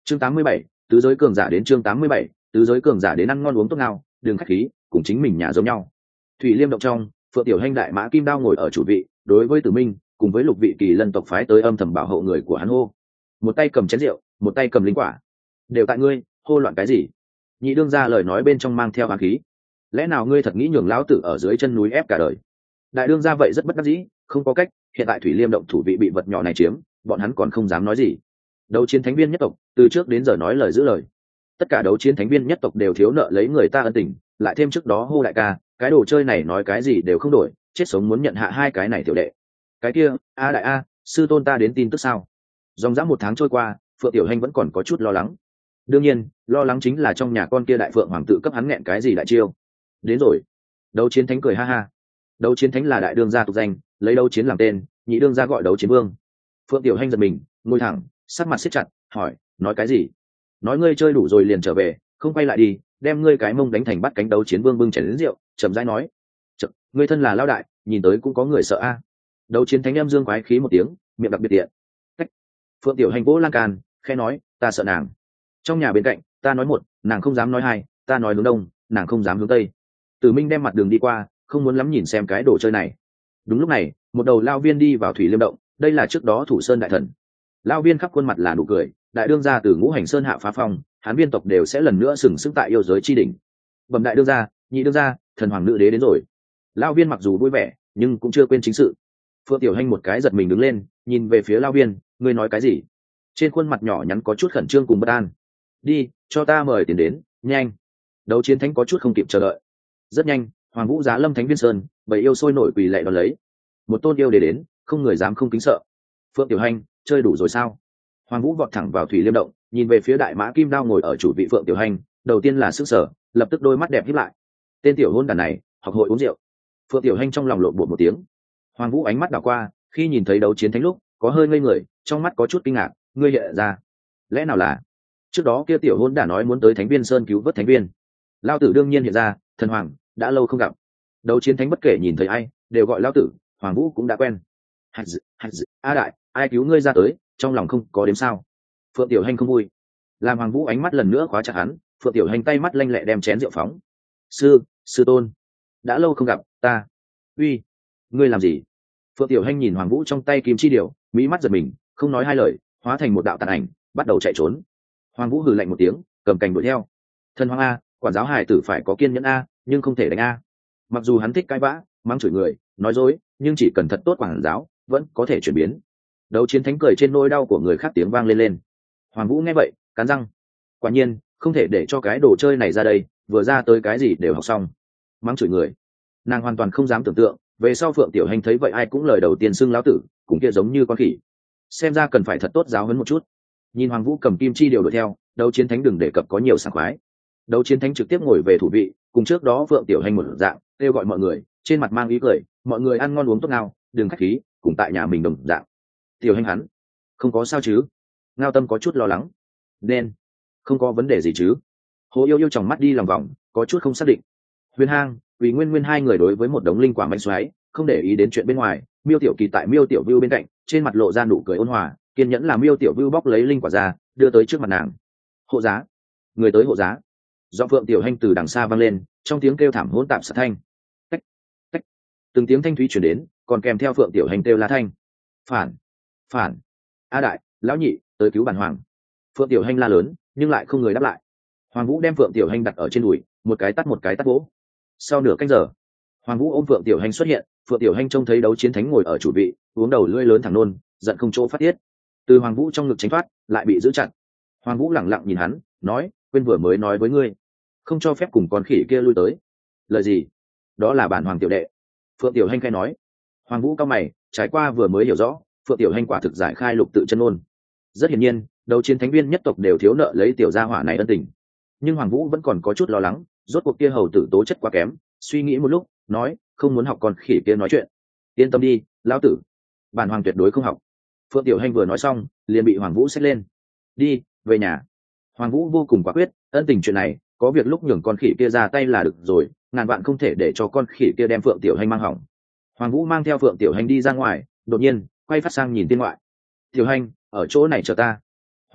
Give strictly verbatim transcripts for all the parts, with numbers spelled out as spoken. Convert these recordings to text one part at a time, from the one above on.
chương tám mươi bảy, tứ giới cường giả đến chương tám mươi bảy, tứ giới cường giả đến ăn ngon uống tốt nào, đường khách khí cùng chính mình nhà giống nhau. Thủy Liêm động trong, Phượng Tiểu Hành đại mã kim đao ngồi ở chủ vị, đối với Tử Minh cùng với lục vị kỳ lân tộc phái tới âm thầm bảo hộ người của hắn hô. Một tay cầm chén rượu, một tay cầm linh quả. Đều tại ngươi, hô loạn cái gì? Nhị đương ra lời nói bên trong mang theo hàn khí. Lẽ nào ngươi thật nghĩ nhường lão tử ở dưới chân núi ép cả đời? Đại đương ra vậy rất bất đắc dĩ, không có cách, hiện tại Thủy Liêm động thủ vị bị vật nhỏ này chiếm, bọn hắn còn không dám nói gì. Đấu chiến thánh viên nhất tộc, từ trước đến giờ nói lời giữ lời. Tất cả đấu chiến thánh viên nhất tộc đều thiếu nợ lấy người ta ân tình, lại thêm trước đó hô đại ca, cái đồ chơi này nói cái gì đều không đổi, chết sống muốn nhận hạ hai cái này tiểu đệ. Cái kia, a đại a, sư tôn ta đến tin tức sao? Dòng dã một tháng trôi qua, Phượng Tiểu Hành vẫn còn có chút lo lắng. Đương nhiên, lo lắng chính là trong nhà con kia đại phượng hoàng tự cấp hắn nghẹn cái gì đại chiêu. Đến rồi. Đấu chiến thánh cười ha ha. Đấu chiến thánh là đại đương gia tục danh, lấy đấu chiến làm tên, nhị đương gia gọi đấu chiến vương. Phượng Tiểu Hành giật mình, ngồi thẳng, sắc mặt siết chặt, hỏi, nói cái gì? Nói ngươi chơi đủ rồi liền trở về, không quay lại đi, đem ngươi cái mông đánh thành bắt cánh. Đấu chiến vương bưng chén đến rượu, chậm rãi nói, chậm, ngươi thân là lao đại, nhìn tới cũng có người sợ a. Đấu chiến thánh em dương quái khí một tiếng, miệng đặc biệt tiện. Cách. Phượng Tiểu Hành vỗ lan can, khẽ nói, ta sợ nàng. Trong nhà bên cạnh, ta nói một, nàng không dám nói hai, ta nói hướng đông, nàng không dám hướng tây. Tử Minh đem mặt đường đi qua, không muốn lắm nhìn xem cái đồ chơi này. Đúng lúc này, một đầu lao viên đi vào Thủy Liêm động, đây là trước đó Thủ Sơn đại thần. Lao viên khắp khuôn mặt là nụ cười, đại đương gia từ Ngũ Hành Sơn hạ phá phong, hán viên tộc đều sẽ lần nữa sừng sững tại yêu giới chi đỉnh. Bẩm đại đương gia, nhị đương gia, thần hoàng nữ đế đến rồi. Lao viên mặc dù vui vẻ, nhưng cũng chưa quên chính sự. Phượng Tiểu Hành một cái giật mình đứng lên, nhìn về phía lao viên, ngươi nói cái gì? Trên khuôn mặt nhỏ nhắn có chút khẩn trương cùng bất an. Đi, cho ta mời tiền đến, nhanh. Đấu chiến thánh có chút không kịp chờ đợi. Rất nhanh, Hoàng Vũ giá lâm Thánh Viên Sơn, bầy yêu sôi nổi quỳ lạy đón lấy. Một tôn yêu để đến, không người dám không kính sợ. Phượng Tiểu Hành, chơi đủ rồi sao? Hoàng Vũ vọt thẳng vào Thủy Liêm động, nhìn về phía đại mã kim đao ngồi ở chủ vị Phượng Tiểu Hành, đầu tiên là sức sở, lập tức đôi mắt đẹp híp lại. Tên tiểu hôn đàn này, học hội uống rượu. Phượng Tiểu Hành trong lòng lộn bột một tiếng. Hoàng Vũ ánh mắt đảo qua, khi nhìn thấy đấu chiến thánh lúc, có hơi ngây người, trong mắt có chút kinh ngạc, ngươi hiện ra, lẽ nào là trước đó kia tiểu hôn đã nói muốn tới Thánh Viên Sơn cứu vớt thánh viên? Lao tử đương nhiên hiện ra, thần hoàng, đã lâu không gặp. Đấu chiến thánh bất kể nhìn thấy ai, đều gọi lao tử, Hoàng Vũ cũng đã quen. Hạt dự, hạt dự, a đại, ai cứu ngươi ra tới, trong lòng không có đếm sao? Phượng Tiểu Hành không vui, làm Hoàng Vũ ánh mắt lần nữa khóa chặt hắn. Phượng Tiểu Hành tay mắt lanh lẹ đem chén rượu phóng. Sư, sư tôn, đã lâu không gặp, ta, uy, ngươi làm gì? Phượng Tiểu Hành nhìn Hoàng Vũ trong tay kim chi điều, mỹ mắt giật mình, không nói hai lời, hóa thành một đạo tàn ảnh, bắt đầu chạy trốn. Hoàng Vũ hừ lạnh một tiếng, cầm cành đuổi theo. Thần hoàng a, quản giáo hài tử phải có kiên nhẫn a, nhưng không thể đánh a. Mặc dù hắn thích cãi vã, mắng chửi người, nói dối, nhưng chỉ cần thật tốt quản giáo, vẫn có thể chuyển biến. Đấu chiến thánh cười trên nỗi đau của người khác tiếng vang lên lên. Hoàng Vũ nghe vậy, cắn răng. Quả nhiên, không thể để cho cái đồ chơi này ra đây, vừa ra tới cái gì đều học xong. Mắng chửi người, nàng hoàn toàn không dám tưởng tượng. Về sau Phượng Tiểu Hành thấy vậy ai cũng lời đầu tiên xưng lão tử, cùng kia giống như con khỉ. Xem ra cần phải thật tốt giáo huấn một chút. Nhìn Hoàng Vũ cầm kim chi điều đuổi theo, đấu chiến thánh đừng đề cập có nhiều sảng khoái. Đấu chiến thánh trực tiếp ngồi về thủ vị, cùng trước đó Phượng Tiểu Hành một dạng, kêu gọi mọi người, trên mặt mang ý cười, mọi người ăn ngon uống tốt nào, đừng khách khí, cùng tại nhà mình đồng dạng. Tiểu Hành hắn, không có sao chứ? Ngao Tâm có chút lo lắng. Nên, không có vấn đề gì chứ? Hồ Yêu Yêu tròng mắt đi lòng vòng, có chút không xác định. Huyền Hang, vì Nguyên Nguyên hai người đối với một đống linh quả manh xoáy, không để ý đến chuyện bên ngoài. Miêu Tiểu Kỳ tại Miêu Tiểu Vưu bên cạnh, trên mặt lộ ra nụ cười ôn hòa, kiên nhẫn làm Miêu Tiểu Vưu bóc lấy linh quả ra, đưa tới trước mặt nàng. Hộ giá, người tới hộ giá. Do Phượng Tiểu Hành từ đằng xa vang lên, trong tiếng kêu thảm hỗn tạp sát thanh. Tách, tách. Từng tiếng thanh thúy truyền đến, còn kèm theo Phượng Tiểu Hành kêu la thanh. Phản, phản. A đại, lão nhị, tới cứu bản hoàng. Phượng Tiểu Hành la lớn, nhưng lại không người đáp lại. Hoàng Vũ đem Phượng Tiểu Hành đặt ở trên đùi, một cái tát một cái tát vỗ. Sau nửa canh giờ, Hoàng Vũ ôm Phượng Tiểu Hành xuất hiện. Phượng Tiểu Hành trông thấy đấu chiến thánh ngồi ở chủ vị, uống đầu lưỡi lớn thẳng nôn, giận không chỗ phát tiết. Từ Hoàng Vũ trong ngực tránh thoát, lại bị giữ chặt. Hoàng Vũ lẳng lặng nhìn hắn, nói, quên vừa mới nói với ngươi, không cho phép cùng con khỉ kia lui tới. Lời gì? Đó là bản hoàng tiểu đệ. Phượng Tiểu Hành khai nói. Hoàng Vũ cao mày, trải qua vừa mới hiểu rõ, Phượng Tiểu Hành quả thực giải khai lục tự chân ôn. Rất hiển nhiên, đấu chiến thánh viên nhất tộc đều thiếu nợ lấy tiểu gia hỏa này ân tình. Nhưng Hoàng Vũ vẫn còn có chút lo lắng, rốt cuộc kia hầu tử tố chất quá kém, suy nghĩ một lúc, nói, không muốn học con khỉ kia nói chuyện. Yên tâm đi, lão tử, bản hoàng tuyệt đối không học. Phượng Tiểu Hành vừa nói xong, liền bị Hoàng Vũ xách lên. Đi, về nhà. Hoàng Vũ vô cùng quả quyết, ân tình chuyện này, có việc lúc nhường con khỉ kia ra tay là được rồi, ngàn vạn không thể để cho con khỉ kia đem Phượng Tiểu Hành mang hỏng. Hoàng Vũ mang theo Phượng Tiểu Hành đi ra ngoài, đột nhiên quay phát sang nhìn tiên ngoại. Tiểu Hành, ở chỗ này chờ ta.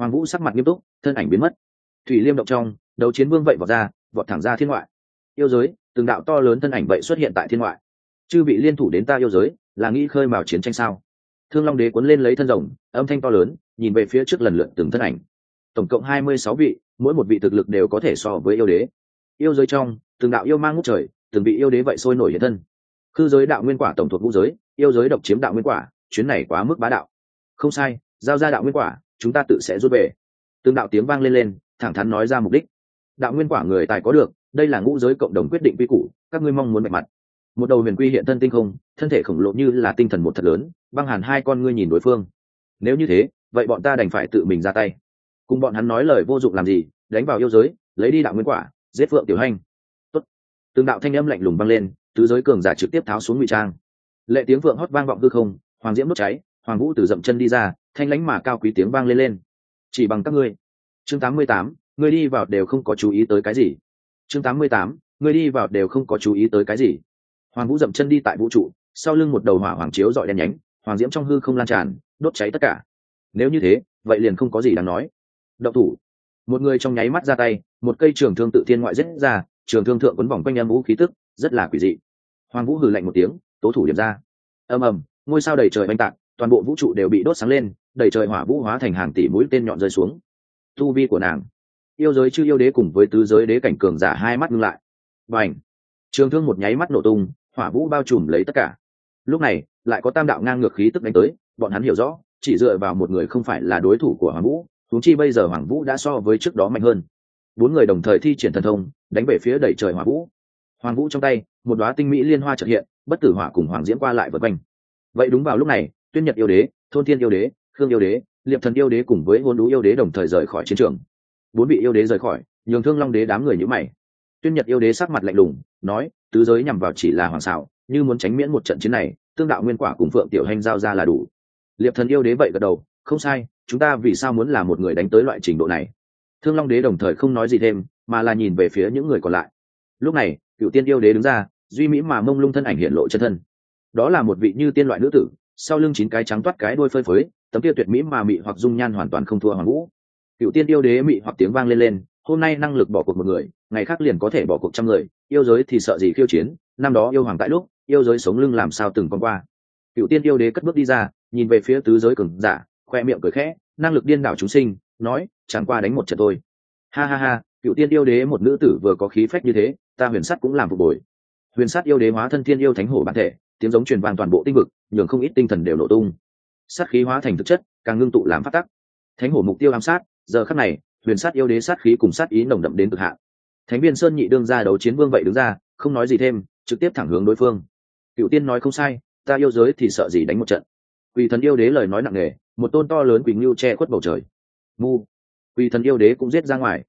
Hoàng Vũ sắc mặt nghiêm túc, thân ảnh biến mất. Thủy Liêm động trong, đấu chiến vương vậy vọt ra, vọt thẳng ra thiên ngoại. Yêu giới, từng đạo to lớn thân ảnh vậy xuất hiện tại thiên ngoại. Chư vị liên thủ đến ta yêu giới, là nghĩ khơi mào chiến tranh sao? Thương Long Đế cuốn lên lấy thân rồng, âm thanh to lớn, nhìn về phía trước lần lượt từng thân ảnh. Tổng cộng hai mươi sáu vị, mỗi một vị thực lực đều có thể so với yêu đế. Yêu giới trong, từng đạo yêu mang ngút trời, từng vị yêu đế vậy sôi nổi hiện thân. Khư giới đạo nguyên quả tổng thuộc vũ giới, yêu giới độc chiếm đạo nguyên quả, chuyến này quá mức bá đạo. Không sai, giao ra đạo nguyên quả, chúng ta tự sẽ rút về. Từng đạo tiếng vang lên lên, thẳng thắn nói ra mục đích. Đạo nguyên quả người tài có được, đây là ngũ giới cộng đồng quyết định quy củ, các ngươi mong muốn bạch mặt. Một đầu huyền quy hiện thân tinh không, thân thể khổng lồ như là tinh thần một thật lớn, băng hàn hai con ngươi nhìn đối phương. Nếu như thế, vậy bọn ta đành phải tự mình ra tay. Cùng bọn hắn nói lời vô dụng làm gì, đánh vào yêu giới, lấy đi đạo nguyên quả, giết Phượng Tiểu Hành. Tốt. Từng đạo thanh âm lạnh lùng vang lên, tứ giới cường giả trực tiếp tháo xuống ngụy trang. Lệ tiếng vượng hót vang vọng hư không, hoàng diễm đốt cháy, Hoàng Vũ từ dậm chân đi ra, thanh lãnh mà cao quý tiếng vang lên lên. Chỉ bằng các ngươi. Chương tám mươi tám, ngươi đi vào đều không có chú ý tới cái gì. Chương tám mươi tám, ngươi đi vào đều không có chú ý tới cái gì. Hoàng Vũ dậm chân đi tại vũ trụ, sau lưng một đầu hỏa hoàng chiếu rọi đen nhánh, hoàng diễm trong hư không lan tràn, đốt cháy tất cả. Nếu như thế, vậy liền không có gì đáng nói. Động thủ. Một người trong nháy mắt ra tay, một cây trường thương tự thiên ngoại giết ra, trường thương thượng quấn vòng quanh âm vũ khí tức, rất là quỷ dị. Hoàng Vũ hừ lạnh một tiếng, tố thủ điểm ra. Ầm ầm, ngôi sao đầy trời oanh tạc, toàn bộ vũ trụ đều bị đốt sáng lên, đầy trời hỏa vũ hóa thành hàng tỷ mũi tên nhọn rơi xuống. Tu vi của nàng, yêu giới chư yêu đế cùng với tứ giới đế cảnh cường giả hai mắt ngưng lại. Bành! Trường thương một nháy mắt nổ tung, hỏa vũ bao trùm lấy tất cả. Lúc này, lại có tam đạo ngang ngược khí tức đánh tới, bọn hắn hiểu rõ, chỉ dựa vào một người không phải là đối thủ của Hoàng Vũ, huống chi bây giờ Hoàng Vũ đã so với trước đó mạnh hơn. Bốn người đồng thời thi triển thần thông, đánh về phía đầy trời hỏa vũ. Hoàng Vũ trong tay, một đóa tinh mỹ liên hoa chợt hiện, bất tử hỏa cùng hoàng diễm qua lại vượt quanh. Vậy đúng vào lúc này, Tuyên Nhật yêu đế, Thôn Thiên yêu đế, Khương yêu đế, Liệp Thần yêu đế cùng với Hôn Đú yêu đế đồng thời rời khỏi chiến trường. Bốn vị yêu đế rời khỏi, nhường Thương Long đế đám người nhíu mày. Tuyên Nhật yêu đế sắc mặt lạnh lùng, nói: tứ giới nhằm vào chỉ là hoàng xảo, như muốn tránh miễn một trận chiến này, tương đạo nguyên quả cùng Phượng Tiểu Hành giao ra là đủ. Liệp Thần yêu đế vậy gật đầu, không sai, chúng ta vì sao muốn là một người đánh tới loại trình độ này? Thương Long đế đồng thời không nói gì thêm, mà là nhìn về phía những người còn lại. Lúc này, Cửu Tiên yêu đế đứng ra, duy mỹ mà mông lung thân ảnh hiện lộ chân thân. Đó là một vị như tiên loại nữ tử, sau lưng chín cái trắng toát cái đuôi phơi phới, tấm kia tuyệt mỹ mà mị hoặc dung nhan hoàn toàn không thua Hoàng Vũ. Cửu Tiên yêu đế mị hoặc tiếng vang lên lên, hôm nay năng lực bỏ cuộc một người, ngày khác liền có thể bỏ cuộc trăm người, yêu giới thì sợ gì khiêu chiến, năm đó yêu hoàng tại lúc, yêu giới sống lưng làm sao từng con qua. Cửu Tiên yêu đế cất bước đi ra, nhìn về phía tứ giới cường giả, khoe miệng cười khẽ, năng lực điên đảo chúng sinh, nói, chẳng qua đánh một trận thôi. Ha ha ha, Cửu Tiên yêu đế một nữ tử vừa có khí phách như thế, ta huyền sắt cũng làm phục bồi. Huyền sát yêu đế hóa thân thiên yêu thánh hổ bản thể, tiếng giống truyền vang toàn bộ tinh vực, nhường không ít tinh thần đều nổ tung. Sát khí hóa thành thực chất, càng ngưng tụ làm phát tắc. Thánh hổ mục tiêu ám sát, giờ khắc này, huyền sát yêu đế sát khí cùng sát ý nồng đậm đến cực hạn. Thánh viên sơn nhị đương ra đấu chiến vương vậy đứng ra, không nói gì thêm, trực tiếp thẳng hướng đối phương. Cửu Tiên nói không sai, ta yêu giới thì sợ gì đánh một trận. Quỷ thần yêu đế lời nói nặng nề, một tôn to lớn quỷ ngưu che khuất bầu trời. Mu, quỷ thần yêu đế cũng giết ra ngoài.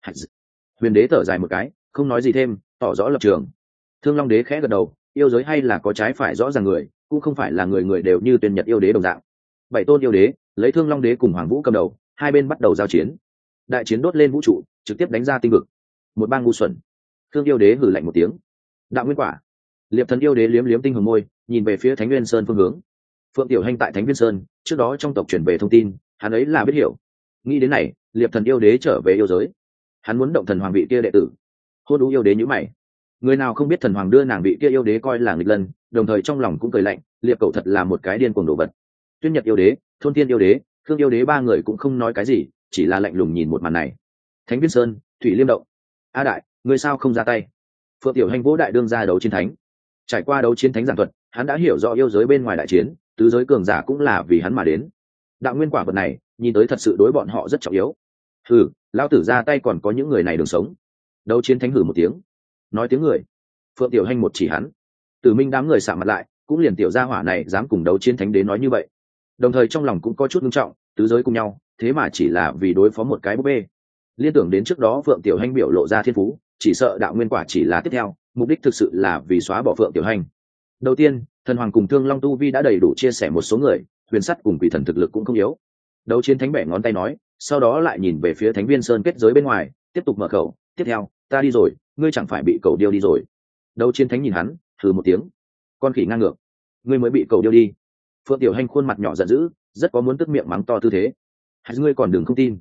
Huyền đế thở dài một cái, không nói gì thêm, tỏ rõ lập trường. Thương Long đế khẽ gật đầu, yêu giới hay là có trái phải rõ ràng người, cũng không phải là người người đều như Tuyên Nhật yêu đế đồng dạng. Bảy tôn yêu đế, lấy Thương Long đế cùng Hoàng Vũ cầm đầu, hai bên bắt đầu giao chiến. Đại chiến đốt lên vũ trụ, trực tiếp đánh ra tinh vực. Một bang ngu xuẩn. Thương yêu đế hừ lạnh một tiếng. Đạo nguyên quả. Liệp Thần yêu đế liếm liếm tinh hồng môi, nhìn về phía Thánh Nguyên Sơn phương hướng. Phượng Tiểu Hành tại Thánh Nguyên Sơn, trước đó trong tộc truyền về thông tin, hắn ấy là biết hiểu. Nghĩ đến này, Liệp Thần yêu đế trở về yêu giới. Hắn muốn động thần hoàng vị kia đệ tử. Hôn Đú yêu đế nhíu mày. Người nào không biết thần hoàng đưa nàng vị kia yêu đế coi là nghịch lân, đồng thời trong lòng cũng cười lạnh, liệp cậu thật là một cái điên cuồng đồ vật. Tuyên Nhật yêu đế, Thôn Thiên yêu đế, Khương yêu đế ba người cũng không nói cái gì, chỉ là lạnh lùng nhìn một màn này. Thánh Viên Sơn, Thủy Liêm động. A đại, ngươi sao không ra tay? Phượng Tiểu Hành vỗ đại đương ra đấu chiến thánh. Trải qua đấu chiến thánh giảng thuật, hắn đã hiểu rõ yêu giới bên ngoài đại chiến, tứ giới cường giả cũng là vì hắn mà đến. Đạo nguyên quả vật này, nhìn tới thật sự đối bọn họ rất trọng yếu. Hừ, lão tử ra tay còn có những người này đường sống. Đấu chiến thánh hử một tiếng. Nói tiếng người. Phượng Tiểu Hành một chỉ hắn. Tử Minh đám người xả mặt lại, cũng liền tiểu gia hỏa này dám cùng đấu chiến thánh đế nói như vậy. Đồng thời trong lòng cũng có chút nghiêm trọng, tứ giới cùng nhau, thế mà chỉ là vì đối phó một cái búp bê. Liên tưởng đến trước đó Phượng Tiểu Hành biểu lộ ra thiên phú, chỉ sợ đạo nguyên quả chỉ là tiếp theo, mục đích thực sự là vì xóa bỏ Phượng Tiểu Hành. Đầu tiên, thần hoàng cùng Thương Long tu vi đã đầy đủ chia sẻ một số người, huyền sắt cùng quỷ thần thực lực cũng không yếu. Đấu chiến thánh bẻ ngón tay nói, sau đó lại nhìn về phía Thánh Viên Sơn kết giới bên ngoài, tiếp tục mở khẩu, tiếp theo, ta đi rồi, ngươi chẳng phải bị cầu điêu đi rồi. Đấu chiến thánh nhìn hắn, thử một tiếng, con khỉ ngang ngược, ngươi mới bị cầu điêu đi. Phượng Tiểu Hành khuôn mặt nhỏ giận dữ, rất có muốn tức miệng mắng to tư thế. Hay ngươi còn đừng không tin,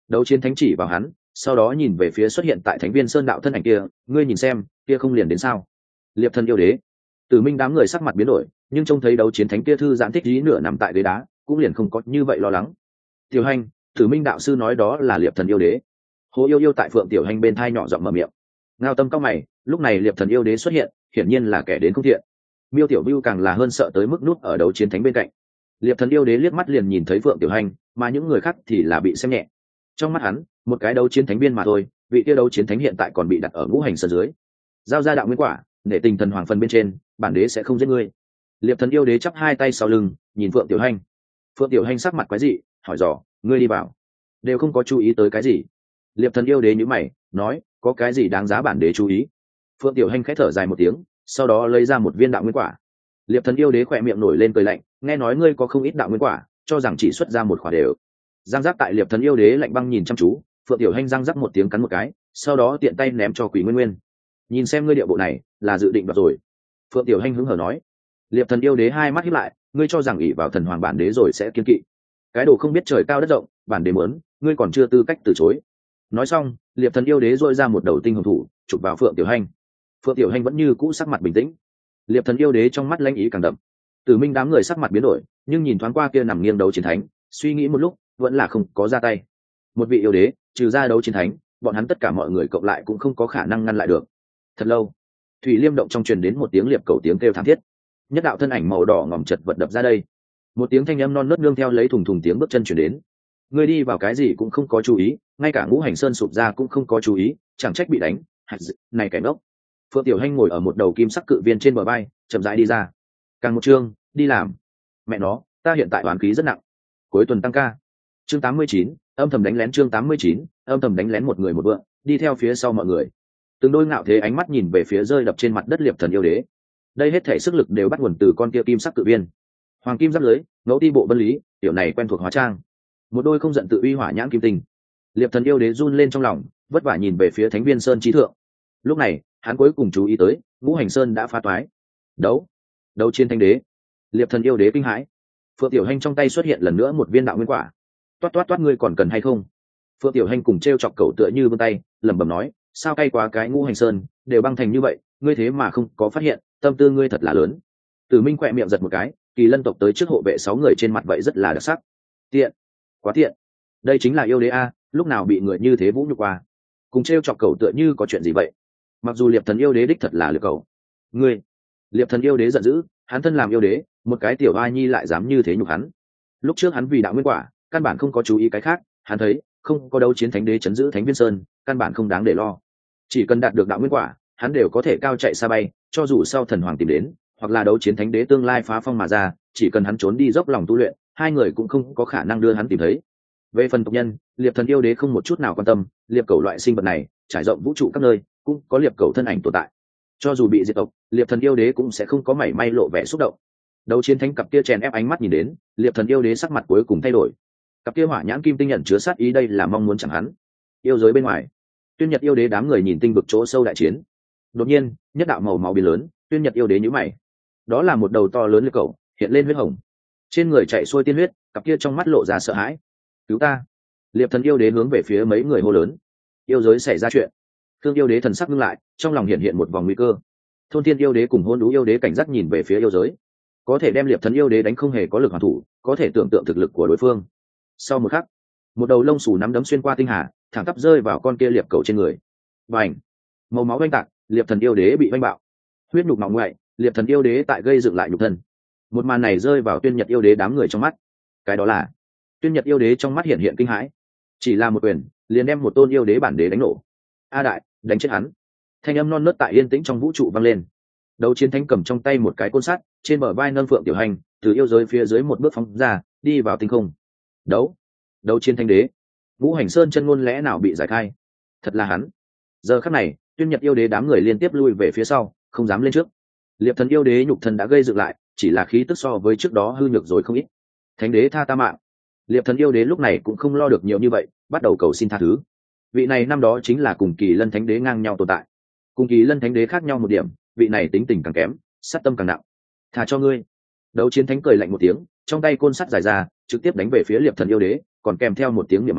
Đấu chiến thánh chỉ vào hắn, sau đó nhìn về phía xuất hiện tại thánh viên sơn đạo thân ảnh kia, ngươi nhìn xem kia không liền đến sao? Liệp thần yêu đế. Tử Minh đám người sắc mặt biến đổi, nhưng trông thấy đấu chiến thánh kia thư giãn thích ý nửa nằm tại ghế đá, cũng liền không có như vậy lo lắng. Tiểu Hành, Tử Minh đạo sư nói đó là liệp thần yêu đế. Hồ yêu yêu tại Phượng Tiểu Hành bên thai nhỏ giọng mở miệng. Ngao Tâm cao mày, lúc này liệp thần yêu đế xuất hiện, hiển nhiên là kẻ đến không thiện. Miêu Tiểu Bưu càng là hơn sợ tới mức nút ở đấu chiến thánh bên cạnh. Liệp thần yêu đế liếc mắt liền nhìn thấy Phượng Tiểu Hành, mà những người khác thì là bị xem nhẹ. Trong mắt hắn, một cái đấu chiến thánh viên mà thôi, vị kia đấu chiến thánh hiện tại còn bị đặt ở ngũ hành sơn dưới. Giao ra đạo nguyên quả, để tình thần hoàng phân bên trên, bản đế sẽ không giết ngươi. Liệp thần yêu đế chắp hai tay sau lưng, nhìn Phượng Tiểu Hành. Phượng Tiểu Hành sắc mặt quái dị, hỏi dò, ngươi đi vào, đều không có chú ý tới cái gì. Liệp thần yêu đế nhíu mày, nói, có cái gì đáng giá bản đế chú ý? Phượng Tiểu Hành khẽ thở dài một tiếng, sau đó lấy ra một viên đạo nguyên quả. Liệp thần yêu đế khỏe miệng nổi lên cười lạnh, nghe nói ngươi có không ít đạo nguyên quả, cho rằng chỉ xuất ra một quả đều. Giang giác tại liệp thần yêu đế lạnh băng nhìn chăm chú, Phượng Tiểu Hành giang giác một tiếng cắn một cái, sau đó tiện tay ném cho Quỷ Nguyên Nguyên. Nhìn xem ngươi địa bộ này, là dự định đoạt rồi. Phượng Tiểu Hành hứng hở nói. Liệp thần yêu đế hai mắt híp lại, ngươi cho rằng ỷ vào thần hoàng bản đế rồi sẽ kiên kỵ? Cái đồ không biết trời cao đất rộng, bản đế muốn, ngươi còn chưa tư cách từ chối. Nói xong, liệp thần yêu đế dội ra một đầu tinh hồng thủ, chụp vào Phượng Tiểu Hành. Phượng Tiểu Hành vẫn như cũ sắc mặt bình tĩnh. Liệp thần yêu đế trong mắt lãnh ý càng đậm. Tử Minh đám người sắc mặt biến đổi, nhưng nhìn thoáng qua kia nằm nghiêng đấu chiến thánh, suy nghĩ một lúc, vẫn là không có ra tay. Một vị yêu đế, trừ ra đấu chiến thánh, bọn hắn tất cả mọi người cộng lại cũng không có khả năng ngăn lại được. Thật lâu, thủy liêm động trong truyền đến một tiếng liệp cầu tiếng kêu thảm thiết. Nhất đạo thân ảnh màu đỏ ngòm chật vật đập ra đây. Một tiếng thanh âm non nớt nương theo lấy thùng thùng tiếng bước chân truyền đến. Người đi vào cái gì cũng không có chú ý, ngay cả ngũ hành sơn sụp ra cũng không có chú ý, chẳng trách bị đánh. Này kẻ ngốc. Phượng Tiểu Hành ngồi ở một đầu kim sắc cự viên trên bờ vai, chậm rãi đi ra. Càng một chương, đi làm. Mẹ nó, ta hiện tại oán khí rất nặng. Cuối tuần tăng ca. Chương tám mươi chín, âm thầm đánh lén chương tám mươi chín, âm thầm đánh lén một người một vượng, đi theo phía sau mọi người. Từng đôi ngạo thế ánh mắt nhìn về phía rơi đập trên mặt đất liệp thần yêu đế. Đây hết thể sức lực đều bắt nguồn từ con kia kim sắc cự viên. Hoàng kim giáp lưới, ngẫu ti bộ bân lý, tiểu này quen thuộc hóa trang. Một đôi không giận tự uy hỏa nhãn kim tinh. Liệp thần yêu đế run lên trong lòng, vất vả nhìn về phía Thánh Viên Sơn trí thượng. Lúc này, hắn cuối cùng chú ý tới, ngũ hành sơn đã phá toái. Đấu, đấu chiến thánh đế. Liệp thần yêu đế kinh hãi. Phượng Tiểu Hành trong tay xuất hiện lần nữa một viên đạo nguyên quả. Toát toát toát, ngươi còn cần hay không? Phượng Tiểu Hành cùng treo chọc cậu tựa như vươn tay, lẩm bẩm nói, sao cay quá cái ngũ hành sơn, đều băng thành như vậy, ngươi thế mà không có phát hiện, tâm tư ngươi thật là lớn. Tử Minh quẹ miệng giật một cái, Kỳ Lân tộc tới trước hộ vệ sáu người trên mặt vậy rất là đặc sắc. Tiện, quá tiện. Đây chính là yêu đế a, lúc nào bị người như thế vũ nhục qua. Cùng treo chọc cậu tựa như có chuyện gì vậy? Mặc dù Liệp thần yêu đế đích thật là liệp cậu. Ngươi, Liệp thần yêu đế giận dữ, hắn thân làm yêu đế, một cái tiểu oai nhi lại dám như thế nhục hắn. Lúc trước hắn vì đạo nguyên quả, căn bản không có chú ý cái khác, hắn thấy không có đấu chiến thánh đế chấn giữ Thánh Viên Sơn, căn bản không đáng để lo. Chỉ cần đạt được đạo nguyên quả, hắn đều có thể cao chạy xa bay, cho dù sau thần hoàng tìm đến, hoặc là đấu chiến thánh đế tương lai phá phong mà ra, chỉ cần hắn trốn đi dốc lòng tu luyện, hai người cũng không có khả năng đưa hắn tìm thấy. Về phần tộc nhân, liệp thần yêu đế không một chút nào quan tâm, liệp cầu loại sinh vật này trải rộng vũ trụ các nơi, cũng có liệp cầu thân ảnh tồn tại. Cho dù bị diệt tộc, liệp thần yêu đế cũng sẽ không có mảy may lộ vẻ xúc động. Đấu chiến thánh cặp kia chèn ép ánh mắt nhìn đến, liệp thần yêu đế sắc mặt cuối cùng thay đổi. Cặp kia hỏa nhãn kim tinh nhận chứa sát ý, đây là mong muốn chẳng hắn. Yêu giới bên ngoài, Tuyên Nhật yêu đế đám người nhìn tinh vực chỗ sâu đại chiến. Đột nhiên, nhất đạo màu máu biến lớn, Tuyên Nhật yêu đế nhíu mày. Đó là một đầu to lớn liệp cầu, hiện lên huyết hồng, trên người chạy xuôi tiên huyết, cặp kia trong mắt lộ ra sợ hãi. Cứu ta! Liệp thần yêu đế hướng về phía mấy người hô lớn. Yêu giới xảy ra chuyện. Thương yêu đế thần sắc ngưng lại, trong lòng hiện hiện một vòng nguy cơ. Thôn Thiên yêu đế cùng Hôn Đú yêu đế cảnh giác nhìn về phía yêu giới. Có thể đem liệp thần yêu đế đánh không hề có lực hoàn thủ, có thể tưởng tượng thực lực của đối phương. Sau một khắc, một đầu lông xù nắm đấm xuyên qua tinh hà, thẳng tắp rơi vào con kia liệp cầu trên người. Bành! Màu máu oanh tạc, liệp thần yêu đế bị oanh bạo. Huyết nhục mỏng ngoại, liệp thần yêu đế tại gây dựng lại nhục thân. Một màn này rơi vào Tuyên Nhật yêu đế đám người trong mắt. Cái đó là Tuyên Nhật yêu đế trong mắt hiện hiện kinh hãi. Chỉ là một quyền, liền đem một tôn yêu đế bản đế đánh nổ. A đại, đánh chết hắn! Thanh âm non nớt tại yên tĩnh trong vũ trụ vang lên. Đấu chiến thánh cầm trong tay một cái côn sắt, trên bờ vai nâng Phượng Tiểu Hành, từ yêu giới phía dưới một bước phóng ra, đi vào tinh không. Đấu, đấu chiến thánh đế, ngũ hành sơn chân ngôn lẽ nào bị giải khai? Thật là hắn! Giờ khắc này, Tuyên Nhật yêu đế đám người liên tiếp lui về phía sau, không dám lên trước. Liệp thần yêu đế nhục thân đã gây dựng lại, chỉ là khí tức so với trước đó hư nhược rồi không ít. Thánh đế tha ta mạng! Liệp thần yêu đế lúc này cũng không lo được nhiều như vậy, bắt đầu cầu xin tha thứ. Vị này năm đó chính là cùng Kỳ Lân thánh đế ngang nhau tồn tại. Cùng Kỳ Lân thánh đế khác nhau một điểm, vị này tính tình càng kém, sát tâm càng nặng. Thà cho ngươi! Đấu chiến thánh cười lạnh một tiếng, trong tay côn sắt dài ra, trực tiếp đánh về phía liệp thần yêu đế, còn kèm theo một tiếng niệm ai,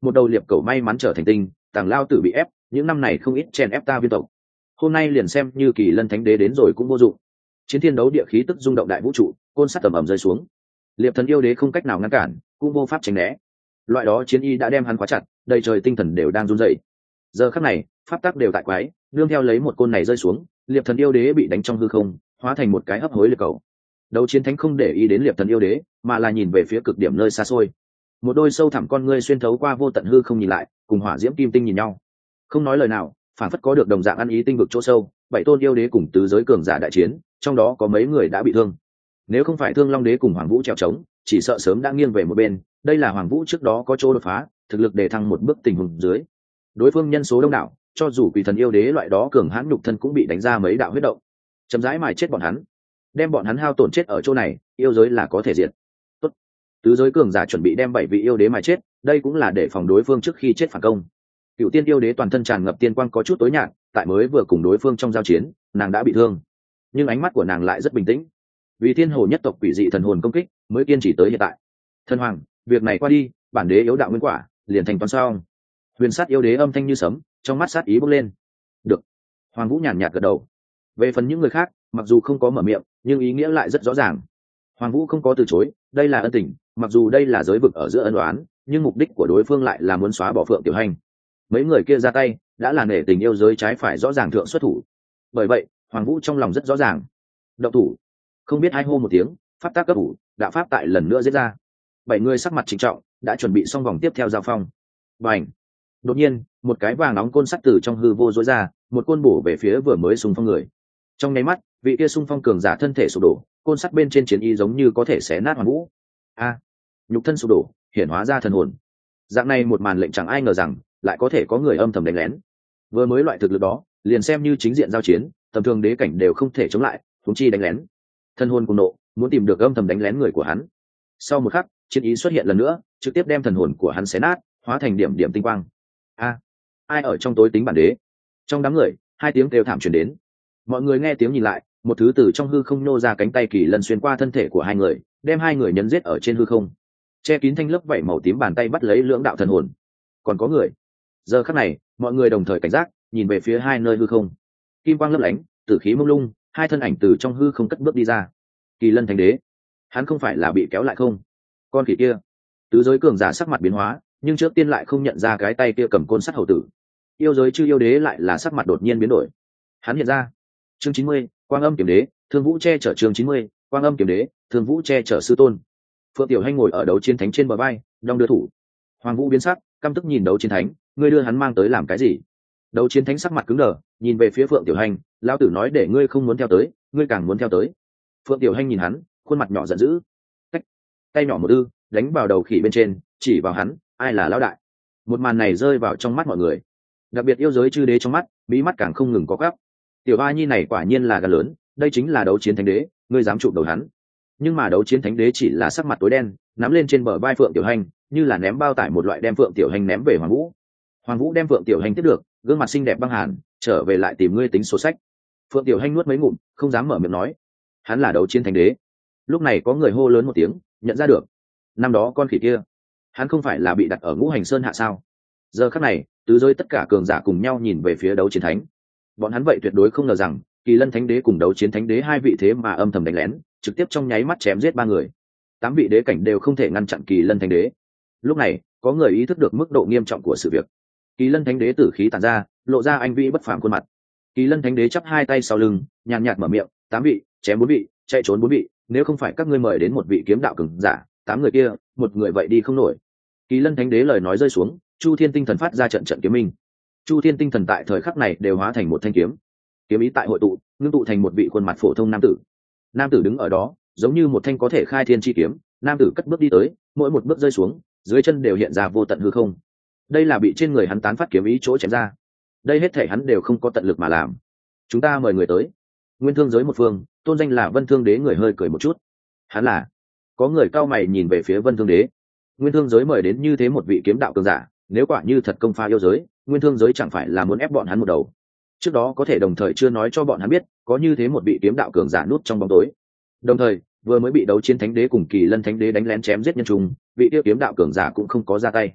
một đầu liệp cầu may mắn trở thành tinh, tàng lao tử bị ép, những năm này không ít chèn ép ta viên tộc, hôm nay liền xem như kỳ lân thánh đế đến rồi cũng vô dụng. Chiến thiên đấu địa khí tức rung động đại vũ trụ, côn sắt tầm ầm rơi xuống, liệp thần yêu đế không cách nào ngăn cản, cũng vô pháp tránh né. Loại đó chiến y đã đem hắn khóa chặt, đầy trời tinh thần đều đang run rẩy. Giờ khắc này pháp tắc đều tại quái, nương theo lấy một côn này rơi xuống, liệp thần yêu đế bị đánh trong hư không, hóa thành một cái hấp hối liệt cầu. Đấu chiến thánh không để ý đến liệp thần yêu đế, mà là nhìn về phía cực điểm nơi xa xôi. Một đôi sâu thẳm con ngươi xuyên thấu qua vô tận hư không nhìn lại, cùng hỏa diễm kim tinh nhìn nhau, không nói lời nào, phản phất có được đồng dạng ăn ý tinh vực chỗ sâu. Bảy tôn yêu đế cùng tứ giới cường giả đại chiến, trong đó có mấy người đã bị thương. Nếu không phải Thương Long đế cùng Hoàng Vũ trèo trống, chỉ sợ sớm đã nghiêng về một bên. Đây là Hoàng Vũ trước đó có chỗ đột phá, thực lực để thăng một bước tình huống dưới. Đối phương nhân số đông đảo, cho dù quỷ thần yêu đế loại đó cường hãn nhục thân cũng bị đánh ra mấy đạo huyết động, chấm dãi mài chết bọn hắn, đem bọn hắn hao tổn chết ở chỗ này, yêu giới là có thể diệt. Tốt, tứ giới cường giả chuẩn bị đem bảy vị yêu đế mài chết, đây cũng là để phòng đối phương trước khi chết phản công. Cựu tiên yêu đế toàn thân tràn ngập tiên quang có chút tối nhạt, tại mới vừa cùng đối phương trong giao chiến, nàng đã bị thương, nhưng ánh mắt của nàng lại rất bình tĩnh. Vì thiên hồ nhất tộc quỷ dị thần hồn công kích, mới kiên trì tới hiện tại. Thần hoàng, việc này qua đi, bản đế yếu đạo nguyên quả, liền thành toán xong. Huyền sát yêu đế âm thanh như sấm, trong mắt sát ý bốc lên. Được. Hoàng Vũ nhàn nhạt gật đầu. Về phần những người khác, mặc dù không có mở miệng, nhưng ý nghĩa lại rất rõ ràng. Hoàng Vũ không có từ chối, đây là ân tình, mặc dù đây là giới vực ở giữa ân oán, nhưng mục đích của đối phương lại là muốn xóa bỏ Phượng Tiểu Hành. Mấy người kia ra tay, đã là nể tình yêu giới trái phải rõ ràng thượng xuất thủ. Bởi vậy, Hoàng Vũ trong lòng rất rõ ràng. Động thủ. Không biết ai hô một tiếng, pháp tác cấp thủ, đạo pháp tại lần nữa diễn ra. Bảy người sắc mặt trịnh trọng, đã chuẩn bị xong vòng tiếp theo giao phong. Bành. Đột nhiên, một cái vàng nóng côn sắt từ trong hư vô rối ra, một côn bổ về phía vừa mới xung phong người. Trong nháy mắt, vị kia xung phong cường giả thân thể sụp đổ, côn sắt bên trên chiến y giống như có thể xé nát Hoàng Vũ. A, nhục thân sụp đổ, hiển hóa ra thần hồn. Dạng này một màn lệnh chẳng ai ngờ rằng lại có thể có người âm thầm đánh lén. Vừa mới loại thực lực đó, liền xem như chính diện giao chiến, tầm thường đế cảnh đều không thể chống lại, huống chi đánh lén. Thần hồn cùng nộ, muốn tìm được âm thầm đánh lén người của hắn. Sau một khắc, chiến ý xuất hiện lần nữa, trực tiếp đem thần hồn của hắn xé nát, hóa thành điểm điểm tinh quang. A, ai ở trong tối tính bản đế? Trong đám người, hai tiếng kêu thảm truyền đến. Mọi người nghe tiếng nhìn lại, một thứ từ trong hư không nô ra cánh tay kỳ lân xuyên qua thân thể của hai người, đem hai người nhấn giết ở trên hư không. Che kín thanh lớp vảy màu tím bàn tay bắt lấy lưỡng đạo thần hồn. Còn có người. Giờ khắc này, mọi người đồng thời cảnh giác, nhìn về phía hai nơi hư không. Kim quang lấp lánh, tử khí mông lung, hai thân ảnh từ trong hư không cất bước đi ra. Kỳ lân thánh đế, hắn không phải là bị kéo lại không? Con khỉ kia. Tứ giới cường giả sắc mặt biến hóa, nhưng trước tiên lại không nhận ra cái tay kia cầm côn sắt hầu tử. Yêu giới chư yêu đế lại là sắc mặt đột nhiên biến đổi. Hắn hiện ra. Chương chín mươi, Quang Âm Kiếm Đế, Thương Vũ che chở chương chín mươi, Quang Âm Kiếm Đế, Thương Vũ che chở sư tôn. Phượng Tiểu Hành ngồi ở đấu chiến thánh trên bờ vai, đong đưa thủ. Hoàng Vũ biến sắc, căm tức nhìn đấu chiến thánh, ngươi đưa hắn mang tới làm cái gì? Đấu chiến thánh sắc mặt cứng đờ, nhìn về phía Phượng Tiểu Hành, lão tử nói để ngươi không muốn theo tới, ngươi càng muốn theo tới. Phượng Tiểu Hành nhìn hắn, khuôn mặt nhỏ giận dữ. Cách, tay nhỏ một ư, đánh vào đầu khỉ bên trên, chỉ vào hắn, ai là lão đại? Một màn này rơi vào trong mắt mọi người, đặc biệt yêu giới chư đế trong mắt, bí mắt càng không ngừng có gắp. Tiểu A Nhi này quả nhiên là gan lớn, đây chính là đấu chiến thánh đế, ngươi dám chụp đầu hắn? Nhưng mà đấu chiến thánh đế chỉ là sắc mặt tối đen, nắm lên trên bờ vai Phượng Tiểu Hành, như là ném bao tải một loại đem Phượng Tiểu Hành ném về Hoàng Vũ. Hoàng Vũ đem Phượng Tiểu Hành tiếp được, gương mặt xinh đẹp băng hàn, trở về lại tìm ngươi tính sổ sách. Phượng Tiểu Hành nuốt mấy ngụm, không dám mở miệng nói. Hắn là đấu chiến thánh đế. Lúc này có người hô lớn một tiếng, nhận ra được. Năm đó con khỉ kia, hắn không phải là bị đặt ở Ngũ Hành Sơn hạ sao? Giờ khắc này, tứ giới tất cả cường giả cùng nhau nhìn về phía đấu chiến thánh. Bọn hắn vậy tuyệt đối không ngờ rằng, Kỳ Lân Thánh Đế cùng đấu chiến thánh đế hai vị thế mà âm thầm đánh lén, trực tiếp trong nháy mắt chém giết ba người. Tám vị đế cảnh đều không thể ngăn chặn Kỳ Lân Thánh Đế. Lúc này, có người ý thức được mức độ nghiêm trọng của sự việc. Kỳ Lân Thánh Đế tử khí tản ra, lộ ra anh vĩ bất phàm khuôn mặt. Kỳ Lân Thánh Đế chắp hai tay sau lưng, nhàn nhạt mở miệng, tám vị, chém bốn vị, chạy trốn bốn vị, nếu không phải các ngươi mời đến một vị kiếm đạo cường giả, tám người kia, một người vậy đi không nổi. Kỳ Lân Thánh Đế lời nói rơi xuống, Chu Thiên Tinh Thần phát ra trận trận kiếm minh. Chu Thiên Tinh Thần tại thời khắc này đều hóa thành một thanh kiếm. Kiếm ý tại hội tụ, ngưng tụ thành một vị khuôn mặt phổ thông nam tử. Nam tử đứng ở đó, giống như một thanh có thể khai thiên chi kiếm, nam tử cất bước đi tới, mỗi một bước rơi xuống, dưới chân đều hiện ra vô tận hư không. Đây là bị trên người hắn tán phát kiếm ý chỗ chém ra. Đây hết thể hắn đều không có tận lực mà làm. Chúng ta mời người tới. Nguyên Thương giới một phương, tôn danh là Vân Thương Đế người hơi cười một chút. Hắn là? Có người cao mày nhìn về phía Vân Thương Đế. Nguyên Thương giới mời đến như thế một vị kiếm đạo cường giả, nếu quả như thật công pha yêu giới, Nguyên Thương giới chẳng phải là muốn ép bọn hắn một đầu. Trước đó có thể đồng thời chưa nói cho bọn hắn biết, có như thế một vị kiếm đạo cường giả nút trong bóng tối. Đồng thời, vừa mới bị đấu chiến thánh đế cùng Kỳ Lân Thánh Đế đánh lén chém giết nhân trùng, vị tiêu kiếm đạo cường giả cũng không có ra tay.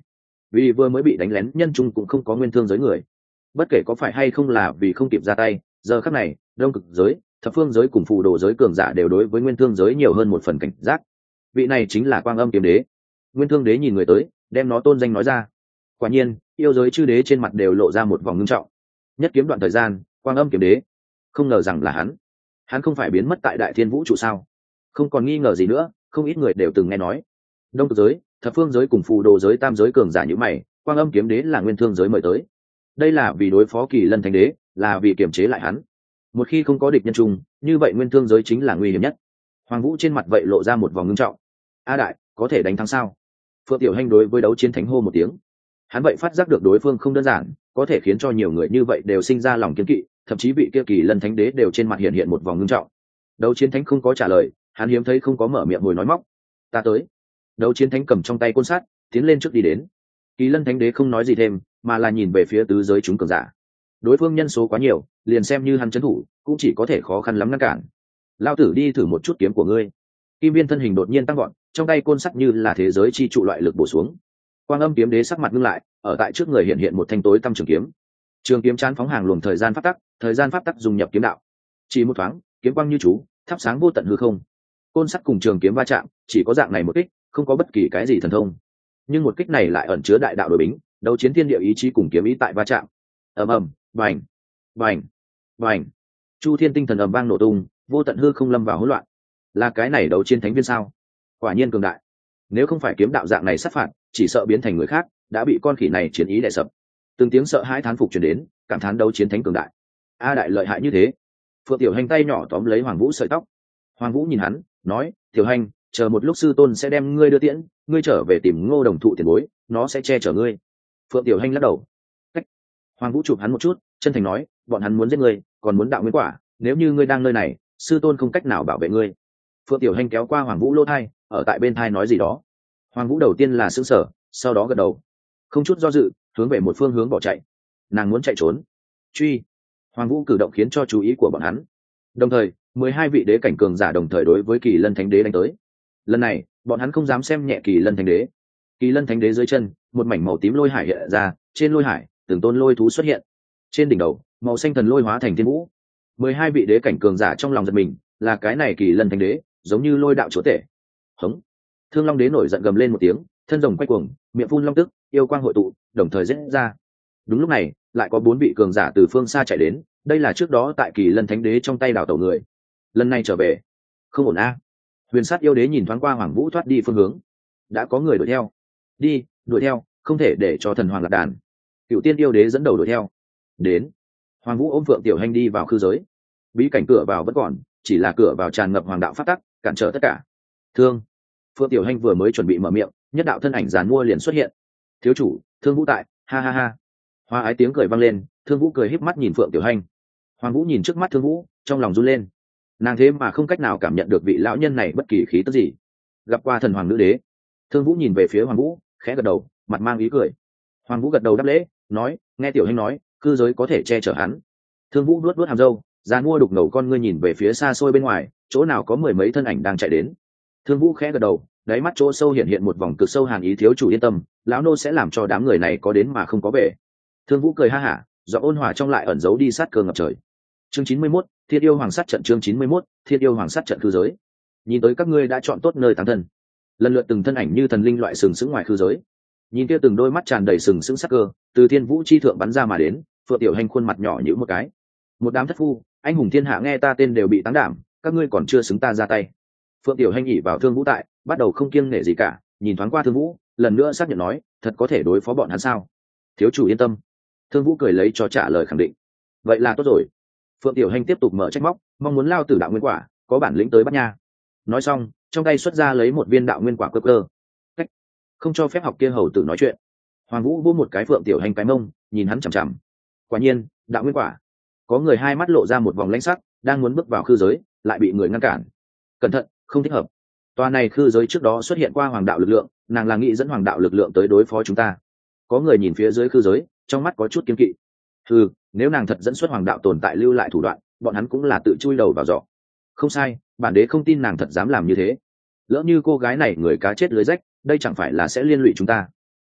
vì vừa mới bị đánh lén nhân trung cũng không có nguyên thương giới người. Bất kể có phải hay không là vì không kịp ra tay, giờ khắc này đông cực giới, thập phương giới cùng phù đồ giới cường giả đều đối với nguyên thương giới nhiều hơn một phần cảnh giác. Vị này chính là Quang Âm Kiếm Đế. Nguyên thương đế nhìn người tới, đem nó tôn danh nói ra. Quả nhiên yêu giới chư đế trên mặt đều lộ ra một vòng ngưng trọng. Nhất kiếm đoạn thời gian, Quang Âm Kiếm Đế, không ngờ rằng là hắn. Hắn không phải biến mất tại đại thiên vũ trụ sao? Không còn nghi ngờ gì nữa, không ít người đều từng nghe nói đông cực giới, thập phương giới cùng phù đồ giới tam giới cường giả như mày. Quang Âm Kiếm Đế là nguyên thương giới mời tới, đây là vì đối phó Kỳ Lân Thánh Đế, là vì kiềm chế lại hắn. Một khi không có địch nhân chung, như vậy nguyên thương giới chính là nguy hiểm nhất. Hoàng Vũ trên mặt vậy lộ ra một vòng ngưng trọng. A đại, có thể đánh thắng sao? Phượng Tiểu Hành đối với đấu chiến thánh hô một tiếng. Hắn vậy phát giác được đối phương không đơn giản, có thể khiến cho nhiều người như vậy đều sinh ra lòng kiêng kỵ, thậm chí vị kia Kỳ Lân Thánh Đế đều trên mặt hiện hiện một vòng ngưng trọng. Đấu chiến thánh không có trả lời, hắn hiếm thấy không có mở miệng ngồi nói móc. Ta tới. Đấu chiến thánh cầm trong tay côn sắt, tiến lên trước đi đến. Kỳ Lân Thánh Đế không nói gì thêm, mà là nhìn về phía tứ giới chúng cường giả. Đối phương nhân số quá nhiều, liền xem như hắn trấn thủ, cũng chỉ có thể khó khăn lắm ngăn cản. Lao tử đi thử một chút kiếm của ngươi. Kim Viên thân hình đột nhiên tăng gọn, trong tay côn sắt như là thế giới chi trụ loại lực bổ xuống. Quang Âm Kiếm Đế sắc mặt ngưng lại, ở tại trước người hiện hiện một thanh tối tăm trường kiếm. Trường kiếm chán phóng hàng luồng thời gian pháp tắc, thời gian pháp tắc dùng nhập kiếm đạo. Chỉ một thoáng, kiếm quang như chú, thắp sáng vô tận hư không. Côn sắt cùng trường kiếm va chạm, chỉ có dạng này một kích, không có bất kỳ cái gì thần thông. Nhưng một kích này lại ẩn chứa đại đạo đối bính, đấu chiến thiên địa ý chí cùng kiếm ý tại va chạm. Ầm ầm, bành, bành, bành. Chu thiên tinh thần ầm vang nổ tung, vô tận hư không lâm vào hỗn loạn. Là cái này đấu chiến thánh viên sao? Quả nhiên cường đại. Nếu không phải kiếm đạo dạng này sát phạt, chỉ sợ biến thành người khác, đã bị con khỉ này chiến ý đè sập. Từng tiếng sợ hãi thán phục truyền đến, cảm thán đấu chiến thánh cường đại. A đại lợi hại như thế. Phượng Tiểu Hành tay nhỏ tóm lấy Hoàng Vũ sợi tóc. Hoàng Vũ nhìn hắn, nói: "Tiểu Hành, chờ một lúc sư tôn sẽ đem ngươi đưa tiễn, ngươi trở về tìm Ngô Đồng Thụ tiền bối, nó sẽ che chở ngươi." Phượng Tiểu Hành lắc đầu. Cách. Hoàng Vũ chụp hắn một chút, chân thành nói: "Bọn hắn muốn giết ngươi, còn muốn đạo nguyên quả, nếu như ngươi đang nơi này, sư tôn không cách nào bảo vệ ngươi." Phượng Tiểu Hành kéo qua Hoàng Vũ lỗ thai, ở tại bên thai nói gì đó. Hoàng Vũ đầu tiên là sững sờ, sau đó gật đầu, không chút do dự, hướng về một phương hướng bỏ chạy. Nàng muốn chạy trốn. Truy. Hoàng Vũ cử động khiến cho chú ý của bọn hắn. Đồng thời, mười hai vị đế cảnh cường giả đồng thời đối với Kỳ Lân Thánh Đế đánh tới. Lần này, bọn hắn không dám xem nhẹ Kỳ Lân Thánh Đế. Kỳ Lân Thánh Đế dưới chân, một mảnh màu tím lôi hải hiện ra, trên lôi hải, từng tôn lôi thú xuất hiện. Trên đỉnh đầu, màu xanh thần lôi hóa thành thiên vũ. mười hai vị đế cảnh cường giả trong lòng giật mình, là cái này Kỳ Lân Thánh Đế, giống như lôi đạo chúa tể. Hống. Thương Long Đế nổi giận gầm lên một tiếng, thân rồng quay cuồng, miệng phun long tức, yêu quang hội tụ, đồng thời giết ra. Đúng lúc này, lại có bốn vị cường giả từ phương xa chạy đến, đây là trước đó tại Kỳ Lân Thánh Đế trong tay đào tẩu người. Lần này trở về, không ổn a. Huyền Sát yêu đế nhìn thoáng qua Hoàng Vũ thoát đi phương hướng, đã có người đuổi theo. Đi, đuổi theo, không thể để cho thần hoàng lạc đàn. Cựu Tiên yêu đế dẫn đầu đuổi theo. Đến. Hoàng Vũ ôm Phượng Tiểu Hành đi vào khư giới. Bí cảnh cửa vào vẫn còn, chỉ là cửa vào tràn ngập hoàng đạo pháp tắc, cản trở tất cả. Thương. Phượng Tiểu Hành vừa mới chuẩn bị mở miệng, nhất đạo thân ảnh giàn mua liền xuất hiện. Thiếu chủ, Thương Vũ tại, ha ha ha. Hoa ái tiếng cười vang lên, Thương Vũ cười híp mắt nhìn Phượng Tiểu Hành. Hoàng Vũ nhìn trước mắt Thương Vũ, trong lòng run lên. Nàng thế mà không cách nào cảm nhận được vị lão nhân này bất kỳ khí tức gì. Gặp qua thần hoàng nữ đế. Thương Vũ nhìn về phía Hoàng Vũ, khẽ gật đầu, mặt mang ý cười. Hoàng Vũ gật đầu đáp lễ, nói: "Nghe Tiểu Hành nói, cư giới có thể che chở hắn." Thương Vũ nuốt nuốt hàm râu, giàn mua đục ngầu con ngươi nhìn về phía xa xôi bên ngoài, chỗ nào có mười mấy thân ảnh đang chạy đến. Thương Vũ khẽ gật đầu, đáy mắt chỗ sâu hiện hiện một vòng cực sâu hàn ý. Thiếu chủ yên tâm, lão nô sẽ làm cho đám người này có đến mà không có về. Thương Vũ cười ha hả, giọng ôn hòa trong lại ẩn giấu đi sát cơ ngập trời. Chương chín mươi mốt, Thiên yêu hoàng sát trận. Chương chín mươi mốt, Thiên yêu hoàng sát trận khư giới. Nhìn tới các ngươi đã chọn tốt nơi táng thân. Lần lượt từng thân ảnh như thần linh loại sừng sững ngoài khư giới. Nhìn kia từng đôi mắt tràn đầy sừng sững sắc cơ, từ Thiên Vũ chi thượng bắn ra mà đến, Phượng Tiểu Hành khuôn mặt nhỏ nhíu một cái. Một đám thất phu, anh hùng thiên hạ nghe ta tên đều bị táng đảm, các ngươi còn chưa xứng ta ra tay. Phượng Tiểu Hành nhỉ vào Thương Vũ tại, bắt đầu không kiêng nể gì cả, nhìn thoáng qua Thương Vũ, lần nữa xác nhận nói: "Thật có thể đối phó bọn hắn sao?" "Thiếu chủ yên tâm." Thương Vũ cười lấy cho trả lời khẳng định. "Vậy là tốt rồi." Phượng Tiểu Hành tiếp tục mở trách móc, mong muốn lao tử đạo nguyên quả, có bản lĩnh tới bắt nha. Nói xong, trong tay xuất ra lấy một viên đạo nguyên quả cơ cơ. Cách, không cho phép học kia hầu tử nói chuyện. Hoàng Vũ vô một cái Phượng Tiểu Hành cái mông, nhìn hắn chằm chằm. Quả nhiên, đạo nguyên quả. Có người hai mắt lộ ra một vòng lãnh sắc, đang muốn bước vào khư giới, lại bị người ngăn cản. Cẩn thận, không thích hợp. Tòa này khư giới trước đó xuất hiện qua hoàng đạo lực lượng, nàng là nghĩ dẫn hoàng đạo lực lượng tới đối phó chúng ta. Có người nhìn phía dưới khư giới, trong mắt có chút kiêng kỵ. Ừ, nếu nàng thật dẫn xuất hoàng đạo tồn tại lưu lại thủ đoạn, bọn hắn cũng là tự chui đầu vào giỏ. Không sai, bản đế không tin nàng thật dám làm như thế. Lỡ như cô gái này người cá chết lưới rách, đây chẳng phải là sẽ liên lụy chúng ta. Ừm,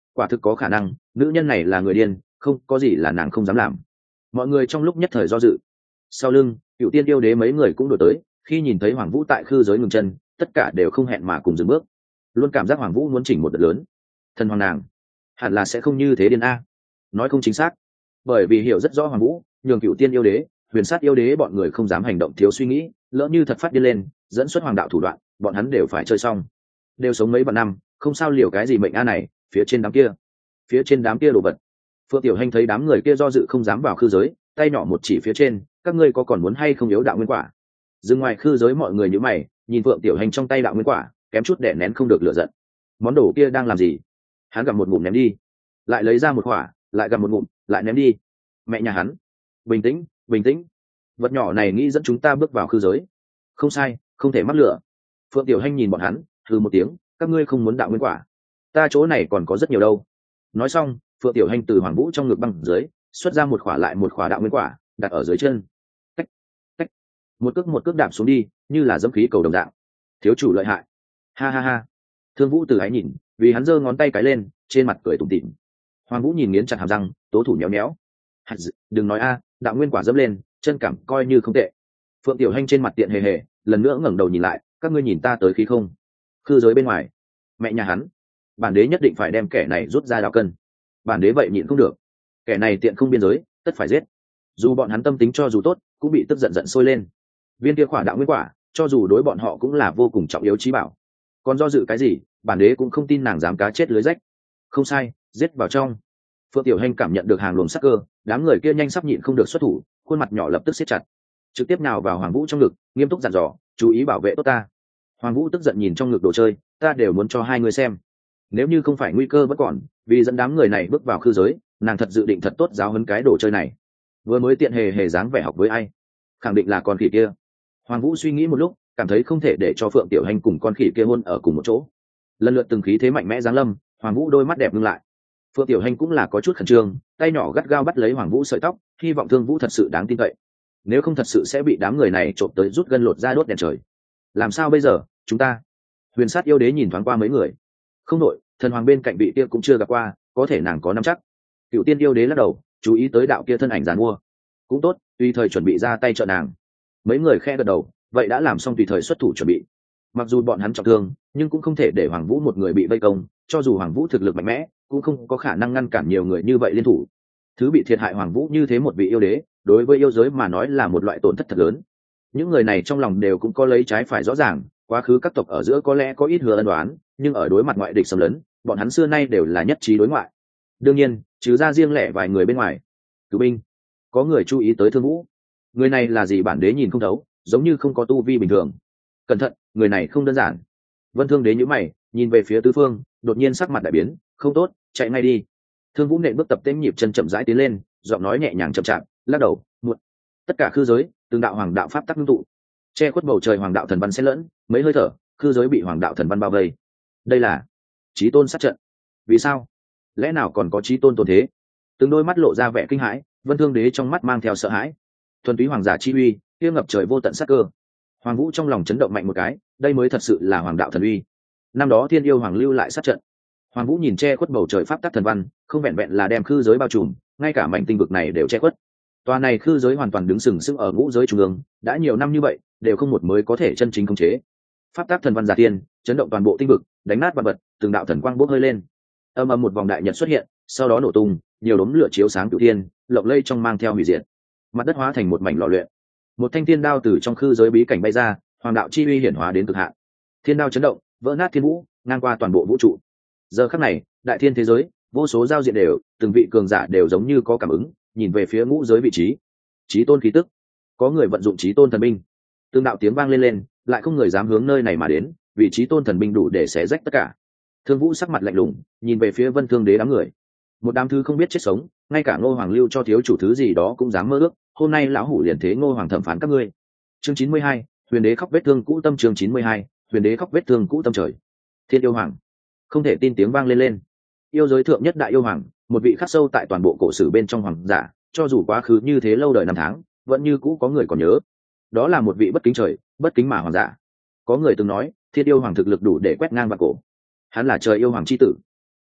quả thực có khả năng nữ nhân này là người điên, không có gì là nàng không dám làm. Mọi người trong lúc nhất thời do dự. Sau lưng cựu tiên yêu đế mấy người cũng đổi tới, khi nhìn thấy Hoàng Vũ tại khư giới ngừng chân, tất cả đều không hẹn mà cùng dừng bước, luôn cảm giác Hoàng Vũ muốn chỉnh một đợt lớn. Thần hoàng nàng hẳn là sẽ không như thế điên a. Nói không chính xác, bởi vì hiểu rất rõ Hoàng Vũ nhường cựu tiên yêu đế, huyền sát yêu đế bọn người không dám hành động thiếu suy nghĩ, lỡ như thật phát điên lên dẫn xuất hoàng đạo thủ đoạn, bọn hắn đều phải chơi xong. Đều sống mấy vạn năm, không sao liều cái gì mệnh a này. Phía trên đám kia, phía trên đám kia đồ vật. Phượng Tiểu Hành thấy đám người kia do dự không dám vào khư giới, tay nhỏ một chỉ phía trên, các ngươi có còn muốn hay không yếu đạo nguyên quả? Dừng ngoài khư giới mọi người nhíu mày, nhìn Phượng Tiểu Hành trong tay đạo nguyên quả, kém chút đè nén không được lửa giận. Món đồ kia đang làm gì? Hắn gặm một ngụm ném đi, lại lấy ra một quả, lại gặm một ngụm, lại ném đi. Mẹ nhà hắn, bình tĩnh, bình tĩnh. Vật nhỏ này nghĩ dẫn chúng ta bước vào khư giới. Không sai, không thể mắc lửa. Phượng Tiểu Hành nhìn bọn hắn, hừ một tiếng, các ngươi không muốn đạo nguyên quả, ta chỗ này còn có rất nhiều đâu. Nói xong, Phượng Tiểu Hành từ Hoàng Vũ trong ngực băng dưới xuất ra một khỏa lại một khỏa đạo nguyên quả, đặt ở dưới chân. Tách, tách, một cước một cước đạp xuống đi, như là dẫm khí cầu đồng dạng. Thiếu chủ lợi hại, ha ha ha. Thương Vũ từ ái nhìn, vì hắn giơ ngón tay cái lên, trên mặt cười tủm tỉm. Hoàng Vũ nhìn nghiến chặt hàm răng, tố thủ nhéo nhéo. Đừng nói a, đạo nguyên quả dẫm lên, chân cảm coi như không tệ. Phượng Tiểu Hành trên mặt tiện hề hề, lần nữa ngẩng đầu nhìn lại, các ngươi nhìn ta tới khí không? Khư giới bên ngoài, mẹ nhà hắn, bản đế nhất định phải đem kẻ này rút ra đạo cân. Bản đế vậy nhịn không được, kẻ này tiện không biên giới, tất phải giết. Dù bọn hắn tâm tính cho dù tốt, cũng bị tức giận giận sôi lên. Viên kia quả đạo nguyên quả, cho dù đối bọn họ cũng là vô cùng trọng yếu chí bảo. Còn do dự cái gì, bản đế cũng không tin nàng dám cá chết lưới rách. Không sai, giết vào trong. Phượng Tiểu Hành cảm nhận được hàng luồng sắc cơ, đám người kia nhanh sắp nhịn không được xuất thủ, khuôn mặt nhỏ lập tức siết chặt, trực tiếp nào vào Hoàng Vũ trong ngực, nghiêm túc dặn dò, chú ý bảo vệ tốt ta. Hoàng Vũ tức giận nhìn trong ngực đồ chơi, ta đều muốn cho hai người xem. Nếu như không phải nguy cơ vẫn còn, vì dẫn đám người này bước vào khư giới, nàng thật dự định thật tốt giáo huấn cái đồ chơi này. Vừa mới tiện hề hề dáng vẻ học với ai, khẳng định là con khỉ kia. Hoàng Vũ suy nghĩ một lúc, cảm thấy không thể để cho Phượng Tiểu Hành cùng con khỉ kia hôn ở cùng một chỗ. Lần lượt từng khí thế mạnh mẽ giáng lâm, Hoàng Vũ đôi mắt đẹp ngưng lại. Phượng Tiểu Hành cũng là có chút khẩn trương, tay nhỏ gắt gao bắt lấy Hoàng Vũ sợi tóc, hy vọng Thương Vũ thật sự đáng tin cậy. Nếu không thật sự sẽ bị đám người này trộm tới rút gân lột da đốt đèn trời. Làm sao bây giờ, chúng ta? Huyền sát yêu đế nhìn thoáng qua mấy người. Không đội, thần hoàng bên cạnh vị kia cũng chưa gặp qua, có thể nàng có nắm chắc. Cựu tiên yêu đế lắc đầu, chú ý tới đạo kia thân ảnh giàn mua. Cũng tốt, tùy thời chuẩn bị ra tay trợ nàng. Mấy người khe gật đầu, vậy đã làm xong tùy thời xuất thủ chuẩn bị. Mặc dù bọn hắn trọng thương, nhưng cũng không thể để Hoàng Vũ một người bị vây công, cho dù Hoàng Vũ thực lực mạnh mẽ, cũng không có khả năng ngăn cản nhiều người như vậy liên thủ. Thứ bị thiệt hại Hoàng Vũ như thế một vị yêu đế, đối với yêu giới mà nói là một loại tổn thất thật lớn. Những người này trong lòng đều cũng có lấy trái phải rõ ràng, quá khứ các tộc ở giữa có lẽ có ít hứa ân đoán, nhưng ở đối mặt ngoại địch xâm lấn, bọn hắn xưa nay đều là nhất trí đối ngoại. Đương nhiên, trừ ra riêng lẻ vài người bên ngoài. Cử binh, có người chú ý tới Thương Vũ. Người này là gì bản đế nhìn không thấu, giống như không có tu vi bình thường. Cẩn thận, người này không đơn giản. Vân Thương đế nhíu mày, nhìn về phía tứ phương, đột nhiên sắc mặt đại biến, không tốt, chạy ngay đi. Thương Vũ nện bước tập tễnh nhịp chân chậm rãi tiến lên, giọng nói nhẹ nhàng chậm chạp, lắc đầu, muộn. Tất cả khư giới, từng đạo hoàng đạo pháp tắc ngưng tụ, che khuất bầu trời hoàng đạo thần văn xen lẫn, mấy hơi thở, khư giới bị hoàng đạo thần văn bao vây. Đây là chí tôn sát trận. Vì sao? Lẽ nào còn có chí tôn tồn thế? Từng đôi mắt lộ ra vẻ kinh hãi, Vân Thương đế trong mắt mang theo sợ hãi. Thuần túy hoàng giả chi uy, kia ngập trời vô tận sát cơ. Hoàng Vũ trong lòng chấn động mạnh một cái, đây mới thật sự là hoàng đạo thần uy. Năm đó thiên yêu hoàng lưu lại sát trận. Hoàng Vũ nhìn che khuất bầu trời pháp tắc thần văn, không vẹn vẹn là đem khư giới bao trùm, ngay cả mảnh tinh vực này đều che khuất. Tòa này khư giới hoàn toàn đứng sừng sững ở ngũ giới trung ương, đã nhiều năm như vậy, đều không một mới có thể chân chính khống chế. Pháp tắc thần văn giả tiên, chấn động toàn bộ tinh vực, đánh nát vật vật, từng đạo thần quang bốc hơi lên. Âm ầm một vòng đại nhật xuất hiện, sau đó nổ tung, nhiều đốm lửa chiếu sáng cửu thiên, lộng lây trong mang theo hủy diệt. Mặt đất hóa thành một mảnh lò luyện. Một thanh thiên đao từ trong khư giới bí cảnh bay ra, hoàng đạo chi uy hiển hóa đến cực hạn. Thiên đao chấn động, vỡ nát thiên vũ, ngang qua toàn bộ vũ trụ. Giờ khắc này, đại thiên thế giới, vô số giao diện đều, từng vị cường giả đều giống như có cảm ứng, nhìn về phía ngũ giới vị trí. Chí tôn khí tức, có người vận dụng chí tôn thần binh. Tương đạo tiếng vang lên lên, lại không người dám hướng nơi này mà đến, vị chí tôn thần binh đủ để xé rách tất cả. Thương Vũ sắc mặt lạnh lùng, nhìn về phía Vân Thương đế đám người. Một đám thứ không biết chết sống, ngay cả Ngô Hoàng lưu cho thiếu chủ thứ gì đó cũng dám mơ ước, hôm nay lão hủ liền thế Ngô Hoàng thẩm phán các ngươi. Chương chín mươi hai, Huyền đế khóc vết thương cũ tâm. Chương chín mươi hai, Huyền đế khóc vết thương cũ tâm. Trời, Thiên yêu hoàng, không thể tin tiếng vang lên lên. Yêu giới thượng nhất đại yêu hoàng, một vị khắc sâu tại toàn bộ cổ sử bên trong hoàng giả, cho dù quá khứ như thế lâu đời năm tháng, vẫn như cũ có người còn nhớ. Đó là một vị bất kính trời, bất kính mà hoàng giả. Có người từng nói, Thiên yêu hoàng thực lực đủ để quét ngang vạn cổ. Hắn là trời yêu hoàng chi tử.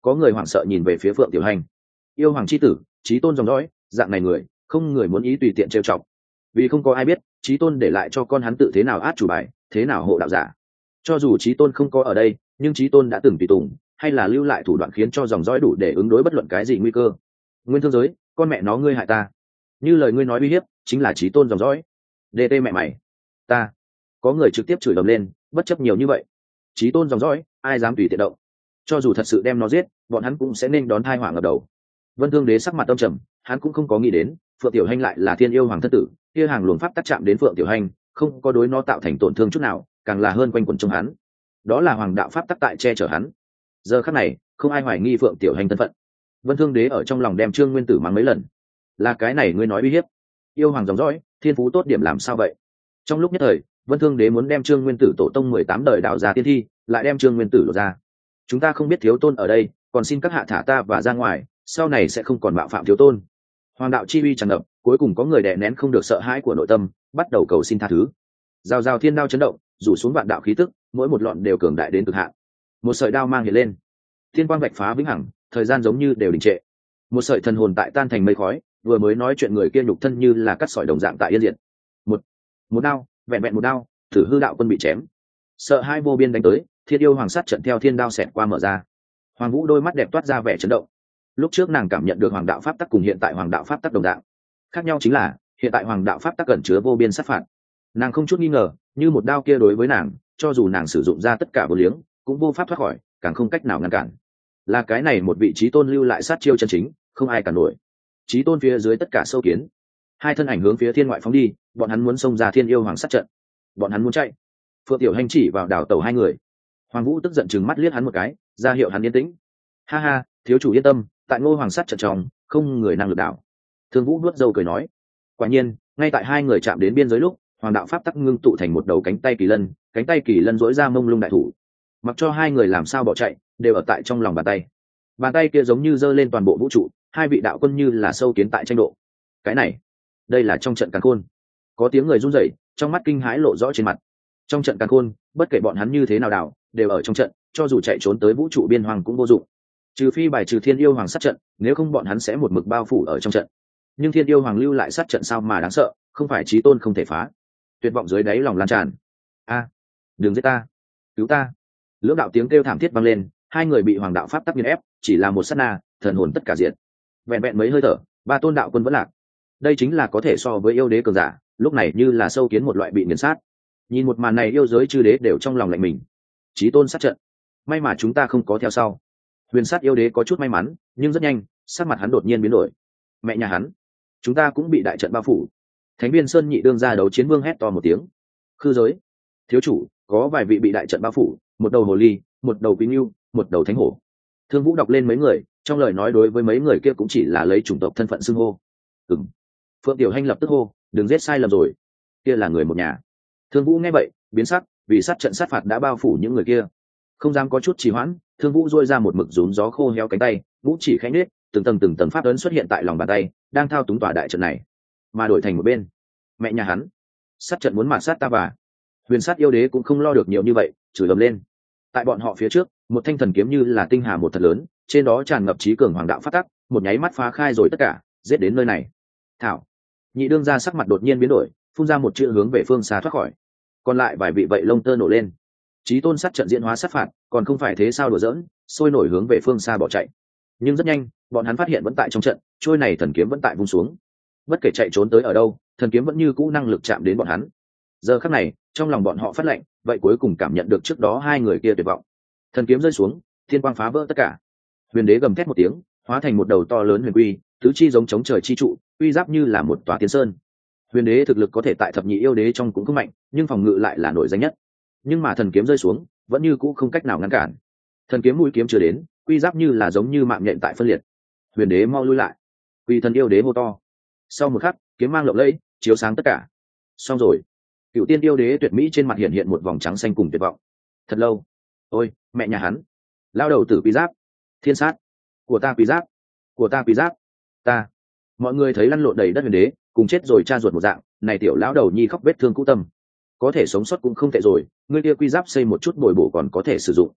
Có người hoảng sợ nhìn về phía Phượng Tiểu Hành. Yêu hoàng chi tử, chí tôn dòng dõi, dạng này người không người muốn ý tùy tiện trêu chọc, vì không có ai biết chí tôn để lại cho con hắn tự thế nào át chủ bài, thế nào hộ đạo giả. Cho dù chí tôn không có ở đây, nhưng chí tôn đã từng tùy tùng hay là lưu lại thủ đoạn khiến cho dòng dõi đủ để ứng đối bất luận cái gì nguy cơ. Nguyên thương giới, con mẹ nó ngươi hại ta, như lời ngươi nói uy hiếp chính là chí tôn dòng dõi. Đê tê mẹ mày, ta. Có người trực tiếp chửi ầm lên, bất chấp nhiều như vậy, chí tôn dòng dõi ai dám tùy tiện động, cho dù thật sự đem nó giết, bọn hắn cũng sẽ nên đón thai họa ngập đầu. Vân Thương Đế sắc mặt âm trầm, hắn cũng không có nghĩ đến Phượng Tiểu Hành lại là thiên yêu hoàng thân tử, kia hàng luồng pháp tác chạm đến Phượng Tiểu Hành, không có đối nó tạo thành tổn thương chút nào, càng là hơn quanh quẩn trong hắn. Đó là hoàng đạo pháp tắc tại che chở hắn. Giờ khắc này, không ai hoài nghi Phượng Tiểu Hành thân phận. Vân Thương Đế ở trong lòng đem Trương Nguyên Tử mắng mấy lần. Là cái này ngươi nói uy hiếp? Yêu hoàng dòng dõi, thiên phú tốt điểm làm sao vậy? Trong lúc nhất thời, Vân Thương Đế muốn đem Trương Nguyên Tử tổ tông mười tám đời đạo ra tiên thi, lại đem Trương Nguyên Tử lộ ra. Chúng ta không biết thiếu tôn ở đây, còn xin các hạ thả ta và ra ngoài, sau này sẽ không còn mạo phạm thiếu tôn. Hoàng đạo chi uy tràn ngập, cuối cùng có người đè nén không được sợ hãi của nội tâm, bắt đầu cầu xin tha thứ. Rào rào thiên đao chấn động, rủ xuống vạn đạo khí tức, mỗi một lọn đều cường đại đến cực hạn. Một sợi đao mang hiện lên, thiên quang vạch phá vĩnh hằng, thời gian giống như đều đình trệ. Một sợi thần hồn tại tan thành mây khói, vừa mới nói chuyện người kia nhục thân như là cắt sỏi đồng dạng tại yên diệt. Một, một đao, vẹn vẹn một đao, Tử Hư đạo quân bị chém. Sợ hai vô biên đánh tới, thiên yêu hoàng sát trận theo thiên đao xẹt qua mở ra. Hoàng Vũ đôi mắt đẹp toát ra vẻ chấn động. Lúc trước nàng cảm nhận được hoàng đạo pháp tắc cùng hiện tại hoàng đạo pháp tắc đồng dạng, khác nhau chính là hiện tại hoàng đạo pháp tắc cẩn chứa vô biên sát phạt. Nàng không chút nghi ngờ, như một đao kia đối với nàng, cho dù nàng sử dụng ra tất cả vô liếng, cũng vô pháp thoát khỏi, càng không cách nào ngăn cản. Là cái này một vị trí tôn lưu lại sát chiêu chân chính, không ai cản nổi. Chí tôn phía dưới tất cả sâu kiến, hai thân ảnh hướng phía thiên ngoại phóng đi, bọn hắn muốn xông ra thiên yêu hoàng sát trận, bọn hắn muốn chạy. Phượng Tiểu Hành chỉ vào đảo tàu hai người. Hoàng Vũ tức giận chừng mắt liếc hắn một cái, ra hiệu hắn yên tĩnh. Ha ha, thiếu chủ yên tâm, tại Ngô hoàng sát trận trong không người năng lực đảo. Thương Vũ nuốt dâu cười nói. Quả nhiên, ngay tại hai người chạm đến biên giới lúc, hoàng đạo pháp tắc ngưng tụ thành một đầu cánh tay kỳ lân, cánh tay kỳ lân dỗi ra mông lung đại thủ, mặc cho hai người làm sao bỏ chạy, đều ở tại trong lòng bàn tay. Bàn tay kia giống như giơ lên toàn bộ vũ trụ, hai vị đạo quân như là sâu kiến tại tranh độ. Cái này, đây là trong trận càn khôn. Có tiếng người run rẩy, trong mắt kinh hãi lộ rõ trên mặt. Trong trận càn khôn, bất kể bọn hắn như thế nào đảo, đều ở trong trận, cho dù chạy trốn tới vũ trụ biên hoàng cũng vô dụng. Trừ phi bài trừ thiên yêu hoàng sát trận, nếu không bọn hắn sẽ một mực bao phủ ở trong trận. Nhưng thiên yêu hoàng lưu lại sát trận sao mà đáng sợ, không phải chí tôn không thể phá. Tuyệt vọng dưới đáy lòng lan tràn. A, đừng giết ta, cứu ta! Lưỡng đạo tiếng kêu thảm thiết vang lên, hai người bị hoàng đạo pháp tắc nghiền ép, chỉ là một sát na, thần hồn tất cả diệt. Vẹn vẹn mấy hơi thở, ba tôn đạo quân vẫn lạc. Đây chính là có thể so với yêu đế cường giả, lúc này như là sâu kiến một loại bị nghiền sát. Nhìn một màn này, yêu giới chư đế đều trong lòng lạnh mình. Chí tôn sát trận, may mà chúng ta không có theo sau. Huyền sát yêu đế có chút may mắn, nhưng rất nhanh, sắc mặt hắn đột nhiên biến đổi. Mẹ nhà hắn, chúng ta cũng bị đại trận bao phủ. Thánh viên sơn nhị đương ra đấu chiến vương hét to một tiếng. Khư giới, thiếu chủ, có vài vị bị đại trận bao phủ, một đầu hồ ly, một đầu quý ngưu, một đầu thánh hổ. Thương Vũ đọc lên mấy người, trong lời nói đối với mấy người kia cũng chỉ là lấy chủng tộc thân phận xưng hô. Ừm. Phượng Tiểu Hành lập tức hô, đừng giết sai lầm rồi, kia là người một nhà. Thương Vũ nghe vậy, biến sắc, vì sát trận sát phạt đã bao phủ những người kia, không dám có chút trì hoãn. Thương Vũ duỗi ra một mực rún gió khô héo cánh tay, vũ chỉ khẽ nhếch, từng tầng từng tầng pháp ấn xuất hiện tại lòng bàn tay, đang thao túng tòa đại trận này. Mà đổi thành một bên, mẹ nhà hắn, sát trận muốn mạt sát ta và. Huyền sát yêu đế cũng không lo được nhiều như vậy, chửi ầm lên. Tại bọn họ phía trước, một thanh thần kiếm như là tinh hà một thật lớn, trên đó tràn ngập trí cường hoàng đạo phát tắc, một nháy mắt phá khai rồi tất cả, giết đến nơi này. Thảo, nhị đương ra sắc mặt đột nhiên biến đổi, phun ra một chữ hướng về phương xa thoát khỏi. Còn lại vài vị vậy lông tơ nổ lên. Chí tôn sát trận diễn hóa sát phạt, còn không phải thế sao đùa giỡn, sôi nổi hướng về phương xa bỏ chạy. Nhưng rất nhanh, bọn hắn phát hiện vẫn tại trong trận, trôi này thần kiếm vẫn tại vung xuống. Bất kể chạy trốn tới ở đâu, thần kiếm vẫn như cũ năng lực chạm đến bọn hắn. Giờ khắc này, trong lòng bọn họ phát lạnh, vậy cuối cùng cảm nhận được trước đó hai người kia tuyệt vọng. Thần kiếm rơi xuống, thiên quang phá vỡ tất cả. Huyền đế gầm thét một tiếng, hóa thành một đầu to lớn huyền quy, tứ chi giống chống trời chi trụ, uy giáp như là một tòa tiên sơn. Huyền đế thực lực có thể tại thập nhị yêu đế trong cũng không mạnh, nhưng phòng ngự lại là nổi danh nhất. Nhưng mà thần kiếm rơi xuống, vẫn như cũ không cách nào ngăn cản. Thần kiếm mũi kiếm chưa đến, uy giáp như là giống như mạng nhện tại phân liệt. Huyền đế mau lui lại. Uy thần yêu đế hô to. Sau một khắc, kiếm mang lộng lẫy, chiếu sáng tất cả. Xong rồi. Cựu tiên yêu đế tuyệt mỹ trên mặt hiện hiện một vòng trắng xanh cùng tuyệt vọng. Thật lâu. Ôi, mẹ nhà hắn. Lao đầu tử quý giáp. Thiên sát. Của ta quý giáp. Của ta quý giáp. Ta. Mọi người thấy lăn lộn đầy đất huyền đế, cùng chết rồi cha ruột một dạng, này tiểu lão đầu nhi khóc vết thương cũ tâm. Có thể sống sót cũng không tệ rồi, ngươi kia quy giáp xây một chút bồi bổ còn có thể sử dụng.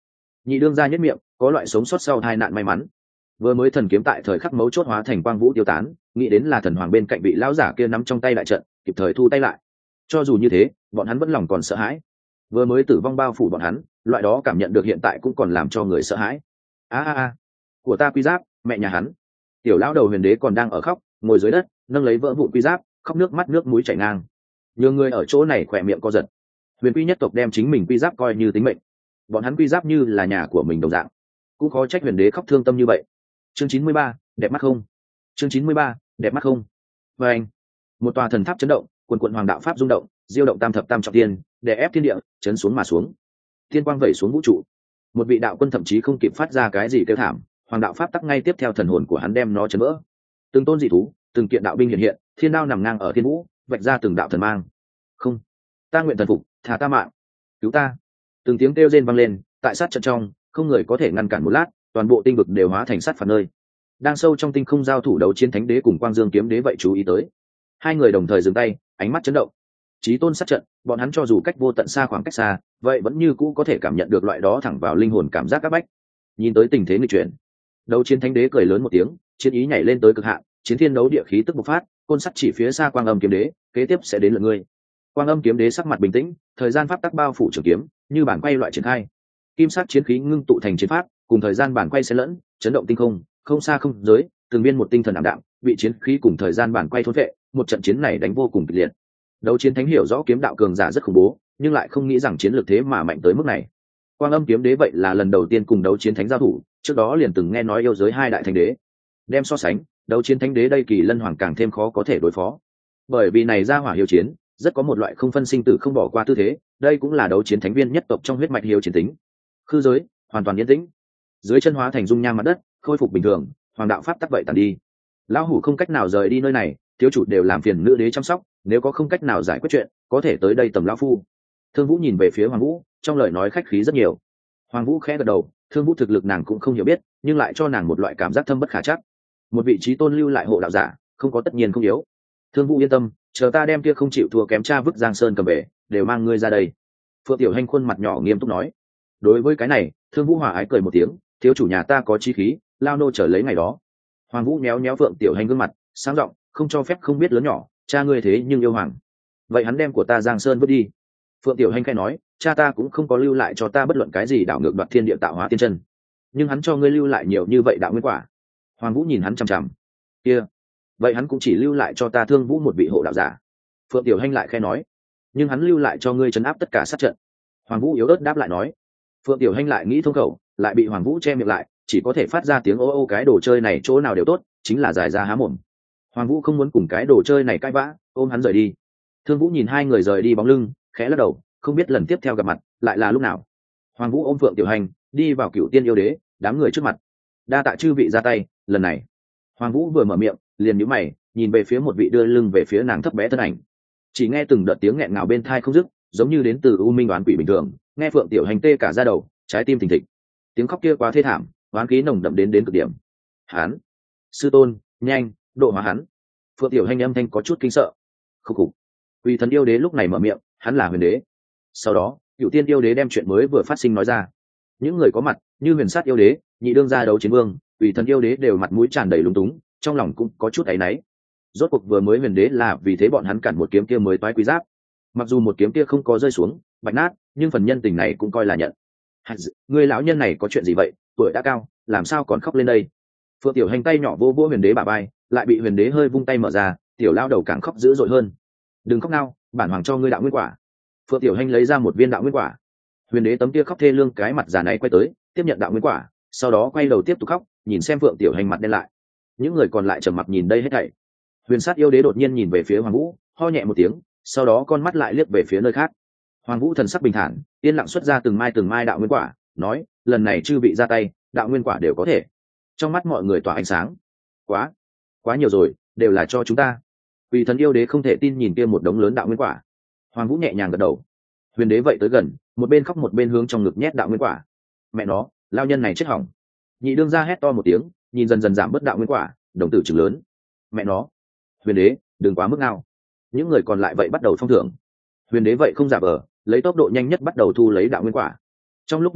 Nhị đương gia nhất miệng có loại sống sót sau tai nạn may mắn. Vừa mới thần kiếm tại thời khắc mấu chốt hóa thành quang vũ tiêu tán, nghĩ đến là thần hoàng bên cạnh vị lão giả kia nắm trong tay đại trận kịp thời thu tay lại. Cho dù như thế, bọn hắn vẫn lòng còn sợ hãi. Vừa mới tử vong bao phủ bọn hắn, loại đó cảm nhận được hiện tại cũng còn làm cho người sợ hãi. A a a, của ta quy giáp, mẹ nhà hắn. Tiểu lão đầu huyền đế còn đang ở khóc, ngồi dưới đất nâng lấy vỡ vụn quy giáp, khóc nước mắt nước mũi chảy ngang. Nhiều người ở chỗ này khỏe miệng co giật. Huyền quy nhất tộc đem chính mình quy giáp coi như tính mệnh, bọn hắn quy giáp như là nhà của mình đồng dạng, cũng khó trách huyền đế khóc thương tâm như vậy. Chương chín mươi ba, đẹp mắt không? Chương chín mươi ba, đẹp mắt không? Và anh, một tòa thần tháp chấn động, quần quận hoàng đạo pháp rung động, diêu động tam thập tam trọng thiên, đè ép thiên địa, chấn xuống mà xuống. Thiên quang vẩy xuống vũ trụ. Một vị đạo quân thậm chí không kịp phát ra cái gì kêu thảm, hoàng đạo pháp tắc ngay tiếp theo thần hồn của hắn đem nó chấn vỡ. Từng tôn dị thú, từng kiện đạo binh hiện hiện, thiên đao nằm ngang ở thiên vũ, vạch ra từng đạo thần mang. Không, ta nguyện thần phục, thả ta mạng, cứu ta. Từng tiếng kêu rên vang lên, tại sát trận trong, không người có thể ngăn cản một lát, toàn bộ tinh vực đều hóa thành sát phạt nơi. Đang sâu trong tinh không giao thủ đấu chiến thánh đế cùng quang dương kiếm đế vậy chú ý tới. Hai người đồng thời dừng tay, ánh mắt chấn động. Chí tôn sát trận, bọn hắn cho dù cách vô tận xa khoảng cách xa, vậy vẫn như cũ có thể cảm nhận được loại đó thẳng vào linh hồn cảm giác các bách. Nhìn tới tình thế nghịch chuyển, đấu chiến thánh đế cười lớn một tiếng, chiến ý nhảy lên tới cực hạn, chiến thiên đấu địa khí tức bộc phát, côn sắt chỉ phía xa quang âm kiếm đế, kế tiếp sẽ đến lượt ngươi. Quang âm kiếm đế sắc mặt bình tĩnh, thời gian pháp tắc bao phủ trường kiếm, như bản quay loại triển khai. Kim sắc chiến khí ngưng tụ thành chiến pháp, cùng thời gian bản quay xen lẫn, chấn động tinh không, không xa không giới, từng viên một tinh thần ảm đạm, bị chiến khí cùng thời gian bản quay thôn vệ, một trận chiến này đánh vô cùng kịch liệt. Đấu chiến thánh hiểu rõ kiếm đạo cường giả rất khủng bố, nhưng lại không nghĩ rằng chiến lược thế mà mạnh tới mức này. Quang âm kiếm đế vậy là lần đầu tiên cùng đấu chiến thánh giao thủ, trước đó liền từng nghe nói yêu giới hai đại thánh đế. Đem so sánh, đấu chiến thánh đế đây kỳ lân hoàng càng thêm khó có thể đối phó. Bởi vì này ra hỏa hiếu chiến, rất có một loại không phân sinh tử không bỏ qua tư thế, đây cũng là đấu chiến thánh viên nhất tộc trong huyết mạch hiếu chiến tính. Khư giới hoàn toàn yên tĩnh, dưới chân hóa thành dung nham mặt đất, khôi phục bình thường, hoàng đạo pháp tắc vậy tàn đi. Lão hủ không cách nào rời đi nơi này, thiếu chủ đều làm phiền nữ đế chăm sóc, nếu có không cách nào giải quyết chuyện, có thể tới đây tầm lão phu. Thương Vũ nhìn về phía Hoàng Vũ, trong lời nói khách khí rất nhiều. Hoàng Vũ khẽ gật đầu, Thương Vũ thực lực nàng cũng không hiểu biết, nhưng lại cho nàng một loại cảm giác thâm bất khả chắc. Một vị trí tôn lưu lại hộ đạo giả, không có tất nhiên không yếu. Thương Vũ yên tâm, chờ ta đem kia không chịu thua kém cha vứt Giang Sơn cầm về, đều mang ngươi ra đây. Phượng Tiểu Hành khuôn mặt nhỏ nghiêm túc nói. Đối với cái này, Thương Vũ hòa ái cười một tiếng, thiếu chủ nhà ta có chí khí, lao nô chờ lấy ngày đó. Hoàng Vũ méo méo Phượng Tiểu Hành gương mặt, sáng giọng, không cho phép không biết lớn nhỏ, cha ngươi thế nhưng yêu hoàng, vậy hắn đem của ta Giang Sơn vứt đi. Phượng Tiểu Hành khai nói, cha ta cũng không có lưu lại cho ta bất luận cái gì đảo ngược đoạt thiên địa tạo hóa tiên chân, nhưng hắn cho ngươi lưu lại nhiều như vậy đạo nguyên quả. Hoàng Vũ nhìn hắn chằm chằm, kia, vậy hắn cũng chỉ lưu lại cho ta Thương Vũ một vị hộ đạo giả. Phượng Tiểu Hành lại khai nói, nhưng hắn lưu lại cho ngươi trấn áp tất cả sát trận. Hoàng Vũ yếu ớt đáp lại nói. Phượng Tiểu Hành lại nghĩ thông khẩu, lại bị Hoàng Vũ che miệng lại, chỉ có thể phát ra tiếng ô ô, cái đồ chơi này chỗ nào đều tốt, chính là giải ra há mồm. Hoàng Vũ không muốn cùng cái đồ chơi này cãi vã, ôm hắn rời đi. Thương Vũ nhìn hai người rời đi bóng lưng, khẽ lắc đầu, không biết lần tiếp theo gặp mặt lại là lúc nào. Hoàng Vũ ôm Phượng Tiểu Hành đi vào Cửu Tiên yêu đế đám người trước mặt, đa tạ chư vị ra tay, lần này. Hoàng Vũ vừa mở miệng, liền nhíu mày, nhìn về phía một vị đưa lưng về phía nàng thấp bé thân ảnh. Chỉ nghe từng đợt tiếng nghẹn ngào bên tai không dứt, giống như đến từ u minh oán quỷ bình thường, nghe Phượng Tiểu Hành tê cả da đầu, trái tim thình thịch. Tiếng khóc kia quá thê thảm, oán khí nồng đậm đến đến cực điểm. Hắn, sư tôn, nhanh, độ hóa hắn. Phượng Tiểu Hành âm thanh có chút kinh sợ. Khúc khục. Uy Thần yêu đế lúc này mở miệng, hắn là huyền đế. Sau đó, Cửu Tiên yêu đế đem chuyện mới vừa phát sinh nói ra. Những người có mặt, như Huyền Sát yêu đế, Nhị đương gia đấu chiến vương, Uy Thần yêu đế đều mặt mũi tràn đầy lúng túng, trong lòng cũng có chút áy náy. Rốt cuộc vừa mới huyền đế là vì thế bọn hắn cản một kiếm kia mới toái quý giáp. Mặc dù một kiếm kia không có rơi xuống, bạch nát, nhưng phần nhân tình này cũng coi là nhận. Người lão nhân này có chuyện gì vậy, tuổi đã cao, làm sao còn khóc lên đây? Phượng Tiểu Hành tay nhỏ vô vô huyền đế bả vai, lại bị huyền đế hơi vung tay mở ra, tiểu lao đầu càng khóc dữ dội hơn. Đừng khóc nào, bản hoàng cho ngươi đạo nguyên quả. Phượng Tiểu Hành lấy ra một viên đạo nguyên quả. Huyền đế tấm kia khóc thê lương cái mặt già này quay tới, tiếp nhận đạo nguyên quả, sau đó quay đầu tiếp tục khóc, nhìn xem Phượng Tiểu Hành mặt đen lại. Những người còn lại trầm mặc nhìn đây hết thảy. Huyền Sát yêu đế đột nhiên nhìn về phía Hoàng Vũ, ho nhẹ một tiếng, sau đó con mắt lại liếc về phía nơi khác. Hoàng Vũ thần sắc bình thản, yên lặng xuất ra từng mai từng mai đạo nguyên quả, nói, lần này chư vị ra tay, đạo nguyên quả đều có thể. Trong mắt mọi người tỏa ánh sáng. Quá, quá nhiều rồi, đều là cho chúng ta. Vì Thần yêu đế không thể tin nhìn kia một đống lớn đạo nguyên quả. Hoàng Vũ nhẹ nhàng gật đầu. Huyền đế vậy tới gần, một bên khóc một bên hướng trong ngực nhét đạo nguyên quả. Mẹ nó, lao nhân này chết hỏng. Nhị đương gia hét to một tiếng, nhìn dần dần giảm bớt đạo nguyên quả, đồng tử trừng lớn. Mẹ nó, huyền đế, đừng quá mức nào. Những người còn lại vậy bắt đầu phong thưởng. Huyền đế vậy không giả vờ, lấy tốc độ nhanh nhất bắt đầu thu lấy đạo nguyên quả. Trong lúc nhất thời,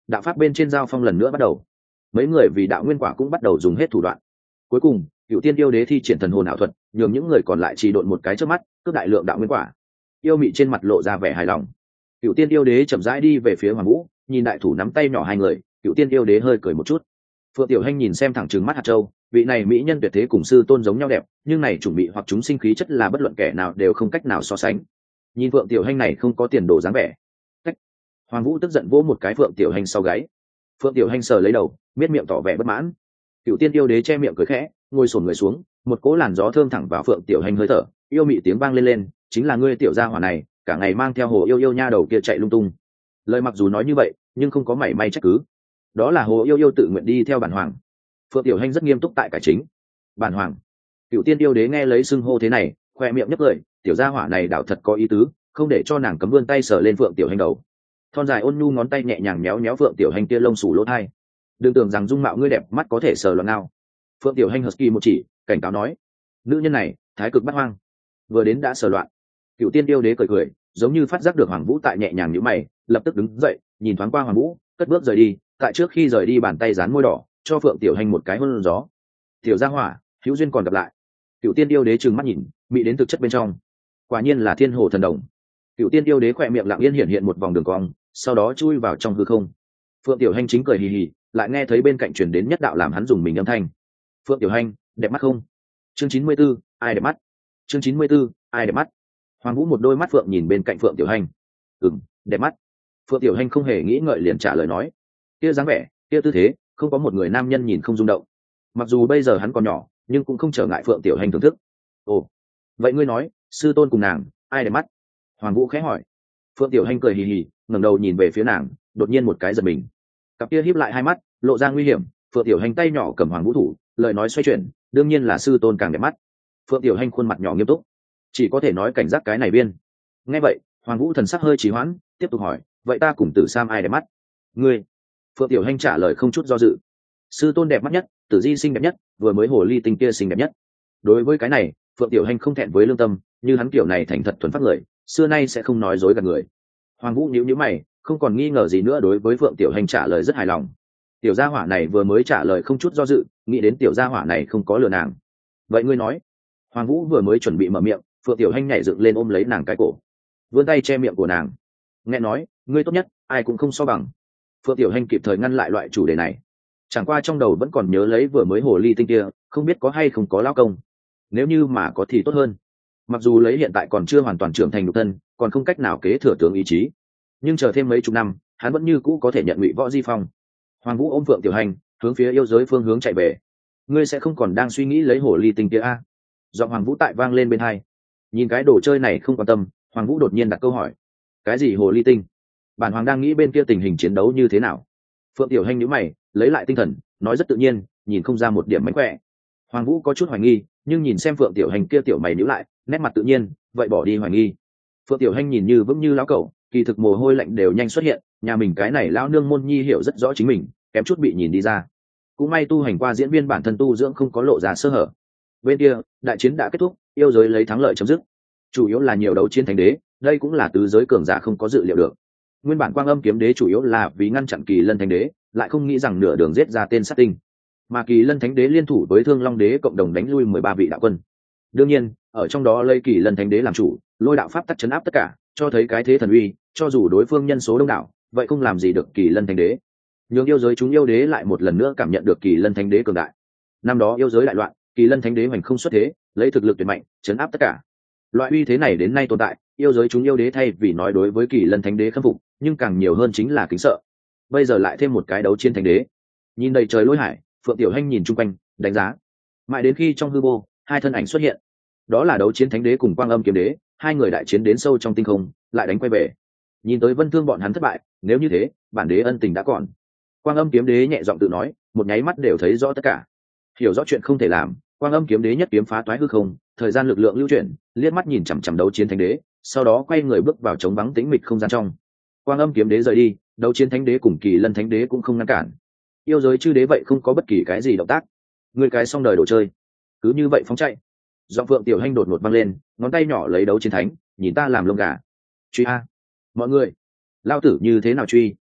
đạo pháp bên trên giao phong lần nữa bắt đầu. Mấy người vì đạo nguyên quả cũng bắt đầu dùng hết thủ đoạn. Cuối cùng cựu tiên yêu đế thi triển thần hồn ảo thuật, nhường những người còn lại chỉ độn một cái trước mắt, cướp đại lượng đạo nguyên quả. Yêu mị trên mặt lộ ra vẻ hài lòng. Cựu tiên yêu đế chậm rãi đi về phía Hoàng Vũ, nhìn đại thủ nắm tay nhỏ hai người, cựu tiên yêu đế hơi cười một chút. Phượng Tiểu Hanh nhìn xem thẳng trừng mắt hạt châu, vị này mỹ nhân tuyệt thế cùng sư tôn giống nhau đẹp, nhưng này chủng bị hoặc chúng sinh khí chất là bất luận kẻ nào đều không cách nào so sánh. Nhìn Phượng Tiểu Hanh này không có tiền đồ dáng vẻ. Cách. Hoàng Vũ tức giận vỗ một cái Phượng Tiểu Hanh sau gáy. Phượng Tiểu Hanh sờ lấy đầu, miết miệng tỏ vẻ bất mãn. Cựu tiên yêu đế che miệng cười khẽ, ngồi xổm người xuống, một cỗ làn gió thơm thẳng vào Phượng Tiểu Hanh hơi thở, yêu mị tiếng vang lên lên, chính là ngươi tiểu gia hỏa này, cả ngày mang theo hồ yêu yêu nha đầu kia chạy lung tung. Lời mặc dù nói như vậy, nhưng không có mảy may trách cứ. Đó là hồ yêu yêu tự nguyện đi theo bản hoàng. Phượng Tiểu Hanh rất nghiêm túc tại cải chính. Bản hoàng. Cựu tiên yêu đế nghe lấy xưng hô thế này, khoe miệng nhếch cười, tiểu gia hỏa này đảo thật có ý tứ, không để cho nàng cấm vươn tay sờ lên Phượng Tiểu Hanh đầu. Thon dài ôn nhu ngón tay nhẹ nhàng méo méo Phượng Tiểu Hanh kia lông xù lỗ tai. Đừng tưởng rằng dung mạo ngươi đẹp mắt có thể sờ loạn nào. Phượng Tiểu Hanh husky một chỉ, cảnh cáo nói, nữ nhân này thái cực bắt hoang, vừa đến đã sờ loạn. Cựu tiên yêu đế cười cười, giống như phát giác được Hoàng Vũ tại nhẹ nhàng nhíu mày, lập tức đứng dậy, nhìn thoáng qua Hoàng Vũ, cất bước rời đi. Tại trước khi rời đi bàn tay dán môi đỏ, cho Phượng Tiểu Hanh một cái hôn gió. Tiểu gia hỏa, hữu duyên còn gặp lại. Cựu tiên yêu đế trừng mắt nhìn, mị đến thực chất bên trong, quả nhiên là thiên hồ thần đồng. Cựu tiên yêu đế khỏe miệng lặng yên hiện hiện một vòng đường cong, sau đó chui vào trong hư không. Phượng Tiểu Hanh chính cười hì hì, lại nghe thấy bên cạnh truyền đến nhất đạo làm hắn dùng mình âm thanh. Phượng Tiểu Hanh, đẹp mắt không? Chương chín mươi 94, ai đẹp mắt? Chương chín mươi 94, ai đẹp mắt? Hoàng Vũ một đôi mắt phượng nhìn bên cạnh Phượng Tiểu Hanh. Ừm, đẹp mắt. Phượng Tiểu Hanh không hề nghĩ ngợi liền trả lời nói. Kia dáng vẻ, kia tư thế, không có một người nam nhân nhìn không rung động. Mặc dù bây giờ hắn còn nhỏ, nhưng cũng không trở ngại Phượng Tiểu Hanh thưởng thức. Ồ, vậy ngươi nói, sư tôn cùng nàng, ai đẹp mắt? Hoàng Vũ khẽ hỏi. Phượng Tiểu Hanh cười hì hì, ngẩng đầu nhìn về phía nàng, đột nhiên một cái giật mình. Cặp kia híp lại hai mắt, lộ ra nguy hiểm. Phượng Tiểu Hanh tay nhỏ cầm Hoàng Vũ thủ, lời nói xoay chuyển, đương nhiên là sư tôn càng đẹp mắt. Phượng Tiểu Hanh khuôn mặt nhỏ nghiêm túc, chỉ có thể nói cảnh giác cái này viên. Nghe vậy, Hoàng Vũ thần sắc hơi trì hoãn, tiếp tục hỏi, vậy ta cùng Tử Sam ai đẹp mắt? Ngươi. Phượng Tiểu Hanh trả lời không chút do dự. Sư tôn đẹp mắt nhất, Tử Di xinh đẹp nhất, vừa mới hồ ly tinh kia xinh đẹp nhất. Đối với cái này, Phượng Tiểu Hanh không thẹn với lương tâm, như hắn kiểu này thành thật thuần phát người, xưa nay sẽ không nói dối gạt người. Hoàng Vũ nhíu nhíu mày, không còn nghi ngờ gì nữa, đối với Phượng Tiểu Hanh trả lời rất hài lòng. Tiểu gia hỏa này vừa mới trả lời không chút do dự, nghĩ đến tiểu gia hỏa này không có lừa nàng. Vậy ngươi nói? Hoàng Vũ vừa mới chuẩn bị mở miệng, Phượng Tiểu Hanh nhảy dựng lên ôm lấy nàng cái cổ, vươn tay che miệng của nàng, nghe nói, ngươi tốt nhất, ai cũng không so bằng. Phượng Tiểu Hanh kịp thời ngăn lại loại chủ đề này, chẳng qua trong đầu vẫn còn nhớ lấy vừa mới hồ ly tinh kia, không biết có hay không có lao công. Nếu như mà có thì tốt hơn. Mặc dù lấy hiện tại còn chưa hoàn toàn trưởng thành nhục thân, còn không cách nào kế thừa tướng ý chí, nhưng chờ thêm mấy chục năm, hắn vẫn như cũ có thể nhận Ngụy Võ Di phong. Hoàng Vũ ôm Phượng Tiểu Hanh, hướng phía yêu giới phương hướng chạy về. Ngươi sẽ không còn đang suy nghĩ lấy hồ ly tinh kia a? Giọng Hoàng Vũ tại vang lên bên hai. Nhìn cái đồ chơi này không quan tâm, Hoàng Vũ đột nhiên đặt câu hỏi. Cái gì hồ ly tinh? Bản hoàng đang nghĩ bên kia tình hình chiến đấu như thế nào. Phượng Tiểu Hanh nhíu mày, lấy lại tinh thần, nói rất tự nhiên, nhìn không ra một điểm mánh khỏe. Hoàng Vũ có chút hoài nghi, nhưng nhìn xem Phượng Tiểu Hanh kia tiểu mày nhíu lại, nét mặt tự nhiên, vậy bỏ đi hoài nghi. Phượng Tiểu Hanh nhìn như vững như lão cẩu, kỳ thực mồ hôi lạnh đều nhanh xuất hiện, nhà mình cái này lão nương môn nhi hiểu rất rõ chính mình, kém chút bị nhìn đi ra. Cũng may tu hành qua diễn viên bản thân tu dưỡng không có lộ ra sơ hở. Bên kia, đại chiến đã kết thúc, yêu giới lấy thắng lợi chấm dứt. Chủ yếu là nhiều đấu chiến thánh đế, đây cũng là tứ giới cường giả không có dự liệu được. Nguyên bản Quang Âm kiếm đế chủ yếu là vì ngăn chặn Kỳ Lân thánh đế, lại không nghĩ rằng nửa đường giết ra tên sát tinh. Mà Kỳ Lân thánh đế liên thủ với Thương Long đế cộng đồng đánh lui mười ba vị đạo quân. Đương nhiên, ở trong đó lấy Kỳ Lân thánh đế làm chủ, lôi đạo pháp tắc chấn áp tất cả, cho thấy cái thế thần uy, cho dù đối phương nhân số đông đảo, vậy không làm gì được Kỳ Lân thánh đế. Nhưng yêu giới chúng yêu đế lại một lần nữa cảm nhận được Kỳ Lân thánh đế cường đại. Năm đó yêu giới đại loạn, Kỳ Lân thánh đế hoành không xuất thế, lấy thực lực tuyệt mạnh, chấn áp tất cả. Loại uy thế này đến nay tồn tại, yêu giới chúng yêu đế thay vì nói đối với Kỳ Lân thánh đế khâm phục, nhưng càng nhiều hơn chính là kính sợ. Bây giờ lại thêm một cái đấu chiến thánh đế. Nhìn đầy trời lôi hải, Phượng Tiểu Hanh nhìn chung quanh, đánh giá. Mãi đến khi trong hư vô, hai thân ảnh xuất hiện. Đó là đấu chiến thánh đế cùng Quang Âm kiếm đế, hai người đại chiến đến sâu trong tinh không, lại đánh quay về. Nhìn tới Vân Thương bọn hắn thất bại, nếu như thế, bản đế ân tình đã còn. Quang Âm kiếm đế nhẹ giọng tự nói, một nháy mắt đều thấy rõ tất cả. Hiểu rõ chuyện không thể làm, Quang Âm kiếm đế nhất kiếm phá toái hư không, thời gian lực lượng lưu chuyển, liếc mắt nhìn chằm chằm đấu chiến thánh đế, sau đó quay người bước vào trống vắng tĩnh mịch không gian trong. Quang Âm kiếm đế rời đi, đấu chiến thánh đế cùng Kỳ Lân thánh đế cũng không ngăn cản. Yêu giới chư đế vậy không có bất kỳ cái gì động tác. Người cái xong đời đồ chơi, cứ như vậy phóng chạy. Giọng Phượng Tiểu Hanh đột ngột vang lên, ngón tay nhỏ lấy đấu chiến thánh, nhìn ta làm lông gà. Truy a, mọi người, lao tử như thế nào truy?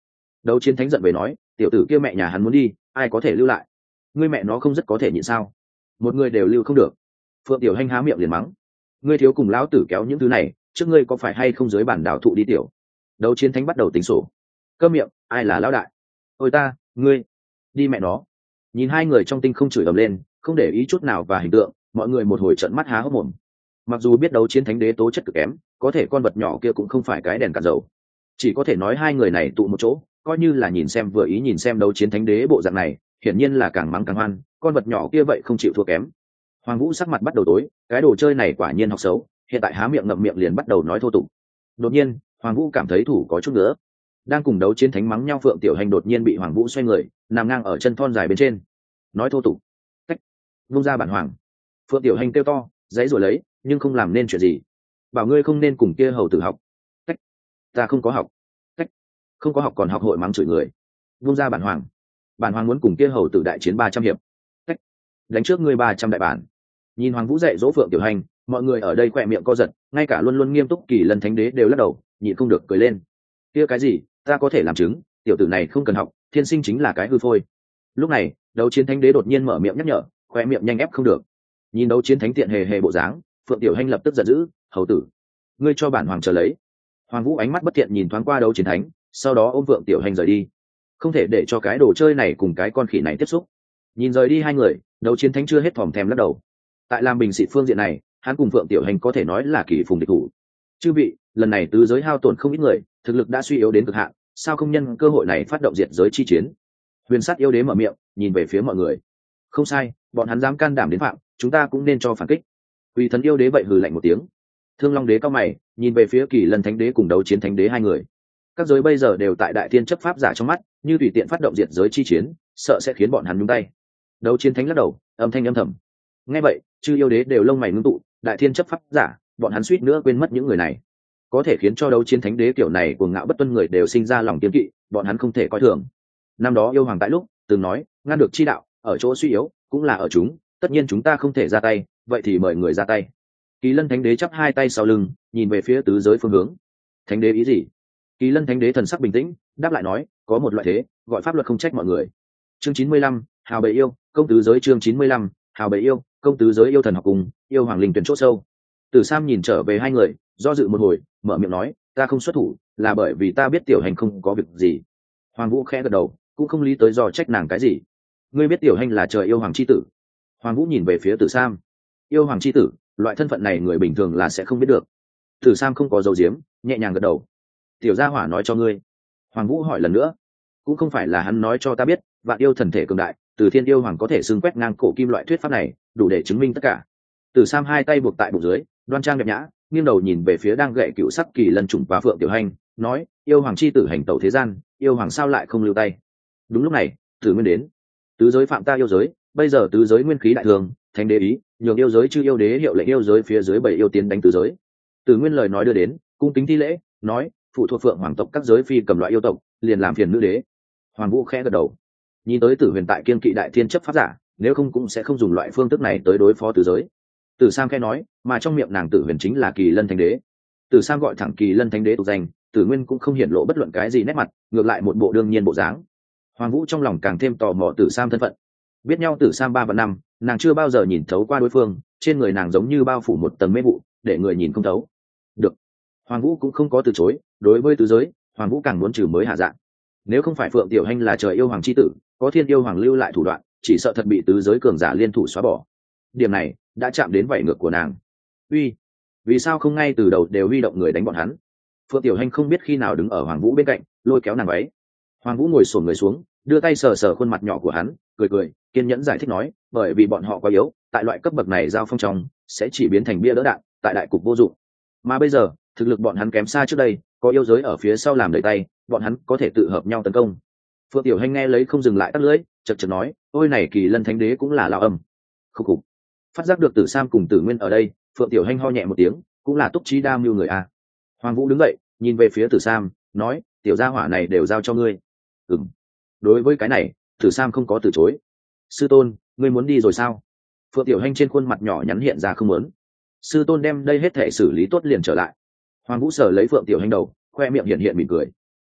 Đấu Chiến Thánh giận về nói, tiểu tử kia mẹ nhà hắn muốn đi, ai có thể lưu lại? Ngươi mẹ nó không rất có thể nhịn sao? Một người đều lưu không được. Phượng Tiểu Hành há miệng liền mắng, ngươi thiếu cùng lão tử kéo những thứ này, trước ngươi có phải hay không dưới bản đảo thụ đi tiểu? Đấu Chiến Thánh bắt đầu tính sổ. Câm miệng, ai là lão đại? Ôi ta, ngươi, đi mẹ nó. Nhìn hai người trong tinh không chửi ầm lên, không để ý chút nào và hình tượng, mọi người một hồi trợn mắt há hốc mồm. Mặc dù biết Đấu Chiến Thánh đế tố chất cực kém, có thể con vật nhỏ kia cũng không phải cái đèn cạn dầu. Chỉ có thể nói hai người này tụ một chỗ, coi như là nhìn xem vừa ý nhìn xem Đấu Chiến Thánh đế bộ dạng này, hiển nhiên là càng mắng càng hoan, con vật nhỏ kia vậy không chịu thua kém. Hoàng Vũ sắc mặt bắt đầu tối, cái đồ chơi này quả nhiên học xấu, hiện tại há miệng ngậm miệng liền bắt đầu nói thô tục. Đột nhiên, Hoàng Vũ cảm thấy thủ có chút nữa. Đang cùng Đấu Chiến Thánh mắng nhau Phượng Tiểu Hành đột nhiên bị Hoàng Vũ xoay người, nằm ngang ở chân thon dài bên trên, nói thô tục. Cách, vung ra bản hoàng. Phượng Tiểu Hành kêu to, giãy rồi lấy, nhưng không làm nên chuyện gì. Bảo ngươi không nên cùng kia hầu tử học. Cách, ta không có học. Cách, không có học còn học hội mắng chửi người. Vung ra bản hoàng. Bản hoàng muốn cùng kia hầu tử đại chiến ba trăm hiệp. Cách, đánh trước ngươi ba trăm đại bản. Nhìn Hoàng Vũ dạy dỗ Phượng Tiểu Hành, mọi người ở đây quẹ miệng co giật, ngay cả luôn luôn nghiêm túc Kỳ Lân Thánh đế đều lắc đầu, nhịn không được cười lên. Kia cái gì, ta có thể làm chứng, tiểu tử này không cần học, thiên sinh chính là cái hư phôi. Lúc này, Đấu Chiến Thánh đế đột nhiên mở miệng nhắc nhở, khoe miệng nhanh ép không được. Nhìn Đấu Chiến Thánh tiện hề hề bộ dáng, Phượng Tiểu Hành lập tức giận dữ, hầu tử, ngươi cho bản hoàng chờ lấy. Hoàng Vũ ánh mắt bất thiện nhìn thoáng qua Đấu Chiến Thánh, sau đó ôm Phượng Tiểu Hành rời đi. Không thể để cho cái đồ chơi này cùng cái con khỉ này tiếp xúc. Nhìn rời đi hai người, Đấu Chiến Thánh chưa hết thòm thèm lắc đầu. Tại làm bình xịt phương diện này, hắn cùng Phượng Tiểu Hành có thể nói là kỳ phùng địch thủ. Chư vị, lần này tứ giới hao tổn không ít người, thực lực đã suy yếu đến cực hạn, sao không nhân cơ hội này phát động diệt giới chi chiến? Huyền Sát yêu đế mở miệng, nhìn về phía mọi người. Không sai, bọn hắn dám can đảm đến phạm, chúng ta cũng nên cho phản kích. Quỷ Thần yêu đế vậy hừ lạnh một tiếng. Thương Long đế cao mày, nhìn về phía Kỳ Lân Thánh đế cùng Đấu Chiến Thánh đế hai người. Các giới bây giờ đều tại đại thiên chấp pháp giả trong mắt, như tùy tiện phát động diệt giới chi chiến, sợ sẽ khiến bọn hắn nhúng tay. Đấu Chiến Thánh lắc đầu, âm thanh âm thầm. Nghe vậy, chư yêu đế đều lông mày ngưng tụ, đại thiên chấp pháp giả, bọn hắn suýt nữa quên mất những người này. Có thể khiến cho Đấu Chiến Thánh đế kiểu này cuồng ngạo bất tuân người đều sinh ra lòng kiêng kỵ, bọn hắn không thể coi thường. Năm đó yêu hoàng tại lúc từng nói, ngăn được chi đạo, ở chỗ suy yếu, cũng là ở chúng, tất nhiên chúng ta không thể ra tay, vậy thì mời người ra tay. Kỳ Lân Thánh đế chắp hai tay sau lưng, nhìn về phía tứ giới phương hướng. Thánh đế ý gì? Kỳ Lân Thánh đế thần sắc bình tĩnh, đáp lại nói, có một loại thế, gọi pháp luật không trách mọi người. Chương chín mươi lăm, hào bầy yêu, công tứ giới chương chín mươi lăm, hào bầy yêu, công tứ giới yêu thần học cùng, yêu hoàng linh tuyển chỗ sâu. Tử Sam nhìn trở về hai người, do dự một hồi, mở miệng nói, ta không xuất thủ, là bởi vì ta biết Tiểu Hành không có việc gì. Hoàng Vũ khẽ gật đầu, cũng không lý tới do trách nàng cái gì. Ngươi biết Tiểu Hành là trời yêu hoàng chi tử. Hoàng Vũ nhìn về phía Tử Sam. Yêu hoàng chi tử, loại thân phận này người bình thường là sẽ không biết được. Tử Sam không có dấu diếm, nhẹ nhàng gật đầu. Tiểu gia hỏa nói cho ngươi. Hoàng Vũ hỏi lần nữa. Cũng không phải là hắn nói cho ta biết, vạn yêu thần thể cường đại, từ thiên yêu hoàng có thể xưng quét ngang cổ kim loại thuyết pháp này, đủ để chứng minh tất cả. Tử Sam hai tay buộc tại bụng dưới, đoan trang đẹp nhã, nghiêng đầu nhìn về phía đang gậy cựu sắc Kỳ Lân trùng và Phượng Tiểu Hành, nói, yêu hoàng chi tử hành tẩu thế gian, yêu hoàng sao lại không lưu tay? Đúng lúc này, Tử Nguyên đến. Tứ giới phạm ta yêu giới, bây giờ tứ giới nguyên khí đại thường, thánh đế ý, nhường yêu giới chư yêu đế hiệu lệnh yêu giới phía dưới bảy yêu tiến đánh tứ giới. Tử Nguyên lời nói đưa đến, cung kính thi lễ, nói, phụ thuộc Phượng hoàng tộc các giới phi cầm loại yêu tộc, liền làm phiền nữ đế. Hoàng Vũ khẽ gật đầu. Nhìn tới Tử Huyền tại kiên kỵ đại thiên chấp pháp giả, nếu không cũng sẽ không dùng loại phương thức này tới đối phó tứ giới. Tử Sam khẽ nói, mà trong miệng nàng Tử Huyền chính là Kỳ Lân Thánh đế. Tử Sam gọi thẳng Kỳ Lân Thánh đế tục danh, Tử Nguyên cũng không hiển lộ bất luận cái gì nét mặt, ngược lại một bộ đương nhiên bộ dáng. Hoàng Vũ trong lòng càng thêm tò mò Tử Sam thân phận. Biết nhau Tử Sam ba và năm, nàng chưa bao giờ nhìn thấu qua đối phương, trên người nàng giống như bao phủ một tầng mê vụ, để người nhìn không thấu. Được. Hoàng Vũ cũng không có từ chối, đối với tứ giới, Hoàng Vũ càng muốn trừ mới hạ dạng. Nếu không phải Phượng Tiểu Hành là trời yêu hoàng chi tử, có thiên yêu hoàng lưu lại thủ đoạn, chỉ sợ thật bị tứ giới cường giả liên thủ xóa bỏ. Điểm này đã chạm đến vảy ngược của nàng. Uy, vì sao không ngay từ đầu đều huy động người đánh bọn hắn? Phượng Tiểu Hành không biết khi nào đứng ở Hoàng Vũ bên cạnh, lôi kéo nàng váy. Hoàng Vũ ngồi xổm người xuống, đưa tay sờ sờ khuôn mặt nhỏ của hắn, cười cười, kiên nhẫn giải thích nói, bởi vì bọn họ quá yếu, tại loại cấp bậc này giao phong trong sẽ chỉ biến thành bia đỡ đạn, tại đại cục vô dụng. Mà bây giờ, thực lực bọn hắn kém xa trước đây, có yêu giới ở phía sau làm đẩy tay, bọn hắn có thể tự hợp nhau tấn công. Phượng Tiểu Hành nghe lấy không dừng lại tắt lưỡi, chật chật nói, ôi này Kỳ Lân Thánh đế cũng là lão âm. Khúc khục. Phát giác được Tử Sam cùng Tử Nguyên ở đây, Phượng Tiểu Hành ho nhẹ một tiếng, cũng là túc trí đa mưu người a. Hoàng Vũ đứng dậy, nhìn về phía Tử Sam, nói, tiểu gia hỏa này đều giao cho ngươi. Ừm. Đối với cái này, Tử Sam không có từ chối. Sư tôn, ngươi muốn đi rồi sao? Phượng Tiểu Hành trên khuôn mặt nhỏ nhắn hiện ra không muốn. Sư tôn đem đây hết thể xử lý tốt liền trở lại. Hoàng Vũ sờ lấy Phượng Tiểu Hành đầu, khoe miệng hiện hiện mỉm cười.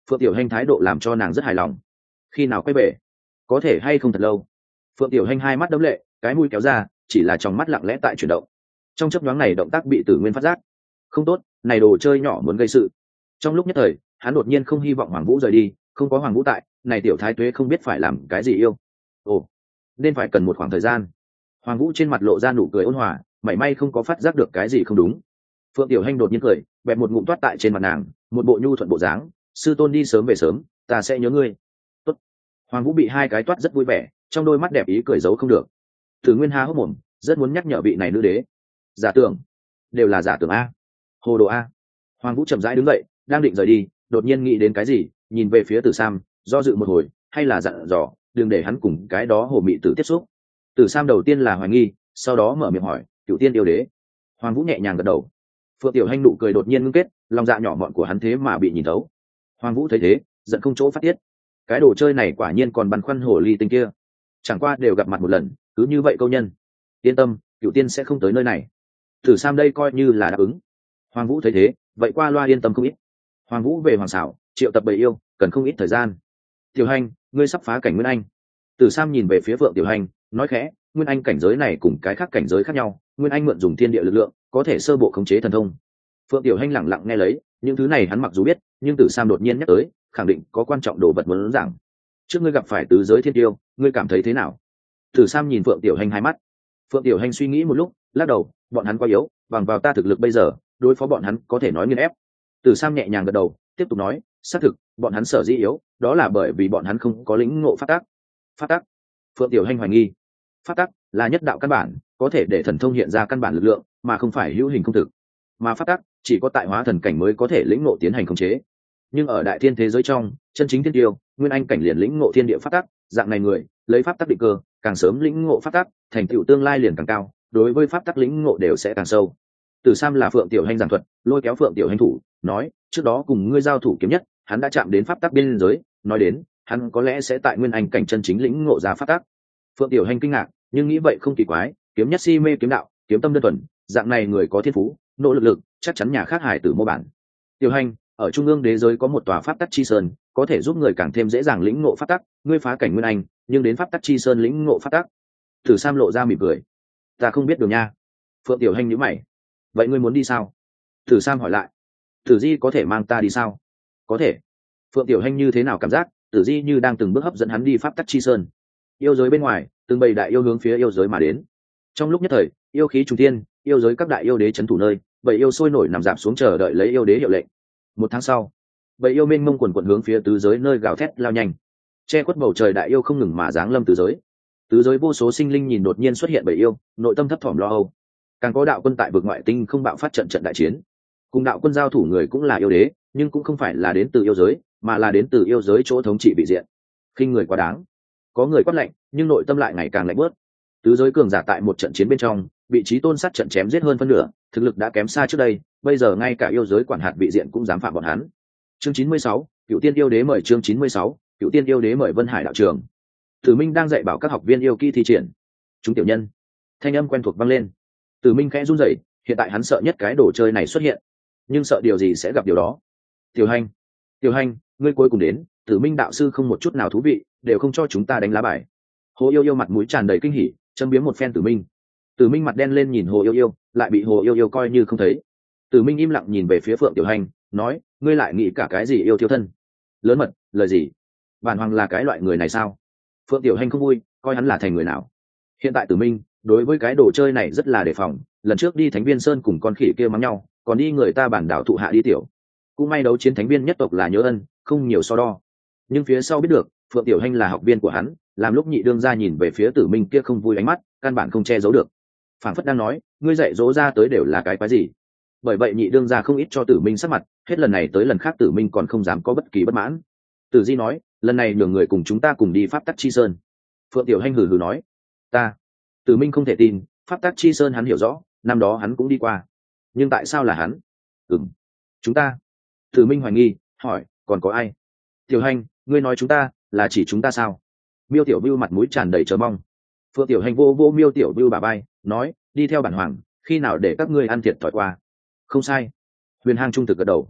Phượng Tiểu Hành thái độ làm cho nàng rất hài lòng. Khi nào quay về? Có thể hay không thật lâu? Phượng Tiểu Hành hai mắt đấm lệ, cái mũi kéo ra, chỉ là trong mắt lặng lẽ tại chuyển động. Trong chớp nhoáng này động tác bị Tử Nguyên phát giác. Không tốt, này đồ chơi nhỏ muốn gây sự. Trong lúc nhất thời, hắn đột nhiên không hy vọng Hoàng Vũ rời đi, không có Hoàng Vũ tại, này tiểu thái tuế không biết phải làm cái gì yêu. Ồ, nên phải cần một khoảng thời gian. Hoàng Vũ trên mặt lộ ra nụ cười ôn hòa, mảy may không có phát giác được cái gì không đúng. Phượng Tiểu Hành đột nhiên cười, bẹp một ngụm toát tại trên mặt nàng, một bộ nhu thuận bộ dáng, sư tôn đi sớm về sớm, ta sẽ nhớ ngươi. Tốt. Hoàng Vũ bị hai cái toát rất vui vẻ, trong đôi mắt đẹp ý cười giấu không được. Tử Nguyên há hốc mồm, rất muốn nhắc nhở vị này nữ đế. Giả tưởng, đều là giả tưởng a. Hồ đồ a. Hoàng Vũ chậm rãi đứng dậy, đang định rời đi, đột nhiên nghĩ đến cái gì, nhìn về phía Tử Sam, do dự một hồi, hay là dặn dò, đừng để hắn cùng cái đó hồ mị tử tiếp xúc. Tử Sam đầu tiên là hoài nghi, sau đó mở miệng hỏi, cựu tiên yêu đế. Hoàng Vũ nhẹ nhàng gật đầu. Phượng Tiểu Hành nụ cười đột nhiên ngưng kết, lòng dạ nhỏ mọn của hắn thế mà bị nhìn thấu. Hoàng Vũ thấy thế, giận không chỗ phát tiết. Cái đồ chơi này quả nhiên còn băn khoăn hồ ly tinh kia. Chẳng qua đều gặp mặt một lần, cứ như vậy câu nhân. Yên tâm, cựu tiên sẽ không tới nơi này. Tử Sam đây coi như là đáp ứng. Hoàng Vũ thấy thế, vậy qua loa yên tâm không ít. Hoàng Vũ về hoàng xảo, triệu tập bầy yêu, cần không ít thời gian. Tiểu Hành, ngươi sắp phá cảnh Nguyên Anh. Tử Sam nhìn về phía Phượng Tiểu Hành, nói khẽ, Nguyên Anh cảnh giới này cùng cái khác cảnh giới khác nhau, Nguyên Anh mượn dùng thiên địa lực lượng, có thể sơ bộ khống chế thần thông. Phượng Tiểu Hành lặng lặng nghe lấy, những thứ này hắn mặc dù biết, nhưng Tử Sam đột nhiên nhắc tới, khẳng định có quan trọng đồ vật muốn giảng. Trước ngươi gặp phải tứ giới thiên tiêu, ngươi cảm thấy thế nào? Tử Sam nhìn Phượng Tiểu Hành hai mắt. Phượng Tiểu Hành suy nghĩ một lúc, lắc đầu, bọn hắn quá yếu, bằng vào ta thực lực bây giờ, đối phó bọn hắn có thể nói nghiền ép. Tử Sam nhẹ nhàng gật đầu, tiếp tục nói, xác thực, bọn hắn sở dĩ yếu, đó là bởi vì bọn hắn không có lĩnh ngộ pháp tắc. Pháp tắc? Phượng Tiểu Hành hoài nghi. Pháp tắc là nhất đạo căn bản, có thể để thần thông hiện ra căn bản lực lượng, mà không phải hữu hình không thực. Mà pháp tắc chỉ có tại hóa thần cảnh mới có thể lĩnh ngộ tiến hành khống chế. Nhưng ở đại thiên thế giới trong, chân chính thiên tiêu, Nguyên Anh cảnh liền lĩnh ngộ thiên địa pháp tắc, dạng này người, lấy pháp tắc định cơ, càng sớm lĩnh ngộ pháp tắc, thành tựu tương lai liền càng cao, đối với pháp tắc lĩnh ngộ đều sẽ càng sâu. Tử Sam là Phượng Tiểu Hành giảng thuật, lôi kéo Phượng Tiểu Hành thủ, nói, trước đó cùng ngươi giao thủ kiếm nhất, hắn đã chạm đến pháp tắc biên giới, nói đến, hắn có lẽ sẽ tại Nguyên Anh cảnh chân chính lĩnh ngộ ra pháp tắc. Phượng Tiểu Hành kinh ngạc, nhưng nghĩ vậy không kỳ quái, kiếm nhất si mê kiếm đạo, kiếm tâm đơn thuần, dạng này người có thiên phú, nỗ lực lực, chắc chắn nhà khác hải tử mô bản. Tiểu Hành, ở trung ương đế giới có một tòa pháp tắc chi sơn, có thể giúp người càng thêm dễ dàng lĩnh ngộ pháp tắc, ngươi phá cảnh Nguyên Anh, nhưng đến pháp tắc chi sơn lĩnh ngộ pháp tắc. Tử Sam lộ ra mỉm cười, ta không biết đường nha. Phượng Tiểu Hành nhíu mày, vậy ngươi muốn đi sao? Tử Sam hỏi lại, Tử Di có thể mang ta đi sao? Có thể. Phượng Tiểu Hành như thế nào cảm giác, Tử Di như đang từng bước hấp dẫn hắn đi pháp tắc chi sơn. Yêu giới bên ngoài, từng bầy đại yêu hướng phía yêu giới mà đến. Trong lúc nhất thời, yêu khí trùng thiên, yêu giới các đại yêu đế trấn thủ nơi, bầy yêu sôi nổi nằm dạp xuống chờ đợi lấy yêu đế hiệu lệnh. Một tháng sau, bầy yêu mênh mông quần quần hướng phía tứ giới nơi gào thét lao nhanh. Che khuất bầu trời đại yêu không ngừng mà giáng lâm tứ giới. Tứ giới vô số sinh linh nhìn đột nhiên xuất hiện bầy yêu, nội tâm thấp thỏm lo âu. Càng có đạo quân tại vực ngoại tinh không bạo phát trận trận đại chiến. Cùng đạo quân giao thủ người cũng là yêu đế, nhưng cũng không phải là đến từ yêu giới, mà là đến từ yêu giới chỗ thống trị vị diện. Khinh người quá đáng. Có người quát lạnh, nhưng nội tâm lại ngày càng lạnh bớt. Tứ giới cường giả tại một trận chiến bên trong, bị Chí Tôn sát trận chém giết hơn phân nửa, thực lực đã kém xa trước đây, bây giờ ngay cả yêu giới quản hạt vị diện cũng dám phạm bọn hắn. Chương chín mươi sáu, Cựu Tiên yêu đế mời chương chín mươi sáu, Cựu Tiên yêu đế mời Vân Hải đạo trường. Tử Minh đang dạy bảo các học viên yêu kỹ thi triển. Chúng tiểu nhân. Thanh âm quen thuộc vang lên. Tử Minh khẽ run rẩy, hiện tại hắn sợ nhất cái đồ chơi này xuất hiện, nhưng sợ điều gì sẽ gặp điều đó. Tiểu Hành, Tiểu Hành, ngươi cuối cùng đến. Tử Minh đạo sư không một chút nào thú vị, đều không cho chúng ta đánh lá bài. Hồ Yêu Yêu mặt mũi tràn đầy kinh hỉ, châm biếm một phen Tử Minh. Tử Minh mặt đen lên nhìn Hồ Yêu Yêu, lại bị Hồ Yêu Yêu coi như không thấy. Tử Minh im lặng nhìn về phía Phượng Tiểu Hành, nói, ngươi lại nghĩ cả cái gì yêu thiêu thân? Lớn mật, lời gì? Bản hoàng là cái loại người này sao? Phượng Tiểu Hành không vui, coi hắn là thành người nào? Hiện tại Tử Minh đối với cái đồ chơi này rất là đề phòng, lần trước đi Thánh Viên Sơn cùng con khỉ kia mắng nhau, còn đi người ta bản đảo thụ hạ đi tiểu. Cũng may đấu chiến thánh viên nhất tộc là nhớ ân, không nhiều so đo. Nhưng phía sau biết được, Phượng Tiểu Hành là học viên của hắn, làm lúc nhị đương ra nhìn về phía Tử Minh kia không vui ánh mắt, căn bản không che giấu được. Phảng phất đang nói, ngươi dạy dỗ ra tới đều là cái quái gì? Bởi vậy nhị đương ra không ít cho Tử Minh sắc mặt, hết lần này tới lần khác Tử Minh còn không dám có bất kỳ bất mãn. Tử Di nói, lần này nhường người cùng chúng ta cùng đi pháp tắc chi sơn. Phượng Tiểu Hành hừ hừ nói, ta. Tử Minh không thể tin, pháp tắc chi sơn hắn hiểu rõ, năm đó hắn cũng đi qua. Nhưng tại sao là hắn? Ừm, chúng ta. Tử Minh hoài nghi, hỏi, còn có ai? Tiểu Hành, ngươi nói chúng ta, là chỉ chúng ta sao? Miêu Tiểu Bưu mặt mũi tràn đầy chờ mong. Phượng Tiểu Hành vô vô Miêu Tiểu Bưu bà bay, nói, đi theo bản hoàng, khi nào để các ngươi ăn thiệt thòi qua? Không sai. Huyền Hang trung thực gật đầu.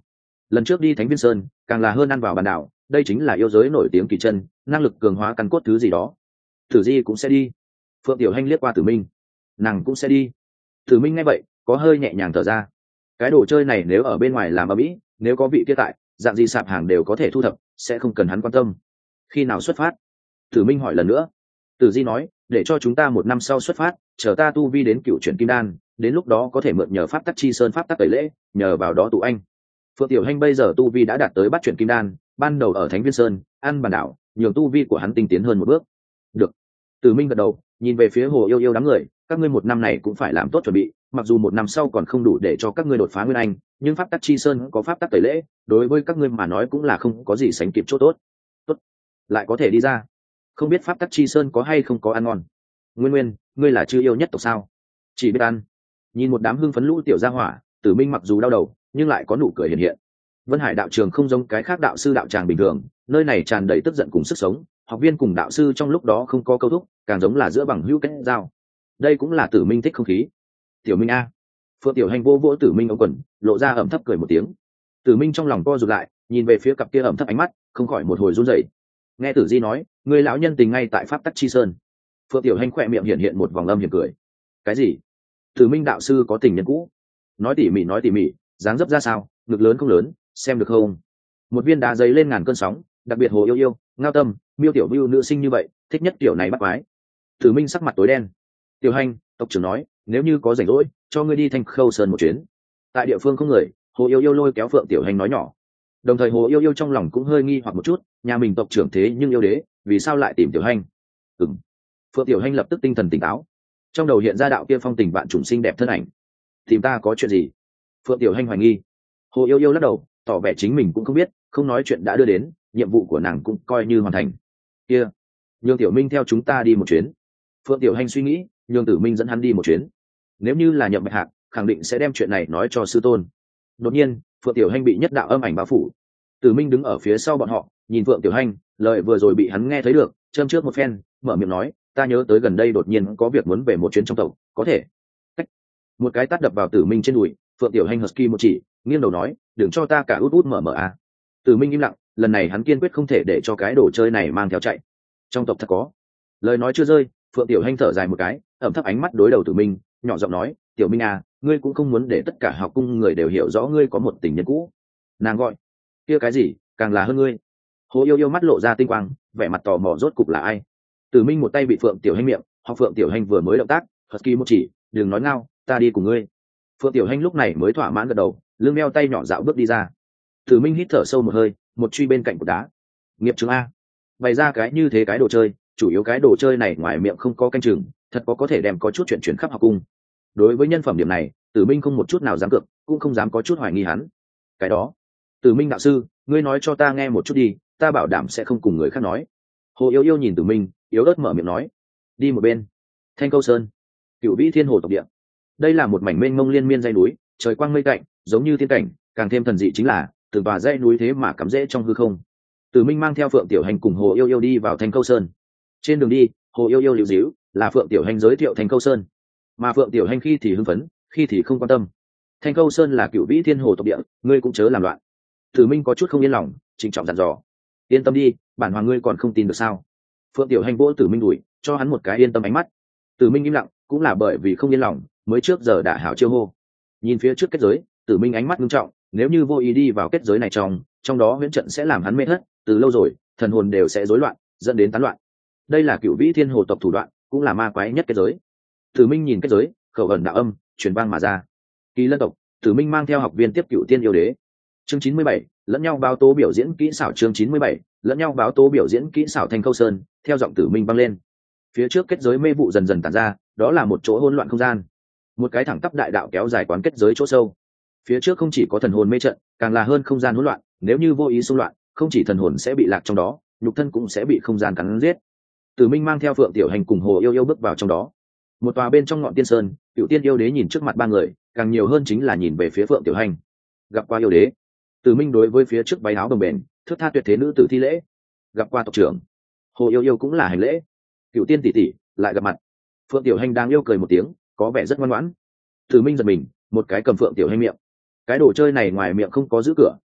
lần trước đi Thánh Viên Sơn càng là hơn ăn vào bàn đảo, đây chính là yêu giới nổi tiếng kỳ chân, năng lực cường hóa căn cốt thứ gì đó. Tử Di cũng sẽ đi. Phượng Tiểu Hanh liếc qua Tử Minh, nàng cũng sẽ đi. Tử Minh nghe vậy có hơi nhẹ nhàng thở ra. Cái đồ chơi này nếu ở bên ngoài làm ở mỹ, nếu có vị kia tại, dạng gì sạp hàng đều có thể thu thập, sẽ không cần hắn quan tâm. Khi nào xuất phát? Tử Minh hỏi lần nữa. Tử Di nói, để cho chúng ta một năm sau xuất phát, chờ ta tu vi đến cựu chuyển kim đan, đến lúc đó có thể mượn nhờ pháp tắc chi sơn pháp tắc tẩy lễ, nhờ vào đó tụ anh. Phượng Tiểu Hanh bây giờ tu vi đã đạt tới bắt chuyển kim đan, ban đầu ở Thánh Viên Sơn ăn bàn đảo, nhường tu vi của hắn tinh tiến hơn một bước. Được. Tử Minh gật đầu, nhìn về phía Hồ Yêu Yêu đám người, các ngươi một năm này cũng phải làm tốt chuẩn bị, mặc dù một năm sau còn không đủ để cho các ngươi đột phá nguyên anh, nhưng pháp tắc chi sơn có pháp tắc tẩy lễ, đối với các ngươi mà nói cũng là không có gì sánh kịp chỗ tốt. Tốt, lại có thể đi ra. Không biết pháp tắc chi sơn có hay không có ăn ngon. Nguyên Nguyên, ngươi là chư yêu nhất tộc sao? Chỉ biết ăn. Nhìn một đám hưng phấn lũ tiểu gia hỏa, Tử Minh mặc dù đau đầu, nhưng lại có nụ cười hiển hiện. Vân Hải đạo trường không giống cái khác đạo sư đạo tràng bình thường, nơi này tràn đầy tức giận cùng sức sống, học viên cùng đạo sư trong lúc đó không có câu thúc, càng giống là giữa bằng hữu kết giao. Đây cũng là Tử Minh thích không khí. Tiểu Minh a. Phượng Tiểu Hành vô vỗ Tử Minh ống quần, lộ ra ẩm thấp cười một tiếng. Tử Minh trong lòng co rụt lại, nhìn về phía cặp kia ẩm thấp ánh mắt, không khỏi một hồi run rẩy. Nghe Tử Di nói, người lão nhân tình ngay tại pháp tắc chi sơn. Phượng Tiểu Hành khỏe miệng hiện hiện một vòng âm hiểm cười. Cái gì? Tử Minh đạo sư có tình nhân cũ? Nói tỉ mỉ nói tỉ mỉ, dáng dấp ra sao, ngực lớn không lớn, xem được không? Một viên đá giấy lên ngàn cơn sóng, đặc biệt Hồ Yêu Yêu, Ngao Tâm, Miêu Tiểu Vưu nữ sinh như vậy, thích nhất tiểu này bắt quái. Tử Minh sắc mặt tối đen. Tiểu Hành, tộc trưởng nói, nếu như có rảnh rỗi, cho ngươi đi Thanh Khâu Sơn một chuyến. Tại địa phương không người, Hồ Yêu Yêu lôi kéo Phượng Tiểu Hành nói nhỏ. Đồng thời Hồ Yêu Yêu trong lòng cũng hơi nghi hoặc một chút, nhà mình tộc trưởng thế nhưng yêu đế, vì sao lại tìm Tiểu Hành? Ừm. Phượng Tiểu Hành lập tức tinh thần tỉnh táo, trong đầu hiện ra đạo kia phong tình vạn trùng xinh đẹp thân ảnh. Tìm ta có chuyện gì? Phượng Tiểu Hành hoài nghi. Hồ Yêu Yêu lắc đầu, tỏ vẻ chính mình cũng không biết, không nói chuyện đã đưa đến, nhiệm vụ của nàng cũng coi như hoàn thành. Kia, nhường Tiểu Minh theo chúng ta đi một chuyến. Phượng Tiểu Hành suy nghĩ, nhường Tử Minh dẫn hắn đi một chuyến. Nếu như là Nhậm Bạch Hạc, khẳng định sẽ đem chuyện này nói cho sư tôn. Đột nhiên, Phượng Tiểu Hành bị nhất đạo âm ảnh bao phủ. Tử Minh đứng ở phía sau bọn họ, nhìn Phượng Tiểu Hành, lời vừa rồi bị hắn nghe thấy được, châm trước một phen, mở miệng nói, ta nhớ tới gần đây đột nhiên có việc muốn về một chuyến trong tộc, có thể. Cách. Một cái tát đập vào Tử Minh trên đùi, Phượng Tiểu Hành husky một chỉ, nghiêng đầu nói, đừng cho ta cả út út mở mở a. Tử Minh im lặng, lần này hắn kiên quyết không thể để cho cái đồ chơi này mang theo chạy. Trong tộc thật có. Lời nói chưa rơi, Phượng Tiểu Hành thở dài một cái, ẩm thấp ánh mắt đối đầu Tử Minh, nhỏ giọng nói, Tiểu Minh à, ngươi cũng không muốn để tất cả học cung người đều hiểu rõ ngươi có một tình nhân cũ. Nàng gọi, kia cái gì, càng là hơn ngươi. Hồ Yêu Yêu mắt lộ ra tinh quang, vẻ mặt tò mò rốt cục là ai. Tử Minh một tay bị Phượng Tiểu Hành miệng, học Phượng Tiểu Hành vừa mới động tác, husky một chỉ, đừng nói ngao, ta đi cùng ngươi. Phượng Tiểu Hành lúc này mới thỏa mãn gật đầu, lưng đeo tay nhỏ dạo bước đi ra. Tử Minh hít thở sâu một hơi, một truy bên cạnh cột đá. Nghiệp chứng a, bày ra cái như thế cái đồ chơi, chủ yếu cái đồ chơi này ngoài miệng không có canh chừng, thật có có thể đem có chút chuyện chuyển khắp học cung. Đối với nhân phẩm điểm này, Tử Minh không một chút nào dám cược, cũng không dám có chút hoài nghi hắn. Cái đó, Tử Minh đạo sư, ngươi nói cho ta nghe một chút đi, ta bảo đảm sẽ không cùng người khác nói. Hồ Yêu Yêu nhìn Tử Minh, yếu ớt mở miệng nói, đi một bên. Thanh Câu Sơn, Cửu Vĩ Thiên Hồ tộc địa. Đây là một mảnh mênh mông liên miên dãy núi, trời quang mây tạnh, giống như thiên cảnh, càng thêm thần dị chính là, từng tòa dãy núi thế mà cắm rễ trong hư không. Tử Minh mang theo Phượng Tiểu Hành cùng Hồ Yêu Yêu đi vào Thanh Câu Sơn. Trên đường đi, Hồ Yêu Yêu liễu díu, là Phượng Tiểu Hành giới thiệu Thanh Câu Sơn, mà Phượng Tiểu Hành khi thì hưng phấn, khi thì không quan tâm. Thanh Câu Sơn là Cửu Vĩ Thiên Hồ tộc địa, ngươi cũng chớ làm loạn. Tử Minh có chút không yên lòng, trịnh trọng dặn dò. Yên tâm đi, bản hoàng ngươi còn không tin được sao? Phượng Tiểu Hành vỗ Tử Minh đuổi, cho hắn một cái yên tâm ánh mắt. Tử Minh im lặng, cũng là bởi vì không yên lòng, mới trước giờ đã hảo chiêu hô. Nhìn phía trước kết giới, Tử Minh ánh mắt nghiêm trọng, nếu như vô ý đi vào kết giới này trong, trong đó huyễn trận sẽ làm hắn mê thất, từ lâu rồi, thần hồn đều sẽ rối loạn, dẫn đến tán loạn. Đây là Cửu Vĩ Thiên Hồ tộc thủ đoạn, cũng là ma quái nhất kết giới. Tử Minh nhìn kết giới, khẩu ẩn đạo âm truyền vang mà ra. Kỳ Lân tộc, Tử Minh mang theo học viên tiếp Cửu Tiên yêu đế. Chương chín mươi bảy, lẫn nhau báo tố biểu diễn kỹ xảo. Chương chín mươi bảy, lẫn nhau báo tố biểu diễn kỹ xảo. Thanh Câu Sơn, theo giọng Tử Minh vang lên. Phía trước kết giới mê vụ dần dần tản ra, đó là một chỗ hỗn loạn không gian. Một cái thẳng tắp đại đạo kéo dài quán kết giới chỗ sâu. Phía trước không chỉ có thần hồn mê trận, càng là hơn không gian hỗn loạn, nếu như vô ý xung loạn, không chỉ thần hồn sẽ bị lạc trong đó, nhục thân cũng sẽ bị không gian cắn giết. Tử Minh mang theo Phượng Tiểu Hành cùng Hồ Yêu Yêu bước vào trong đó. Một tòa bên trong ngọn tiên sơn, Cửu Tiên yêu đế nhìn trước mặt ba người, càng nhiều hơn chính là nhìn về phía Phượng Tiểu Hành. Gặp qua yêu đế. Tử Minh đối với phía trước váy áo đồng bền, thước tha tuyệt thế nữ tử thi lễ. Gặp qua tộc trưởng. Hồ Yêu Yêu cũng là hành lễ. Cửu Tiên tỷ tỷ, lại gặp mặt. Phượng Tiểu Hành đang yêu cười một tiếng, có vẻ rất ngoan ngoãn. Tử Minh giật mình, một cái cầm Phượng Tiểu Hành miệng. Cái đồ chơi này ngoài miệng không có giữ cửa,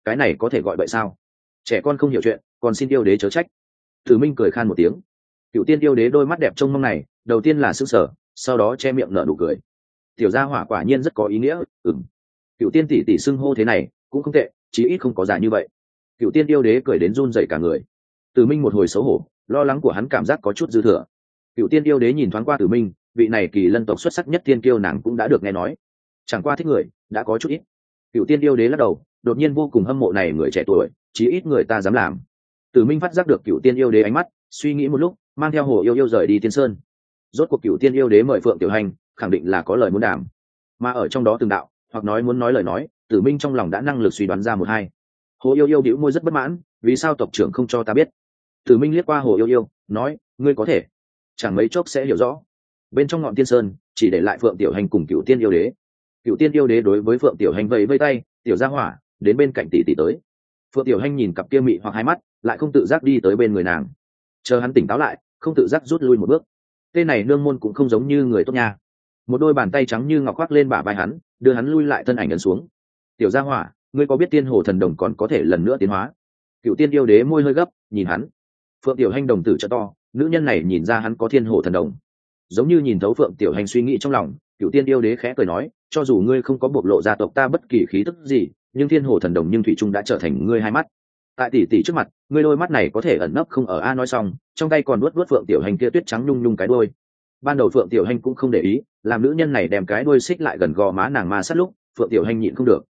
cái này có thể gọi vậy sao? Trẻ con không hiểu chuyện, còn xin yêu đế chớ trách. Tử Minh cười khan một tiếng. Cựu tiên yêu đế đôi mắt đẹp trông mong này, đầu tiên là sững sờ, sau đó che miệng nở nụ cười. Tiểu gia hỏa quả nhiên rất có ý nghĩa. Ừm. Cựu tiên tỷ tỷ xưng hô thế này cũng không tệ, chí ít không có giả như vậy. Cựu tiên yêu đế cười đến run rẩy cả người. Tử Minh một hồi xấu hổ, lo lắng của hắn cảm giác có chút dư thừa. Cựu tiên yêu đế nhìn thoáng qua Tử Minh, vị này kỳ lân tộc xuất sắc nhất tiên kiêu nàng cũng đã được nghe nói, chẳng qua thích người đã có chút ít. Cựu tiên yêu đế lắc đầu, đột nhiên vô cùng hâm mộ này người trẻ tuổi, chí ít người ta dám làm. Tử Minh phát giác được Cựu tiên yêu đế ánh mắt, suy nghĩ một lúc, mang theo hồ yêu yêu rời đi tiên sơn. Rốt cuộc Cựu tiên yêu đế mời Phượng Tiểu Hành, khẳng định là có lời muốn đàm, mà ở trong đó từng đạo hoặc nói muốn nói lời nói, Tử Minh trong lòng đã năng lực suy đoán ra một hai. Hồ yêu yêu bĩu môi rất bất mãn, vì sao tộc trưởng không cho ta biết? Tử Minh liếc qua hồ yêu yêu, nói, ngươi có thể, chẳng mấy chốc sẽ hiểu rõ. Bên trong ngọn tiên sơn, chỉ để lại Phượng Tiểu Hành cùng Cựu tiên yêu đế. Cựu tiên yêu đế đối với Phượng Tiểu Hành vẫy vây tay, tiểu gia hỏa, đến bên cạnh tỷ tỷ tới. Phượng Tiểu Hành nhìn cặp kia mị hoặc hai mắt, lại không tự giác đi tới bên người nàng. Chờ hắn tỉnh táo lại, không tự giác rút lui một bước. Tên này nương môn cũng không giống như người tốt nha. Một đôi bàn tay trắng như ngọc khoác lên bả vai hắn, đưa hắn lui lại thân ảnh ấn xuống. Tiểu gia hỏa, ngươi có biết tiên hồ thần đồng còn có thể lần nữa tiến hóa? Cựu tiên yêu đế môi hơi gấp, nhìn hắn. Phượng Tiểu Hành đồng tử trợ to, nữ nhân này nhìn ra hắn có thiên hồ thần đồng, giống như nhìn thấu Phượng Tiểu Hành suy nghĩ trong lòng. Cựu tiên yêu đế khẽ cười nói, cho dù ngươi không có bộc lộ gia tộc ta bất kỳ khí tức gì, nhưng thiên hồ thần đồng nhưng thủy trung đã trở thành ngươi hai mắt. Tại tỷ tỷ trước mặt, ngươi đôi mắt này có thể ẩn nấp không ở. A nói xong, trong tay còn nuốt nuốt Phượng Tiểu Hành kia tuyết trắng nhung nhung cái đuôi. Ban đầu Phượng Tiểu Hành cũng không để ý, làm nữ nhân này đem cái đuôi xích lại gần gò má nàng ma sát lúc, Phượng Tiểu Hành nhịn không được.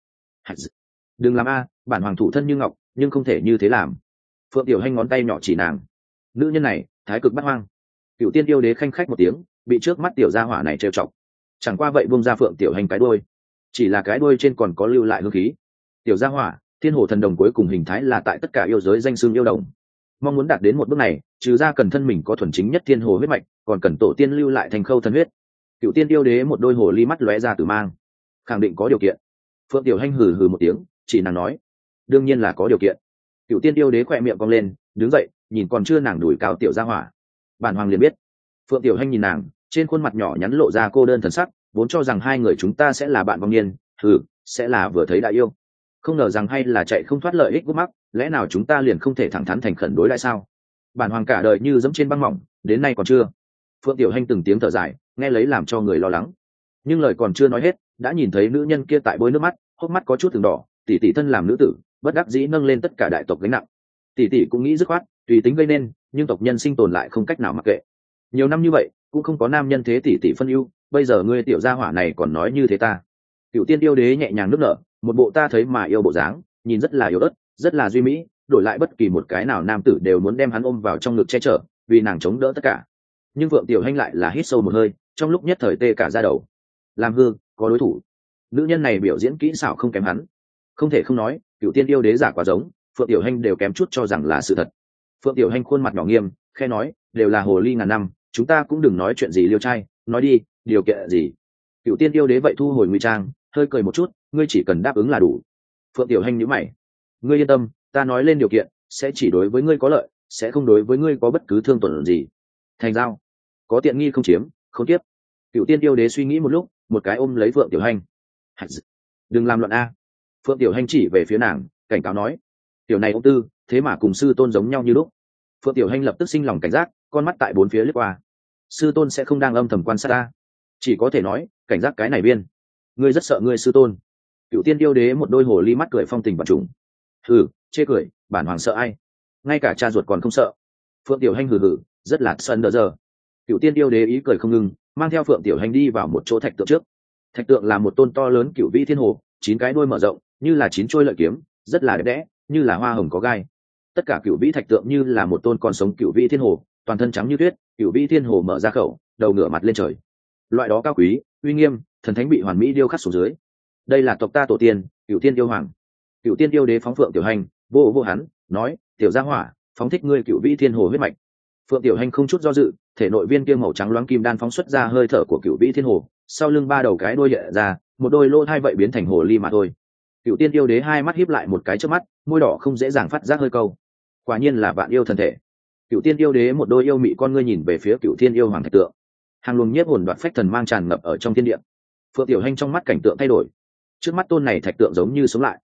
Đừng làm a, bản hoàng thủ thân như ngọc, nhưng không thể như thế làm. Phượng Tiểu Hành ngón tay nhỏ chỉ nàng. Nữ nhân này, thái cực bắt hoang. Cựu tiên yêu đế khanh khách một tiếng, bị trước mắt tiểu gia hỏa này trêu chọc. Chẳng qua vậy buông ra Phượng Tiểu Hành cái đuôi, chỉ là cái đuôi trên còn có lưu lại hương khí. Tiểu gia hỏa, thiên hồ thần đồng cuối cùng hình thái là tại tất cả yêu giới danh xưng yêu đồng. Mong muốn đạt đến một bước này, trừ ra cần thân mình có thuần chính nhất thiên hồ huyết mạch, còn cần tổ tiên lưu lại thành khâu thần huyết. Cựu tiên yêu đế một đôi hồ ly mắt lóe ra tử mang, khẳng định có điều kiện. Phượng Tiểu Hành hừ hừ một tiếng, chỉ nàng nói, đương nhiên là có điều kiện. Cựu tiên yêu đế khỏe miệng cong lên, đứng dậy, nhìn còn chưa nàng đuổi cao tiểu gia hỏa. Bản hoàng liền biết. Phượng Tiểu Hành nhìn nàng, trên khuôn mặt nhỏ nhắn lộ ra cô đơn thần sắc, vốn cho rằng hai người chúng ta sẽ là bạn vong niên, hừ, sẽ là vừa thấy đã yêu. Không ngờ rằng hay là chạy không thoát lợi ích gút mắc, lẽ nào chúng ta liền không thể thẳng thắn thành khẩn đối đãi sao? Bản hoàng cả đời như dẫm trên băng mỏng, đến nay còn chưa. Phượng Tiểu Hành từng tiếng thở dài, nghe lấy làm cho người lo lắng. Nhưng lời còn chưa nói hết, đã nhìn thấy nữ nhân kia tại bôi nước mắt, hốc mắt có chút từng đỏ, tỷ tỷ thân làm nữ tử, bất đắc dĩ nâng lên tất cả đại tộc gánh nặng. Tỷ tỷ cũng nghĩ dứt khoát, tùy tính gây nên, nhưng tộc nhân sinh tồn lại không cách nào mặc kệ. Nhiều năm như vậy, cũng không có nam nhân thế tỷ tỷ phân ưu, bây giờ ngươi tiểu gia hỏa này còn nói như thế ta. Cựu tiên yêu đế nhẹ nhàng nước nở, một bộ ta thấy mà yêu bộ dáng, nhìn rất là yếu ớt, rất là duy mỹ, đổi lại bất kỳ một cái nào nam tử đều muốn đem hắn ôm vào trong ngực che chở, vì nàng chống đỡ tất cả. Nhưng Phượng Tiểu Hành lại là hít sâu một hơi, trong lúc nhất thời tê cả da đầu. Làm hư, có đối thủ. Nữ nhân này biểu diễn kỹ xảo không kém hắn. Không thể không nói, Cựu tiên yêu đế giả quá giống, Phượng Tiểu Hành đều kém chút cho rằng là sự thật. Phượng Tiểu Hành khuôn mặt nhỏ nghiêm, khe nói, đều là hồ ly ngàn năm, chúng ta cũng đừng nói chuyện gì liêu trai, nói đi, điều kiện gì? Cựu tiên yêu đế vậy thu hồi nguy trang, hơi cười một chút, ngươi chỉ cần đáp ứng là đủ. Phượng Tiểu Hành nhíu mày, ngươi yên tâm, ta nói lên điều kiện, sẽ chỉ đối với ngươi có lợi, sẽ không đối với ngươi có bất cứ thương tổn gì. Thành giao, có tiện nghi không chiếm, không tiếp. Cựu tiên yêu đế suy nghĩ một lúc, một cái ôm lấy Phượng Tiểu Hành. Đừng làm loạn a. Phượng Tiểu Hành chỉ về phía nàng, cảnh cáo nói, tiểu này ông tư, thế mà cùng sư tôn giống nhau như lúc. Phượng Tiểu Hành lập tức sinh lòng cảnh giác, con mắt tại bốn phía lướt qua. Sư tôn sẽ không đang âm thầm quan sát ta, chỉ có thể nói cảnh giác cái này viên. Ngươi rất sợ ngươi sư tôn. Cựu tiên yêu đế một đôi hồ ly mắt cười phong tình và trùng. Hừ, chê cười, bản hoàng sợ ai? Ngay cả cha ruột còn không sợ. Phượng Tiểu Hành hừ hừ, rất là sân đờ giờ. Cựu tiên yêu đế ý cười không ngừng, mang theo Phượng Tiểu Hành đi vào một chỗ thạch tượng trước. Thạch tượng là một tôn to lớn cựu vĩ thiên hồ, chín cái đuôi mở rộng, như là chín trôi lợi kiếm, rất là đẹp đẽ, như là hoa hồng có gai. Tất cả cựu vĩ thạch tượng như là một tôn còn sống cựu vĩ thiên hồ, toàn thân trắng như tuyết, cựu vĩ thiên hồ mở ra khẩu, đầu ngửa mặt lên trời. Loại đó cao quý, uy nghiêm, thần thánh bị hoàn mỹ điêu khắc xuống dưới. Đây là tộc ta tổ tiên, cựu tiên yêu hoàng. Cựu tiên yêu đế phóng Phượng Tiểu Hành, vô vô hắn, nói, tiểu gia hỏa, phóng thích ngươi cựu vĩ thiên hồ huyết mạch. Phượng Tiểu Hành không chút do dự, thể nội viên kia màu trắng loáng kim đan phóng xuất ra hơi thở của cựu vĩ thiên hồ, sau lưng ba đầu cái đuôi hiện ra, một đôi lỗ hai vậy biến thành hồ ly mà thôi. Cựu tiên yêu đế hai mắt híp lại một cái trước mắt, môi đỏ không dễ dàng phát giác hơi câu. Quả nhiên là vạn yêu thần thể. Cựu tiên yêu đế một đôi yêu mị con ngươi nhìn về phía cựu thiên yêu hoàng thạch tượng. Hàng luồng nhiếp hồn đoạt phách thần mang tràn ngập ở trong thiên địa. Phượng Tiểu Hành trong mắt cảnh tượng thay đổi, trước mắt tôn này thạch tượng giống như sống lại.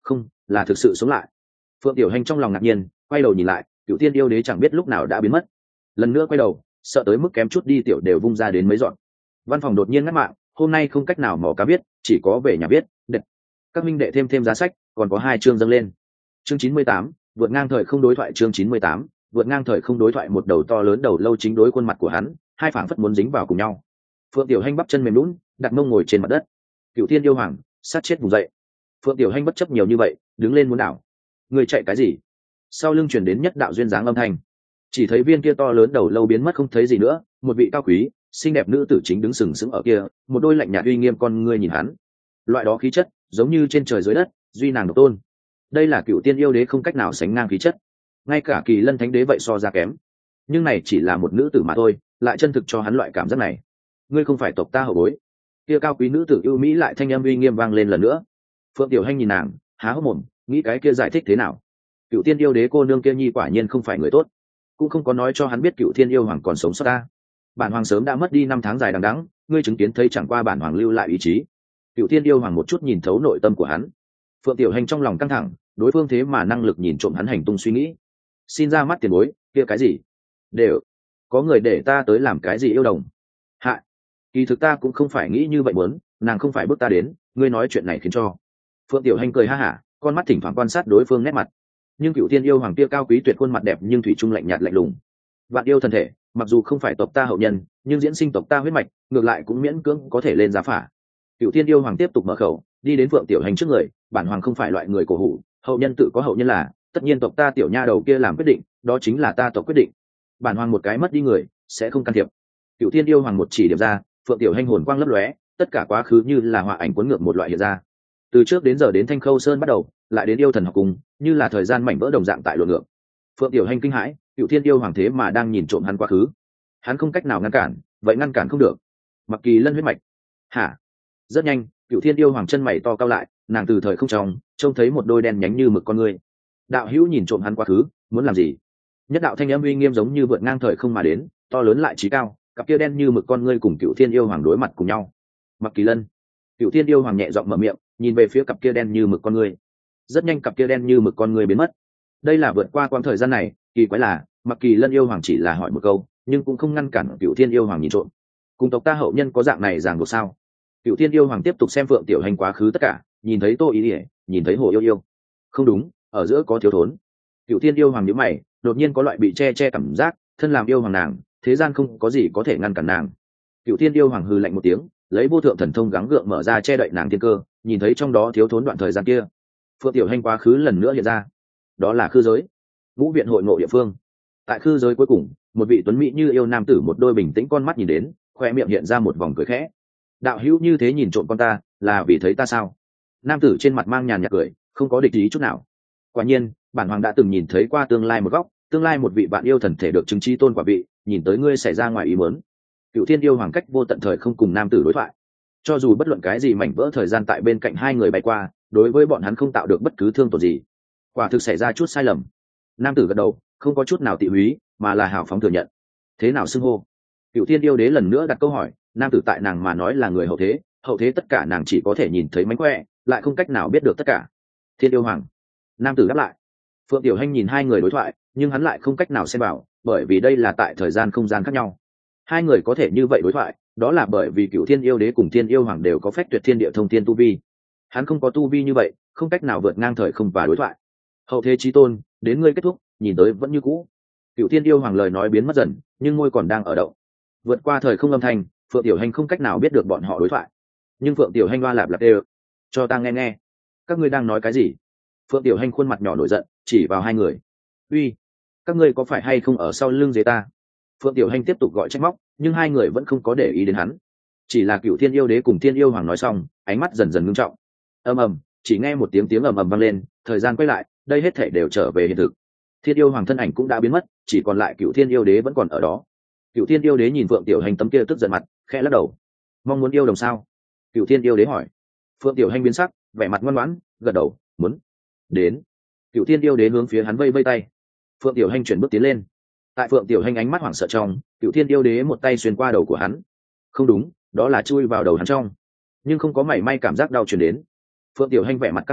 không là thực sự sống lại. Phượng Tiểu Hành trong lòng ngạc nhiên, quay đầu nhìn lại, Cựu Thiên yêu đế chẳng biết lúc nào đã biến mất. Lần nữa quay đầu, sợ tới mức kém chút đi tiểu đều vung ra đến mấy dọn. Văn phòng đột nhiên ngắt mạng, hôm nay không cách nào mò cá biết, chỉ có về nhà biết. Đệt. Các minh đệ thêm thêm giá sách, còn có hai chương dâng lên. Chương chín mươi tám, vượt ngang thời không đối thoại. Chương chín mươi tám, vượt ngang thời không đối thoại. Một đầu to lớn đầu lâu chính đối khuôn mặt của hắn, hai phảng phất muốn dính vào cùng nhau. Phượng Tiểu Hành bắp chân mềm lún, đặt mông ngồi trên mặt đất. Cựu Thiên yêu hoàng sát chết vùng dậy. Phượng Tiểu Hành bất chấp nhiều như vậy, đứng lên muốn đảo. Người chạy cái gì? Sau lưng truyền đến nhất đạo duyên dáng âm thanh. Chỉ thấy viên kia to lớn đầu lâu biến mất không thấy gì nữa, một vị cao quý xinh đẹp nữ tử chính đứng sừng sững ở kia, một đôi lạnh nhạt uy nghiêm con ngươi nhìn hắn. Loại đó khí chất giống như trên trời dưới đất, duy nàng độc tôn. Đây là Cựu Tiên yêu đế không cách nào sánh ngang khí chất, ngay cả Kỳ Lân thánh đế vậy so ra kém. Nhưng này chỉ là một nữ tử mà thôi, lại chân thực cho hắn loại cảm giác này. Ngươi không phải tộc ta hậu bối. Kia cao quý nữ tử ưu mỹ lại thanh âm uy nghiêm vang lên lần nữa. Phượng Tiểu Hành nhìn nàng, há hốc mồm, nghĩ cái kia giải thích thế nào. Cựu Tiên yêu đế cô nương kia nhi quả nhiên không phải người tốt, cũng không có nói cho hắn biết Cựu Thiên yêu hoàng còn sống sót ta. Bản hoàng sớm đã mất đi năm tháng dài đằng đẵng, ngươi chứng kiến thấy chẳng qua bản hoàng lưu lại ý chí. Cựu Thiên yêu hoàng một chút nhìn thấu nội tâm của hắn. Phượng Tiểu Hành trong lòng căng thẳng, đối phương thế mà năng lực nhìn trộm hắn hành tung suy nghĩ. Xin ra mắt tiền bối, kia cái gì đều có người để ta tới làm cái gì yêu đồng. Hạ, kỳ thực ta cũng không phải nghĩ như vậy muốn, nàng không phải bước ta đến, ngươi nói chuyện này khiến cho. Phượng Tiểu Hành cười ha hả, con mắt thỉnh thoảng quan sát đối phương nét mặt. Nhưng Cựu Thiên yêu hoàng kia cao quý tuyệt khuôn mặt đẹp nhưng thủy chung lạnh nhạt lạnh lùng. Vạn yêu thần thể, mặc dù không phải tộc ta hậu nhân, nhưng diễn sinh tộc ta huyết mạch, ngược lại cũng miễn cưỡng có thể lên giá phả. Cựu Thiên yêu hoàng tiếp tục mở khẩu, đi đến Phượng Tiểu Hành trước người, bản hoàng không phải loại người cổ hủ, hậu nhân tự có hậu nhân là, tất nhiên tộc ta tiểu nha đầu kia làm quyết định, đó chính là ta tộc quyết định. Bản hoàng một cái mất đi người, sẽ không can thiệp. Cựu Thiên yêu hoàng một chỉ điểm ra, Phượng Tiểu Hành hồn quang lấp lóe, tất cả quá khứ như là họa ảnh cuốn ngược một loại hiện ra. Từ trước đến giờ đến Thanh Khâu Sơn bắt đầu, lại đến yêu thần học cùng, như là thời gian mảnh vỡ đồng dạng tại luận ngược. Phượng Tiểu Hành kinh hãi, Cựu Thiên yêu hoàng thế mà đang nhìn trộm hắn quá khứ. Hắn không cách nào ngăn cản, vậy ngăn cản không được. Mặc Kỳ Lân huyết mạch. Hả? Rất nhanh, Cựu Thiên yêu hoàng chân mày to cao lại, nàng từ thời không trong, trông thấy một đôi đen nhánh như mực con ngươi. Đạo hữu nhìn trộm hắn quá khứ, muốn làm gì? Nhất đạo thanh âm uy nghiêm giống như vượt ngang thời không mà đến, to lớn lại trí cao, cặp kia đen như mực con ngươi cùng Cựu Thiên yêu hoàng đối mặt cùng nhau. Mặc Kỳ Lân. Cựu Thiên yêu hoàng nhẹ giọng mở miệng, nhìn về phía cặp kia đen như mực con ngươi. Rất nhanh cặp kia đen như mực con ngươi biến mất. Đây là vượt qua quãng thời gian này, kỳ quái là, Mặc Kỳ Lân yêu hoàng chỉ là hỏi một câu, nhưng cũng không ngăn cản Cựu Thiên yêu hoàng nhìn trộm. Cùng tộc ta hậu nhân có dạng này ràng buộc sao? Cựu Thiên yêu hoàng tiếp tục xem Phượng Tiểu Hành quá khứ tất cả, nhìn thấy Tô Ý Ỉa, nhìn thấy Hồ Yêu Yêu. Không đúng, ở giữa có thiếu thốn. Cựu Thiên yêu hoàng nhíu mày, đột nhiên có loại bị che che cảm giác, thân làm yêu hoàng nàng, thế gian không có gì có thể ngăn cản nàng. Cựu Thiên yêu hoàng hừ lạnh một tiếng, lấy vô thượng thần thông gắng gượng mở ra che đậy nàng thiên cơ, nhìn thấy trong đó thiếu thốn đoạn thời gian kia. Phượng Tiểu Hành quá khứ lần nữa hiện ra, đó là khư giới, ngũ viện hội ngộ địa phương. Tại khư giới cuối cùng, một vị tuấn mỹ như yêu nam tử một đôi bình tĩnh con mắt nhìn đến, khoe miệng hiện ra một vòng cười khẽ. Đạo hữu như thế nhìn trộm con ta, là vì thấy ta sao? Nam tử trên mặt mang nhàn nhạt cười, không có địch ý chút nào. Quả nhiên, bản hoàng đã từng nhìn thấy qua tương lai một góc, tương lai một vị bạn yêu thần thể được chứng trí tôn quả vị, nhìn tới ngươi xảy ra ngoài ý muốn. Cựu Thiên yêu hoàng cách vô tận thời không cùng nam tử đối thoại. Cho dù bất luận cái gì mảnh vỡ thời gian tại bên cạnh hai người bay qua, đối với bọn hắn không tạo được bất cứ thương tổn gì. Quả thực xảy ra chút sai lầm. Nam tử gật đầu, không có chút nào tị húy, mà là hào phóng thừa nhận. Thế nào xưng hô? Cựu Thiên yêu đế lần nữa đặt câu hỏi, nam tử tại nàng mà nói là người hậu thế, hậu thế tất cả nàng chỉ có thể nhìn thấy mánh khỏe, lại không cách nào biết được tất cả. Thiên yêu hoàng. Nam tử đáp lại. Phượng Tiểu Hành nhìn hai người đối thoại, nhưng hắn lại không cách nào xem vào, bởi vì đây là tại thời gian không gian khác nhau. Hai người có thể như vậy đối thoại, đó là bởi vì Cựu Thiên yêu đế cùng Thiên yêu hoàng đều có phách tuyệt thiên địa thông thiên tu vi. Hắn không có tu vi như vậy, không cách nào vượt ngang thời không và đối thoại. Hậu thế chí tôn, đến ngươi kết thúc, nhìn tới vẫn như cũ. Cựu Thiên yêu hoàng lời nói biến mất dần, nhưng môi còn đang ở động. Vượt qua thời không âm thanh, Phượng Tiểu Hành không cách nào biết được bọn họ đối thoại. Nhưng Phượng Tiểu Hành loa lạp lạp đều, cho ta nghe nghe, các ngươi đang nói cái gì? Phượng Tiểu Hành khuôn mặt nhỏ nổi giận, chỉ vào hai người. Uy, các ngươi có phải hay không ở sau lưng dế ta? Phượng Tiểu Hành tiếp tục gọi trách móc, nhưng hai người vẫn không có để ý đến hắn. Chỉ là Cựu Thiên yêu đế cùng Thiên yêu hoàng nói xong, ánh mắt dần dần ngưng trọng. Ầm ầm, chỉ nghe một tiếng tiếng ầm ầm vang lên, thời gian quay lại, đây hết thảy đều trở về hiện thực. Thiên yêu hoàng thân ảnh cũng đã biến mất, chỉ còn lại Cựu Thiên yêu đế vẫn còn ở đó. Cựu Thiên yêu đế nhìn Phượng Tiểu Hành tấm kia tức giận mặt, khẽ lắc đầu. Mong muốn yêu đồng sao? Cựu Thiên yêu đế hỏi. Phượng Tiểu Hành biến sắc, vẻ mặt ngoan ngoãn, gật đầu, muốn. Đến. Cựu Thiên yêu đế hướng phía hắn vây vây tay. Phượng Tiểu Hành chuyển bước tiến lên. Tại Phượng Tiểu Hành ánh mắt hoảng sợ trong, Cựu Thiên yêu đế một tay xuyên qua đầu của hắn. Không đúng, đó là chui vào đầu hắn trong, nhưng không có mảy may cảm giác đau truyền đến. Phượng Tiểu Hành vẻ mặt căng thẳng,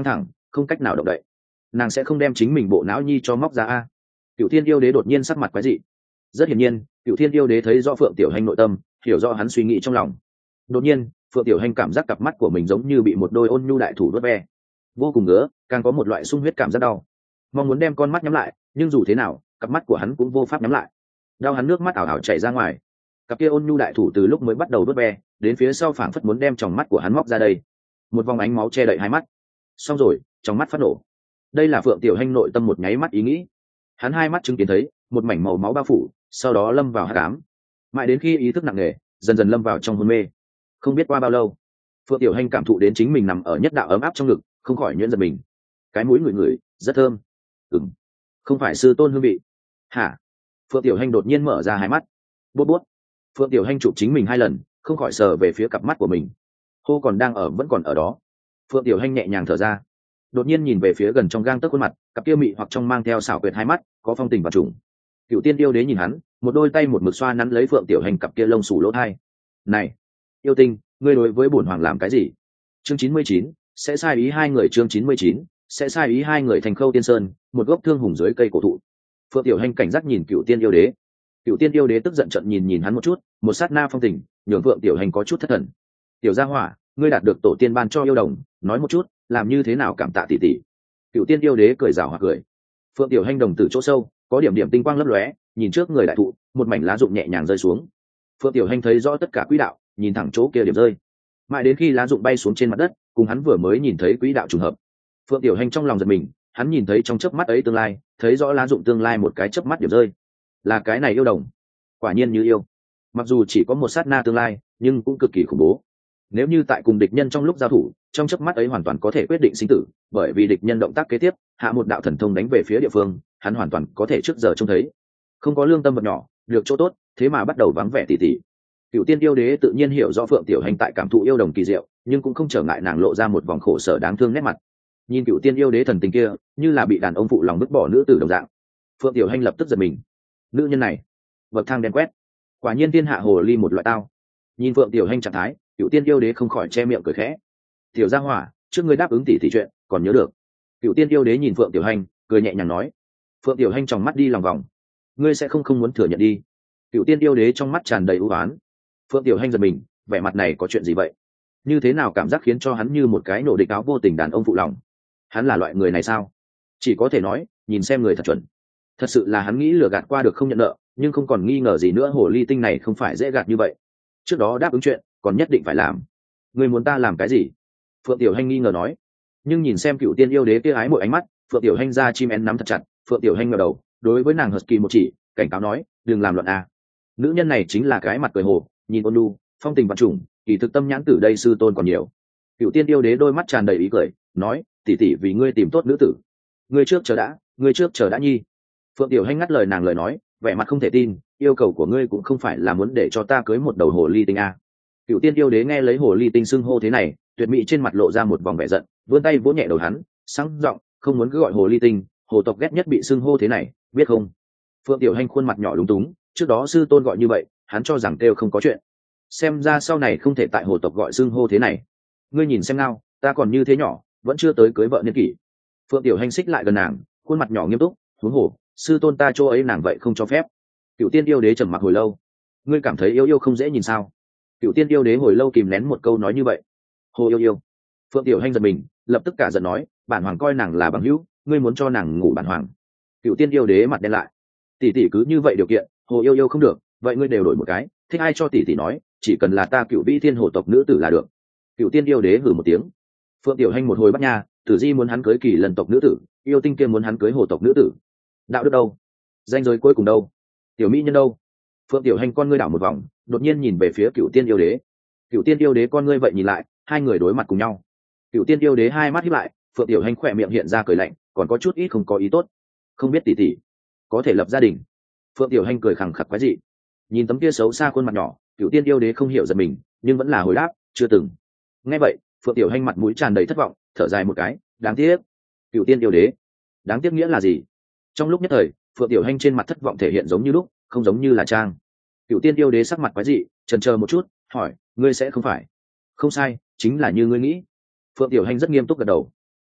không cách nào động đậy. Nàng sẽ không đem chính mình bộ não nhi cho móc ra a. Cựu Thiên yêu đế đột nhiên sắc mặt quái dị. Rất hiển nhiên, Cựu Thiên yêu đế thấy rõ Phượng Tiểu Hành nội tâm, hiểu rõ hắn suy nghĩ trong lòng. Đột nhiên, Phượng Tiểu Hành cảm giác cặp mắt của mình giống như bị một đôi ôn nhu đại thủ vuốt ve, vô cùng ngứa, càng có một loại sung huyết cảm giác đau. Mong muốn đem con mắt nhắm lại, nhưng dù thế nào, cặp mắt của hắn cũng vô pháp nhắm lại. Đau hắn nước mắt ảo ảo chảy ra ngoài. Cặp kia ôn nhu đại thủ từ lúc mới bắt đầu vuốt ve, đến phía sau phảng phất muốn đem tròng mắt của hắn móc ra đây. Một vòng ánh máu che đậy hai mắt. Xong rồi, trong mắt phát nổ. Đây là Phượng Tiểu Hành nội tâm một nháy mắt ý nghĩ. Hắn hai mắt chứng kiến thấy một mảnh màu máu bao phủ, sau đó lâm vào hắc ám. Mãi đến khi ý thức nặng nề, dần dần lâm vào trong hôn mê. Không biết qua bao lâu, Phượng Tiểu Hành cảm thụ đến chính mình nằm ở nhất đạo ấm áp trong ngực, không khỏi nhuyễn giật mình. Cái mũi ngửi ngửi, rất thơm. Ừm, không phải sư tôn hương vị. Hả? Phượng Tiểu Hành đột nhiên mở ra hai mắt. Bút bút. Phượng Tiểu Hành chụp chính mình hai lần, không khỏi sờ về phía cặp mắt của mình. Hô còn đang ở vẫn còn ở đó. Phượng Tiểu Hành nhẹ nhàng thở ra, đột nhiên nhìn về phía gần trong gang tấc khuôn mặt, cặp kia mị hoặc trong mang theo xảo quyệt hai mắt, có phong tình và trùng. Cựu Tiên yêu đế nhìn hắn, một đôi tay một mực xoa nắn lấy Phượng Tiểu Hành cặp kia lông xù lỗ thai. Này, yêu tinh, ngươi đối với bổn hoàng làm cái gì? Chương chín mươi chín, sẽ sai ý hai người. Chương chín mươi chín, sẽ sai ý hai người. Thành Khâu Tiên Sơn, một gốc thương hùng dưới cây cổ thụ. Phượng Tiểu Hành cảnh giác nhìn Cựu Tiên yêu đế. Cựu Tiên yêu đế tức giận trận nhìn nhìn hắn một chút, một sát na phong tình, nhường Phượng Tiểu Hành có chút thất thần. Tiểu gia hỏa, ngươi đạt được tổ tiên ban cho yêu đồng, nói một chút, làm như thế nào cảm tạ tỷ tỷ. Cựu Tiên yêu đế cười rào hoặc cười. Phượng Tiểu Hành đồng tử chỗ sâu, có điểm điểm tinh quang lấp lóe, nhìn trước người đại thụ, một mảnh lá rụng nhẹ nhàng rơi xuống. Phượng Tiểu Hành thấy rõ tất cả quỹ đạo, nhìn thẳng chỗ kia điểm rơi. Mãi đến khi lá rụng bay xuống trên mặt đất, cùng hắn vừa mới nhìn thấy quỹ đạo trùng hợp. Phượng Tiểu Hành trong lòng giật mình, hắn nhìn thấy trong chớp mắt ấy tương lai, thấy rõ lá rụng tương lai một cái chớp mắt điểm rơi. Là cái này yêu đồng. Quả nhiên như yêu. Mặc dù chỉ có một sát na tương lai, nhưng cũng cực kỳ khủng bố. Nếu như tại cùng địch nhân trong lúc giao thủ, trong chớp mắt ấy hoàn toàn có thể quyết định sinh tử, bởi vì địch nhân động tác kế tiếp, hạ một đạo thần thông đánh về phía địa phương, hắn hoàn toàn có thể trước giờ trông thấy. Không có lương tâm vật nhỏ, được chỗ tốt, thế mà bắt đầu vắng vẻ tỉ tỉ. Cựu Tiên yêu đế tự nhiên hiểu rõ Phượng Tiểu Hành tại cảm thụ yêu đồng kỳ diệu, nhưng cũng không trở ngại nàng lộ ra một vòng khổ sở đáng thương nét mặt. Nhìn Cựu Tiên yêu đế thần tình kia, như là bị đàn ông phụ lòng vứt bỏ nữ tử đồng dạng. Phượng Tiểu Hành lập tức giật mình. Nữ nhân này, bậc thang đen quét, quả nhiên thiên hạ hồ ly một loại tao. Nhìn Phượng Tiểu Hành trạng thái, Cựu Tiên yêu đế không khỏi che miệng cười khẽ. Tiểu gia hỏa, trước ngươi đáp ứng tỷ tỷ chuyện, còn nhớ được? Cựu Tiên yêu đế nhìn Phượng Tiểu Hành, cười nhẹ nhàng nói. Phượng Tiểu Hành tròng mắt đi lòng vòng. Ngươi sẽ không không muốn thừa nhận đi? Cựu Tiên yêu đế trong mắt tràn đầy ưu ái. Phượng Tiểu Hành giật mình, vẻ mặt này có chuyện gì vậy? Như thế nào cảm giác khiến cho hắn như một cái nổ địch áo vô tình đàn ông phụ lòng? Hắn là loại người này sao? Chỉ có thể nói, nhìn xem người thật chuẩn. Thật sự là hắn nghĩ lừa gạt qua được không nhận nợ, nhưng không còn nghi ngờ gì nữa, hồ ly tinh này không phải dễ gạt như vậy. Trước đó đáp ứng chuyện, còn nhất định phải làm. Ngươi muốn ta làm cái gì? Phượng Tiểu Hành nghi ngờ nói. Nhưng nhìn xem Cựu Tiên yêu đế kia ái mỗi ánh mắt, Phượng Tiểu Hành ra chim én nắm thật chặt. Phượng Tiểu Hành ngẩng đầu, đối với nàng Husky một chỉ, cảnh cáo nói, đừng làm loạn a. Nữ nhân này chính là cái mặt cười hồ, nhìn ôn nhu, phong tình vạn trùng, kỳ thực tâm nhãn tử đây sư tôn còn nhiều. Cựu Tiên yêu đế đôi mắt tràn đầy ý cười, nói, tỷ tỷ vì ngươi tìm tốt nữ tử. Ngươi trước chờ đã, ngươi trước chờ đã nhi. Phượng Tiểu Hành ngắt lời nàng lời nói, vẻ mặt không thể tin, yêu cầu của ngươi cũng không phải là muốn để cho ta cưới một đầu hồ ly tinh a. Cựu Tiên yêu đế nghe lấy hồ ly tinh xưng hô thế này, tuyệt mỹ trên mặt lộ ra một vòng vẻ giận, vươn tay vỗ nhẹ đầu hắn, sáng giọng, không muốn cứ gọi hồ ly tinh, hồ tộc ghét nhất bị xưng hô thế này, biết không? Phượng Tiểu Hành khuôn mặt nhỏ lúng túng, trước đó sư tôn gọi như vậy, hắn cho rằng kêu không có chuyện. Xem ra sau này không thể tại hồ tộc gọi xưng hô thế này. Ngươi nhìn xem nào, ta còn như thế nhỏ, vẫn chưa tới cưới vợ niên kỷ. Phượng Tiểu Hành xích lại gần nàng, khuôn mặt nhỏ nghiêm túc, huống hồ, sư tôn ta chỗ ấy nàng vậy không cho phép. Cựu Tiên yêu đế trầm mặc hồi lâu. Ngươi cảm thấy yêu yêu không dễ nhìn sao? Cựu Tiên yêu đế hồi lâu kìm nén một câu nói như vậy. Hồ yêu yêu. Phượng Tiểu Hành giật mình, lập tức cả giận nói, bản hoàng coi nàng là bằng hữu, ngươi muốn cho nàng ngủ bản hoàng. Cựu Tiên yêu đế mặt đen lại. Tỷ tỷ cứ như vậy điều kiện, hồ yêu yêu không được, vậy ngươi đều đổi một cái, thích ai cho tỷ tỷ nói, chỉ cần là ta Cựu Vĩ Thiên hồ tộc nữ tử là được. Cựu Tiên yêu đế hừ một tiếng. Phượng Tiểu Hành một hồi bắt nha, Tử Di muốn hắn cưới Kỳ Lân tộc nữ tử, yêu tinh kia muốn hắn cưới hồ tộc nữ tử. Đạo đức đâu? Danh giới cuối cùng đâu? Tiểu mỹ nhân đâu? Phượng Tiểu Hành con ngươi đảo một vòng, đột nhiên nhìn về phía Cựu Tiên yêu đế. Cựu Tiên yêu đế con ngươi vậy nhìn lại, hai người đối mặt cùng nhau. Cựu Tiên yêu đế hai mắt híp lại, Phượng Tiểu Hành khỏe miệng hiện ra cười lạnh, còn có chút ít không có ý tốt. Không biết tỷ tỷ có thể lập gia đình. Phượng Tiểu Hành cười khẳng khặc quái dị, nhìn tấm kia xấu xa khuôn mặt nhỏ, Cựu Tiên yêu đế không hiểu giật mình, nhưng vẫn là hồi đáp, chưa từng. Nghe vậy, Phượng Tiểu Hành mặt mũi tràn đầy thất vọng, thở dài một cái, đáng tiếc. Cựu Tiên yêu đế, đáng tiếc nghĩa là gì? Trong lúc nhất thời, Phượng Tiểu Hành trên mặt thất vọng thể hiện giống như lúc, không giống như là trang. Cựu Tiên yêu đế sắc mặt quái dị, chần chờ một chút, hỏi, ngươi sẽ không phải? Không sai, chính là như ngươi nghĩ. Phượng Tiểu Hành rất nghiêm túc gật đầu.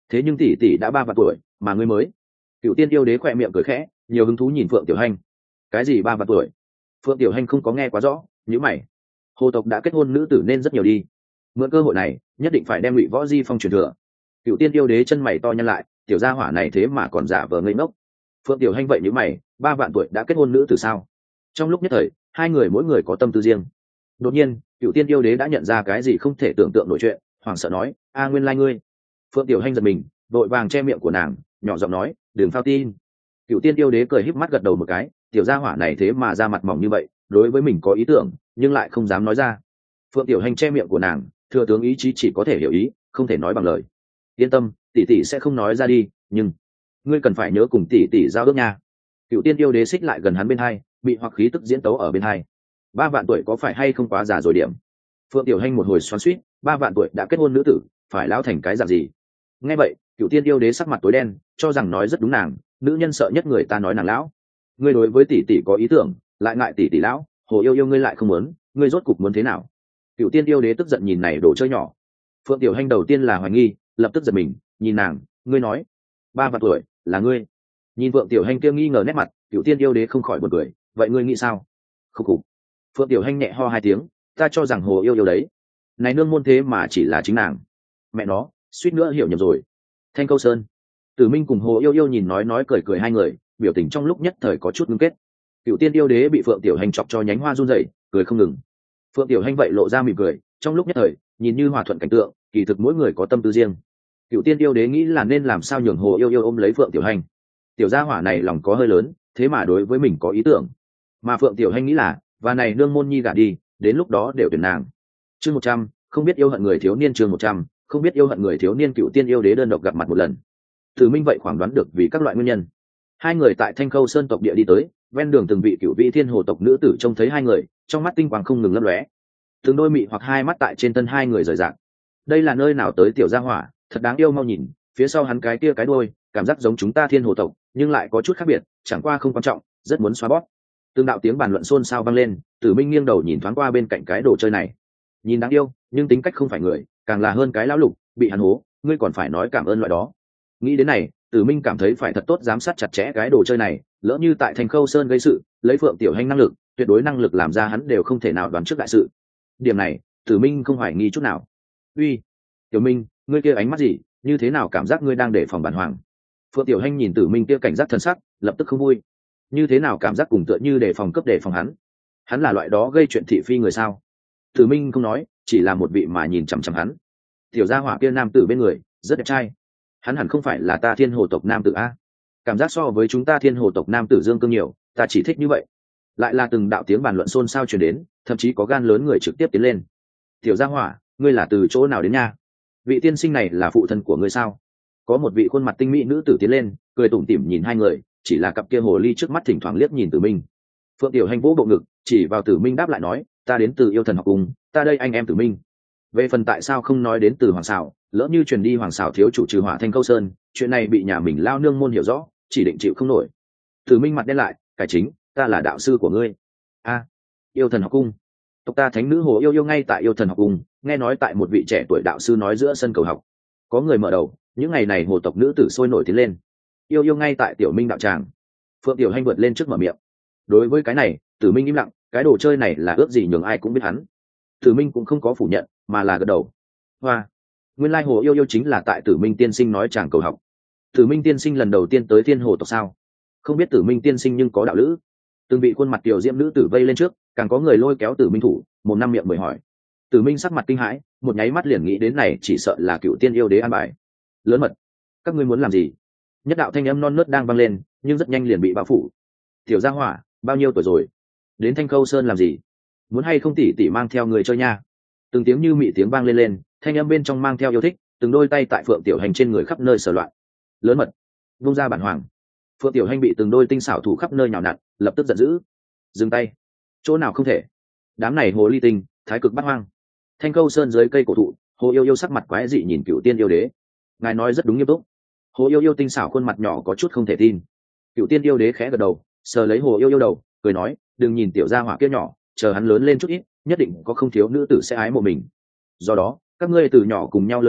thế nhưng tỷ tỷ đã ba vạn tuổi mà ngươi mới. Cựu tiên yêu đế khỏe miệng cười khẽ, nhiều hứng thú nhìn Phượng Tiểu Hành. Cái gì ba vạn tuổi? Phượng Tiểu Hành không có nghe quá rõ, nhíu mày. Hồ tộc đã kết hôn nữ tử nên rất nhiều đi, mượn cơ hội này nhất định phải đem Ngụy Võ Di phong truyền thừa. Cựu tiên yêu đế chân mày to nhăn lại, tiểu gia hỏa này thế mà còn giả vờ ngây ngốc. Phượng Tiểu Hành vậy nhíu mày, ba vạn tuổi đã kết hôn nữ tử sao? Trong lúc nhất thời, hai người mỗi người có tâm tư riêng. Đột nhiên, Cựu tiên yêu đế đã nhận ra cái gì không thể tưởng tượng nổi chuyện, hoảng sợ nói: "A nguyên lai ngươi." Phượng Tiểu Hành giật mình, vội vàng che miệng của nàng, nhỏ giọng nói: "Đừng phao tin." Cựu tiên yêu đế cười híp mắt gật đầu một cái, tiểu gia hỏa này thế mà ra mặt mỏng như vậy, đối với mình có ý tưởng nhưng lại không dám nói ra. Phượng Tiểu Hành che miệng của nàng, thừa tướng ý chí chỉ có thể hiểu ý, không thể nói bằng lời. Yên tâm, tỷ tỷ sẽ không nói ra đi, nhưng ngươi cần phải nhớ cùng tỷ tỷ giao ước nha. Cựu tiên yêu đế xích lại gần hắn bên hai, bị hoặc khí tức diễn tấu ở bên hai. Ba vạn tuổi có phải hay không quá già rồi điểm? Phượng Tiểu Hành một hồi xoắn xuýt, ba vạn tuổi đã kết hôn nữ tử, phải lão thành cái dạng gì? Nghe vậy, Cựu tiên yêu đế sắc mặt tối đen, cho rằng nói rất đúng nàng, nữ nhân sợ nhất người ta nói nàng lão. Ngươi đối với tỷ tỷ có ý tưởng, lại ngại tỷ tỷ lão, hồ yêu yêu ngươi lại không muốn, ngươi rốt cục muốn thế nào? Cựu tiên yêu đế tức giận nhìn này đồ chơi nhỏ. Phượng Tiểu Hành đầu tiên là hoài nghi, lập tức giật mình, nhìn nàng, ngươi nói ba vạn tuổi là ngươi? Nhìn Phượng Tiểu Hành kia nghi ngờ nét mặt, Cựu tiên yêu đế không khỏi buồn cười, vậy ngươi nghĩ sao? Khúc khục. Phượng Tiểu Hành nhẹ ho hai tiếng, ta cho rằng hồ yêu yêu đấy, này nương môn thế mà chỉ là chính nàng. Mẹ nó, suýt nữa hiểu nhầm rồi. Thanh Câu Sơn, Tử Minh cùng hồ yêu yêu nhìn nói nói cười cười hai người, biểu tình trong lúc nhất thời có chút ngưng kết. Cựu tiên yêu đế bị Phượng Tiểu Hành chọc cho nhánh hoa run rẩy, cười không ngừng. Phượng Tiểu Hành vậy lộ ra mỉm cười, trong lúc nhất thời nhìn như hòa thuận cảnh tượng, kỳ thực mỗi người có tâm tư riêng. Cựu tiên yêu đế nghĩ là nên làm sao nhường hồ yêu yêu ôm lấy Phượng Tiểu Hành. Tiểu gia hỏa này lòng có hơi lớn, thế mà đối với mình có ý tưởng. Mà Phượng Tiểu Hành nghĩ là, và này nương môn nhi gả đi, đến lúc đó đều tuyển nàng. Chương một trăm, không biết yêu hận người thiếu niên. Chương một trăm, không biết yêu hận người thiếu niên. Cựu tiên yêu đế đơn độc gặp mặt một lần. Tử Minh vậy khoảng đoán được vì các loại nguyên nhân. Hai người tại Thanh Khâu Sơn tộc địa đi tới, ven đường từng vị cựu vị thiên hồ tộc nữ tử trông thấy hai người, trong mắt tinh quang không ngừng lấp lóe. Từng đôi mị hoặc hai mắt tại trên thân hai người rời rạc. Đây là nơi nào tới tiểu gia hỏa, thật đáng yêu, mau nhìn, phía sau hắn cái kia cái đuôi, cảm giác giống chúng ta thiên hồ tộc, nhưng lại có chút khác biệt, chẳng qua không quan trọng, rất muốn xóa bóp. Từng đạo tiếng bàn luận xôn xao vang lên, Tử Minh nghiêng đầu nhìn thoáng qua bên cạnh cái đồ chơi này. Nhìn đáng yêu, nhưng tính cách không phải người, càng là hơn cái lão lục, bị hắn hố, ngươi còn phải nói cảm ơn loại đó. Nghĩ đến này, Tử Minh cảm thấy phải thật tốt giám sát chặt chẽ cái đồ chơi này, lỡ như tại Thành Khâu Sơn gây sự, lấy Phượng Tiểu Hành năng lực, tuyệt đối năng lực làm ra hắn đều không thể nào đoán trước đại sự. Điểm này, Tử Minh không hoài nghi chút nào. Uy, Tiểu Minh, ngươi kia ánh mắt gì, như thế nào cảm giác ngươi đang để phòng bản hoàng? Phượng Tiểu Hành nhìn Tử Minh kia cảnh giác thần sắc, lập tức không vui. Như thế nào cảm giác cùng tựa như để phòng cấp để phòng hắn? Hắn là loại đó gây chuyện thị phi người sao? Tử Minh không nói, chỉ là một vị mà nhìn chằm chằm hắn. Tiểu gia hỏa kia nam tử bên người, rất đẹp trai. Hắn hẳn không phải là ta thiên hồ tộc nam tử a? Cảm giác so với chúng ta thiên hồ tộc nam tử dương cương nhiều, ta chỉ thích như vậy. Lại là từng đạo tiếng bàn luận xôn xao truyền đến, thậm chí có gan lớn người trực tiếp tiến lên. Tiểu gia hỏa, ngươi là từ chỗ nào đến nha? Vị tiên sinh này là phụ thân của ngươi sao? Có một vị khuôn mặt tinh mỹ nữ tử tiến lên, cười tủm tỉm nhìn hai người, chỉ là cặp kia hồ ly trước mắt thỉnh thoảng liếc nhìn Tử Minh. Phượng Tiểu Hành vỗ bộ ngực, chỉ vào Tử Minh đáp lại nói, ta đến từ yêu thần học cung, ta đây anh em Tử Minh. Về phần tại sao không nói đến từ hoàng xảo, lỡ như truyền đi hoàng xảo thiếu chủ trừ hỏa Thanh Câu Sơn, chuyện này bị nhà mình lao nương môn hiểu rõ, chỉ định chịu không nổi. Tử Minh mặt đen lại, cải chính, ta là đạo sư của ngươi. A, yêu thần học cung. Tộc ta thánh nữ hồ yêu yêu ngay tại yêu thần học cung, nghe nói tại một vị trẻ tuổi đạo sư nói giữa sân cầu học. Có người mở đầu, những ngày này hồ tộc nữ tử sôi nổi tiến lên. Yêu yêu ngay tại tiểu minh đạo tràng. Phượng Tiểu Hành vượt lên trước mở miệng. Đối với cái này, Tử Minh im lặng, cái đồ chơi này là ước gì nhường ai cũng biết hắn. Tử Minh cũng không có phủ nhận, mà là gật đầu. Hoa, nguyên lai hồ yêu yêu chính là tại Tử Minh tiên sinh nói chàng cầu học. Tử Minh tiên sinh lần đầu tiên tới thiên hồ tộc sao? Không biết Tử Minh tiên sinh nhưng có đạo lữ. Từng bị khuôn mặt tiểu diễm nữ tử vây lên trước, càng có người lôi kéo Tử Minh thủ, một năm miệng mười hỏi. Tử Minh sắc mặt kinh hãi, một nháy mắt liền nghĩ đến này chỉ sợ là cựu tiên yêu đế an bài. Lớn mật, các ngươi muốn làm gì? Nhất đạo thanh âm non nớt đang vang lên, nhưng rất nhanh liền bị bao phủ. Tiểu gia hỏa, bao nhiêu tuổi rồi? Đến Thanh Khâu Sơn làm gì? Muốn hay không tỉ tỉ mang theo người chơi nha? Từng tiếng như mị tiếng vang lên lên, thanh âm bên trong mang theo yêu thích, từng đôi tay tại Phượng Tiểu Hành trên người khắp nơi sờ loạn. Lớn mật, vung ra bản hoàng. Phượng Tiểu Hành bị từng đôi tinh xảo thủ khắp nơi nhào nặn, lập tức giận dữ. Dừng tay, chỗ nào không thể? Đám này hồ ly tinh, thái cực bắt hoang. Thanh Khâu Sơn dưới cây cổ thụ, hồ yêu yêu sắc mặt quái dị nhìn cựu tiên yêu đế. Ngài nói rất đúng nghiêm túc. Hồ yêu yêu tinh xảo khuôn mặt nhỏ có chút không thể tin. Cựu tiên yêu đế khẽ gật đầu, sờ lấy hồ yêu yêu đầu, cười nói, đừng nhìn tiểu gia hỏa kia nhỏ, chờ hắn lớn lên chút ít, nhất định có không thiếu nữ tử sẽ ái mộ mình. Do đó, các ngươi từ nhỏ cùng nhau lớn lên,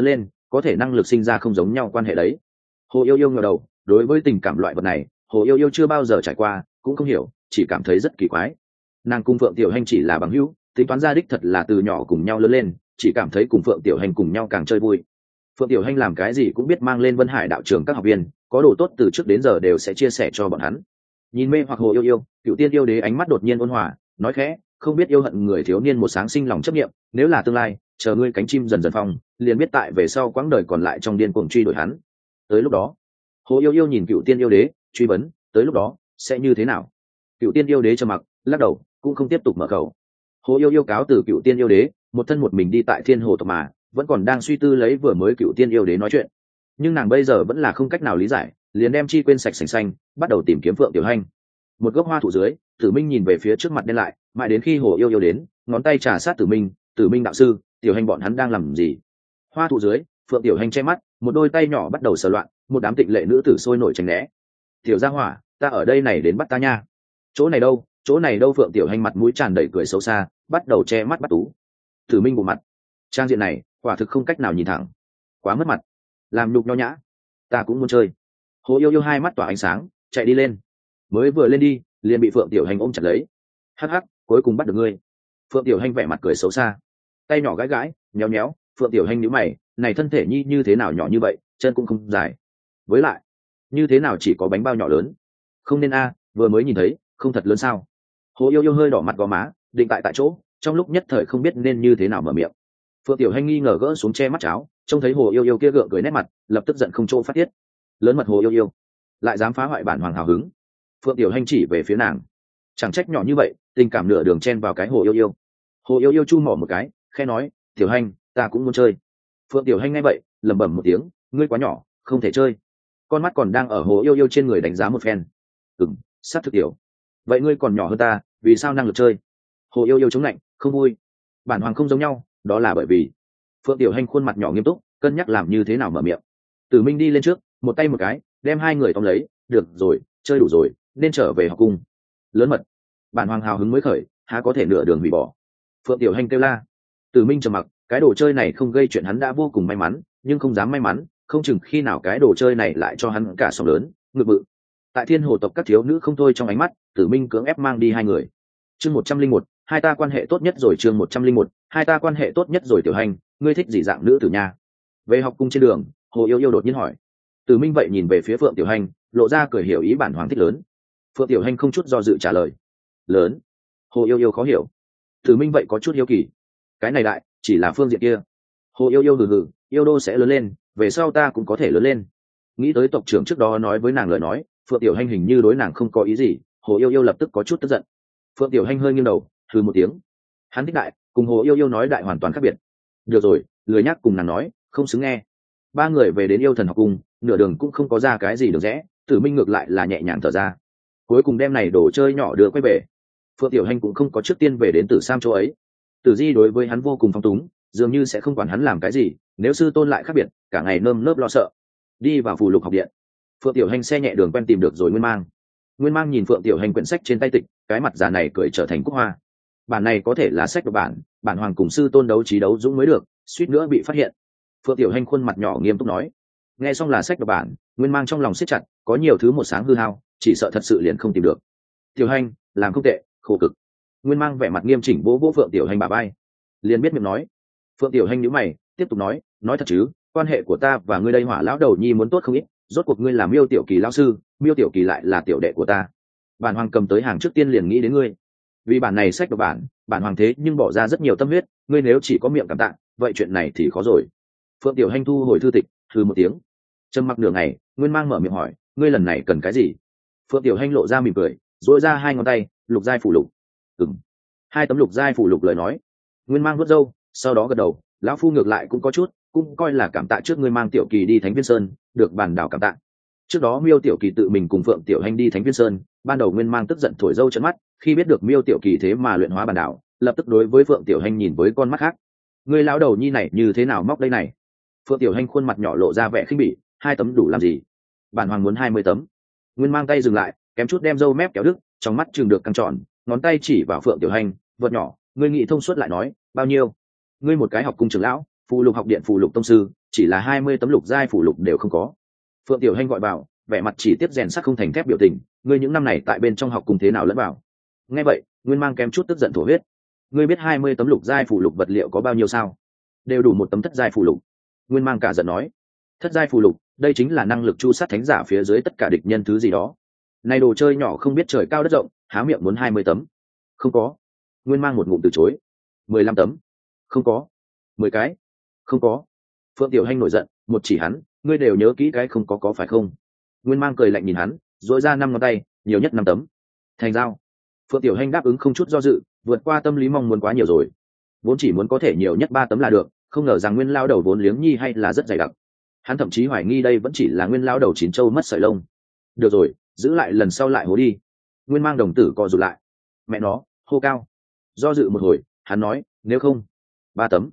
có thể năng lực sinh ra không giống nhau quan hệ đấy. Hồ Yêu Yêu ngẩng đầu, đối với tình cảm loại vật này, Hồ Yêu Yêu chưa bao giờ trải qua, cũng không hiểu, chỉ cảm thấy rất kỳ quái. Nàng cùng Phượng Tiểu Hành chỉ là bằng hữu, tính toán ra đích thật là từ nhỏ cùng nhau lớn lên, chỉ cảm thấy cùng Phượng Tiểu Hành cùng nhau càng chơi vui. Phượng Tiểu Hành làm cái gì cũng biết mang lên Vân Hải đạo trường các học viên, có đồ tốt từ trước đến giờ đều sẽ chia sẻ cho bọn hắn. Nhìn mê hoặc Hồ Yêu Yêu, Cựu Tiên Yêu Đế ánh mắt đột nhiên ôn hòa, nói khẽ, không biết yêu hận người thiếu niên một sáng sinh lòng chấp niệm, nếu là tương lai, chờ ngươi cánh chim dần dần phong, liền biết tại về sau quãng đời còn lại trong điên cuồng truy đuổi hắn. Tới lúc đó, Hồ Yêu Yêu nhìn Cựu Tiên Yêu Đế, truy vấn, tới lúc đó sẽ như thế nào? Cựu Tiên Yêu Đế trầm mặc, lắc đầu, cũng không tiếp tục mở khẩu. Hồ Yêu Yêu cáo từ Cựu Tiên Yêu Đế, một thân một mình đi tại Thiên Hồ tộc mà, vẫn còn đang suy tư lấy vừa mới Cựu Tiên Yêu Đế nói chuyện. Nhưng nàng bây giờ vẫn là không cách nào lý giải, liền đem chi quên sạch sành xanh, bắt đầu tìm kiếm Phượng Tiểu Hành. Một gốc hoa thụ dưới, Tử Minh nhìn về phía trước mặt đen lại, mãi đến khi Hồ Yêu Yêu đến, ngón tay trà sát Tử Minh, Tử Minh đạo sư, Tiểu Hành bọn hắn đang làm gì? Hoa thụ dưới, Phượng Tiểu Hành che mắt, một đôi tay nhỏ bắt đầu sờ loạn, một đám tịnh lệ nữ tử sôi nổi tránh né. Tiểu gia hỏa, ta ở đây này đến bắt ta nha. Chỗ này đâu, chỗ này đâu? Phượng Tiểu Hành mặt mũi tràn đầy cười xấu xa, bắt đầu che mắt bắt tú. Tử Minh bộ mặt, trang diện này quả thực không cách nào nhìn thẳng, quá mất mặt, làm nhục nho nhã. Ta cũng muốn chơi. Hồ Yêu Yêu hai mắt tỏa ánh sáng, chạy đi lên. Mới vừa lên đi, liền bị Phượng Tiểu Hành ôm chặt lấy. Hắc hắc, cuối cùng bắt được ngươi. Phượng Tiểu Hành vẻ mặt cười xấu xa, tay nhỏ gãi gãi, nhéo nhéo. Phượng Tiểu Hành nhíu mày, này thân thể nhi như thế nào nhỏ như vậy, chân cũng không dài. Với lại, như thế nào chỉ có bánh bao nhỏ lớn? Không nên a, vừa mới nhìn thấy, không thật lớn sao? Hồ Yêu Yêu hơi đỏ mặt gò má, định tại tại chỗ, trong lúc nhất thời không biết nên như thế nào mở miệng. Phượng Tiểu Hành nghi ngờ gỡ xuống che mắt cháo, trông thấy Hồ Yêu Yêu kia gượng cười nét mặt, lập tức giận không chỗ phát tiết. Lớn mật Hồ Yêu Yêu, lại dám phá hoại bản hoàng hào hứng. Phượng Tiểu Hành chỉ về phía nàng, chẳng trách nhỏ như vậy, tình cảm nửa đường chen vào cái Hồ Yêu Yêu. Hồ Yêu Yêu chu mỏ một cái, khẽ nói, Tiểu Hành, ta cũng muốn chơi. Phượng Tiểu Hành nghe vậy, lẩm bẩm một tiếng, ngươi quá nhỏ, không thể chơi. Con mắt còn đang ở Hồ Yêu Yêu trên người đánh giá một phen. Ừm, sát thực tiểu. Vậy ngươi còn nhỏ hơn ta, vì sao năng lực chơi? Hồ Yêu Yêu chống lạnh, không vui. Bản hoàng không giống nhau, đó là bởi vì. Phượng Tiểu Hành khuôn mặt nhỏ nghiêm túc, cân nhắc làm như thế nào mở miệng. Tử Minh đi lên trước, một tay một cái, đem hai người tóm lấy, được rồi, chơi đủ rồi, nên trở về học cung. Lớn mật. Bản hoàng hào hứng mới khởi, há có thể nửa đường hủy bỏ. Phượng Tiểu Hành kêu la. Tử Minh trầm mặc, cái đồ chơi này không gây chuyện hắn đã vô cùng may mắn, nhưng không dám may mắn, không chừng khi nào cái đồ chơi này lại cho hắn cả sóng lớn, ngực bự. Tại Thiên Hồ tộc các thiếu nữ không thôi trong ánh mắt, Tử Minh cưỡng ép mang đi hai người. Chương một trăm linh một, hai ta quan hệ tốt nhất rồi. Chương một trăm linh một, hai ta quan hệ tốt nhất rồi. Tiểu Hành, ngươi thích gì dạng nữ tử nha? Về học cung trên đường, Hồ Yêu Yêu đột nhiên hỏi. Tử Minh vậy nhìn về phía Phượng Tiểu Hành, lộ ra cười hiểu ý bản hoàng thích lớn. Phượng Tiểu Hành không chút do dự trả lời. Lớn. Hồ Yêu Yêu khó hiểu. Tử Minh vậy có chút hiếu kỳ. Cái này đại, chỉ là phương diện kia. Hồ Yêu Yêu hừ hừ, yêu đô sẽ lớn lên, về sau ta cũng có thể lớn lên. Nghĩ tới tộc trưởng trước đó nói với nàng lời nói, Phượng Tiểu Hành hình như đối nàng không có ý gì, Hồ Yêu Yêu lập tức có chút tức giận. Phượng Tiểu Hành hơi nghiêng đầu, hừ một tiếng. Hắn thích đại, cùng Hồ Yêu Yêu nói đại hoàn toàn khác biệt. Được rồi, lười nhắc cùng nàng nói, không xứng nghe. Ba người về đến Yêu Thần học cung, nửa đường cũng không có ra cái gì được rẽ, Tử Minh ngược lại là nhẹ nhàng thở ra. Cuối cùng đem này đồ chơi nhỏ đưa quay về. Phượng Tiểu Hành cũng không có trước tiên về đến Tử Sam chỗ ấy. Tử Di đối với hắn vô cùng phong túng, dường như sẽ không quản hắn làm cái gì, nếu sư tôn lại khác biệt, cả ngày nơm nớp lo sợ. Đi vào phù lục học điện, Phượng Tiểu Hành xe nhẹ đường quen tìm được rồi Nguyên Mang. Nguyên Mang nhìn Phượng Tiểu Hành quyển sách trên tay tịch, cái mặt già này cười trở thành cúc hoa. Bản này có thể là sách của bản, bản hoàng cùng sư tôn đấu trí đấu dũng mới được, suýt nữa bị phát hiện. Phượng Tiểu Hành khuôn mặt nhỏ nghiêm túc nói. Nghe xong là sách của bản, Nguyên Mang trong lòng siết chặt, có nhiều thứ một sáng hư hao, chỉ sợ thật sự liền không tìm được. Tiểu Hành, làm không tệ, khổ cực. Nguyên Mang vẻ mặt nghiêm chỉnh vỗ vỗ Phượng Tiểu Hành bả vai, liền biết miệng nói. Phượng Tiểu Hành nhíu mày, tiếp tục nói, nói thật chứ, quan hệ của ta và ngươi đây Hỏa lão đầu nhi muốn tốt không ít, rốt cuộc ngươi là Miêu Tiểu Kỳ lão sư, Miêu Tiểu Kỳ lại là tiểu đệ của ta. Bản hoàng cầm tới hàng trước tiên liền nghĩ đến ngươi. Vì bản này sách của bản, bản hoàng thế nhưng bỏ ra rất nhiều tâm huyết, ngươi nếu chỉ có miệng cảm tạ, vậy chuyện này thì khó rồi. Phượng Tiểu Hành thu hồi thư tịch, hừ một tiếng. Trầm mặc nửa ngày, Nguyên Mang mở miệng hỏi, ngươi lần này cần cái gì? Phượng Tiểu Hành lộ ra mỉm cười, duỗi ra hai ngón tay, lục giai phủ lục. Ừm. Hai tấm lục giai phủ lục lời nói. Nguyên Mang vuốt râu, sau đó gật đầu, lão phu ngược lại cũng có chút, cũng coi là cảm tạ trước ngươi mang Tiểu Kỳ đi Thánh Viên Sơn, được bàn đảo cảm tạ. Trước đó Miêu Tiểu Kỳ tự mình cùng Phượng Tiểu Hành đi Thánh Viên Sơn, ban đầu Nguyên Mang tức giận thổi râu trợn mắt, khi biết được Miêu Tiểu Kỳ thế mà luyện hóa bàn đảo, lập tức đối với Phượng Tiểu Hành nhìn với con mắt khác. Ngươi lão đầu nhi này như thế nào móc đây này? Phượng Tiểu Hành khuôn mặt nhỏ lộ ra vẻ khinh bỉ, hai tấm đủ làm gì? Bản hoàng muốn hai mươi tấm. Nguyên Mang tay dừng lại, kém chút đem râu mép kéo đứt, trong mắt trừng được căng tròn, ngón tay chỉ vào Phượng Tiểu Hành, vật nhỏ, ngươi nghĩ thông suốt lại nói, bao nhiêu? Ngươi một cái học cung trưởng lão, Phù lục học điện phù lục tông sư chỉ là hai mươi tấm lục giai phù lục đều không có. Phượng Tiểu Hanh gọi vào, vẻ mặt chỉ tiếp rèn sắt không thành thép biểu tình, ngươi những năm này tại bên trong học cùng thế nào lẫn vào. Nghe vậy, Nguyên Mang kém chút tức giận thổ huyết. Ngươi biết hai mươi tấm lục giai phù lục vật liệu có bao nhiêu sao? Đều đủ một tấm thất giai phù lục. Nguyên Mang cả giận nói, thất giai phù lục, đây chính là năng lực chu sát thánh giả phía dưới tất cả địch nhân thứ gì đó. Này đồ chơi nhỏ không biết trời cao đất rộng, há miệng muốn hai mươi tấm. Không có. Nguyên Mang một ngụm từ chối. Mười lăm tấm. Không có. Mười cái. Không có. Phượng Tiểu Hanh nổi giận, một chỉ hắn, ngươi đều nhớ kỹ cái không có có phải không? Nguyên Mang cười lạnh nhìn hắn, dỗi ra năm ngón tay, nhiều nhất năm tấm. Thành giao. Phượng Tiểu Hanh đáp ứng không chút do dự, vượt qua tâm lý mong muốn quá nhiều rồi. Vốn chỉ muốn có thể nhiều nhất ba tấm là được, không ngờ rằng Nguyên lao đầu vốn liếng nhi hay là rất dày đặc. Hắn thậm chí hoài nghi đây vẫn chỉ là Nguyên lao đầu chín châu mất sợi lông. Được rồi, giữ lại lần sau lại hố đi. Nguyên Mang đồng tử co rụt lại. Mẹ nó, hô cao. Do dự một hồi, hắn nói, nếu không, ba tấm.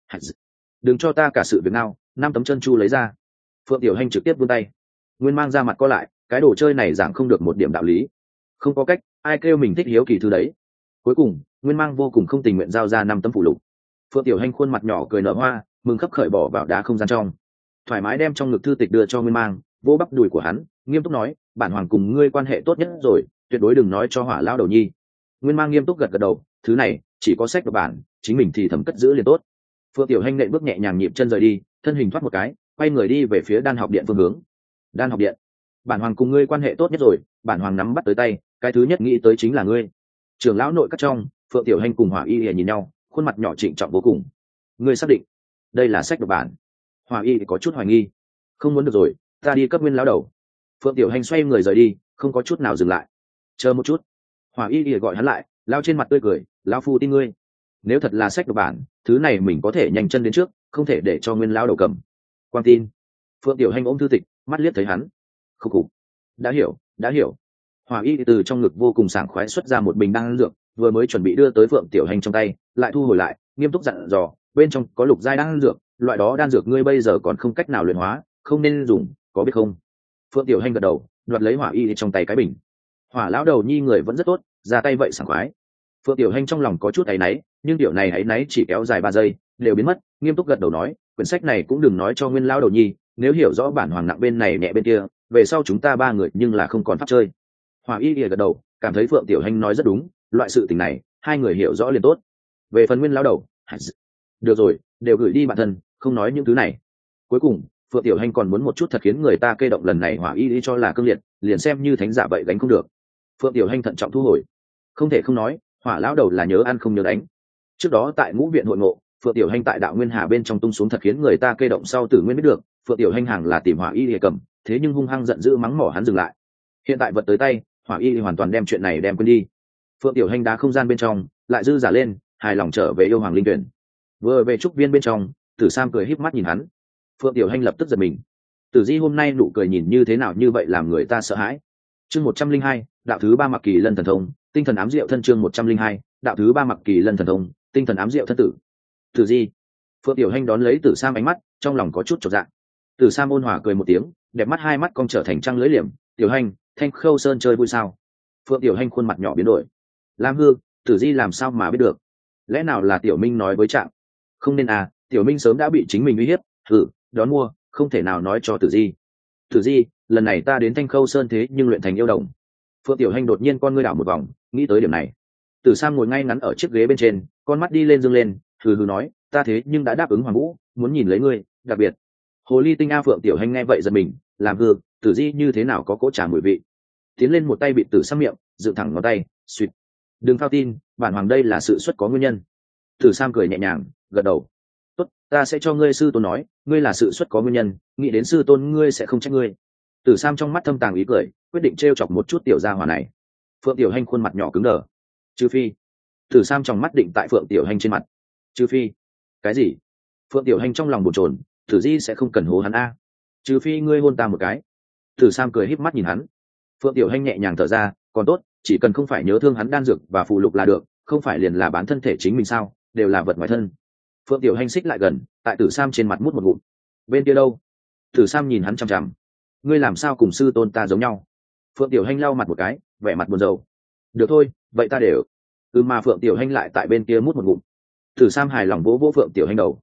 Đừng cho ta cả sự việc nào, năm tấm chân chu lấy ra. Phượng Tiểu Hanh trực tiếp vươn tay. Nguyên Mang ra mặt co lại, cái đồ chơi này giảng không được một điểm đạo lý. Không có cách, ai kêu mình thích hiếu kỳ thứ đấy. Cuối cùng, Nguyên Mang vô cùng không tình nguyện giao ra năm tấm phụ lục. Phượng Tiểu Hanh khuôn mặt nhỏ cười nở hoa, mừng khấp khởi bỏ vào đá không gian trong, thoải mái đem trong ngực thư tịch đưa cho Nguyên Mang, vô bắp đùi của hắn, nghiêm túc nói, bản hoàng cùng ngươi quan hệ tốt nhất rồi, tuyệt đối đừng nói cho Hỏa lao đầu nhi. Nguyên Mang nghiêm túc gật gật đầu, thứ này chỉ có sách và bản, chính mình thì thầm cất giữ liền tốt. Phượng Tiểu Hanh nện bước nhẹ nhàng nhịp chân rời đi, thân hình thoát một cái, quay người đi về phía đan học điện phương hướng. Đan học điện, bản hoàng cùng ngươi quan hệ tốt nhất rồi, bản hoàng nắm bắt tới tay, cái thứ nhất nghĩ tới chính là ngươi. Trưởng lão nội các trong, Phượng Tiểu Hanh cùng Hỏa Y nhìn nhau, khuôn mặt nhỏ trịnh trọng vô cùng. Ngươi xác định đây là sách độc bản? Hỏa Y có chút hoài nghi. Không muốn được rồi, ta đi cấp Nguyên lão đầu. Phượng Tiểu Hanh xoay người rời đi, không có chút nào dừng lại. Chờ một chút. Hỏa Y gọi hắn lại, lao trên mặt tươi cười, lão phu tin ngươi. Nếu thật là sách độc bản, thứ này mình có thể nhanh chân đến trước, không thể để cho Nguyên lão đầu cầm. Quan tin. Phượng Tiểu Hanh ôm thư tịch, mắt liếc thấy hắn. Khục khục. Đã hiểu, đã hiểu. Hỏa Y từ trong ngực vô cùng sảng khoái xuất ra một bình đan dược, vừa mới chuẩn bị đưa tới Phượng Tiểu Hanh trong tay, lại thu hồi lại, nghiêm túc dặn dò, bên trong có lục giai đan dược, loại đó đan dược ngươi bây giờ còn không cách nào luyện hóa, không nên dùng, có biết không? Phượng Tiểu Hanh gật đầu, đoạt lấy Hỏa Y trong tay cái bình. Hỏa lão đầu nhi người vẫn rất tốt, ra tay vậy sảng khoái. Phượng Tiểu Hanh trong lòng có chút áy náy, nhưng điều này áy náy chỉ kéo dài ba giây, đều biến mất, nghiêm túc gật đầu nói, quyển sách này cũng đừng nói cho Nguyên lão đầu nhi, nếu hiểu rõ bản hoàng nặng bên này nhẹ bên kia, về sau chúng ta ba người nhưng là không còn pháp chơi. Hỏa Y gật đầu, cảm thấy Phượng Tiểu Hanh nói rất đúng, loại sự tình này, hai người hiểu rõ liền tốt. Về phần Nguyên lão đầu, được rồi, đều gửi đi bản thân, không nói những thứ này. Cuối cùng, Phượng Tiểu Hanh còn muốn một chút thật khiến người ta kê động, lần này Hỏa Y đi cho là cương liệt, liền xem như thánh giả vậy gánh không được. Phượng Tiểu Hanh thận trọng thu hồi. Không thể không nói, Hỏa lão đầu là nhớ ăn không nhớ đánh. Trước đó tại ngũ viện hội ngộ, Phượng Tiểu Hanh tại đạo nguyên hà bên trong tung xuống thật khiến người ta kê động, sau Tử Nguyên biết được, Phượng Tiểu Hanh hàng là tìm Hỏa Y để cầm, thế nhưng hung hăng giận dữ mắng mỏ hắn dừng lại. Hiện tại vật tới tay, Hỏa Y hoàn toàn đem chuyện này đem quên đi. Phượng Tiểu Hanh đá không gian bên trong, lại dư giả lên, hài lòng trở về yêu hoàng linh tuyển. Vừa về trúc viên bên trong, Tử Sam cười híp mắt nhìn hắn. Phượng Tiểu Hanh lập tức giật mình. Tử Di hôm nay nụ cười nhìn như thế nào như vậy làm người ta sợ hãi. Chương một trăm linh hai, đạo thứ ba mặc kỳ lân thần thông, tinh thần ám diệu thân. Chương một trăm linh hai, đạo thứ ba mặc kỳ lân thần thông, tinh thần ám diệu thân tử. Tử Di. Phượng Tiểu Hanh đón lấy Tử Sam ánh mắt, trong lòng có chút chột dạ. Tử Sam ôn hòa cười một tiếng, đẹp mắt hai mắt cong trở thành trăng lưỡi liềm. Tiểu Hanh, Thanh Khâu Sơn chơi vui sao? Phượng Tiểu Hanh khuôn mặt nhỏ biến đổi. Lam Hương, Tử Di làm sao mà biết được? Lẽ nào là Tiểu Minh nói với Trạng? Không nên à, Tiểu Minh sớm đã bị chính mình uy hiếp, thử đón mua, không thể nào nói cho Tử Di. Tử Di, lần này ta đến Thanh Khâu Sơn thế nhưng luyện thành yêu đồng. Phượng Tiểu Hanh đột nhiên con ngươi đảo một vòng, nghĩ tới điểm này. Tử Sam ngồi ngay ngắn ở chiếc ghế bên trên, con mắt đi lên dương lên, hừ hừ nói, ta thế nhưng đã đáp ứng Hoàng Vũ, muốn nhìn lấy ngươi, đặc biệt. Hồ ly tinh a. Phượng Tiểu Hanh nghe vậy giật mình, làm hư, Tử Di như thế nào có cỗ trà mùi vị. Tiến lên một tay bị Tử Sam miệng, dựng thẳng ngón tay, suýt. Đừng phao tin, bản hoàng đây là sự xuất có nguyên nhân. Tử Sam cười nhẹ nhàng, gật đầu. Tốt, ta sẽ cho ngươi sư tôn nói, ngươi là sự xuất có nguyên nhân, nghĩ đến sư tôn ngươi sẽ không trách ngươi. Tử Sam trong mắt thâm tàng ý cười, quyết định trêu chọc một chút tiểu gia hỏa này. Phượng Tiểu Hanh khuôn mặt nhỏ cứng đờ. Trừ phi. Tử Sam trong mắt định tại Phượng Tiểu Hanh trên mặt. Trừ phi. Cái gì? Phượng Tiểu Hanh trong lòng bồn chồn, Tử Di sẽ không cần hố hắn a. Trừ phi ngươi hôn ta một cái. Tử Sam cười híp mắt nhìn hắn. Phượng Tiểu Hanh nhẹ nhàng thở ra, còn tốt, chỉ cần không phải nhớ thương hắn đan dược và phụ lục là được, không phải liền là bán thân thể chính mình sao, đều là vật ngoài thân. Phượng Tiểu Hanh xích lại gần, tại Tử Sam trên mặt mút một ngụm. Bên kia đâu? Tử Sam nhìn hắn chằm chằm. Ngươi làm sao cùng sư tôn ta giống nhau? Phượng Tiểu Hanh lau mặt một cái, vẻ mặt buồn rầu. Được thôi, vậy ta đều. Ừ mà Phượng Tiểu Hanh lại tại bên kia mút một ngụm. Tử Sam hài lòng vỗ vỗ Phượng Tiểu Hanh đầu.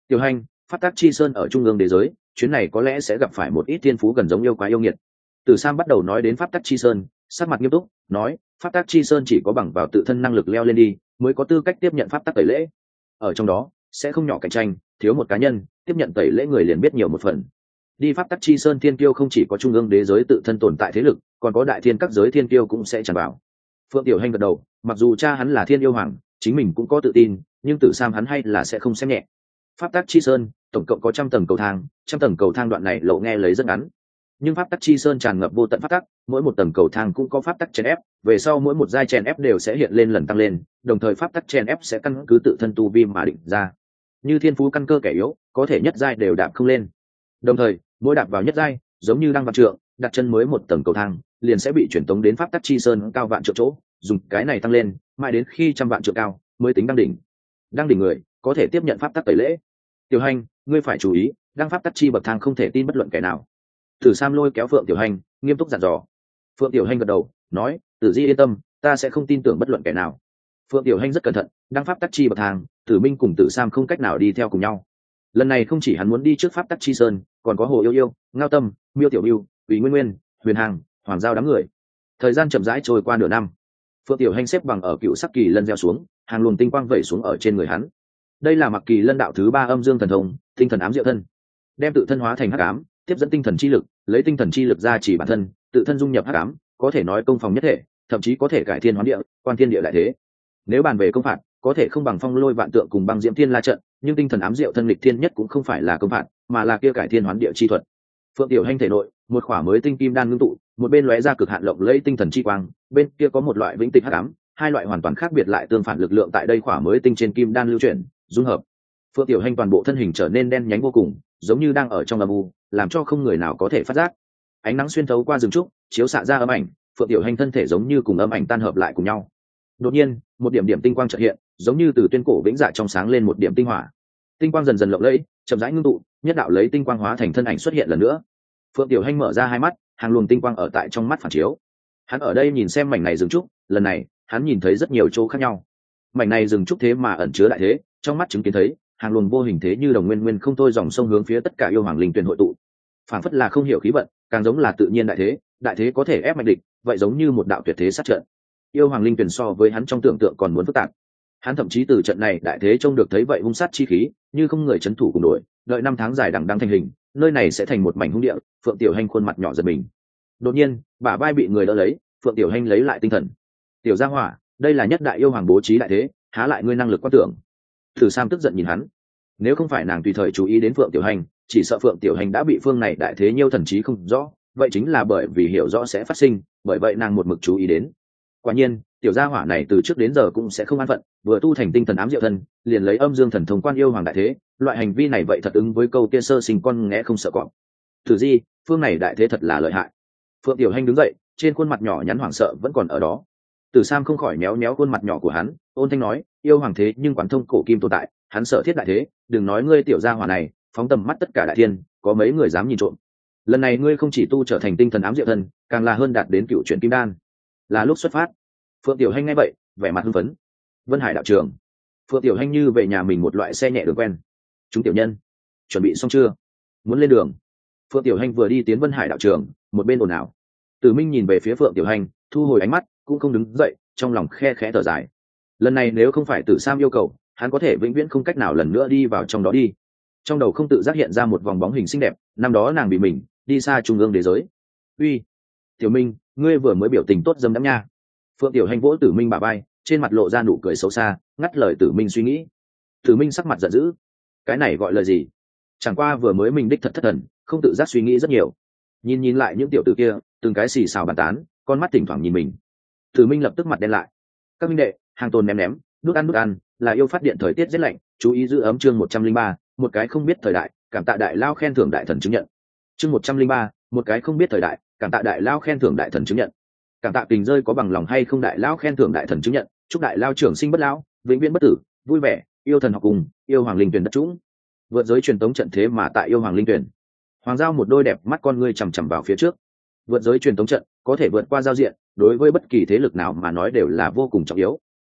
Tiểu Hành, pháp tắc chi sơn ở trung ương đế giới, chuyến này có lẽ sẽ gặp phải một ít thiên phú gần giống yêu quái yêu nghiệt. Từ Sam bắt đầu nói đến pháp tắc chi sơn, sắc mặt nghiêm túc, nói, pháp tắc chi sơn chỉ có bằng vào tự thân năng lực leo lên đi, mới có tư cách tiếp nhận pháp tắc tẩy lễ. Ở trong đó, sẽ không nhỏ cạnh tranh, thiếu một cá nhân, tiếp nhận tẩy lễ người liền biết nhiều một phần. Đi pháp tắc chi sơn thiên kiêu không chỉ có trung ương đế giới tự thân tồn tại thế lực, còn có đại thiên các giới thiên kiêu cũng sẽ tràn vào. Phượng Tiểu Hành gật đầu, mặc dù cha hắn là thiên yêu hoàng, chính mình cũng có tự tin, nhưng Tử Sam hắn hay là sẽ không xem nhẹ. Pháp tắc chi sơn tổng cộng có trăm tầng cầu thang, trăm tầng cầu thang đoạn này lộ nghe lấy rất ngắn, nhưng pháp tắc chi sơn tràn ngập vô tận pháp tắc, mỗi một tầng cầu thang cũng có pháp tắc chèn ép, về sau mỗi một giai chèn ép đều sẽ hiện lên lần tăng lên, đồng thời pháp tắc chèn ép sẽ căn cứ tự thân tu vi mà định ra. Như thiên phú căn cơ kẻ yếu, có thể nhất giai đều đạp không lên. Đồng thời, mỗi đạp vào nhất giai, giống như đang vạn trượng, đặt chân mới một tầng cầu thang, liền sẽ bị chuyển tống đến pháp tắc chi sơn cao vạn trượng chỗ, dùng cái này tăng lên, mãi đến khi trăm vạn trượng cao, mới tính đăng đỉnh. Đăng đỉnh người, có thể tiếp nhận pháp tắc tẩy lễ. Tiểu Hành, ngươi phải chú ý, đăng pháp tắc chi bậc thang không thể tin bất luận kẻ nào. Tử Sam lôi kéo Phượng Tiểu Hành, nghiêm túc dặn dò. Phượng Tiểu Hành gật đầu, nói, Tử Di yên tâm, ta sẽ không tin tưởng bất luận kẻ nào. Phượng Tiểu Hành rất cẩn thận, đăng pháp tắc chi bậc thang, Tử Minh cùng Tử Sam không cách nào đi theo cùng nhau. Lần này không chỉ hắn muốn đi trước pháp tắc chi sơn, còn có Hồ Yêu Yêu, Ngao Tâm, Miêu Tiểu Bưu, Úy Nguyên Nguyên, Huyền Hàng, Hoàng Giao đám người. Thời gian chậm rãi trôi qua nửa năm. Phượng Tiểu Hành xếp bằng ở cựu sắc kỳ lân gieo xuống, hàng luồng tinh quang vẩy xuống ở trên người hắn. Đây là mặc kỳ lân đạo thứ ba âm dương thần thông, tinh thần ám diệu thân, đem tự thân hóa thành hắc ám, tiếp dẫn tinh thần chi lực, lấy tinh thần chi lực ra chỉ bản thân, tự thân dung nhập hắc ám, có thể nói công phòng nhất thể, thậm chí có thể cải thiên hoán địa, quan thiên địa lại thế. Nếu bàn về công phạt, có thể không bằng phong lôi vạn tượng cùng băng diễm thiên la trận, nhưng tinh thần ám diệu thân lịch thiên nhất cũng không phải là công phạt, mà là kia cải thiên hoán địa chi thuật. Phượng Tiểu Hành thể nội, một khỏa mới tinh kim đan ngưng tụ, một bên lóe ra cực hạn lộng lẫy tinh thần chi quang, bên kia có một loại vĩnh tịch hắc ám, hai loại hoàn toàn khác biệt lại tương phản lực lượng tại đây khỏa mới tinh trên kim đan lưu chuyển, dung hợp. Phượng Tiểu Hành toàn bộ thân hình trở nên đen nhánh vô cùng, giống như đang ở trong âm u, làm cho không người nào có thể phát giác. Ánh nắng xuyên thấu qua rừng trúc, chiếu xạ ra âm ảnh, Phượng Tiểu Hành thân thể giống như cùng âm ảnh tan hợp lại cùng nhau. Đột nhiên, một điểm điểm tinh quang chợt hiện, giống như từ tuyên cổ vĩnh dạ trong sáng lên một điểm tinh hỏa. Tinh quang dần dần lộng lẫy, chậm rãi ngưng tụ, nhất đạo lấy tinh quang hóa thành thân ảnh xuất hiện lần nữa. Phượng Tiểu Hành mở ra hai mắt, hàng luồng tinh quang ở tại trong mắt phản chiếu. Hắn ở đây nhìn xem mảnh này rừng trúc, lần này, hắn nhìn thấy rất nhiều chỗ khác nhau. Mảnh này rừng trúc thế mà ẩn chứa đại thế, trong mắt chứng kiến thấy, hàng luồng vô hình thế như đồng nguyên nguyên không thôi dòng sông hướng phía tất cả yêu hoàng linh tuyển hội tụ. Phảng phất là không hiểu khí vận, càng giống là tự nhiên đại thế, đại thế có thể ép mạnh địch, vậy giống như một đạo tuyệt thế sát trận. Yêu hoàng linh tuyển so với hắn trong tưởng tượng còn muốn phức tạp. Hắn thậm chí từ trận này đại thế trông được thấy vậy hung sát chi khí, như không người chấn thủ cùng đội, đợi năm tháng dài đằng đẵng thành hình, nơi này sẽ thành một mảnh hung địa. Phượng Tiểu Hành khuôn mặt nhỏ giật mình. Đột nhiên, bả vai bị người đỡ lấy, Phượng Tiểu Hành lấy lại tinh thần. Tiểu Gia Hỏa, đây là nhất đại yêu hoàng bố trí đại thế, há lại ngươi năng lực quan tưởng. Thử Sam tức giận nhìn hắn. Nếu không phải nàng tùy thời chú ý đến Phượng Tiểu Hành, chỉ sợ Phượng Tiểu Hành đã bị phương này đại thế nhiêu thần trí không rõ, vậy chính là bởi vì hiểu rõ sẽ phát sinh, bởi vậy nàng một mực chú ý đến. Quả nhiên, tiểu gia hỏa này từ trước đến giờ cũng sẽ không an phận, vừa tu thành tinh thần ám diệu thân, liền lấy âm dương thần thông quan yêu hoàng đại thế, loại hành vi này vậy thật ứng với câu kia sơ sinh con ngẽ không sợ cọp. Thử Di, phương này đại thế thật là lợi hại. Phượng Tiểu Hành đứng dậy, trên khuôn mặt nhỏ nhắn hoảng sợ vẫn còn ở đó. Tử Sam không khỏi méo méo khuôn mặt nhỏ của hắn, ôn thanh nói, yêu hoàng thế nhưng quán thông cổ kim tồn tại, hắn sợ thiết đại thế, đừng nói ngươi tiểu gia hỏa này, phóng tầm mắt tất cả đại thiên, có mấy người dám nhìn trộm. Lần này ngươi không chỉ tu trở thành tinh thần ám diệu thân, càng là hơn đạt đến cựu chuyển kim đan. Là lúc xuất phát. Phượng Tiểu Hành nghe vậy, vẻ mặt hưng phấn. Vân Hải đạo trường. Phượng Tiểu Hành như về nhà mình một loại xe nhẹ đường quen. Chúng tiểu nhân, chuẩn bị xong chưa? Muốn lên đường. Phượng Tiểu Hành vừa đi tiến Vân Hải đạo trường, một bên ồn ào. Tử Minh nhìn về phía Phượng Tiểu Hành, thu hồi ánh mắt, cũng không đứng dậy, trong lòng khe khẽ thở dài. Lần này nếu không phải Tử Sam yêu cầu, hắn có thể vĩnh viễn không cách nào lần nữa đi vào trong đó đi. Trong đầu không tự giác hiện ra một vòng bóng hình xinh đẹp, năm đó nàng bị mình đi xa trung ương đế giới. Uy, Tiểu Minh, ngươi vừa mới biểu tình tốt dâm đắm nha. Phượng Tiểu Hành vỗ Tử Minh bả vai, trên mặt lộ ra nụ cười xấu xa, ngắt lời Tử Minh suy nghĩ. Tử Minh sắc mặt giận dữ. Cái này gọi là gì? Chẳng qua vừa mới mình đích thật thất thần, không tự giác suy nghĩ rất nhiều. Nhìn nhìn lại những tiểu tử kia, từng cái xì xào bàn tán, con mắt thỉnh thoảng nhìn mình. Tử Minh lập tức mặt đen lại. Các minh đệ, hàng tồn ném ném, đút ăn đút ăn, là yêu phát điện thời tiết rất lạnh, chú ý giữ ấm. Chương một trăm linh ba, một cái không biết thời đại, cảm tạ đại lao khen thưởng đại thần chứng nhận. Chương một trăm linh ba, một cái không biết thời đại, cảm tạ đại lao khen thưởng đại thần chứng nhận. Cảm tạ tình rơi có bằng lòng hay không đại lao khen thưởng đại thần chứng nhận, chúc đại lao trưởng sinh bất lão, vĩnh viễn bất tử, vui vẻ, yêu thần học cùng, yêu hoàng linh tuyển đất trũng. Vượt giới truyền tống trận thế mà tại yêu hoàng linh tuyển. Hoàng Giao một đôi đẹp mắt con ngươi chằm chằm vào phía trước. Vượt giới truyền tống trận có thể vượt qua giao diện, đối với bất kỳ thế lực nào mà nói đều là vô cùng trọng yếu.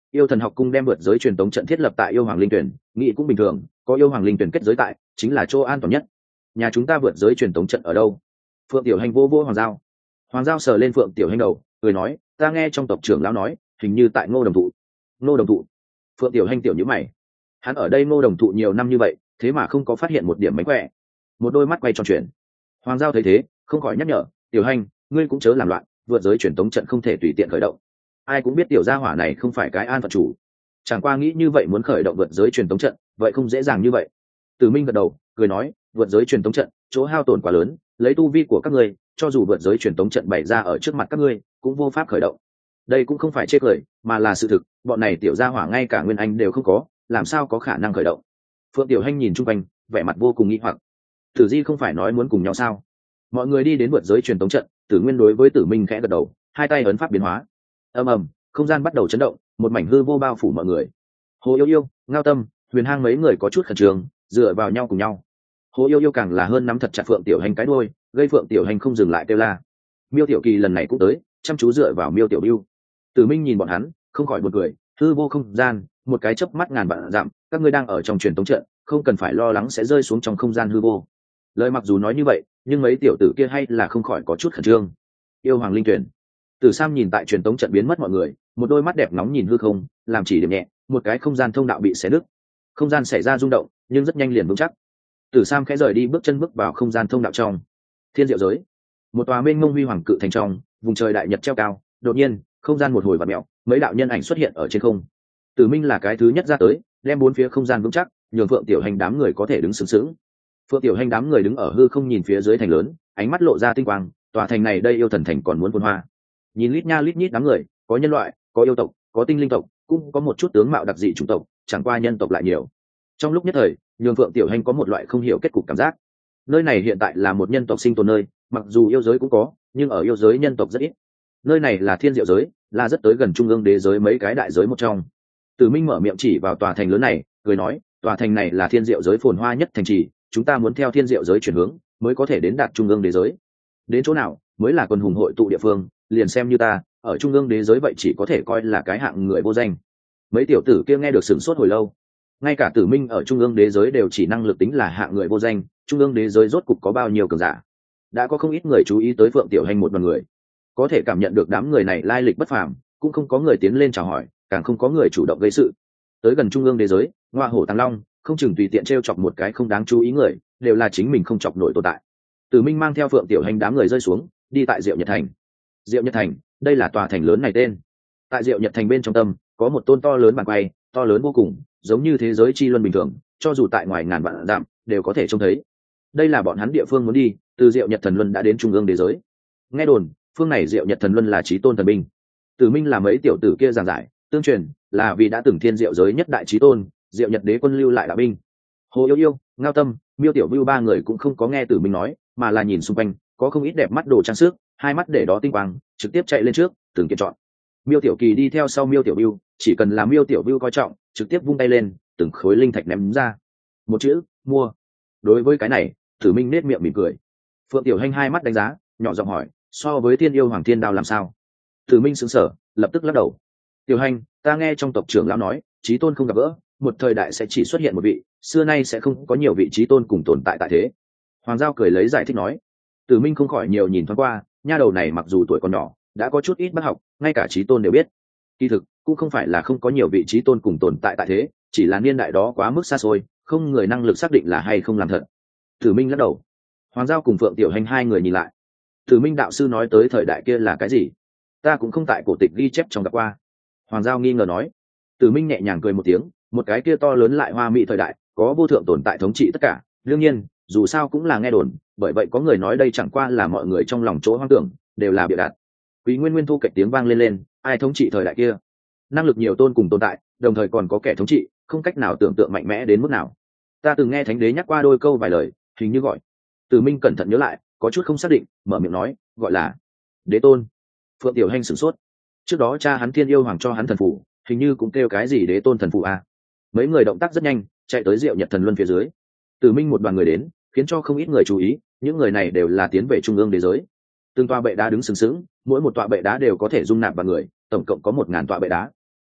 Yêu thần học cung đem vượt giới truyền tống trận thiết lập tại yêu hoàng linh tuyển, nghĩ cũng bình thường, có yêu hoàng linh tuyển kết giới tại chính là chỗ an toàn nhất. Nhà chúng ta vượt giới truyền tống trận ở đâu? Phượng Tiểu Hành vô vô Hoàng Giao. Hoàng Giao sờ lên Phượng Tiểu Hành đầu, cười nói, ta nghe trong tộc trưởng lão nói, hình như tại Ngô Đồng Thụ. Ngô Đồng Thụ? Phượng Tiểu Hành tiểu nhíu mày. Hắn ở đây Ngô Đồng Thụ nhiều năm như vậy, thế mà không có phát hiện một điểm mánh khỏe. Một đôi mắt quay tròn chuyển. Hoàng Giao thấy thế, không khỏi nhắc nhở, Tiểu Hành, ngươi cũng chớ làm loạn, vượt giới truyền tống trận không thể tùy tiện khởi động. Ai cũng biết tiểu gia hỏa này không phải cái an phận chủ, chẳng qua nghĩ như vậy muốn khởi động vượt giới truyền tống trận, vậy không dễ dàng như vậy. Tử Minh gật đầu, cười nói, vượt giới truyền tống trận, chỗ hao tổn quá lớn, lấy tu vi của các ngươi, cho dù vượt giới truyền tống trận bày ra ở trước mặt các ngươi, cũng vô pháp khởi động. Đây cũng không phải chê cười, mà là sự thực, bọn này tiểu gia hỏa ngay cả nguyên anh đều không có, làm sao có khả năng khởi động. Phượng Tiểu Hành nhìn chung quanh, vẻ mặt vô cùng nghi hoặc. Tử Di không phải nói muốn cùng nhau sao? Mọi người đi đến vượt giới truyền tống trận, Tử Nguyên đối với Tử Minh khẽ gật đầu, hai tay ấn pháp biến hóa. Ầm ầm, không gian bắt đầu chấn động, một mảnh hư vô bao phủ mọi người. Hồ Yêu Yêu, Ngao Tâm, Huyền Hang mấy người có chút khẩn trương, dựa vào nhau cùng nhau. Hồ Yêu Yêu càng là hơn nắm thật chặt Phượng Tiểu Hành cái đuôi, gây Phượng Tiểu Hành không dừng lại kêu la. Miêu Tiểu Kỳ lần này cũng tới, chăm chú dựa vào Miêu Tiểu Bưu. Tử Minh nhìn bọn hắn, không khỏi buồn cười, hư vô không gian, một cái chớp mắt ngàn vạn dặm, các ngươi đang ở trong truyền tống trận, không cần phải lo lắng sẽ rơi xuống trong không gian hư vô. Lời mặc dù nói như vậy, nhưng mấy tiểu tử kia hay là không khỏi có chút khẩn trương. Yêu Hoàng Linh Tuyển. Tử Sam nhìn tại truyền tống trận biến mất mọi người, một đôi mắt đẹp nóng nhìn hư không, làm chỉ điểm nhẹ, một cái không gian thông đạo bị xé nứt. Không gian xảy ra rung động, nhưng rất nhanh liền vững chắc. Tử Sam khẽ rời đi bước chân bước vào không gian thông đạo trong. Thiên diệu giới, một tòa mênh mông huy hoàng cự thành trong, vùng trời đại nhật treo cao, đột nhiên, không gian một hồi vặn mèo, mấy đạo nhân ảnh xuất hiện ở trên không. Tử Minh là cái thứ nhất ra tới, đem bốn phía không gian vững chắc, nhường Phượng Tiểu Hành đám người có thể đứng sướng sướng. Phượng Tiểu Hành đám người đứng ở hư không nhìn phía dưới thành lớn, ánh mắt lộ ra tinh quang, tòa thành này đây yêu thần thành còn muốn phồn hoa. Nhìn lít nha lít nhít đám người, có nhân loại, có yêu tộc, có tinh linh tộc, cũng có một chút tướng mạo đặc dị chủng tộc, chẳng qua nhân tộc lại nhiều. Trong lúc nhất thời, nhường Phượng Tiểu Hành có một loại không hiểu kết cục cảm giác. Nơi này hiện tại là một nhân tộc sinh tồn nơi, mặc dù yêu giới cũng có, nhưng ở yêu giới nhân tộc rất ít. Nơi này là thiên diệu giới, là rất tới gần trung ương đế giới mấy cái đại giới một trong. Tử Minh mở miệng chỉ vào tòa thành lớn này, cười nói, tòa thành này là thiên diệu giới phồn hoa nhất thành trì, chúng ta muốn theo thiên diệu giới chuyển hướng, mới có thể đến đạt trung ương đế giới. Đến chỗ nào mới là quân hùng hội tụ địa phương, liền xem như ta ở trung ương đế giới vậy chỉ có thể coi là cái hạng người vô danh. Mấy tiểu tử kia nghe được sửng sốt hồi lâu, ngay cả Tử Minh ở trung ương đế giới đều chỉ năng lực tính là hạng người vô danh, trung ương đế giới rốt cục có bao nhiêu cường giả. Đã có không ít người chú ý tới Phượng Tiểu Hành một đoàn người, có thể cảm nhận được đám người này lai lịch bất phàm, cũng không có người tiến lên chào hỏi, càng không có người chủ động gây sự. Tới gần trung ương đế giới, Ngoa Hổ Tàng Long không chừng tùy tiện trêu chọc một cái không đáng chú ý người, đều là chính mình không chọc nổi tồn tại. Tử Minh mang theo Phượng Tiểu Hành đám người rơi xuống, đi tại Diệu Nhật Thành. Diệu Nhật Thành, đây là tòa thành lớn này tên. Tại Diệu Nhật Thành bên trong tâm, có một tôn to lớn bàn quay, to lớn vô cùng, giống như thế giới chi luân bình thường, cho dù tại ngoài ngàn vạn dặm đều có thể trông thấy. Đây là bọn hắn địa phương muốn đi, từ Diệu Nhật Thần Luân đã đến trung ương đế giới. Nghe đồn, phương này Diệu Nhật Thần Luân là chí tôn thần binh. Tử Minh là mấy tiểu tử kia giảng giải, tương truyền là vì đã từng thiên diệu giới nhất đại chí tôn, Diệu Nhật Đế quân lưu lại đạo binh. Hồ Yêu Yêu, Ngao Tâm, Miêu Tiểu Bưu ba người cũng không có nghe Tử Minh nói, mà là nhìn xung quanh, có không ít đẹp mắt đồ trang sức, hai mắt để đó tinh quang, trực tiếp chạy lên trước, từng kiện chọn. Miêu Tiểu Kỳ đi theo sau Miêu Tiểu Bưu, chỉ cần làm Miêu Tiểu Bưu coi trọng, trực tiếp vung tay lên, từng khối linh thạch ném ra. Một chữ, mua. Đối với cái này, Tử Minh nét miệng mỉm cười. Phượng Tiểu Hành hai mắt đánh giá, nhỏ giọng hỏi, so với Thiên Yêu Hoàng Thiên Đao làm sao? Tử Minh sững sờ, lập tức lắc đầu. Tiểu Hành, ta nghe trong tộc trưởng lão nói, chí tôn không gặp gỡ, một thời đại sẽ chỉ xuất hiện một vị, xưa nay sẽ không có nhiều vị chí tôn cùng tồn tại tại thế. Hoàng Giao cười lấy giải thích nói. Tử Minh không khỏi nhiều nhìn thoáng qua, nha đầu này mặc dù tuổi còn nhỏ, đã có chút ít bác học, ngay cả chí tôn đều biết. Kỳ thực, cũng không phải là không có nhiều vị chí tôn cùng tồn tại tại thế, chỉ là niên đại đó quá mức xa xôi, không người năng lực xác định là hay không làm thật. Tử Minh lắc đầu. Hoàng Giao cùng Phượng Tiểu Hành hai người nhìn lại. Tử Minh đạo sư nói tới thời đại kia là cái gì? Ta cũng không tại cổ tịch ghi chép trong gặp qua. Hoàng Giao nghi ngờ nói. Tử Minh nhẹ nhàng cười một tiếng, một cái kia to lớn lại hoa mỹ thời đại, có vô thượng tồn tại thống trị tất cả. Đương nhiên, dù sao cũng là nghe đồn, bởi vậy có người nói đây chẳng qua là mọi người trong lòng chỗ hoang tưởng, đều là bịa đặt. Quý Nguyên Nguyên thu kịch tiếng vang lên lên, ai thống trị thời đại kia? Năng lực nhiều tôn cùng tồn tại, đồng thời còn có kẻ thống trị, không cách nào tưởng tượng mạnh mẽ đến mức nào. Ta từng nghe Thánh Đế nhắc qua đôi câu vài lời, hình như gọi. Tử Minh cẩn thận nhớ lại, có chút không xác định, mở miệng nói, gọi là Đế tôn. Phượng Tiểu Hành sửng sốt. Trước đó cha hắn Thiên Yêu Hoàng cho hắn thần phù, hình như cũng kêu cái gì Đế tôn thần phù à? Mấy người động tác rất nhanh, chạy tới Diệu Nhật Thần Luân phía dưới. Tử Minh một đoàn người đến, khiến cho không ít người chú ý, những người này đều là tiến về trung ương đế giới. Từng tọa bệ đá đứng sừng sững, mỗi một tọa bệ đá đều có thể dung nạp vào người, tổng cộng có một ngàn tọa bệ đá.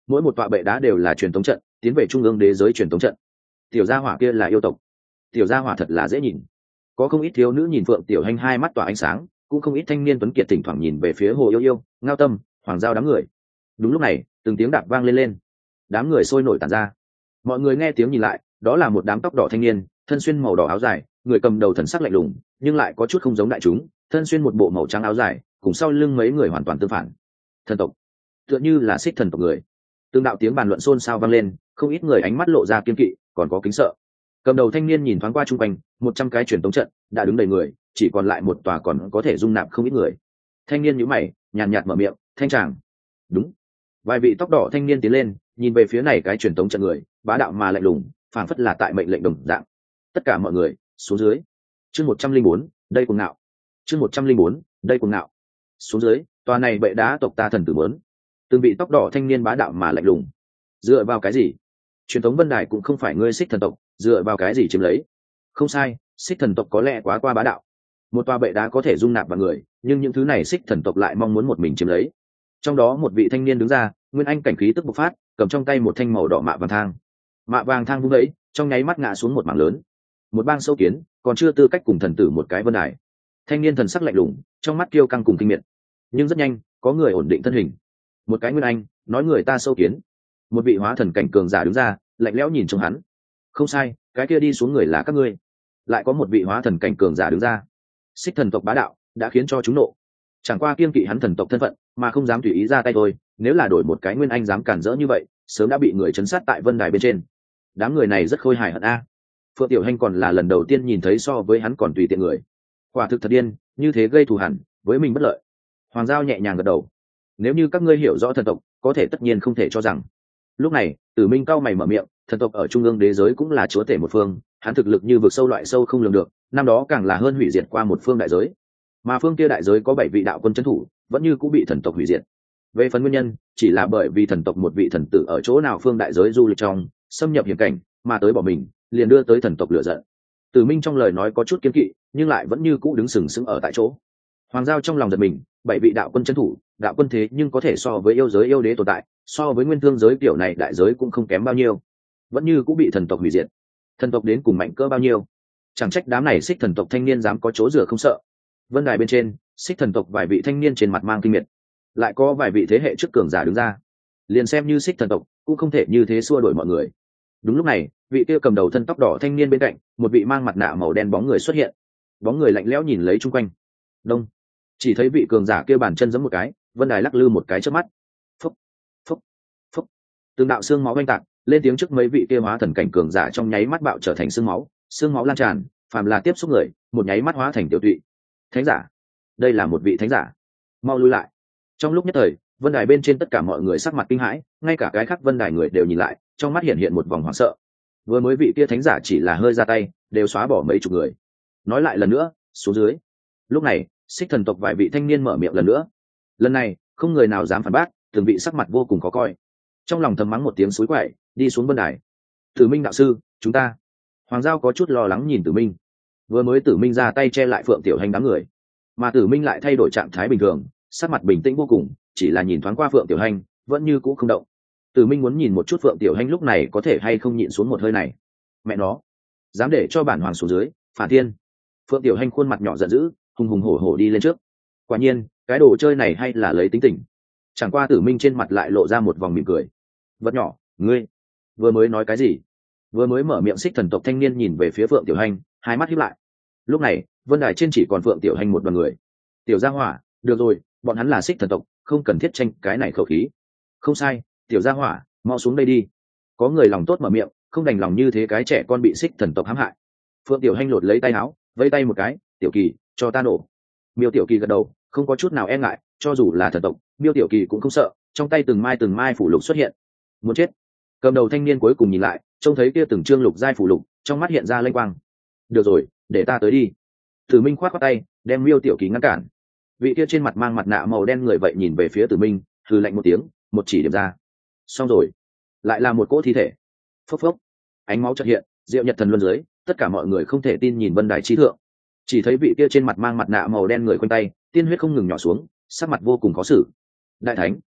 mỗi một tọa bệ đá đều là truyền thống trận, tiến về trung ương đế giới truyền thống trận. Tiểu gia hỏa kia là yêu tộc, tiểu gia hỏa thật là dễ nhìn. Có không ít thiếu nữ nhìn Phượng Tiểu Hành hai mắt tỏa ánh sáng, cũng không ít thanh niên tuấn kiệt thỉnh thoảng nhìn về phía Hồ Yêu Yêu, Ngao Tâm, Hoàng Giao đám người. Đúng lúc này, từng tiếng đạp vang lên lên, đám người sôi nổi tản ra. Mọi người nghe tiếng nhìn lại, đó là một đám tóc đỏ thanh niên, thân xuyên màu đỏ áo dài, người cầm đầu thần sắc lạnh lùng, nhưng lại có chút không giống đại chúng, thân xuyên một bộ màu trắng áo dài, cùng sau lưng mấy người hoàn toàn tương phản. Thần tộc, tựa như là xích thần tộc người. Tương đạo tiếng bàn luận xôn xao vang lên, không ít người ánh mắt lộ ra kiên kỵ, còn có kính sợ. Cầm đầu thanh niên nhìn thoáng qua trung quanh, một trăm cái truyền tống trận đã đứng đầy người, chỉ còn lại một tòa còn có thể dung nạp không ít người. Thanh niên nhíu mày, nhàn nhạt mở miệng, "Thanh tràng." Đúng. Vài vị tóc đỏ thanh niên tiến lên, nhìn về phía này cái truyền tống trận người, bá đạo mà lạnh lùng, phảng phất là tại mệnh lệnh đồng dạng. Tất cả mọi người, xuống dưới. Chương một trăm linh bốn, đây cuồng ngạo. Chương một trăm linh bốn, đây cuồng ngạo. Xuống dưới, tòa này bệ đá tộc ta thần tử muốn. Từng vị tóc đỏ thanh niên bá đạo mà lạnh lùng. Dựa vào cái gì? Truyền thống Vân Đài cũng không phải ngươi Xích thần tộc, dựa vào cái gì chiếm lấy? Không sai, Xích thần tộc có lẽ quá qua bá đạo. Một tòa bệ đá có thể dung nạp vào người, nhưng những thứ này Xích thần tộc lại mong muốn một mình chiếm lấy. Trong đó một vị thanh niên đứng ra, nguyên anh cảnh khí tức bộc phát, cầm trong tay một thanh màu đỏ mạ vàng thang. Mạ vàng thang vung đấy, trong nháy mắt ngã xuống một mảng lớn. Một bang sâu kiến, còn chưa tư cách cùng thần tử một cái Vân Đài. Thanh niên thần sắc lạnh lùng, trong mắt kiêu căng cùng kinh miệt. Nhưng rất nhanh, có người ổn định thân hình. Một cái nguyên anh, nói người ta sâu kiến. Một vị hóa thần cảnh cường giả đứng ra, lạnh lẽo nhìn trông hắn. Không sai, cái kia đi xuống người là các ngươi. Lại có một vị hóa thần cảnh cường giả đứng ra. Xích thần tộc bá đạo đã khiến cho chúng nộ, chẳng qua kiên kỵ hắn thần tộc thân phận mà không dám tùy ý ra tay thôi. Nếu là đổi một cái nguyên anh dám cản rỡ như vậy, sớm đã bị người chấn sát tại Vân Đài bên trên. Đám người này rất khôi hài hận a. Phượng Tiểu Hành còn là lần đầu tiên nhìn thấy so với hắn còn tùy tiện người, quả thực thật điên, như thế gây thù hằn với mình bất lợi. Hoàng Giao nhẹ nhàng gật đầu, nếu như các ngươi hiểu rõ thần tộc, có thể tất nhiên không thể cho rằng. Lúc này Tử Minh cao mày mở miệng, thần tộc ở trung ương đế giới cũng là chúa tể một phương, hắn thực lực như vực sâu loại sâu không lường được, năm đó càng là hơn hủy diệt qua một phương đại giới, mà phương kia đại giới có bảy vị đạo quân trấn thủ, vẫn như cũng bị thần tộc hủy diệt. Về phần nguyên nhân, chỉ là bởi vì thần tộc một vị thần tử ở chỗ nào phương đại giới du lịch trong xâm nhập hiểm cảnh mà tới bỏ mình, liền đưa tới thần tộc lửa giận. Tử Minh trong lời nói có chút kiên kỵ, nhưng lại vẫn như cũ đứng sừng sững ở tại chỗ. Hoàng Giao trong lòng giật mình, bảy vị đạo quân trấn thủ, đạo quân thế nhưng có thể so với yêu giới yêu đế tồn tại, so với nguyên thương giới kiểu này đại giới cũng không kém bao nhiêu, vẫn như cũng bị thần tộc hủy diệt. Thần tộc đến cùng mạnh cỡ bao nhiêu? Chẳng trách đám này Xích thần tộc thanh niên dám có chỗ dựa không sợ. Vân Đài bên trên, Xích thần tộc vài vị thanh niên trên mặt mang kinh miệt, lại có vài vị thế hệ trước cường giả đứng ra, liền xem như Xích thần tộc cũng không thể như thế xua đuổi mọi người. Đúng lúc này, vị kia cầm đầu thân tóc đỏ thanh niên bên cạnh, một vị mang mặt nạ màu đen bóng người xuất hiện. Bóng người lạnh lẽo nhìn lấy chung quanh. Đông, chỉ thấy vị cường giả kia bàn chân giẫm một cái, Vân Đài lắc lư một cái chớp mắt. Phúc, phúc, phúc. Từng đạo xương máu oanh tạc lên tiếng trước mấy vị kia hóa thần cảnh cường giả trong nháy mắt bạo trở thành xương máu, xương máu lan tràn, phàm là tiếp xúc người, một nháy mắt hóa thành tiểu tụy. Thánh giả, đây là một vị thánh giả, mau lui lại. Trong lúc nhất thời, Vân Đài bên trên tất cả mọi người sắc mặt kinh hãi, ngay cả cái khác Vân Đài người đều nhìn lại, trong mắt hiện hiện một vòng hoảng sợ. Vừa mới vị kia thánh giả chỉ là hơi ra tay, đều xóa bỏ mấy chục người. Nói lại lần nữa, xuống dưới. Lúc này, Xích thần tộc vài vị thanh niên mở miệng lần nữa. Lần này, không người nào dám phản bác, từng vị sắc mặt vô cùng khó coi. Trong lòng thầm mắng một tiếng suối quậy, đi xuống Vân Đài. Tử Minh đạo sư, chúng ta. Hoàng Giao có chút lo lắng nhìn Tử Minh. Vừa mới Tử Minh ra tay che lại Phượng Tiểu Hành đám người, mà Tử Minh lại thay đổi trạng thái bình thường, sắc mặt bình tĩnh vô cùng, chỉ là nhìn thoáng qua Phượng Tiểu Hành, vẫn như cũ không động. Tử Minh muốn nhìn một chút Phượng Tiểu Hành lúc này có thể hay không nhịn xuống một hơi này. Mẹ nó, dám để cho bản hoàng xuống dưới, phản thiên. Phượng Tiểu Hành khuôn mặt nhỏ giận dữ, hùng hùng hổ hổ đi lên trước. Quả nhiên, cái đồ chơi này hay là lấy tính tình. Chẳng qua Tử Minh trên mặt lại lộ ra một vòng mỉm cười. Vật nhỏ, ngươi vừa mới nói cái gì? Vừa mới mở miệng Xích thần tộc thanh niên nhìn về phía Phượng Tiểu Hành, hai mắt híp lại. Lúc này, Vân Đài trên chỉ còn Phượng Tiểu Hành một đoàn người. Tiểu Gia Hỏa, được rồi, bọn hắn là Xích thần tộc, không cần thiết tranh cái này khẩu khí. Không sai, Tiểu Gia Hỏa, mau xuống đây đi. Có người lòng tốt mở miệng, không đành lòng như thế cái trẻ con bị Xích thần tộc hãm hại. Phượng Tiểu Hành lột lấy tay áo, vẫy tay một cái, Tiểu Kỳ, cho ta nổ. Miêu Tiểu Kỳ gật đầu, không có chút nào e ngại, cho dù là thần tộc, Miêu Tiểu Kỳ cũng không sợ, trong tay từng mai từng mai phủ lục xuất hiện. Muốn chết. Cầm đầu thanh niên cuối cùng nhìn lại, trông thấy kia từng trương lục giai phủ lục, trong mắt hiện ra lênh quang. Được rồi, để ta tới đi. Tử Minh khoát khoát tay, đem Miêu Tiểu Kỳ ngăn cản. Vị kia trên mặt mang mặt nạ màu đen người vậy nhìn về phía Tử Minh, hừ lạnh một tiếng, một chỉ điểm ra. Xong rồi, lại là một cỗ thi thể. Phốc phốc, ánh máu chợt hiện, Diệu Nhật thần luân dưới, tất cả mọi người không thể tin nhìn Vân Đài chi thượng. Chỉ thấy vị kia trên mặt mang mặt nạ màu đen người quanh tay, tiên huyết không ngừng nhỏ xuống, sắc mặt vô cùng khó xử. Đại thánh,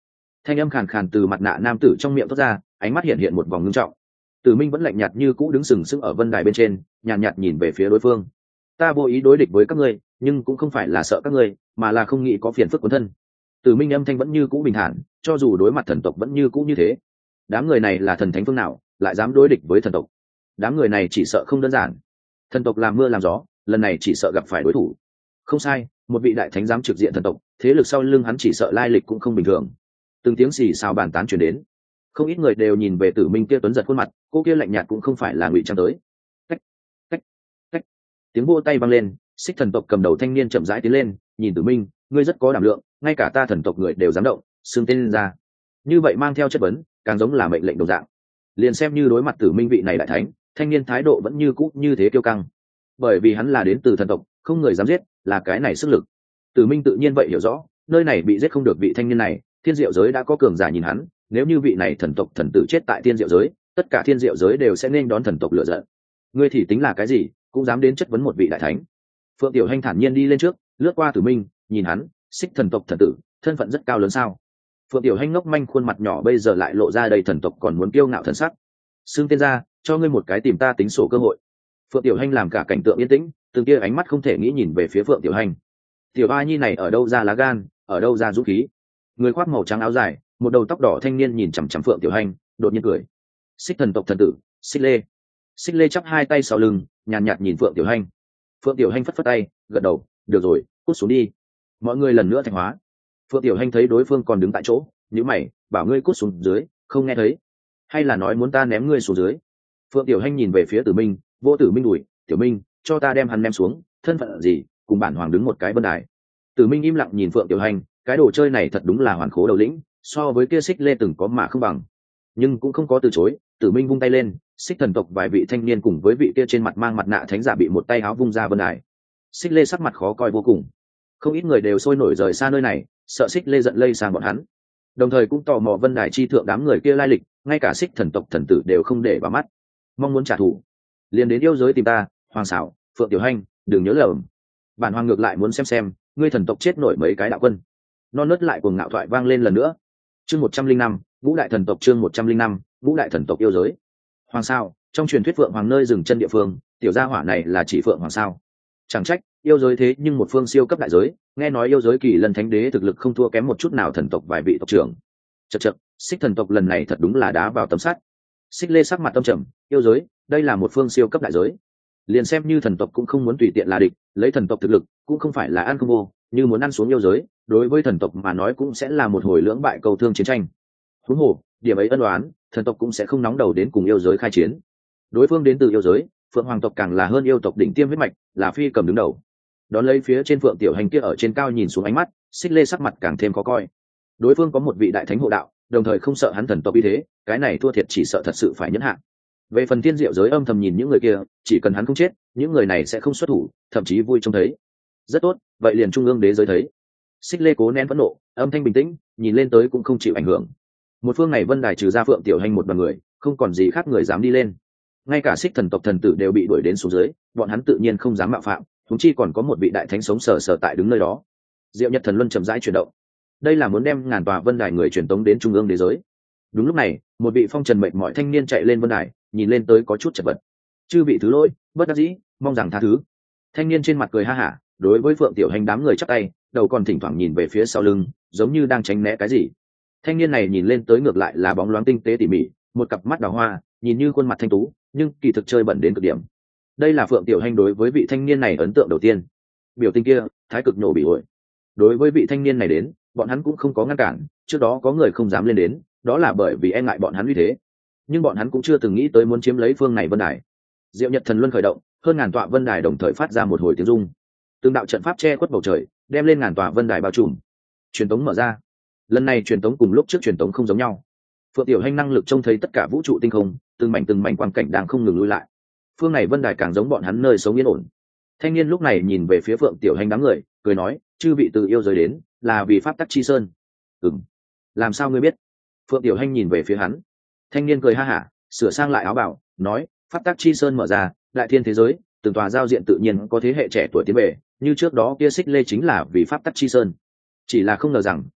thanh âm khàn khàn từ mặt nạ nam tử trong miệng thoát ra, ánh mắt hiện hiện một vòng ngưng trọng. Tử Minh vẫn lạnh nhạt như cũ đứng sừng sững ở vân đài bên trên, nhàn nhạt, nhạt nhìn về phía đối phương. Ta vô ý đối địch với các ngươi, nhưng cũng không phải là sợ các ngươi, mà là không nghĩ có phiền phức cuốn thân. Tử Minh âm thanh vẫn như cũ bình thản, cho dù đối mặt thần tộc vẫn như cũ như thế. Đám người này là thần thánh phương nào, lại dám đối địch với thần tộc? Đám người này chỉ sợ không đơn giản. Thần tộc làm mưa làm gió, lần này chỉ sợ gặp phải đối thủ. Không sai, một vị đại thánh dám trực diện thần tộc, thế lực sau lưng hắn chỉ sợ lai lịch cũng không bình thường. Từng tiếng xì xào bàn tán truyền đến, không ít người đều nhìn về Tử Minh kia tuấn giật khuôn mặt, cô kia lạnh nhạt cũng không phải là ngụy trang tới. Cách, cách, cách. Tiếng vỗ tay vang lên, Xích thần tộc cầm đầu thanh niên chậm rãi tiến lên, nhìn Tử Minh, ngươi rất có đảm lượng, ngay cả ta thần tộc người đều dám động, xưng tên lên ra. Như vậy mang theo chất vấn, càng giống là mệnh lệnh đồng dạng. Liền xem như đối mặt Tử Minh vị này đại thánh, thanh niên thái độ vẫn như cũ như thế kiêu căng. Bởi vì hắn là đến từ thần tộc, không người dám giết, là cái này sức lực. Tử Minh tự nhiên vậy hiểu rõ, nơi này bị giết không được vị thanh niên này, thiên diệu giới đã có cường giả nhìn hắn, nếu như vị này thần tộc thần tử chết tại thiên diệu giới, tất cả thiên diệu giới đều sẽ nên đón thần tộc lựa giận. Ngươi thì tính là cái gì, cũng dám đến chất vấn một vị đại thánh? Phượng Tiểu Hành thản nhiên đi lên trước, lướt qua Tử Minh, nhìn hắn, Xích thần tộc thần tử, thân phận rất cao lớn sao? Phượng Tiểu Hành ngốc manh khuôn mặt nhỏ bây giờ lại lộ ra đầy thần tộc còn muốn kiêu ngạo thần sắc. Xưng tên ra, cho ngươi một cái tìm ta tính sổ cơ hội. Phượng Tiểu Hành làm cả cảnh tượng yên tĩnh, từng kia ánh mắt không thể nghĩ nhìn về phía Phượng Tiểu Hành. Tiểu A Nhi này ở đâu ra lá gan, ở đâu ra dũng khí? Người khoác màu trắng áo dài, một đầu tóc đỏ thanh niên nhìn chằm chằm Phượng Tiểu Hành, đột nhiên cười. Xích thần tộc thần tử, Xích Lê. Xích Lê chắp hai tay sau lưng, nhàn nhạt nhìn Phượng Tiểu Hành. Phượng Tiểu Hành phất phất tay, gật đầu, được rồi, cút xuống đi. Mọi người lần nữa thành hóa. Phượng Tiểu Hành thấy đối phương còn đứng tại chỗ, nhíu mày, bảo ngươi cút xuống dưới, không nghe thấy? Hay là nói muốn ta ném ngươi xuống dưới? Phượng Tiểu Hành nhìn về phía Tử Minh, vô Tử Minh đuổi, Tiểu Minh, cho ta đem hắn ném xuống, thân phận gì, cùng bản hoàng đứng một cái vân đài. Tử Minh im lặng nhìn Phượng Tiểu Hành, cái đồ chơi này thật đúng là hoàn khố đầu lĩnh, so với kia Xích Lê từng có mà không bằng, nhưng cũng không có từ chối. Tử Minh vung tay lên, Xích thần tộc vài vị thanh niên cùng với vị kia trên mặt mang mặt nạ thánh giả bị một tay áo vung ra vân đài. Xích Lê sắc mặt khó coi vô cùng, không ít người đều sôi nổi rời xa nơi này, sợ Xích Lê giận lây sang bọn hắn, đồng thời cũng tò mò vân đài chi thượng đám người kia lai lịch, ngay cả Xích thần tộc thần tử đều không để vào mắt, mong muốn trả thù liền đến yêu giới tìm ta. Hoàng xảo, Phượng Tiểu Hành, đừng nhớ lầm, bản hoàng ngược lại muốn xem xem ngươi thần tộc chết nổi mấy cái đạo quân. Non nớt lại cuồng ngạo thoại vang lên lần nữa. Chương một trăm linh năm, ngũ đại thần tộc. Chương một trăm linh năm, ngũ đại thần tộc yêu giới. Hoàng sao, trong truyền thuyết Phượng Hoàng nơi dừng chân địa phương, tiểu gia hỏa này là chỉ Phượng Hoàng sao? Chẳng trách, yêu giới thế nhưng một phương siêu cấp đại giới, nghe nói yêu giới kỳ lân thánh đế thực lực không thua kém một chút nào thần tộc vài vị tộc trưởng. Chậc chậc, Xích thần tộc lần này thật đúng là đá vào tấm sắt. Xích Lê sắc mặt tâm trầm, yêu giới, đây là một phương siêu cấp đại giới. Liền xem như thần tộc cũng không muốn tùy tiện là địch, lấy thần tộc thực lực, cũng không phải là ăn không vô, như muốn ăn xuống yêu giới, đối với thần tộc mà nói cũng sẽ là một hồi lưỡng bại cầu thương chiến tranh. Huống hồ, điểm ấy ân oán, thần tộc cũng sẽ không nóng đầu đến cùng yêu giới khai chiến. Đối phương đến từ yêu giới, Phượng Hoàng tộc càng là hơn yêu tộc đỉnh tiêm huyết mạch, là phi cầm đứng đầu. Đón lấy phía trên Phượng Tiểu Hành kia ở trên cao nhìn xuống ánh mắt, Xích Lê sắc mặt càng thêm khó coi. Đối phương có một vị đại thánh hộ đạo, đồng thời không sợ hắn thần tộc uy thế, cái này thua thiệt chỉ sợ thật sự phải nhẫn hạ. Về phần thiên diệu giới âm thầm nhìn những người kia, chỉ cần hắn không chết, những người này sẽ không xuất thủ, thậm chí vui trông thấy. Rất tốt, vậy liền trung ương đế giới thấy. Xích Lê cố nén phẫn nộ, âm thanh bình tĩnh, nhìn lên tới cũng không chịu ảnh hưởng. Một phương này vân đài trừ ra Phượng Tiểu Hành một đoàn người, không còn gì khác người dám đi lên. Ngay cả Xích thần tộc thần tử đều bị đuổi đến xuống dưới, bọn hắn tự nhiên không dám mạo phạm, chúng chi còn có một vị đại thánh sống sờ sờ tại đứng nơi đó. Diệu Nhật Thần Luân chậm rãi chuyển động, đây là muốn đem ngàn tòa vân đài người truyền tống đến trung ương đế giới. Đúng lúc này, một vị phong trần mệt mỏi thanh niên chạy lên vân đài, nhìn lên tới có chút chật vật. Chư vị thứ lỗi, bất đắc dĩ, mong rằng tha thứ. Thanh niên trên mặt cười ha hả, đối với Phượng Tiểu Hành đám người chắp tay, đầu còn thỉnh thoảng nhìn về phía sau lưng, giống như đang tránh né cái gì. Thanh niên này nhìn lên tới ngược lại là bóng loáng tinh tế tỉ mỉ, một cặp mắt đào hoa, nhìn như khuôn mặt thanh tú, nhưng kỳ thực chơi bẩn đến cực điểm. Đây là Phượng Tiểu Hành đối với vị thanh niên này ấn tượng đầu tiên. Biểu tình kia, thái cực nổ bị ổi. Đối với vị thanh niên này đến, bọn hắn cũng không có ngăn cản, trước đó có người không dám lên đến, đó là bởi vì e ngại bọn hắn uy thế. Nhưng bọn hắn cũng chưa từng nghĩ tới muốn chiếm lấy phương này vân đài. Diệu Nhật Thần Luân khởi động, hơn ngàn tọa vân đài đồng thời phát ra một hồi tiếng rung. Từng đạo trận pháp che khuất bầu trời, đem lên ngàn tòa vân đài bao trùm. Truyền tống mở ra. Lần này truyền tống cùng lúc trước truyền tống không giống nhau. Phượng Tiểu Hành năng lực trông thấy tất cả vũ trụ tinh không, từng mảnh từng mảnh quang cảnh đang không ngừng lui lại. Phương này vân đài càng giống bọn hắn nơi sống yên ổn. Thanh niên lúc này nhìn về phía Phượng Tiểu Hành đám người, cười nói, chư vị từ yêu giới đến, là vì pháp tắc chi sơn. Ừm. Làm sao ngươi biết? Phượng Tiểu Hành nhìn về phía hắn. Thanh niên cười ha hả, sửa sang lại áo bào, nói, pháp tắc chi sơn mở ra, đại thiên thế giới, từng tòa giao diện tự nhiên có thế hệ trẻ tuổi tiến về, như trước đó kia Xích Lê chính là vì pháp tắc chi sơn. Chỉ là không ngờ rằng,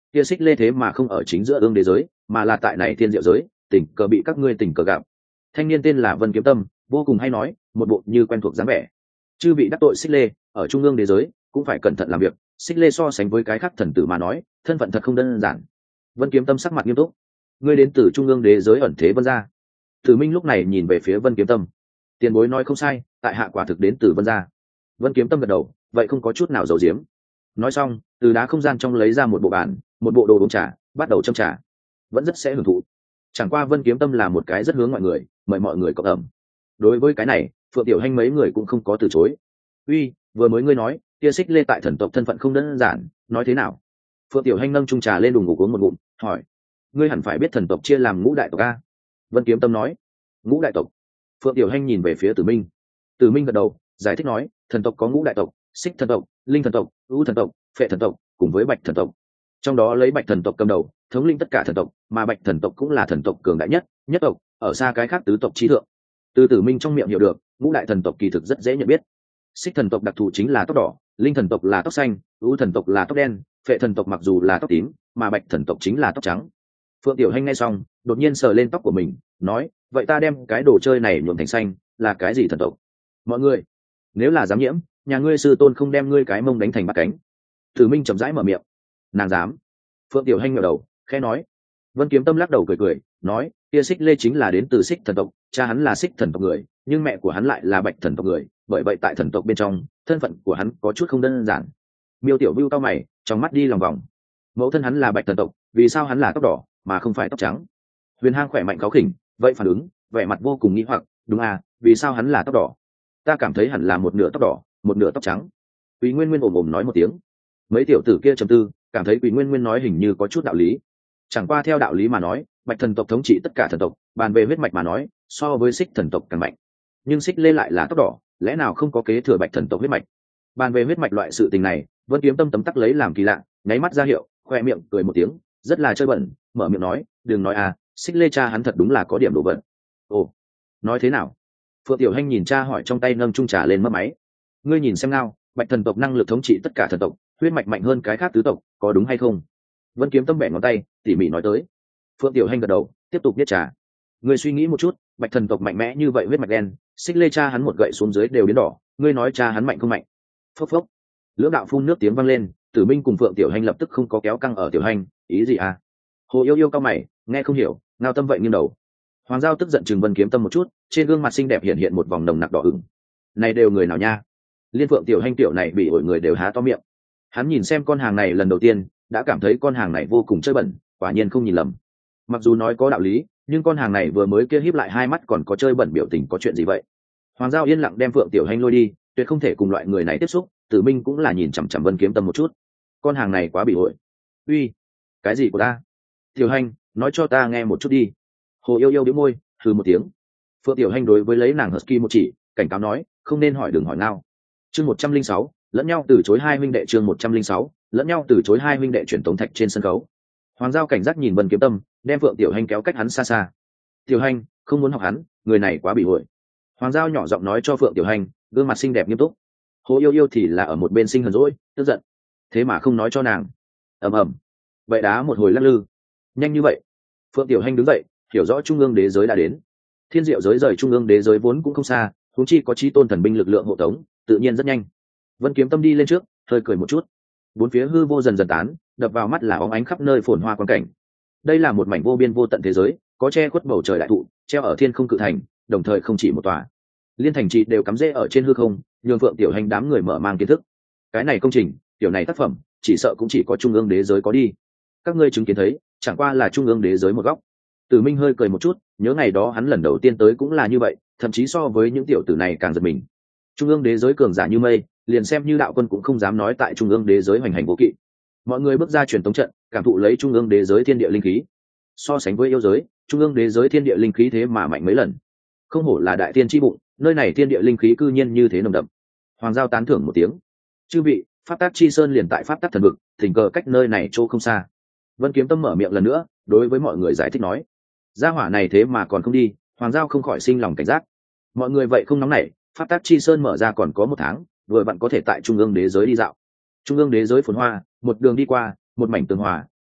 kia xích lê thế mà không ở chính giữa ương đế giới mà là tại này thiên diệu giới, tình cờ bị các ngươi tình cờ gặp. Thanh niên tên là Vân Kiếm Tâm, vô cùng hay nói, một bộ như quen thuộc dáng vẻ. Chư vị đắc tội xích lê ở trung ương đế giới cũng phải cẩn thận làm việc, xích lê so sánh với cái khác thần tử mà nói thân phận thật không đơn giản. Vân Kiếm Tâm sắc mặt nghiêm túc. Ngươi đến từ trung ương đế giới ẩn thế Vân gia. Tử Minh lúc này nhìn về phía Vân Kiếm Tâm. Tiền bối nói không sai, tại hạ quả thực đến từ Vân gia. Vân Kiếm Tâm gật đầu, vậy không có chút nào giấu giếm. Nói xong, từ đá không gian trong lấy ra một bộ bàn, một bộ đồ uống trà, bắt đầu châm trà. Vẫn rất sẽ hưởng thụ. Chẳng qua Vân Kiếm Tâm là một cái rất hướng mọi người, mời mọi người cộng ẩm. Đối với cái này, Phượng Tiểu Hành mấy người cũng không có từ chối. Uy, vừa mới ngươi nói, kia xích lê tại thần tộc thân phận không đơn giản, nói thế nào? Phượng Tiểu Hành nâng chung trà lên đùng ngủ uống một ngụm, hỏi: ngươi hẳn phải biết thần tộc chia làm ngũ đại tộc a? Vân Kiếm Tâm nói: ngũ đại tộc. Phượng Tiểu Hành nhìn về phía Tử Minh. Tử Minh gật đầu, giải thích nói: thần tộc có ngũ đại tộc, xích thần tộc, linh thần tộc, ưu thần tộc, phệ thần tộc, cùng với bạch thần tộc. Trong đó lấy bạch thần tộc cầm đầu, thống lĩnh tất cả thần tộc, mà bạch thần tộc cũng là thần tộc cường đại nhất, nhất tộc, ở xa cái khác tứ tộc trí thượng. Từ Tử Minh trong miệng hiểu được, ngũ đại thần tộc kỳ thực rất dễ nhận biết. Xích thần tộc đặc thù chính là tóc đỏ, linh thần tộc là tóc xanh, ưu thần tộc là tóc đen, phệ thần tộc mặc dù là tóc tím, mà bạch thần tộc chính là tóc trắng. Phượng Tiểu Hành nghe xong, đột nhiên sờ lên tóc của mình, nói: vậy ta đem cái đồ chơi này nhuộm thành xanh, là cái gì thần tộc? Mọi người, nếu là dám nhiễm, nhà ngươi sư tôn không đem ngươi cái mông đánh thành bát cánh. Tử Minh chậm rãi mở miệng. Nàng dám. Phượng Tiểu Hành ngẩng đầu, khẽ nói. Vân Kiếm Tâm lắc đầu cười cười, nói: kia xích lê chính là đến từ xích thần tộc, cha hắn là xích thần tộc người, nhưng mẹ của hắn lại là bạch thần tộc người, bởi vậy tại thần tộc bên trong, thân phận của hắn có chút không đơn giản. Miêu Tiểu Vưu cao mày, trong mắt đi lòng vòng. Mẫu thân hắn là bạch thần tộc, vì sao hắn là tóc đỏ mà không phải tóc trắng? Huyền Hang khỏe mạnh cáu khỉnh, vậy phản ứng, vẻ mặt vô cùng nghi hoặc, đúng à, vì sao hắn là tóc đỏ? Ta cảm thấy hẳn là một nửa tóc đỏ, một nửa tóc trắng. Quý Nguyên Nguyên ồm ồm nói một tiếng. Mấy tiểu tử kia trầm tư, cảm thấy Quý Nguyên Nguyên nói hình như có chút đạo lý. Chẳng qua theo đạo lý mà nói, bạch thần tộc thống trị tất cả thần tộc, bàn về huyết mạch mà nói, so với xích thần tộc càng mạnh. Nhưng xích lê lại là tóc đỏ, lẽ nào không có kế thừa bạch thần tộc huyết mạch? Bàn về huyết mạch loại sự tình này, Vân Kiếm Tâm tấm tắc lấy làm kỳ lạ, nháy mắt ra hiệu, khoe miệng cười một tiếng, rất là chơi bẩn, mở miệng nói: đừng nói à, xích lê cha hắn thật đúng là có điểm đồ vật. Ồ, nói thế nào? Phượng Tiểu Hành nhìn cha hỏi trong tay nâng chung trà lên mấp máy. Ngươi nhìn xem nào, bạch thần tộc năng lực thống trị tất cả thần tộc, huyết mạch mạnh hơn cái khác tứ tộc, có đúng hay không? Vân Kiếm Tâm bẻ ngón tay, tỉ mỉ nói tới. Phượng Tiểu Hành gật đầu, tiếp tục nhét trà. Ngươi suy nghĩ một chút, bạch thần tộc mạnh mẽ như vậy, huyết mạch đen, xích lê cha hắn một gậy xuống dưới đều biến đỏ, ngươi nói cha hắn mạnh không mạnh? Phốc phốc. Lưỡng đạo phun nước tiếng vang lên, Tử Minh cùng Phượng Tiểu Hành lập tức không có kéo căng ở Tiểu Hành, ý gì à? Hồ Yêu Yêu cao mày, nghe không hiểu, ngao tâm vậy nghiêng đầu. Hoàng Giao tức giận chừng Vân Kiếm Tâm một chút, trên gương mặt xinh đẹp hiện hiện một vòng nồng nặc đỏ ửng. Này đều người nào nha? Liên Phượng Tiểu Hành tiểu này bị ổi người đều há to miệng. Hắn nhìn xem con hàng này lần đầu tiên, đã cảm thấy con hàng này vô cùng chơi bẩn, quả nhiên không nhìn lầm. Mặc dù nói có đạo lý, nhưng con hàng này vừa mới kia híp lại hai mắt còn có chơi bẩn biểu tình, có chuyện gì vậy? Hoàng Giao yên lặng đem Phượng Tiểu Hành lôi đi, tuyệt không thể cùng loại người này tiếp xúc. Tử Minh cũng là nhìn chằm chằm Vân Kiếm Tâm một chút. Con hàng này quá bị ổi. Uy, cái gì của ta? Tiểu Hành, nói cho ta nghe một chút đi. Hồ Yêu Yêu đĩu môi, hừ một tiếng. Phượng Tiểu Hành đối với lấy nàng Husky một chỉ, cảnh cáo nói: không nên hỏi, đừng hỏi nào. Chương một trăm linh sáu, lẫn nhau từ chối hai huynh đệ. Chương một trăm linh sáu, lẫn nhau từ chối hai huynh đệ chuyển tống thạch trên sân khấu. Hoàng Giao cảnh giác nhìn Vân Kiếm Tâm, đem Phượng Tiểu Hành kéo cách hắn xa xa. Tiểu Hành, không muốn học hắn, người này quá bị ổi. Hoàng Giao nhỏ giọng nói cho Phượng Tiểu Hành, gương mặt xinh đẹp nghiêm túc. Hồ Yêu Yêu thì là ở một bên sinh hờn dỗi, tức giận. Thế mà không nói cho nàng. Ầm ầm. Vậy đá một hồi lắc lư. Nhanh như vậy. Phượng Tiểu Hành đứng dậy, hiểu rõ trung ương đế giới đã đến. Thiên diệu giới rời trung ương đế giới vốn cũng không xa, huống chi có chí tôn thần binh lực lượng hộ tống, tự nhiên rất nhanh. Vân Kiếm Tâm đi lên trước, hơi cười một chút. Bốn phía hư vô dần dần tán, đập vào mắt là óng ánh khắp nơi phồn hoa quan cảnh. Đây là một mảnh vô biên vô tận thế giới, có che khuất bầu trời đại thụ, treo ở thiên không cự thành, đồng thời không chỉ một tòa. Liên thành trì đều cắm rễ ở trên hư không, nhường Phượng Tiểu Hành đám người mở mang kiến thức. Cái này công trình, tiểu này tác phẩm, chỉ sợ cũng chỉ có trung ương đế giới có đi. Các ngươi chứng kiến thấy, chẳng qua là trung ương đế giới một góc. Tử Minh hơi cười một chút, nhớ ngày đó hắn lần đầu tiên tới cũng là như vậy, thậm chí so với những tiểu tử này càng giật mình. Trung ương đế giới cường giả như mây, liền xem như đạo quân cũng không dám nói tại trung ương đế giới hoành hành vô kỵ. Mọi người bước ra truyền tống trận, cảm thụ lấy trung ương đế giới thiên địa linh khí. So sánh với yêu giới, trung ương đế giới thiên địa linh khí thế mà mạnh mấy lần. Không hổ là đại tiên chi bụng, nơi này thiên địa linh khí cư nhiên như thế nồng đậm. Hoàng Giao tán thưởng một tiếng. Chư vị, pháp tác chi sơn liền tại pháp tác thần vực, thỉnh cờ cách nơi này chỗ không xa. Vân Kiếm Tâm mở miệng lần nữa, đối với mọi người giải thích nói: gia hỏa này thế mà còn không đi. Hoàng Giao không khỏi sinh lòng cảnh giác. Mọi người vậy không nóng nảy, pháp tác chi sơn mở ra còn có một tháng, vừa vặn có thể tại trung ương đế giới đi dạo. Trung ương đế giới phồn hoa, một đường đi qua, một mảnh tường hòa,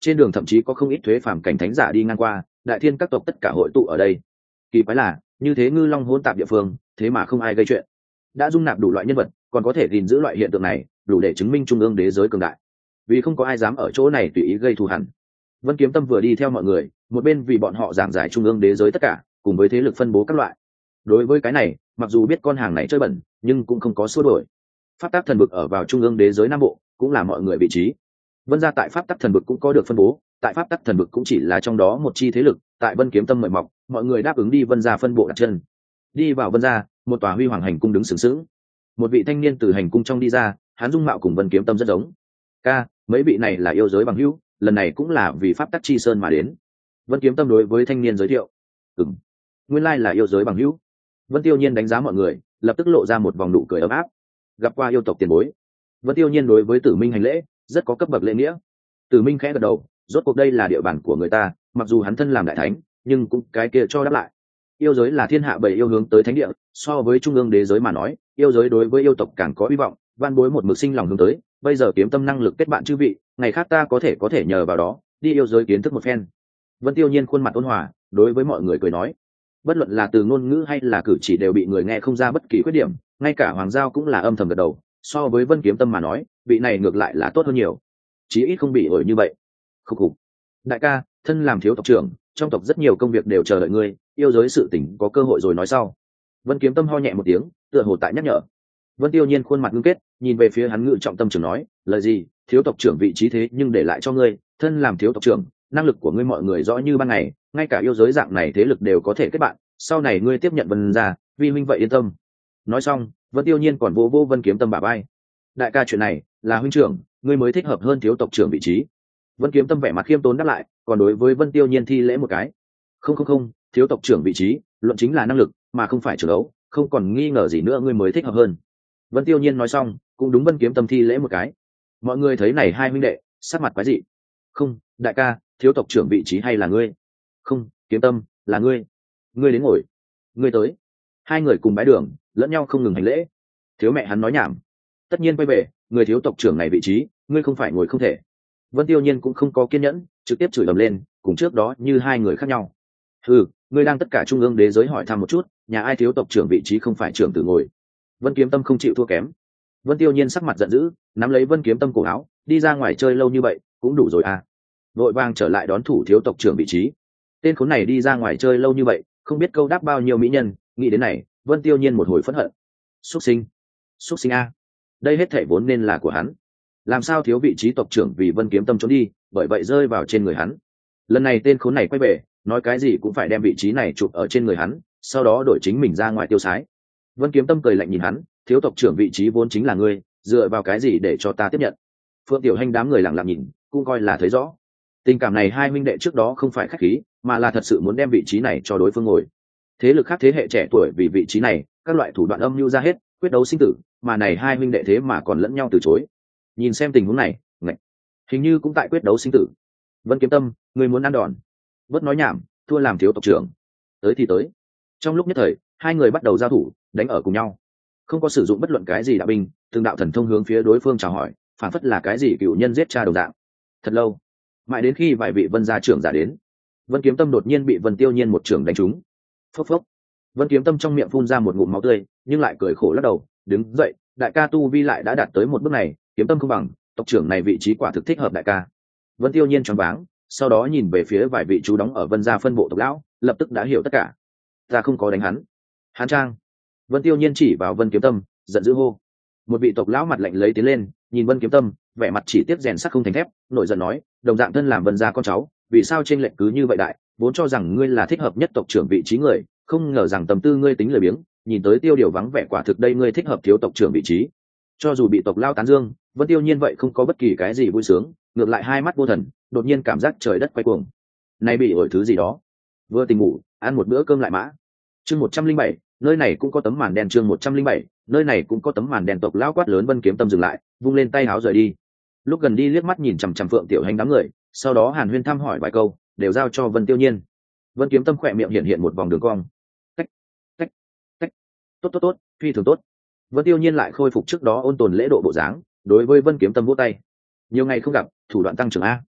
trên đường thậm chí có không ít thuế phàm cảnh thánh giả đi ngang qua, đại thiên các tộc tất cả hội tụ ở đây. Kỳ quái là như thế ngư long hỗn tạp địa phương, thế mà không ai gây chuyện, đã dung nạp đủ loại nhân vật, còn có thể gìn giữ loại hiện tượng này, đủ để chứng minh trung ương đế giới cường đại. Vì không có ai dám ở chỗ này tùy ý gây thù hằn. Vân Kiếm Tâm vừa đi theo mọi người, một bên vì bọn họ giảng giải trung ương đế giới tất cả, cùng với thế lực phân bố các loại. Đối với cái này, mặc dù biết con hàng này chơi bẩn, nhưng cũng không có xua đổi. Pháp tắc thần vực ở vào trung ương đế giới nam bộ, cũng là mọi người vị trí. Vân gia tại pháp tắc thần vực cũng có được phân bố, tại pháp tắc thần vực cũng chỉ là trong đó một chi thế lực. Tại Vân Kiếm Tâm mời mọc, mọi người đáp ứng đi Vân gia phân bộ đặt chân. Đi vào Vân gia, một tòa huy hoàng hành cung đứng sừng sững. Một vị thanh niên từ hành cung trong đi ra, hắn dung mạo cùng Vân Kiếm Tâm rất giống. Ca, mấy vị này là yêu giới bằng hữu, lần này cũng là vì pháp tắc chi sơn mà đến. Vân Kiếm Tâm đối với thanh niên giới thiệu. Ừm, nguyên lai là yêu giới bằng hữu. Vân Tiêu Nhiên đánh giá mọi người, lập tức lộ ra một vòng nụ cười ấm áp. Gặp qua yêu tộc tiền bối. Vân Tiêu Nhiên đối với Tử Minh hành lễ, rất có cấp bậc lễ nghĩa. Tử Minh khẽ gật đầu, rốt cuộc đây là địa bàn của người ta, mặc dù hắn thân làm đại thánh, nhưng cũng cái kia cho đáp lại. Yêu giới là thiên hạ bảy yêu hướng tới thánh địa, so với trung ương đế giới mà nói, yêu giới đối với yêu tộc càng có hy vọng, van bối một mực sinh lòng hướng tới, bây giờ Kiếm Tâm năng lực kết bạn chư vị, ngày khác ta có thể có thể nhờ vào đó, đi yêu giới kiến thức một phen. Vân Tiêu Nhiên khuôn mặt ôn hòa, đối với mọi người cười nói, bất luận là từ ngôn ngữ hay là cử chỉ đều bị người nghe không ra bất kỳ khuyết điểm, ngay cả Hoàng Giao cũng là âm thầm gật đầu, so với Vân Kiếm Tâm mà nói, vị này ngược lại là tốt hơn nhiều, chí ít không bị ổi như vậy. Khục khục. Đại ca, thân làm thiếu tộc trưởng, trong tộc rất nhiều công việc đều chờ đợi ngươi, yêu giới sự tình có cơ hội rồi nói sau. Vân Kiếm Tâm ho nhẹ một tiếng, tựa hồ tại nhắc nhở. Vân Tiêu Nhiên khuôn mặt ngưng kết, nhìn về phía hắn ngự trọng tâm trưởng nói, lời gì, thiếu tộc trưởng vị trí thế nhưng để lại cho ngươi, thân làm thiếu tộc trưởng, năng lực của ngươi mọi người rõ như ban ngày, ngay cả yêu giới dạng này thế lực đều có thể kết bạn, sau này ngươi tiếp nhận Vân gia, vi huynh vậy yên tâm. Nói xong, Vân Tiêu Nhiên còn vô vô Vân Kiếm Tâm bả vai. Đại ca, chuyện này là huynh trưởng, ngươi mới thích hợp hơn thiếu tộc trưởng vị trí. Vân Kiếm Tâm vẻ mặt khiêm tốn đáp lại, còn đối với Vân Tiêu Nhiên thi lễ một cái. Không không không, thiếu tộc trưởng vị trí, luận chính là năng lực, mà không phải trưởng đấu, không còn nghi ngờ gì nữa, ngươi mới thích hợp hơn. Vân Tiêu Nhiên nói xong, cũng đúng Vân Kiếm Tâm thi lễ một cái. Mọi người thấy này hai huynh đệ, sắc mặt quái dị. Không, đại ca, thiếu tộc trưởng vị trí hay là ngươi? Không, Kiếm Tâm, là ngươi. Ngươi đến ngồi. Ngươi tới. Hai người cùng bái đường, lẫn nhau không ngừng hành lễ. Thiếu mẹ hắn nói nhảm. Tất nhiên quay về, người thiếu tộc trưởng này vị trí, ngươi không phải ngồi không thể. Vân Tiêu Nhiên cũng không có kiên nhẫn, trực tiếp chửi ầm lên, cùng trước đó như hai người khác nhau. Ừ, ngươi đang tất cả trung ương đế giới hỏi thăm một chút, nhà ai thiếu tộc trưởng vị trí không phải trưởng tử ngồi. Vân Kiếm Tâm không chịu thua kém. Vân Tiêu Nhiên sắc mặt giận dữ, nắm lấy Vân Kiếm Tâm cổ áo, đi ra ngoài chơi lâu như vậy, cũng đủ rồi à. Vội vàng trở lại đón thủ thiếu tộc trưởng vị trí. Tên khốn này đi ra ngoài chơi lâu như vậy, không biết câu đáp bao nhiêu mỹ nhân, nghĩ đến này, Vân Tiêu Nhiên một hồi phẫn hận. Xuất sinh, xuất sinh a. Đây hết thảy vốn nên là của hắn. Làm sao thiếu vị trí tộc trưởng vì Vân Kiếm Tâm trốn đi, bởi vậy rơi vào trên người hắn. Lần này tên khốn này quay về, nói cái gì cũng phải đem vị trí này chụp ở trên người hắn, sau đó đổi chính mình ra ngoài tiêu sái. Vân Kiếm Tâm cười lạnh nhìn hắn, thiếu tộc trưởng vị trí vốn chính là ngươi, dựa vào cái gì để cho ta tiếp nhận? Phượng Tiểu Hành đám người lặng lặng nhìn, cũng coi là thấy rõ. Tình cảm này hai huynh đệ trước đó không phải khách khí, mà là thật sự muốn đem vị trí này cho đối phương ngồi. Thế lực khác thế hệ trẻ tuổi vì vị trí này, các loại thủ đoạn âm mưu ra hết, quyết đấu sinh tử, mà này hai huynh đệ thế mà còn lẫn nhau từ chối. Nhìn xem tình huống này, ngạch, hình như cũng tại quyết đấu sinh tử. Vân Kiếm Tâm, người muốn ăn đòn, bớt nói nhảm, thua làm thiếu tộc trưởng. Tới thì tới. Trong lúc nhất thời, hai người bắt đầu giao thủ, đánh ở cùng nhau, không có sử dụng bất luận cái gì đạo binh, từng đạo thần thông hướng phía đối phương chào hỏi, phản phất là cái gì cựu nhân giết cha đồng dạng. Thật lâu, mãi đến khi vài vị Vân gia trưởng giả đến, Vân Kiếm Tâm đột nhiên bị Vân Tiêu Nhiên một trưởng đánh trúng. Phốc phốc. Vân Kiếm Tâm trong miệng phun ra một ngụm máu tươi, nhưng lại cười khổ lắc đầu, đứng dậy, đại ca tu vi lại đã đạt tới một bước này, Kiếm Tâm không bằng, tộc trưởng này vị trí quả thực thích hợp đại ca. Vân Tiêu Nhiên choáng váng, sau đó nhìn về phía vài vị chú đóng ở Vân gia phân bộ tộc lão, lập tức đã hiểu tất cả. Ta không có đánh hắn. Hán Trang. Vân Tiêu Nhiên chỉ vào Vân Kiếm Tâm, giận dữ hô. Một vị tộc lão mặt lạnh lấy tiến lên, nhìn Vân Kiếm Tâm, vẻ mặt chỉ tiếc rèn sắt không thành thép, nổi giận nói, đồng dạng thân làm Vân gia con cháu, vì sao trên lệnh cứ như vậy đại, vốn cho rằng ngươi là thích hợp nhất tộc trưởng vị trí người, không ngờ rằng tầm tư ngươi tính lười biếng, nhìn tới tiêu điều vắng vẻ, quả thực đây ngươi thích hợp thiếu tộc trưởng vị trí. Cho dù bị tộc lao tán dương, Vân Tiêu Nhiên vậy không có bất kỳ cái gì vui sướng, ngược lại hai mắt vô thần, đột nhiên cảm giác trời đất quay cuồng. Nay bị ổi thứ gì đó, vừa tỉnh ngủ, ăn một bữa cơm lại mã. Chương một trăm linh bảy, nơi này cũng có tấm màn đen. Chương một trăm linh bảy, nơi này cũng có tấm màn đen. Tộc lao quát lớn, Vân Kiếm Tâm dừng lại, vung lên tay áo rời đi. Lúc gần đi liếc mắt nhìn chằm chằm Phượng Tiểu Hành đám người, sau đó Hàn Huyên thăm hỏi vài câu, đều giao cho Vân Tiêu Nhiên. Vân Kiếm Tâm khỏe miệng hiện hiện một vòng đường cong. Tách, tách, tách. Tốt tốt tốt, phi thường tốt. Vân Tiêu Nhiên lại khôi phục trước đó ôn tồn lễ độ bộ dáng, đối với Vân Kiếm Tâm vỗ tay. Nhiều ngày không gặp, thủ đoạn tăng trưởng a.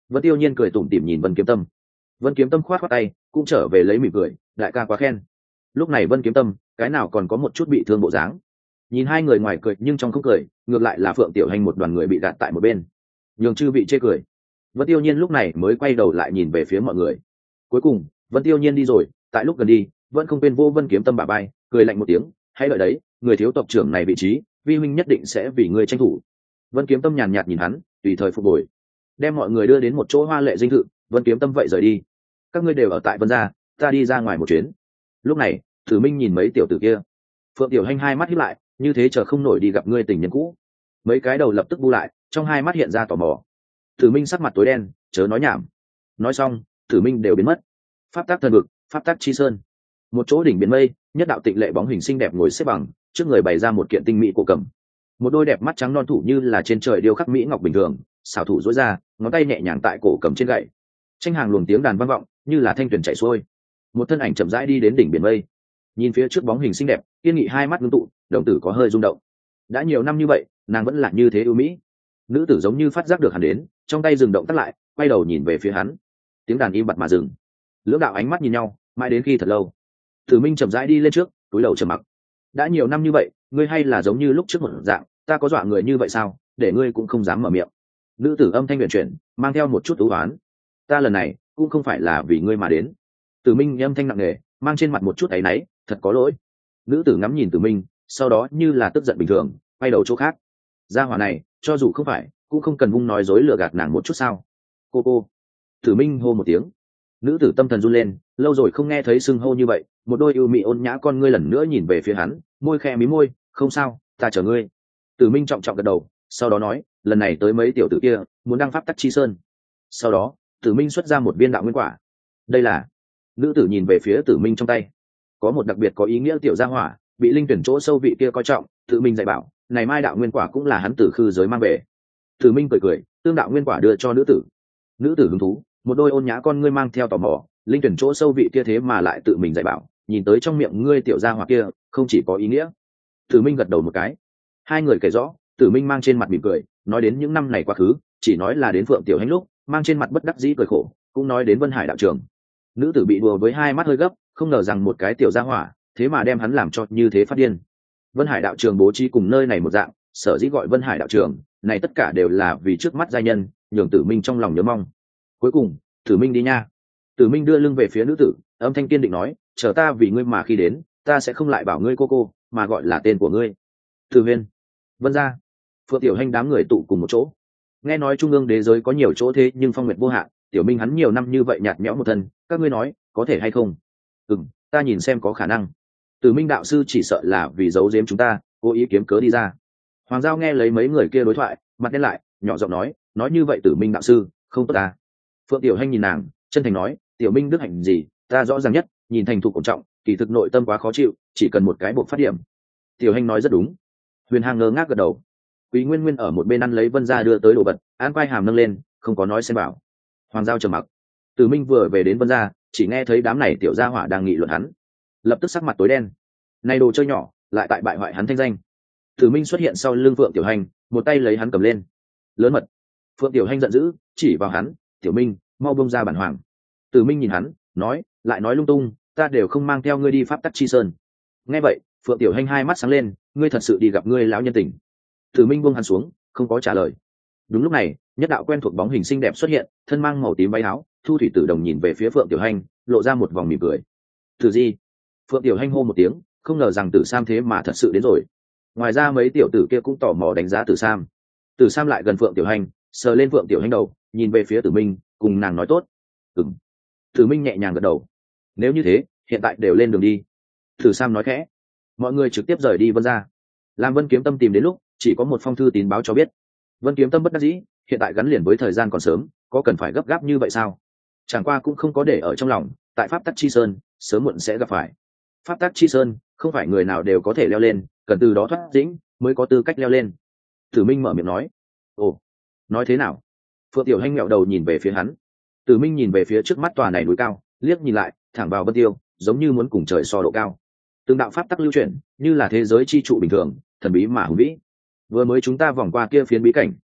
Vân Tiêu Nhiên cười tủm tỉm nhìn Vân Kiếm Tâm. Vân Kiếm Tâm khoát khoát tay, cũng trở về lấy mỉm cười, đại ca quá khen. Lúc này Vân Kiếm Tâm, cái nào còn có một chút bị thương bộ dáng. Nhìn hai người ngoài cười nhưng trong không cười, ngược lại là Phượng Tiểu Hành một đoàn người bị gạt tại một bên. Nhường chư vị chê cười. Vân Tiêu Nhiên lúc này mới quay đầu lại nhìn về phía mọi người. Cuối cùng, Vân Tiêu Nhiên đi rồi, tại lúc gần đi, vẫn không quên vô Vân Kiếm Tâm bả vai, cười lạnh một tiếng, hãy đợi đấy, người thiếu tộc trưởng này vị trí, vi huynh nhất định sẽ vì ngươi tranh thủ. Vân Kiếm Tâm nhàn nhạt nhìn hắn, tùy thời phục hồi, đem mọi người đưa đến một chỗ hoa lệ dinh thự. Vân Kiếm Tâm vậy rời đi. Các ngươi đều ở tại Vân gia, ta đi ra ngoài một chuyến. Lúc này, Tử Minh nhìn mấy tiểu tử kia. Phượng Tiểu Hành hai mắt híp lại, như thế chờ không nổi đi gặp ngươi tình nhân cũ. Mấy cái đầu lập tức bu lại, trong hai mắt hiện ra tò mò. Tử Minh sắc mặt tối đen, chớ nói nhảm. Nói xong, Tử Minh đều biến mất. Pháp tác thần vực, pháp tác chi sơn. Một chỗ đỉnh biển mây, nhất đạo tịnh lệ bóng hình xinh đẹp ngồi xếp bằng, trước người bày ra một kiện tinh mỹ cổ cầm. Một đôi đẹp mắt trắng non thủ như là trên trời điêu khắc mỹ ngọc bình thường, xảo thủ duỗi ra, ngón tay nhẹ nhàng tại cổ cầm trên gậy. Tranh hàng luồng tiếng đàn vang vọng, như là thanh tuyền chảy xuôi. Một thân ảnh chậm rãi đi đến đỉnh biển mây, nhìn phía trước bóng hình xinh đẹp, kiên nghị hai mắt ngưng tụ, đồng tử có hơi rung động. Đã nhiều năm như vậy, nàng vẫn là như thế ưu mỹ. Nữ tử giống như phát giác được hắn đến, trong tay dừng động tắt lại, quay đầu nhìn về phía hắn. Tiếng đàn im bặt mà dừng. Lưỡng đạo ánh mắt nhìn nhau, mãi đến khi thật lâu. Tử Minh chậm rãi đi lên trước, túi đầu trầm mặc. Đã nhiều năm như vậy, ngươi hay là giống như lúc trước một dạng, ta có dọa người như vậy sao, để ngươi cũng không dám mở miệng. Nữ tử âm thanh huyền chuyển, mang theo một chút ưu oán. Ta lần này cũng không phải là vì ngươi mà đến. Tử Minh âm thanh nặng nề, mang trên mặt một chút áy náy, thật có lỗi. Nữ tử ngắm nhìn Tử Minh, sau đó như là tức giận bình thường, quay đầu chỗ khác. Gia hỏa này, cho dù không phải, cũng không cần vung nói dối lừa gạt nàng một chút sao? Cô cô. Tử Minh hô một tiếng. Nữ tử tâm thần run lên, lâu rồi không nghe thấy xưng hô như vậy, một đôi ưu mị ôn nhã con ngươi lần nữa nhìn về phía hắn, môi khẽ mí môi, không sao, ta chờ ngươi. Tử Minh trọng trọng gật đầu, sau đó nói, lần này tới mấy tiểu tử kia, muốn đăng pháp tắc chi sơn. Sau đó, Tử Minh xuất ra một viên đạo nguyên quả. Đây là. Nữ tử nhìn về phía Tử Minh trong tay, có một đặc biệt có ý nghĩa tiểu gia hỏa, bị linh tuyển chỗ sâu vị kia coi trọng, Tử Minh dạy bảo, này mai đạo nguyên quả cũng là hắn từ khư giới mang về. Tử Minh cười cười, tương đạo nguyên quả đưa cho nữ tử. Nữ tử hứng thú, một đôi ôn nhã con ngươi mang theo tò mò, linh tuyển chỗ sâu vị kia thế mà lại tự mình dạy bảo, nhìn tới trong miệng ngươi tiểu gia hỏa kia, không chỉ có ý nghĩa. Tử Minh gật đầu một cái. Hai người kể rõ, Tử Minh mang trên mặt mỉm cười, nói đến những năm này quá khứ, chỉ nói là đến Phượng Tiểu Hành lúc, mang trên mặt bất đắc dĩ cười khổ, cũng nói đến Vân Hải đạo trường. Nữ tử bị đùa với hai mắt hơi gấp, không ngờ rằng một cái tiểu gia hỏa, thế mà đem hắn làm cho như thế phát điên. Vân Hải đạo trường bố trí cùng nơi này một dạng, sở dĩ gọi Vân Hải đạo trường, này tất cả đều là vì trước mắt giai nhân, nhường Tử Minh trong lòng nhớ mong. Cuối cùng, Tử Minh đi nha. Tử Minh đưa lưng về phía nữ tử, âm thanh kiên định nói, chờ ta vì ngươi mà khi đến, ta sẽ không lại bảo ngươi cô cô, mà gọi là tên của ngươi. Tử Huyên, Vân gia, Phượng Tiểu Hành đám người tụ cùng một chỗ. Nghe nói trung ương đế giới có nhiều chỗ thế nhưng phong nguyệt vô hạn, Tiểu Minh hắn nhiều năm như vậy nhạt nhẽo một thân, các ngươi nói, có thể hay không? Ừm, ta nhìn xem có khả năng. Tử Minh đạo sư chỉ sợ là vì giấu giếm chúng ta, cố ý kiếm cớ đi ra. Hoàng Giao nghe lấy mấy người kia đối thoại, mặt đen lại, nhỏ giọng nói, nói như vậy Tử Minh đạo sư, không tốt ta. Phượng Tiểu Hành nhìn nàng, chân thành nói, Tiểu Minh đức hạnh gì, ta rõ ràng nhất, nhìn thành thục cổ trọng, kỳ thực nội tâm quá khó chịu, chỉ cần một cái bộ phát điểm. Tiểu Hành nói rất đúng. Huyền Hàng ngơ ngác gật đầu. Quý Nguyên Nguyên ở một bên ăn lấy Vân gia đưa tới đồ vật, an quay hàm nâng lên, không có nói xem bảo. Hoàng Giao trầm mặc. Tử Minh vừa về đến Vân gia, chỉ nghe thấy đám này tiểu gia hỏa đang nghị luận hắn, lập tức sắc mặt tối đen. Này đồ chơi nhỏ, lại tại bại hoại hắn thanh danh. Tử Minh xuất hiện sau lưng Phượng Tiểu Hành, một tay lấy hắn cầm lên. Lớn mật. Phượng Tiểu Hành giận dữ, chỉ vào hắn, Tiểu Minh, mau buông ra bản hoàng. Tử Minh nhìn hắn, nói, lại nói lung tung, ta đều không mang theo ngươi đi pháp tắc chi sơn. Nghe vậy, Phượng Tiểu Hành hai mắt sáng lên, ngươi thật sự đi gặp ngươi lão nhân tình. Tử Minh buông hắn xuống, không có trả lời. Đúng lúc này, nhất đạo quen thuộc bóng hình xinh đẹp xuất hiện, thân mang màu tím váy áo, Thu Thủy Tử Đồng nhìn về phía Phượng Tiểu Hành, lộ ra một vòng mỉm cười. Tử Di. Phượng Tiểu Hành hô một tiếng, không ngờ rằng Tử Sam thế mà thật sự đến rồi. Ngoài ra mấy tiểu tử kia cũng tò mò đánh giá Tử Sam. Tử Sam lại gần Phượng Tiểu Hành, sờ lên Phượng Tiểu Hành đầu, nhìn về phía Tử Minh, cùng nàng nói tốt. Ừm. Tử Minh nhẹ nhàng gật đầu. Nếu như thế, hiện tại đều lên đường đi. Tử Sam nói khẽ. Mọi người trực tiếp rời đi Vân gia. Làm Vân Kiếm Tâm tìm đến lúc, chỉ có một phong thư tín báo cho biết. Vân Kiếm Tâm bất đắc dĩ, hiện tại gắn liền với thời gian còn sớm, có cần phải gấp gáp như vậy sao? Chẳng qua cũng không có để ở trong lòng, tại pháp tắc chi sơn, sớm muộn sẽ gặp phải. Pháp tắc chi sơn, không phải người nào đều có thể leo lên, cần từ đó thoát dĩnh, mới có tư cách leo lên. Tử Minh mở miệng nói. Ồ, nói thế nào? Phượng Tiểu Hành ngẹo đầu nhìn về phía hắn. Tử Minh nhìn về phía trước mắt tòa này núi cao, liếc nhìn lại, thẳng vào Vân Tiêu, giống như muốn cùng trời so độ cao. Từng đạo pháp tắc lưu chuyển, như là thế giới chi trụ bình thường, thần bí mà hùng vĩ. Vừa mới chúng ta vòng qua kia phiến bí cảnh,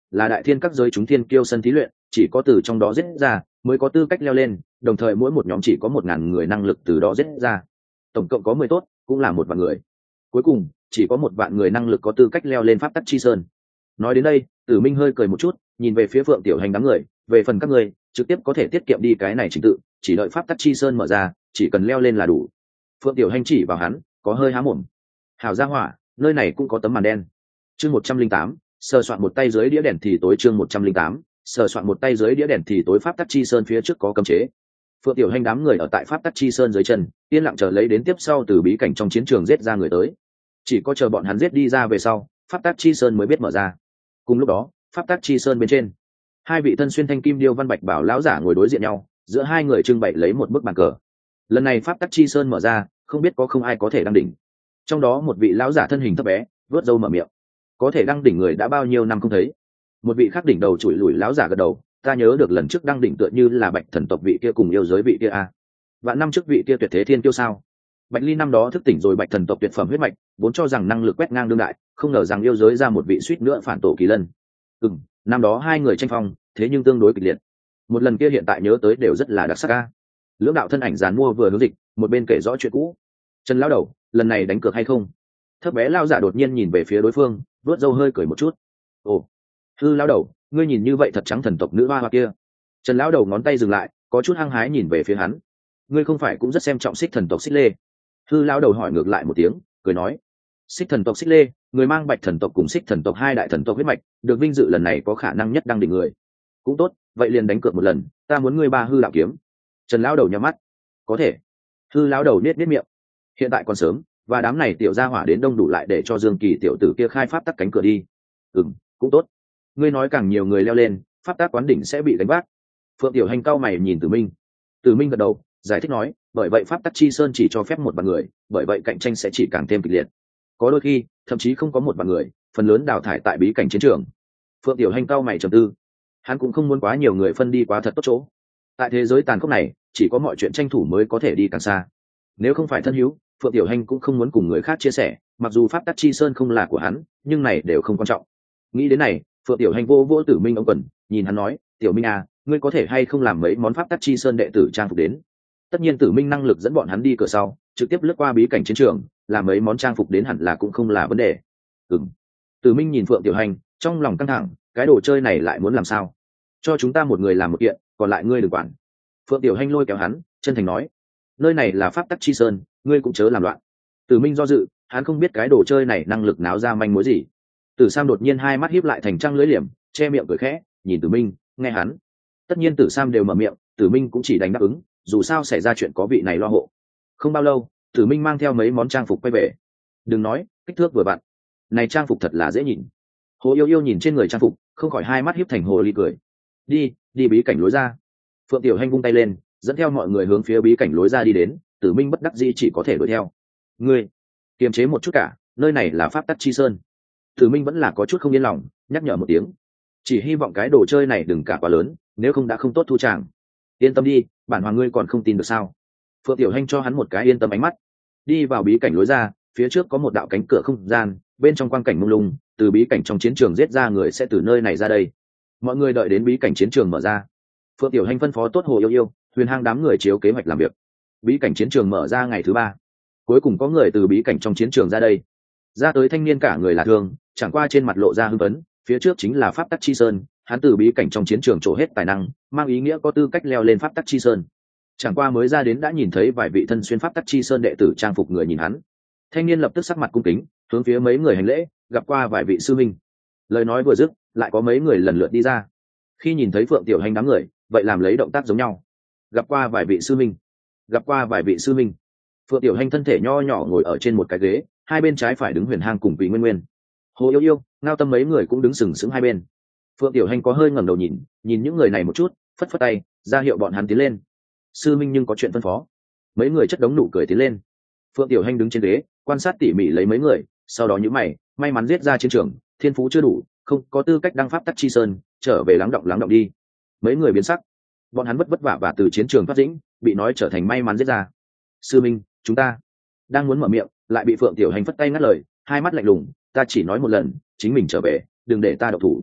là đại thiên các giới chúng thiên kiêu sân thí luyện, chỉ có từ trong đó giết ra mới có tư cách leo lên, đồng thời mỗi một nhóm chỉ có một ngàn người năng lực từ đó giết ra, tổng cộng có mười tốt cũng là một vạn người, cuối cùng chỉ có một vạn người năng lực có tư cách leo lên pháp tắc chi sơn. Nói đến đây, Tử Minh hơi cười một chút, nhìn về phía Phượng Tiểu Hành đám người, về phần các người trực tiếp có thể tiết kiệm đi cái này trình tự, chỉ đợi pháp tắc chi sơn mở ra, chỉ cần leo lên là đủ. Phượng Tiểu Hành chỉ vào hắn, có hơi há mồm. Hảo gia hỏa, nơi này cũng có tấm màn đen. Chương một trăm linh tám, sờ soạn một tay dưới đĩa đèn thì tối. Chương một trăm linh tám, sờ soạn một tay dưới đĩa đèn thì tối. Pháp tắc chi sơn phía trước có cấm chế. Phượng Tiểu Hành đám người ở tại pháp tắc chi sơn dưới chân, yên lặng chờ lấy đến tiếp sau từ bí cảnh trong chiến trường giết ra người tới. Chỉ có chờ bọn hắn giết đi ra về sau, pháp tắc chi sơn mới biết mở ra. Cùng lúc đó, pháp tắc chi sơn bên trên, hai vị thân xuyên thanh kim điêu văn bạch bảo lão giả ngồi đối diện nhau, giữa hai người trưng bày lấy một bức bàn cờ. Lần này pháp tắc chi sơn mở ra, không biết có không ai có thể đăng đỉnh. Trong đó một vị lão giả thân hình thấp bé, vớt râu mở miệng, có thể đăng đỉnh người đã bao nhiêu năm không thấy. Một vị khác đỉnh đầu chùi lùi lão giả gật đầu, ta nhớ được lần trước đăng đỉnh tựa như là bạch thần tộc vị kia cùng yêu giới vị kia a à. Vạn năm trước vị kia tuyệt thế thiên kiêu sao? Bạch ly năm đó thức tỉnh rồi bạch thần tộc tuyệt phẩm huyết mạch, vốn cho rằng năng lực quét ngang đương đại, không ngờ rằng yêu giới ra một vị suýt nữa phản tổ kỳ lân. Ừm, năm đó hai người tranh phong, thế nhưng tương đối kịch liệt. Một lần kia hiện tại nhớ tới đều rất là đặc sắc a. Lưỡng đạo thân ảnh dàn mua vừa hướng dịch, một bên kể rõ chuyện cũ. Trần lão đầu, lần này đánh cược hay không? Thấp bé lão giả đột nhiên nhìn về phía đối phương, vớt râu hơi cười một chút. Ồ, hư lão đầu, ngươi nhìn như vậy thật trắng thần tộc nữ hoa hoa kia. Trần lão đầu ngón tay dừng lại, có chút hăng hái nhìn về phía hắn. Ngươi không phải cũng rất xem trọng Xích thần tộc Xích Lê? Hư lão đầu hỏi ngược lại một tiếng, cười nói, Xích thần tộc Xích Lê, người mang bạch thần tộc cùng Xích thần tộc hai đại thần tộc huyết mạch, được vinh dự lần này có khả năng nhất đăng đỉnh người. Cũng tốt, vậy liền đánh cược một lần, ta muốn ngươi ba hư đạo kiếm. Trần lão đầu nhắm mắt. Có thể. Hư lão đầu niết niết miệng. Hiện tại còn sớm, và đám này tiểu gia hỏa đến đông đủ lại để cho Dương Kỳ tiểu tử kia khai pháp tắc cánh cửa đi. Ừm, cũng tốt. Ngươi nói càng nhiều người leo lên, pháp tắc quán đỉnh sẽ bị đánh vác. Phượng Tiểu Hành cau mày nhìn Tử Minh. Tử Minh gật đầu, giải thích nói, bởi vậy pháp tắc chi sơn chỉ cho phép một vạn người, bởi vậy cạnh tranh sẽ chỉ càng thêm kịch liệt. Có đôi khi, thậm chí không có một vạn người, phần lớn đào thải tại bí cảnh chiến trường. Phượng Tiểu Hành cau mày trầm tư. Hắn cũng không muốn quá nhiều người phân đi quá thật tốt chỗ. Tại thế giới tàn khốc này, chỉ có mọi chuyện tranh thủ mới có thể đi càng xa. Nếu không phải thân hữu, Phượng Tiểu Hành cũng không muốn cùng người khác chia sẻ, mặc dù pháp tắc chi sơn không là của hắn, nhưng này đều không quan trọng. Nghĩ đến này, Phượng Tiểu Hành vô vô Tử Minh ông quần, nhìn hắn nói, Tiểu Minh à, ngươi có thể hay không làm mấy món pháp tắc chi sơn đệ tử trang phục đến? Tất nhiên Tử Minh năng lực dẫn bọn hắn đi cửa sau, trực tiếp lướt qua bí cảnh chiến trường, làm mấy món trang phục đến hẳn là cũng không là vấn đề. Ừm. Tử Minh nhìn Phượng Tiểu Hành, trong lòng căng thẳng, cái đồ chơi này lại muốn làm sao? Cho chúng ta một người làm một kiện, còn lại ngươi đừng quản. Phượng Tiểu Hành lôi kéo hắn, chân thành nói, nơi này là pháp tắc chi sơn, ngươi cũng chớ làm loạn. Tử Minh do dự, hắn không biết cái đồ chơi này năng lực náo ra manh mối gì. Tử Sam đột nhiên hai mắt híp lại thành trăng lưỡi liềm, che miệng cười khẽ, nhìn Tử Minh, nghe hắn. Tất nhiên Tử Sam đều mở miệng, Tử Minh cũng chỉ đánh đáp ứng, dù sao xảy ra chuyện có vị này lo hộ. Không bao lâu, Tử Minh mang theo mấy món trang phục quay về. Đừng nói, kích thước vừa vặn. Này trang phục thật là dễ nhìn. Hồ Yêu Yêu nhìn trên người trang phục, không khỏi hai mắt híp thành hồ ly cười. Đi, đi bí cảnh lối ra. Phượng Tiểu Hành vung tay lên, dẫn theo mọi người hướng phía bí cảnh lối ra đi đến. Tử Minh bất đắc dĩ chỉ có thể đuổi theo. Ngươi, kiềm chế một chút cả, nơi này là pháp tắc chi sơn. Tử Minh vẫn là có chút không yên lòng, nhắc nhở một tiếng. Chỉ hy vọng cái đồ chơi này đừng cả quá lớn, nếu không đã không tốt thu tràng. Yên tâm đi, bản hoàng ngươi còn không tin được sao? Phượng Tiểu Hành cho hắn một cái yên tâm ánh mắt. Đi vào bí cảnh lối ra, phía trước có một đạo cánh cửa không gian, bên trong quang cảnh mông lung, từ bí cảnh trong chiến trường giết ra người sẽ từ nơi này ra đây. Mọi người đợi đến bí cảnh chiến trường mở ra. Phượng Tiểu Hành phân phó tốt Hồ Yêu Yêu, Huyền Hang đám người chiếu kế hoạch làm việc. Bí cảnh chiến trường mở ra ngày thứ ba, cuối cùng có người từ bí cảnh trong chiến trường ra đây. Ra tới thanh niên cả người là thương, chẳng qua trên mặt lộ ra hưng phấn, phía trước chính là pháp tắc chi sơn, hắn từ bí cảnh trong chiến trường trổ hết tài năng, mang ý nghĩa có tư cách leo lên pháp tắc chi sơn. Chẳng qua mới ra đến đã nhìn thấy vài vị thân xuyên pháp tắc chi sơn đệ tử trang phục người nhìn hắn. Thanh niên lập tức sắc mặt cung kính, hướng phía mấy người hành lễ, gặp qua vài vị sư minh. Lời nói vừa dứt, lại có mấy người lần lượt đi ra. Khi nhìn thấy Phượng Tiểu Hành đám người, vậy làm lấy động tác giống nhau. Gặp qua vài vị sư minh, gặp qua vài vị sư minh. Phượng Tiểu Hành thân thể nho nhỏ ngồi ở trên một cái ghế, hai bên trái phải đứng Huyền Hang cùng Vị Nguyên Nguyên. Hồ Yêu Yêu, Ngao Tâm mấy người cũng đứng sừng sững hai bên. Phượng Tiểu Hành có hơi ngẩng đầu nhìn, nhìn những người này một chút, phất phất tay, ra hiệu bọn hắn tiến lên. Sư minh nhưng có chuyện phân phó. Mấy người chất đống nụ cười tiến lên. Phượng Tiểu Hành đứng trên ghế, quan sát tỉ mỉ lấy mấy người, sau đó nhíu mày, may mắn giết ra chiến trường, thiên phú chưa đủ, không có tư cách đăng pháp tắc chi sơn, trở về lắng động lắng động đi. Mấy người biến sắc, bọn hắn vất vất vả và từ chiến trường thoát dĩnh, bị nói trở thành may mắn giết ra. Sư minh, chúng ta đang muốn mở miệng, lại bị Phượng Tiểu Hành phất tay ngắt lời, hai mắt lạnh lùng, ta chỉ nói một lần, chính mình trở về, đừng để ta độc thủ.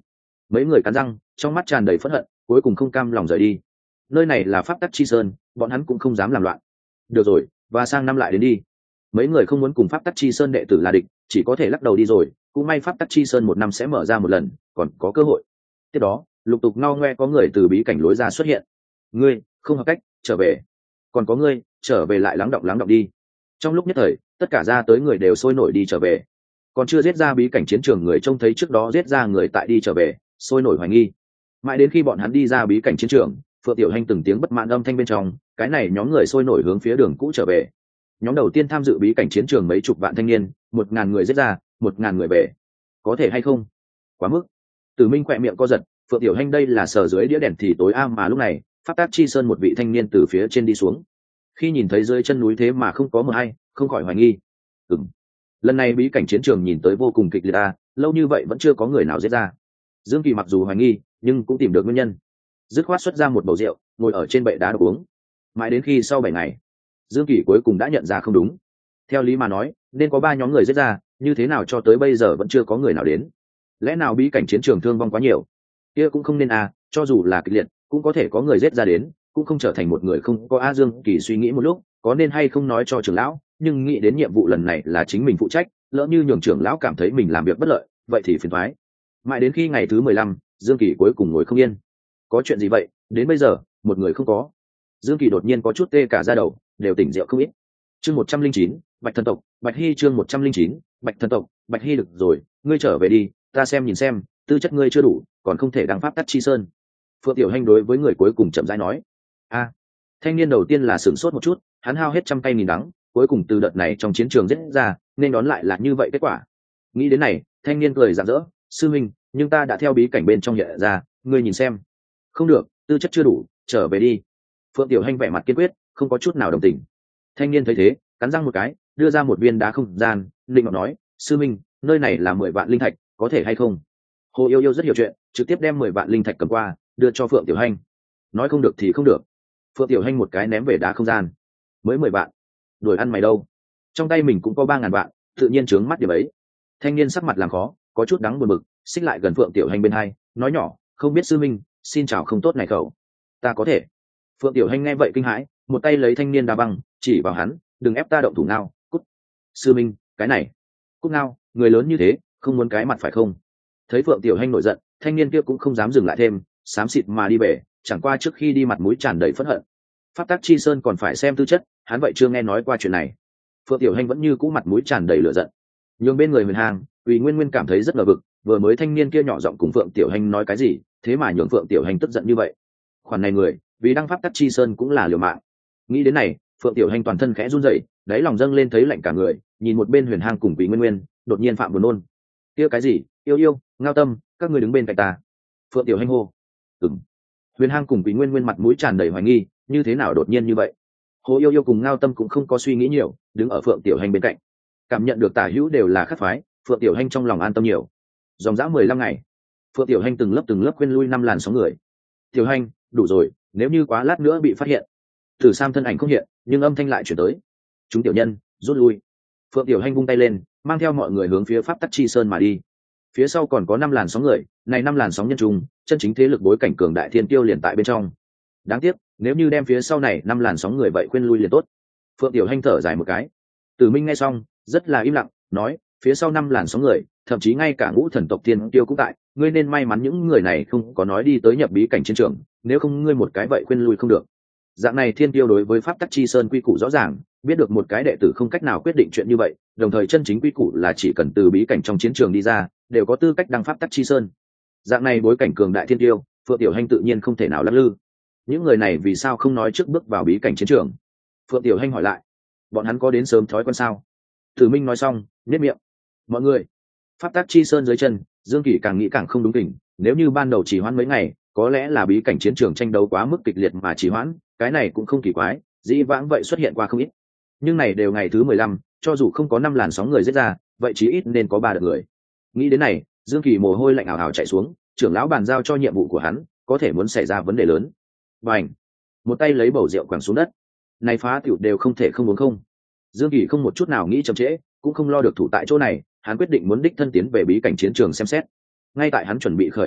mấy người cắn răng, trong mắt tràn đầy phẫn hận, cuối cùng không cam lòng rời đi. Nơi này là pháp tắc chi sơn, bọn hắn cũng không dám làm loạn. Được rồi, và sang năm lại đến đi. Mấy người không muốn cùng pháp tắc chi sơn đệ tử là địch, chỉ có thể lắc đầu đi rồi. Cũng may pháp tắc chi sơn một năm sẽ mở ra một lần, còn có cơ hội. Tiếp đó, lục tục ngao ngoe có người từ bí cảnh lối ra xuất hiện. Ngươi không hợp cách, trở về. Còn có ngươi, trở về lại lắng động lắng động đi. Trong lúc nhất thời, tất cả ra tới người đều sôi nổi đi trở về. Còn chưa giết ra bí cảnh chiến trường người trông thấy trước đó giết ra người tại đi trở về, sôi nổi hoài nghi. Mãi đến khi bọn hắn đi ra bí cảnh chiến trường, Phượng Tiểu Hành từng tiếng bất mãn âm thanh bên trong, cái này nhóm người sôi nổi hướng phía đường cũ trở về. Nhóm đầu tiên tham dự bí cảnh chiến trường mấy chục vạn thanh niên, một ngàn người giết ra, một ngàn người về. Có thể hay không? Quá mức. Tử Minh khỏe miệng co giật, Phượng Tiểu Hành đây là sờ dưới đĩa đèn thì tối am mà lúc này, pháp tác chi sơn một vị thanh niên từ phía trên đi xuống. Khi nhìn thấy dưới chân núi thế mà không có mờ hay, không khỏi hoài nghi. Ừm. Lần này bí cảnh chiến trường nhìn tới vô cùng kịch liệt a, lâu như vậy vẫn chưa có người nào giết ra. Dương Kỳ mặc dù hoài nghi, nhưng cũng tìm được nguyên nhân. Dứt khoát xuất ra một bầu rượu, ngồi ở trên bệ đá đổ uống. Mãi đến khi sau bảy ngày, Dương Kỳ cuối cùng đã nhận ra không đúng. Theo lý mà nói, nên có ba nhóm người giết ra, như thế nào cho tới bây giờ vẫn chưa có người nào đến? Lẽ nào bí cảnh chiến trường thương vong quá nhiều? Kia cũng không nên à, cho dù là kịch liệt, cũng có thể có người giết ra đến, cũng không trở thành một người không có. A Dương Kỳ suy nghĩ một lúc, có nên hay không nói cho trưởng lão, nhưng nghĩ đến nhiệm vụ lần này là chính mình phụ trách, lỡ như nhường trưởng lão cảm thấy mình làm việc bất lợi, vậy thì phiền toái. Mãi đến khi ngày thứ mười lăm, Dương Kỳ cuối cùng ngồi không yên. Có chuyện gì vậy? Đến bây giờ, một người không có. Dương Kỳ đột nhiên có chút tê cả da đầu, đều tỉnh rượu không ít. Chương một trăm linh chín, Bạch thần tộc, Bạch Hy chương một trăm linh chín, Bạch thần tộc, Bạch Hy được rồi, ngươi trở về đi, ta xem nhìn xem, tư chất ngươi chưa đủ, còn không thể đăng pháp tắc chi sơn. Phượng Tiểu Hành đối với người cuối cùng chậm rãi nói. A. Thanh niên đầu tiên là sửng sốt một chút, hắn hao hết trăm tay nghìn đắng, cuối cùng từ đợt này trong chiến trường giết ra, nên đón lại là như vậy kết quả. Nghĩ đến này, thanh niên cười rạng rỡ, sư minh, nhưng ta đã theo bí cảnh bên trong nhận ra, ngươi nhìn xem. Không được, tư chất chưa đủ, trở về đi. Phượng Tiểu Hành vẻ mặt kiên quyết, không có chút nào đồng tình. Thanh niên thấy thế, cắn răng một cái, đưa ra một viên đá không gian, định ngọc nói, sư minh, nơi này là mười vạn linh thạch, có thể hay không? Hồ Yêu Yêu rất hiểu chuyện, trực tiếp đem mười vạn linh thạch cầm qua, đưa cho Phượng Tiểu Hành. Nói không được thì không được. Phượng Tiểu Hành một cái ném về đá không gian. Mới mười vạn, đuổi ăn mày đâu? Trong tay mình cũng có ba ngàn vạn, tự nhiên trướng mắt điểm ấy. Thanh niên sắc mặt làm khó, có chút đắng buồn bực, xích lại gần Phượng Tiểu Hành bên hai, nói nhỏ, không biết sư minh, xin chào không tốt này khẩu. Ta có thể. Phượng Tiểu Hành nghe vậy kinh hãi, một tay lấy thanh niên đá băng, chỉ vào hắn, đừng ép ta động thủ nào, cút. Sư minh, cái này. Cút nào, người lớn như thế, không muốn cái mặt phải không? Thấy Phượng Tiểu Hành nổi giận, thanh niên kia cũng không dám dừng lại thêm, xám xịt mà đi về, chẳng qua trước khi đi mặt mũi tràn đầy phẫn hận. Pháp tắc chi sơn còn phải xem tư chất, hắn vậy chưa nghe nói qua chuyện này. Phượng Tiểu Hành vẫn như cũ mặt mũi tràn đầy lửa giận. Nhưng bên người Huyền Hàng, Uy Nguyên Nguyên cảm thấy rất ngờ vực, vừa mới thanh niên kia nhỏ giọng cùng Phượng Tiểu Hành nói cái gì, thế mà nhường Phượng Tiểu Hành tức giận như vậy. Khoản này người, vì đăng pháp tắc chi sơn cũng là liều mạng. Nghĩ đến này, Phượng Tiểu Hành toàn thân khẽ run rẩy, đáy lòng dâng lên thấy lạnh cả người, nhìn một bên Huyền Hàng cùng Uy Nguyên Nguyên, đột nhiên phạm buồn nôn. Kia cái gì? Yêu Yêu, Ngao Tâm, các ngươi đứng bên cạnh ta. Phượng Tiểu Hành hô. Ừm. Huyền Hàng cùng Uy Nguyên Nguyên mặt mũi tràn đầy hoài nghi, như thế nào đột nhiên như vậy? Hồ Yêu Yêu cùng Ngao Tâm cũng không có suy nghĩ nhiều, đứng ở Phượng Tiểu Hành bên cạnh. Cảm nhận được tả hữu đều là khắc phái, Phượng Tiểu Hành trong lòng an tâm nhiều. Dòng dã mười lăm ngày, Phượng Tiểu Hành từng lớp từng lớp khuyên lui năm làn sóng người. Tiểu Hành, đủ rồi, nếu như quá lát nữa bị phát hiện. Tử Sam thân ảnh không hiện, nhưng âm thanh lại chuyển tới. Chúng tiểu nhân, rút lui. Phượng Tiểu Hành vung tay lên, mang theo mọi người hướng phía pháp tắc chi sơn mà đi. Phía sau còn có năm làn sóng người, này năm làn sóng nhân trùng, chân chính thế lực bối cảnh cường đại thiên tiêu liền tại bên trong. Đáng tiếc, nếu như đem phía sau này năm làn sóng người vậy khuyên lui liền tốt. Phượng Tiểu Hành thở dài một cái. Tử Minh nghe xong, rất là im lặng, nói, phía sau năm làn sóng người, thậm chí ngay cả ngũ thần tộc tiên tiêu cũng tại, ngươi nên may mắn những người này không có nói đi tới nhập bí cảnh chiến trường, nếu không ngươi một cái vậy khuyên lui không được. Dạng này thiên tiêu đối với pháp tắc chi sơn quy củ rõ ràng, biết được một cái đệ tử không cách nào quyết định chuyện như vậy, đồng thời chân chính quy củ là chỉ cần từ bí cảnh trong chiến trường đi ra, đều có tư cách đăng pháp tắc chi sơn. Dạng này bối cảnh cường đại thiên tiêu, Phượng Tiểu Hành tự nhiên không thể nào lắc lư. Những người này vì sao không nói trước bước vào bí cảnh chiến trường? Phượng Tiểu Hành hỏi lại. Bọn hắn có đến sớm thói quen sao? Tử Minh nói xong, nhếch miệng. Mọi người, pháp tắc chi sơn dưới chân, Dương Kỳ càng nghĩ càng không đúng kỉnh. Nếu như ban đầu chỉ hoãn mấy ngày, có lẽ là bí cảnh chiến trường tranh đấu quá mức kịch liệt mà chỉ hoãn, cái này cũng không kỳ quái, dĩ vãng vậy xuất hiện qua không ít. Nhưng này đều ngày thứ mười lăm, cho dù không có năm làn sóng người giết ra, vậy chí ít nên có ba đợt người. Nghĩ đến này, Dương Kỳ mồ hôi lạnh ảo ảo chạy xuống, trưởng lão bàn giao cho nhiệm vụ của hắn, có thể muốn xảy ra vấn đề lớn. Bành! Một tay lấy bầu rượu quẳng xuống đất. Này phá tiểu đều không thể không uống không. Dương Kỳ không một chút nào nghĩ chậm trễ, cũng không lo được thủ tại chỗ này, hắn quyết định muốn đích thân tiến về bí cảnh chiến trường xem xét. Ngay tại hắn chuẩn bị khởi hành lúc,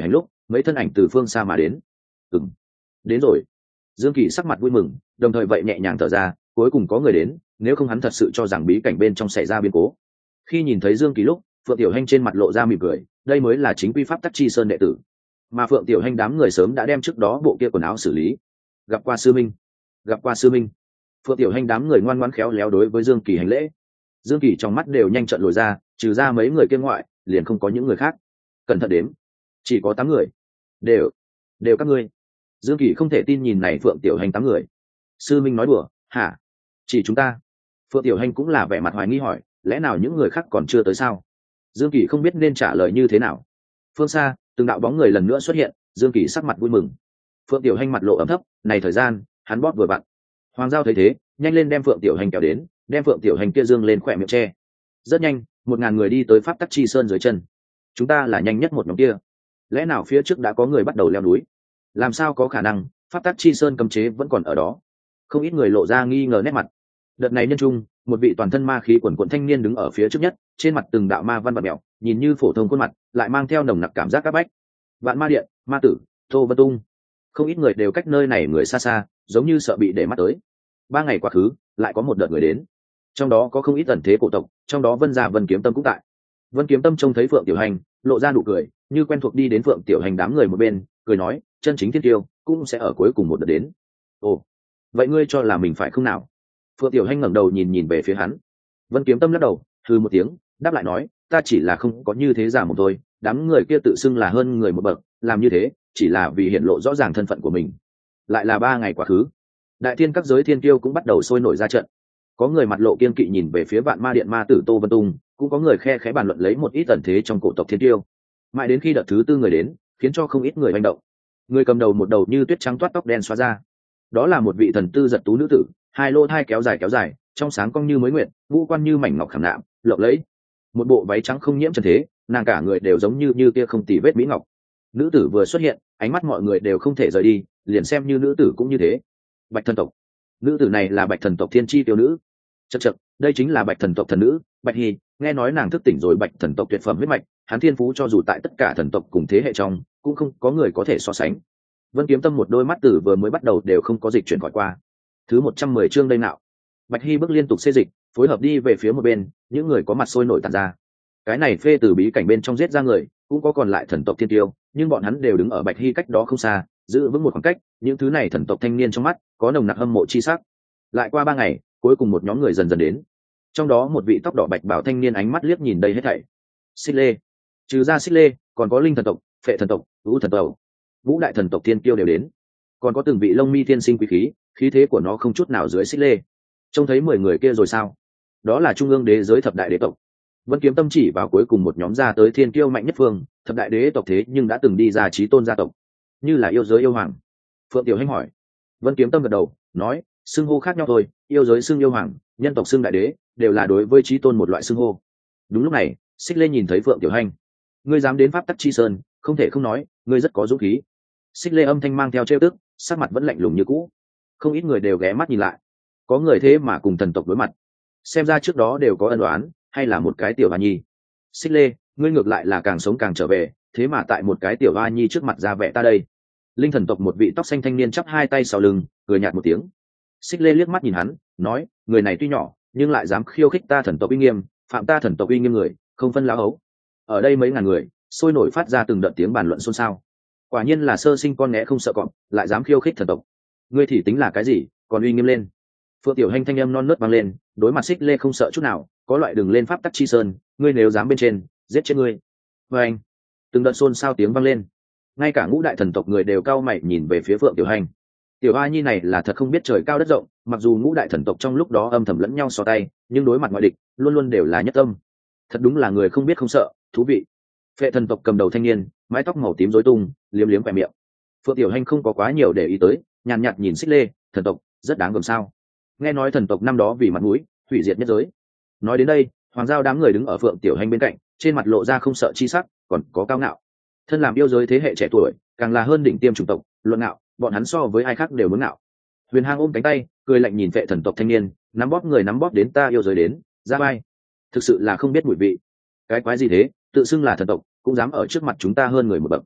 mấy thân ảnh từ phương xa mà đến. Ừm, đến rồi. Dương Kỳ sắc mặt vui mừng, đồng thời vậy nhẹ nhàng thở ra, cuối cùng có người đến, nếu không hắn thật sự cho rằng bí cảnh bên trong xảy ra biến cố. Khi nhìn thấy Dương Kỳ lúc, Phượng Tiểu Hành trên mặt lộ ra mỉm cười, đây mới là chính quy pháp tắc chi sơn đệ tử. Mà Phượng Tiểu Hành đám người sớm đã đem trước đó bộ kia quần áo xử lý. Gặp qua sư minh, gặp qua sư minh. Phượng Tiểu Hành đám người ngoan ngoãn khéo léo đối với Dương Kỳ hành lễ. Dương Kỳ trong mắt đều nhanh trợn lồi ra, trừ ra mấy người kia ngoại, liền không có những người khác. Cẩn thận đếm, chỉ có tám người. Đều, đều các ngươi. Dương Kỳ không thể tin nhìn này Phượng Tiểu Hành tám người. Sư minh nói đùa, hả? Chỉ chúng ta? Phượng Tiểu Hành cũng là vẻ mặt hoài nghi hỏi, lẽ nào những người khác còn chưa tới sao? Dương Kỳ không biết nên trả lời như thế nào. Phương xa, từng đạo bóng người lần nữa xuất hiện, Dương Kỳ sắc mặt vui mừng. Phượng Tiểu Hành mặt lộ ấm thấp, này thời gian, hắn bóp vừa vặn. Hoàng Giao thấy thế, nhanh lên đem Phượng Tiểu Hành kéo đến, đem Phượng Tiểu Hành kia dương lên khỏe miệng che. Rất nhanh, một ngàn người đi tới pháp tắc chi sơn dưới chân. Chúng ta là nhanh nhất một nhóm kia. Lẽ nào phía trước đã có người bắt đầu leo núi? Làm sao có khả năng, pháp tắc chi sơn cấm chế vẫn còn ở đó. Không ít người lộ ra nghi ngờ nét mặt. Đợt này nhân trung, một vị toàn thân ma khí quần quần thanh niên đứng ở phía trước nhất, trên mặt từng đạo ma văn vật mèo, nhìn như phổ thông khuôn mặt, lại mang theo nồng nặc cảm giác các bách. Vạn Ma Điện, Ma Tử, Tô Vân Tung. Không ít người đều cách nơi này người xa xa, giống như sợ bị để mắt tới. Ba ngày quá khứ, lại có một đợt người đến. Trong đó có không ít ẩn thế cổ tộc, trong đó Vân Gia Vân Kiếm Tâm cũng tại. Vân Kiếm Tâm trông thấy Phượng Tiểu Hành, lộ ra nụ cười, như quen thuộc đi đến Phượng Tiểu Hành đám người một bên, cười nói, chân chính thiên tiêu cũng sẽ ở cuối cùng một đợt đến. Ồ, vậy ngươi cho là mình phải không nào? Phượng Tiểu Hành ngẩng đầu nhìn nhìn về phía hắn. Vân Kiếm Tâm lắc đầu, hừ một tiếng, đáp lại nói, ta chỉ là không có như thế giả một thôi, đám người kia tự xưng là hơn người một bậc, làm như thế chỉ là vì hiện lộ rõ ràng thân phận của mình. Lại là ba ngày quá khứ, đại thiên các giới thiên tiêu cũng bắt đầu sôi nổi ra trận. Có người mặt lộ kiên kỵ nhìn về phía Vạn Ma Điện Ma Tử Tô Vân Tung, cũng có người khe khẽ bàn luận lấy một ít tần thế trong cổ tộc thiên tiêu. Mãi đến khi đợt thứ tư người đến, khiến cho không ít người hành động. Người cầm đầu một đầu như tuyết trắng toát tóc đen xóa ra, đó là một vị thần tư giật tú nữ tử, hai lô thai kéo dài kéo dài, trong sáng cong như mới nguyện, ngũ quan như mảnh ngọc khảm nạm, lộng lẫy. Một bộ váy trắng không nhiễm trần thế, nàng cả người đều giống như như kia không tì vết mỹ ngọc. Nữ tử vừa xuất hiện, ánh mắt mọi người đều không thể rời đi, liền xem như nữ tử cũng như thế. Bạch thần tộc, nữ tử này là Bạch thần tộc thiên chi tiêu nữ. Chậc chậc, đây chính là Bạch thần tộc thần nữ, Bạch Hy, nghe nói nàng thức tỉnh rồi Bạch thần tộc tuyệt phẩm huyết mạch, hắn thiên phú cho dù tại tất cả thần tộc cùng thế hệ trong, cũng không có người có thể so sánh. Vân Kiếm Tâm một đôi mắt tử vừa mới bắt đầu đều không có dịch chuyển khỏi qua. Thứ một trăm mười chương đây nào. Bạch Hy bước liên tục xê dịch, phối hợp đi về phía một bên, những người có mặt sôi nổi tản ra. Cái này phê từ bí cảnh bên trong giết ra người, cũng có còn lại thần tộc thiên tiêu, nhưng bọn hắn đều đứng ở Bạch Hy cách đó không xa, giữ vững một khoảng cách, những thứ này thần tộc thanh niên trong mắt có nồng nặc hâm mộ chi sắc. Lại qua ba ngày, cuối cùng một nhóm người dần dần đến. Trong đó một vị tóc đỏ bạch bảo thanh niên ánh mắt liếc nhìn đây hết thảy. Xích Lê, trừ ra Xích Lê, còn có Linh thần tộc, Phệ thần tộc, Vũ thần tộc, Vũ đại thần tộc thiên kiêu đều đến. Còn có từng vị lông mi thiên sinh quý khí, khí thế của nó không chút nào dưới Xích Lê. Trông thấy mười người kia rồi sao? Đó là trung ương đế giới thập đại đế tộc. Vân Kiếm Tâm chỉ vào cuối cùng một nhóm ra tới thiên kiêu mạnh nhất phương, thập đại đế tộc thế nhưng đã từng đi ra chí tôn gia tộc, như là yêu giới yêu hoàng. Phượng Tiểu Hành hỏi. Vân Kiếm Tâm gật đầu, nói, xưng hô khác nhau thôi, yêu giới xưng yêu hoàng, nhân tộc xưng đại đế, đều là đối với chí tôn một loại xưng hô. Đúng lúc này, Xích Lê nhìn thấy Phượng Tiểu Hành. Ngươi dám đến pháp tắc chi sơn, không thể không nói, ngươi rất có dũng khí. Xích Lê âm thanh mang theo trêu tức, sắc mặt vẫn lạnh lùng như cũ. Không ít người đều ghé mắt nhìn lại. Có người thế mà cùng thần tộc đối mặt, xem ra trước đó đều có ân oán, hay là một cái tiểu hoa nhi. Xích Lê, ngươi ngược lại là càng sống càng trở về, thế mà tại một cái tiểu hoa nhi trước mặt ra vẻ ta đây. Linh thần tộc một vị tóc xanh thanh niên chắp hai tay sau lưng, cười nhạt một tiếng. Xích Lê liếc mắt nhìn hắn, nói, người này tuy nhỏ, nhưng lại dám khiêu khích ta thần tộc uy nghiêm, phạm ta thần tộc uy nghiêm người, không phân lão hấu. Ở đây mấy ngàn người, sôi nổi phát ra từng đợt tiếng bàn luận xôn xao. Quả nhiên là sơ sinh con né không sợ cọp, lại dám khiêu khích thần tộc. Ngươi thì tính là cái gì, còn uy nghiêm lên? Phượng Tiểu Hành thanh âm non nớt vang lên, đối mặt Xích Lê không sợ chút nào, có loại đường lên pháp tắc chi sơn, ngươi nếu dám bên trên, giết chết ngươi. Và anh, từng đợt xôn xao tiếng vang lên, ngay cả ngũ đại thần tộc người đều cao mày nhìn về phía Phượng Tiểu Hành. Tiểu A Nhi này là thật không biết trời cao đất rộng, mặc dù ngũ đại thần tộc trong lúc đó âm thầm lẫn nhau so tay, nhưng đối mặt ngoại địch, luôn luôn đều là nhất tâm. Thật đúng là người không biết không sợ, thú vị. Phệ thần tộc cầm đầu thanh niên, mái tóc màu tím rối tung, liếm liếm vẻ miệng. Phượng Tiểu Hành không có quá nhiều để ý tới, nhàn nhạt nhìn Xích Lê, thần tộc rất đáng gờm sao? Nghe nói thần tộc năm đó vì mặt mũi hủy diệt nhất giới. Nói đến đây, Hoàng Giao đám người đứng ở Phượng Tiểu Hành bên cạnh, trên mặt lộ ra không sợ chi sắc, còn có cao ngạo. Thân làm yêu giới thế hệ trẻ tuổi, càng là hơn đỉnh tiêm chủng tộc, luận ngạo, bọn hắn so với ai khác đều muốn ngạo. Huyền Hang ôm cánh tay, cười lạnh nhìn Phệ thần tộc thanh niên, nắm bóp người nắm bóp đến ta yêu giới đến, ra bay. Thực sự là không biết mùi vị. Cái quái gì thế, tự xưng là thần tộc, cũng dám ở trước mặt chúng ta hơn người một bậc.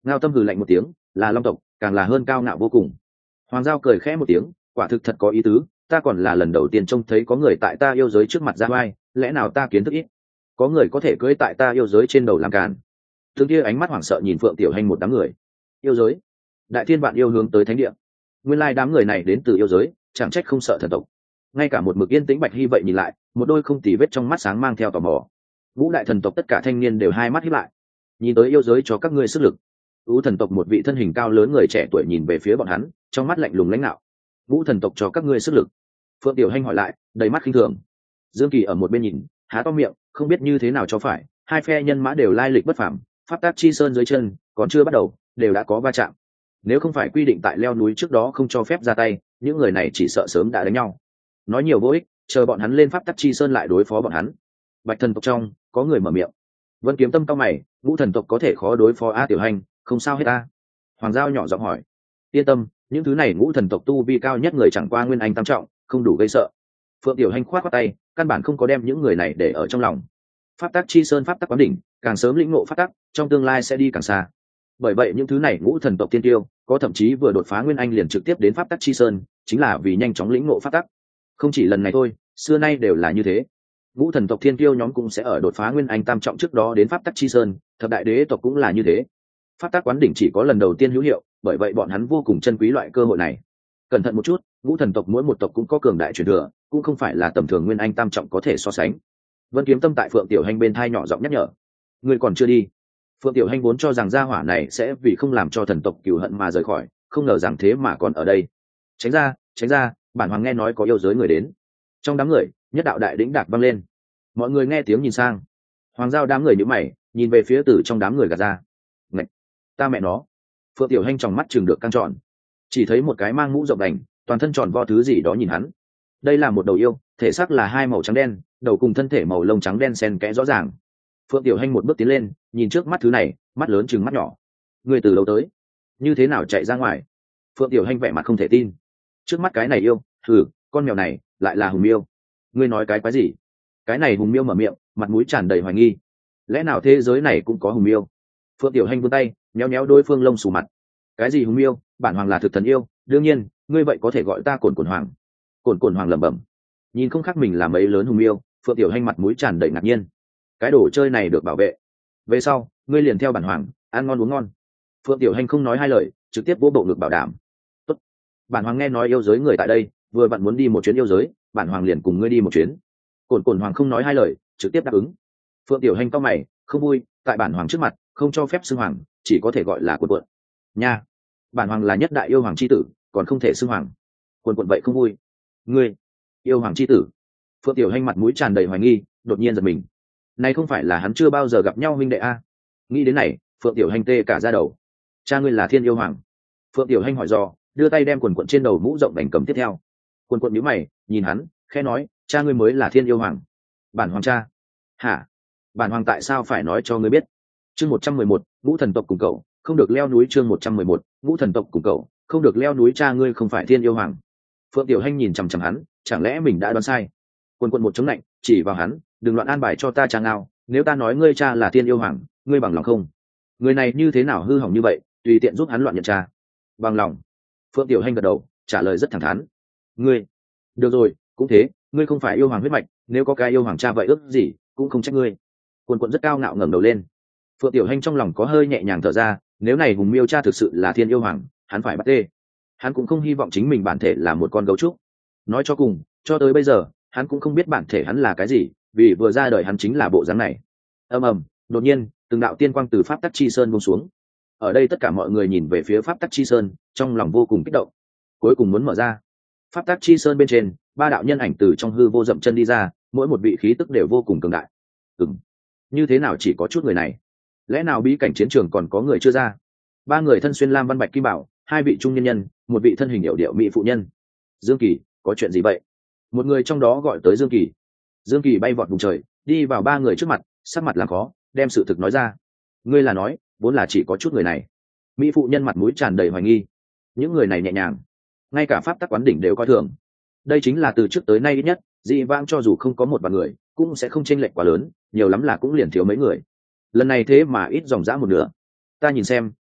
Ngao Tâm hừ lạnh một tiếng, là long tộc, càng là hơn cao ngạo vô cùng. Hoàng Giao cười khẽ một tiếng, quả thực thật có ý tứ, ta còn là lần đầu tiên trông thấy có người tại ta yêu giới trước mặt ra vai, lẽ nào ta kiến thức ít, có người có thể cưỡi tại ta yêu giới trên đầu làm càn. Thương kia ánh mắt hoảng sợ nhìn Phượng Tiểu Hành một đám người. Yêu giới, đại thiên vạn yêu hướng tới thánh địa. Nguyên lai đám người này đến từ yêu giới, chẳng trách không sợ thần tộc. Ngay cả một mực yên tĩnh Bạch Hy vậy nhìn lại, một đôi không tì vết trong mắt sáng mang theo tò mò. Ngũ đại thần tộc tất cả thanh niên đều hai mắt híp lại, nhìn tới yêu giới cho các ngươi sức lực. Ngũ thần tộc một vị thân hình cao lớn người trẻ tuổi nhìn về phía bọn hắn, trong mắt lạnh lùng lãnh đạo. Ngũ thần tộc cho các ngươi sức lực. Phượng Tiểu Hành hỏi lại, đầy mắt khinh thường. Dương Kỳ ở một bên nhìn, há to miệng, không biết như thế nào cho phải. Hai phe nhân mã đều lai lịch bất phàm, pháp tác chi sơn dưới chân, còn chưa bắt đầu, đều đã có va chạm. Nếu không phải quy định tại leo núi trước đó không cho phép ra tay, những người này chỉ sợ sớm đã đánh nhau. Nói nhiều vô ích, chờ bọn hắn lên pháp tắc chi sơn lại đối phó bọn hắn. Bạch thần tộc trong có người mở miệng. Vân Kiếm Tâm cao mày, ngũ thần tộc có thể khó đối phó a Tiểu Hành, không sao hết a. Hoàng Giao nhỏ giọng hỏi. Yên tâm, những thứ này ngũ thần tộc tu vi cao nhất người chẳng qua nguyên anh tam trọng, không đủ gây sợ. Phượng Tiểu Hành khoát khoát tay, căn bản không có đem những người này để ở trong lòng. Pháp tắc chi sơn pháp tắc quán đỉnh, càng sớm lĩnh ngộ pháp tắc, trong tương lai sẽ đi càng xa. Bởi vậy những thứ này ngũ thần tộc tiên tiêu, có thậm chí vừa đột phá nguyên anh liền trực tiếp đến pháp tắc chi sơn, chính là vì nhanh chóng lĩnh ngộ pháp tắc. Không chỉ lần này thôi, xưa nay đều là như thế. Ngũ thần tộc thiên tiêu nhóm cũng sẽ ở đột phá nguyên anh tam trọng trước đó đến pháp tắc chi sơn, thập đại đế tộc cũng là như thế. Pháp tắc quán đỉnh chỉ có lần đầu tiên hữu hiệu, bởi vậy bọn hắn vô cùng trân quý loại cơ hội này. Cẩn thận một chút, ngũ thần tộc mỗi một tộc cũng có cường đại truyền thừa, cũng không phải là tầm thường nguyên anh tam trọng có thể so sánh. Vân Kiếm Tâm tại Phượng Tiểu Hành bên thai nhỏ giọng nhắc nhở. Người còn chưa đi. Phượng Tiểu Hành vốn cho rằng gia hỏa này sẽ vì không làm cho thần tộc cừu hận mà rời khỏi, không ngờ rằng thế mà còn ở đây. Tránh ra, tránh ra, bản hoàng nghe nói có yêu giới người đến. Trong đám người, nhất đạo đại đỉnh đạc vang lên. Mọi người nghe tiếng nhìn sang. Hoàng Giao đám người nhíu mày, nhìn về phía từ trong đám người gạt ra. Ngạch, ta mẹ nó. Phượng Tiểu Hành trong mắt trừng được căng tròn. Chỉ thấy một cái mang mũ rộng đành, toàn thân tròn vo thứ gì đó nhìn hắn. Đây là một đầu yêu, thể xác là hai màu trắng đen, đầu cùng thân thể màu lông trắng đen xen kẽ rõ ràng. Phượng Tiểu Hành một bước tiến lên, nhìn trước mắt thứ này, mắt lớn chừng mắt nhỏ. Người từ đâu tới? Như thế nào chạy ra ngoài? Phượng Tiểu Hành vẻ mặt không thể tin. Trước mắt cái này yêu, thử, con mèo này lại là hùng miêu. Ngươi nói cái quái gì? Cái này hùng miêu mở miệng, mặt mũi tràn đầy hoài nghi. Lẽ nào thế giới này cũng có hùng miêu? Phượng Tiểu Hành vươn tay, nhéo nhéo đối phương lông xù mặt. Cái gì hùng miêu? Bản hoàng là thực thần yêu, đương nhiên, ngươi vậy có thể gọi ta Cổn Cổn Hoàng. Cổn Cổn Hoàng lẩm bẩm. Nhìn không khác mình là mấy lớn hùng miêu, Phượng Tiểu Hành mặt mũi tràn đầy ngạc nhiên. Cái đồ chơi này được bảo vệ. Về sau, ngươi liền theo bản hoàng, ăn ngon uống ngon. Phượng Tiểu Hành không nói hai lời, trực tiếp vỗ bộ ngực bảo đảm. Tốt. Bản hoàng nghe nói yêu giới người tại đây, vừa bạn muốn đi một chuyến yêu giới, bản hoàng liền cùng ngươi đi một chuyến. Cổn Cổn Hoàng không nói hai lời, trực tiếp đáp ứng. Phượng Tiểu Hành cau mày, không vui, tại bản hoàng trước mặt, không cho phép xưng hoàng, chỉ có thể gọi là Cuộn Cuộn. Nha, bản hoàng là nhất đại yêu hoàng chi tử, còn không thể xưng hoàng. Cuộn Cuộn vậy không vui. Ngươi, yêu hoàng chi tử? Phượng Tiểu Hành mặt mũi tràn đầy hoài nghi, đột nhiên giật mình. Này không phải là hắn chưa bao giờ gặp nhau huynh đệ a? Nghĩ đến này, Phượng Tiểu Hành tê cả da đầu. Cha ngươi là Thiên Yêu Hoàng? Phượng Tiểu Hành hỏi dò, đưa tay đem Cuộn Cuộn trên đầu mũ rộng đành cầm tiếp theo. Cuộn Cuộn nhíu mày, nhìn hắn, khẽ nói, cha ngươi mới là Thiên Yêu Hoàng. Bản hoàng cha? Hả? Bản hoàng tại sao phải nói cho ngươi biết? Chương một trăm mười một, ngũ thần tộc cùng cậu, không được leo núi. Chương một trăm mười một, ngũ thần tộc cùng cậu, không được leo núi. Cha ngươi không phải Thiên Yêu Hoàng? Phượng Tiểu Hành nhìn chằm chằm hắn, chẳng lẽ mình đã đoán sai? Cuộn Cuộn một chống lạnh, chỉ vào hắn, đừng loạn an bài cho ta cha ngao, nếu ta nói ngươi cha là Thiên Yêu Hoàng, ngươi bằng lòng không? Người này như thế nào hư hỏng như vậy, tùy tiện giúp hắn loạn nhận cha. Bằng lòng. Phượng Tiểu Hành gật đầu, trả lời rất thẳng thắn. Ngươi, được rồi, cũng thế, ngươi không phải yêu hoàng huyết mạch, nếu có cái yêu hoàng cha vậy ước gì, cũng không trách ngươi. Cuộn Cuộn rất cao ngạo ngẩng đầu lên. Phượng Tiểu Hành trong lòng có hơi nhẹ nhàng thở ra, nếu này hùng miêu cha thực sự là Thiên Yêu Hoàng, hắn phải bắt tê. Hắn cũng không hy vọng chính mình bản thể là một con gấu trúc. Nói cho cùng, cho tới bây giờ, hắn cũng không biết bản thể hắn là cái gì, vì vừa ra đời hắn chính là bộ dáng này. Ầm ầm, đột nhiên, từng đạo tiên quang từ pháp tắc chi sơn buông xuống. Ở đây tất cả mọi người nhìn về phía pháp tắc chi sơn, trong lòng vô cùng kích động. Cuối cùng muốn mở ra. Pháp tắc chi sơn bên trên, ba đạo nhân ảnh từ trong hư vô dậm chân đi ra, mỗi một vị khí tức đều vô cùng cường đại. Ừm, như thế nào chỉ có chút người này? Lẽ nào bí cảnh chiến trường còn có người chưa ra? Ba người thân xuyên lam văn bạch kim bảo, hai vị trung nhân nhân, một vị thân hình điệu điệu mỹ phụ nhân. Dương Kỳ, có chuyện gì vậy? Một người trong đó gọi tới Dương Kỳ. Dương Kỳ bay vọt vùng trời, đi vào ba người trước mặt, sắc mặt làm khó, đem sự thực nói ra. Ngươi là nói, vốn là chỉ có chút người này? Mỹ phụ nhân mặt mũi tràn đầy hoài nghi. Những người này nhẹ nhàng, ngay cả pháp tắc quán đỉnh đều coi thường. Đây chính là từ trước tới nay ít nhất, dị vãng cho dù không có một vài người, cũng sẽ không chênh lệch quá lớn, nhiều lắm là cũng liền thiếu mấy người. Lần này thế mà ít dòng dã một nửa. Ta nhìn xem,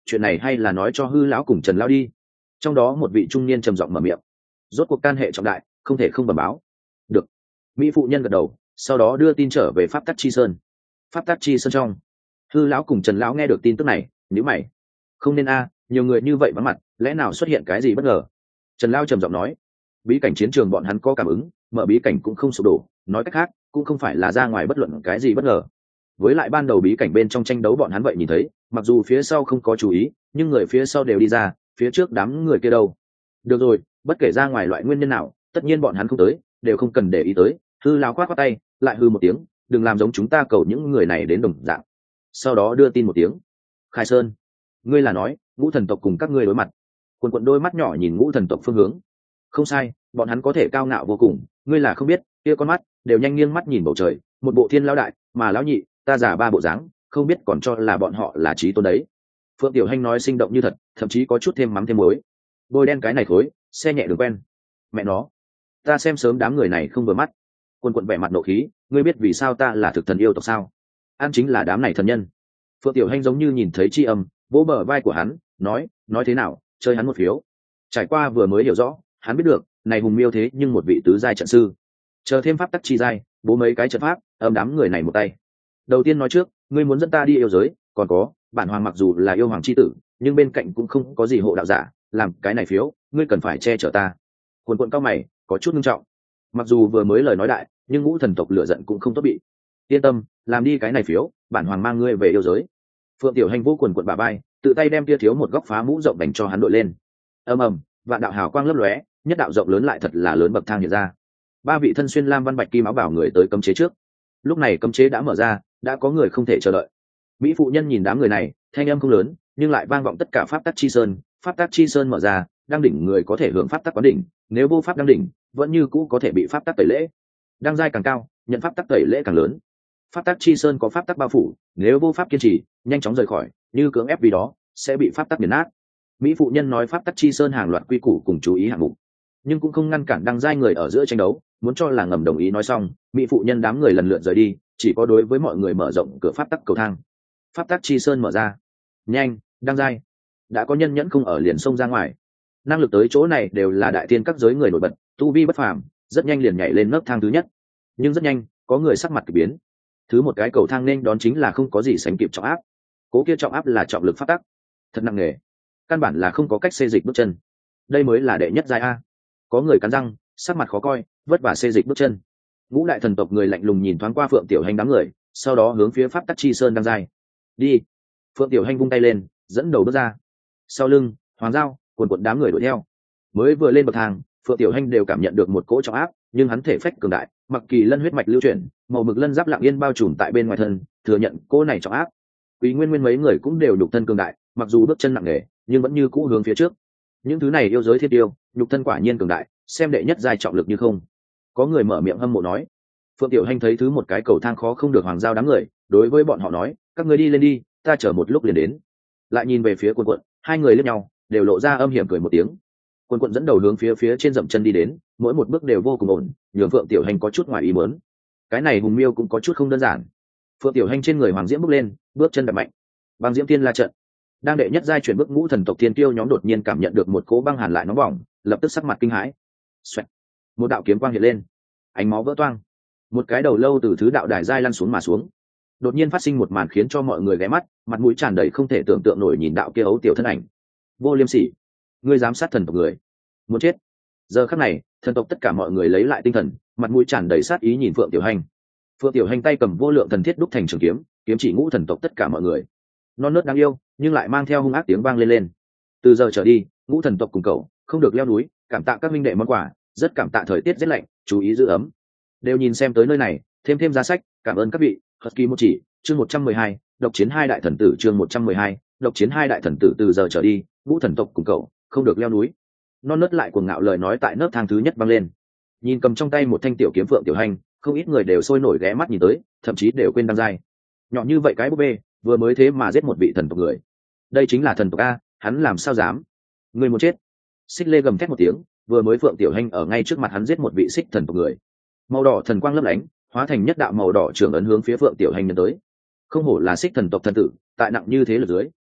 chuyện này hay là nói cho hư lão cùng Trần lão đi. Trong đó một vị trung niên trầm giọng mở miệng. Rốt cuộc can hệ trọng đại, không thể không bẩm báo. Được. Mỹ phụ nhân gật đầu, sau đó đưa tin trở về pháp tắc chi sơn. Pháp tắc chi sơn trong, hư lão cùng Trần lão nghe được tin tức này, nhíu mày. Không nên a, nhiều người như vậy vắng mặt, lẽ nào xuất hiện cái gì bất ngờ? Trần lão trầm giọng nói. Bí cảnh chiến trường bọn hắn có cảm ứng, mở bí cảnh cũng không sụp đổ, nói cách khác, cũng không phải là ra ngoài bất luận cái gì bất ngờ. Với lại ban đầu bí cảnh bên trong tranh đấu bọn hắn vậy nhìn thấy, mặc dù phía sau không có chú ý, nhưng người phía sau đều đi ra, phía trước đám người kia đâu. Được rồi, bất kể ra ngoài loại nguyên nhân nào, tất nhiên bọn hắn không tới, đều không cần để ý tới. Hư lão khoát khoát tay, lại hư một tiếng, đừng làm giống chúng ta cầu những người này đến đồng dạng. Sau đó đưa tin một tiếng. Khai Sơn, ngươi là nói ngũ thần tộc cùng các ngươi đối mặt? Quần quần đôi mắt nhỏ nhìn ngũ thần tộc phương hướng. Không sai, bọn hắn có thể cao ngạo vô cùng, ngươi là không biết, kia con mắt đều nhanh nghiêng mắt nhìn bầu trời, một bộ thiên lão đại, mà lão nhị, ta giả ba bộ dáng, không biết còn cho là bọn họ là trí tôn đấy. Phượng Tiểu Hanh nói sinh động như thật, thậm chí có chút thêm mắm thêm muối. Bôi đen cái này thối, xe nhẹ đường quen. Mẹ nó, ta xem sớm đám người này không vừa mắt. Quân quận vẻ mặt nộ khí, ngươi biết vì sao ta là thực thần yêu tộc sao? An chính là đám này thần nhân. Phượng Tiểu Hanh giống như nhìn thấy tri âm, vỗ bờ vai của hắn, nói, nói thế nào, chơi hắn một phiếu. Trải qua vừa mới hiểu rõ, hắn biết được, này hùng miêu thế nhưng một vị tứ giai trận sư. Chờ thêm pháp tắc chi giai, bố mấy cái trận pháp, âm đám người này một tay. Đầu tiên nói trước, ngươi muốn dẫn ta đi yêu giới, còn có, bản hoàng mặc dù là yêu hoàng chi tử, nhưng bên cạnh cũng không có gì hộ đạo giả, làm cái này phiếu, ngươi cần phải che chở ta. Quần quần cao mày, có chút nghiêm trọng. Mặc dù vừa mới lời nói đại, nhưng ngũ thần tộc lửa giận cũng không tốt bị. Yên tâm, làm đi cái này phiếu, bản hoàng mang ngươi về yêu giới. Phượng Tiểu Hành vô quần quần bà bay, tự tay đem tia thiếu một góc phá mũ rộng đánh cho hắn đội lên. Ầm ầm, vạn đạo hào quang lấp lóe, nhất đạo rộng lớn lại thật là lớn bậc thang hiện ra. Ba vị thân xuyên lam văn bạch kim áo bảo người tới cấm chế trước. Lúc này cấm chế đã mở ra, đã có người không thể chờ đợi. Mỹ phụ nhân nhìn đám người này, thanh âm không lớn, nhưng lại vang vọng tất cả pháp tắc chi sơn. Pháp tắc chi sơn mở ra, đang đỉnh người có thể hưởng pháp tắc quán đỉnh, nếu vô pháp đang đỉnh, vẫn như cũ có thể bị pháp tắc tẩy lễ. Đang giai càng cao, nhận pháp tắc tẩy lễ càng lớn. Pháp tắc chi sơn có pháp tắc bao phủ, nếu vô pháp kiên trì, nhanh chóng rời khỏi, như cưỡng ép vì đó, sẽ bị pháp tắc nghiền nát. Mỹ phụ nhân nói pháp tắc chi sơn hàng loạt quy củ cùng chú ý hạng mục, nhưng cũng không ngăn cản đang giai người ở giữa tranh đấu, muốn cho là ngầm đồng ý nói xong, Mỹ phụ nhân đám người lần lượt rời đi, chỉ có đối với mọi người mở rộng cửa pháp tắc cầu thang. Pháp tắc chi sơn mở ra. Nhanh, đang giai. Đã có nhân nhẫn không ở liền xông ra ngoài. Năng lực tới chỗ này đều là đại tiên các giới người nổi bật, tu vi bất phàm, rất nhanh liền nhảy lên nấc thang thứ nhất. Nhưng rất nhanh, có người sắc mặt kỳ biến. Thứ một cái cầu thang nên đón chính là không có gì sánh kịp trọng áp. Cố kia trọng áp là trọng lực pháp tắc, thật nặng nề, căn bản là không có cách xê dịch bước chân. Đây mới là đệ nhất giai a. Có người cắn răng, sắc mặt khó coi, vất vả xê dịch bước chân. Ngũ đại thần tộc người lạnh lùng nhìn thoáng qua Phượng Tiểu Hành đám người, sau đó hướng phía pháp tắc chi sơn đang giai. Đi. Phượng Tiểu Hành vung tay lên, dẫn đầu bước ra. Sau lưng, Hoàng Giao, quần quần đám người đuổi theo. Mới vừa lên bậc thang, Phượng Tiểu Hành đều cảm nhận được một cỗ trọng áp, nhưng hắn thể phách cường đại, mặc kỳ lân huyết mạch lưu chuyển, màu mực lân giáp lặng yên bao trùm tại bên ngoài thân, thừa nhận cỗ này trọng áp. Quý Nguyên Nguyên mấy người cũng đều nhục thân cường đại, mặc dù bước chân nặng nề, nhưng vẫn như cũ hướng phía trước. Những thứ này yêu giới thiên tiêu, nhục thân quả nhiên cường đại, xem đệ nhất giai trọng lực như không. Có người mở miệng hâm mộ nói. Phượng Tiểu Hành thấy thứ một cái cầu thang khó không được Hoàng Giao đám người, đối với bọn họ nói, các người đi lên đi, ta chờ một lúc liền đến. Lại nhìn về phía Quân Quận, hai người liếc nhau, đều lộ ra âm hiểm cười một tiếng. Quân Quận dẫn đầu hướng phía phía trên dậm chân đi đến, mỗi một bước đều vô cùng ổn, nhường Phượng Tiểu Hành có chút ngoài ý muốn. Cái này hùng miêu cũng có chút không đơn giản. Phượng Tiểu Hành trên người Hoàng Diễm bước lên, bước chân đập mạnh. Băng Diễm Thiên La trận. Đang đệ nhất giai chuyển bước ngũ thần tộc thiên tiêu nhóm đột nhiên cảm nhận được một cỗ băng hàn lại nóng bỏng, lập tức sắc mặt kinh hãi. Xoẹt. Một đạo kiếm quang hiện lên, ánh máu vỡ toang, một cái đầu lâu từ thứ đạo đài giai lăn xuống mà xuống. Đột nhiên phát sinh một màn khiến cho mọi người ghé mắt, mặt mũi tràn đầy không thể tưởng tượng nổi nhìn đạo kia ấu tiểu thân ảnh. Vô Liêm Sỉ, ngươi dám sát thần tộc người, muốn chết. Giờ khắc này, thần tộc tất cả mọi người lấy lại tinh thần, mặt mũi tràn đầy sát ý nhìn Phượng Tiểu Hành. Phượng Tiểu Hành tay cầm vô lượng thần thiết đúc thành trường kiếm, kiếm chỉ ngũ thần tộc tất cả mọi người. Non nớt đáng yêu, nhưng lại mang theo hung ác tiếng vang lên lên. Từ giờ trở đi, ngũ thần tộc cùng cậu không được leo núi, cảm tạ các minh đệ món quà, rất cảm tạ thời tiết rất lạnh, chú ý giữ ấm. Đều nhìn xem tới nơi này, thêm thêm giá sách, cảm ơn các vị. Husky một chỉ, chương một trăm mười hai, độc chiến hai đại thần tử chương một trăm mười hai, độc chiến hai đại thần tử từ giờ trở đi, ngũ thần tộc cùng cậu không được leo núi. Non nớt lại cuồng ngạo lời nói tại nấc thang thứ nhất vang lên. Nhìn cầm trong tay một thanh tiểu kiếm Phượng Tiểu Hành, không ít người đều sôi nổi ghé mắt nhìn tới, thậm chí đều quên đăng giai. Nhỏ như vậy cái búp bê, vừa mới thế mà giết một vị thần tộc người. Đây chính là thần tộc a, hắn làm sao dám? Người muốn chết. Xích Lê gầm thét một tiếng, vừa mới Phượng Tiểu Hành ở ngay trước mặt hắn giết một vị xích thần tộc người. Màu đỏ thần quang lấp lánh, hóa thành nhất đạo màu đỏ trường ấn hướng phía Phượng Tiểu Hành nhân tới. Không hổ là xích thần tộc thần tử, tại nặng như thế lực dưới,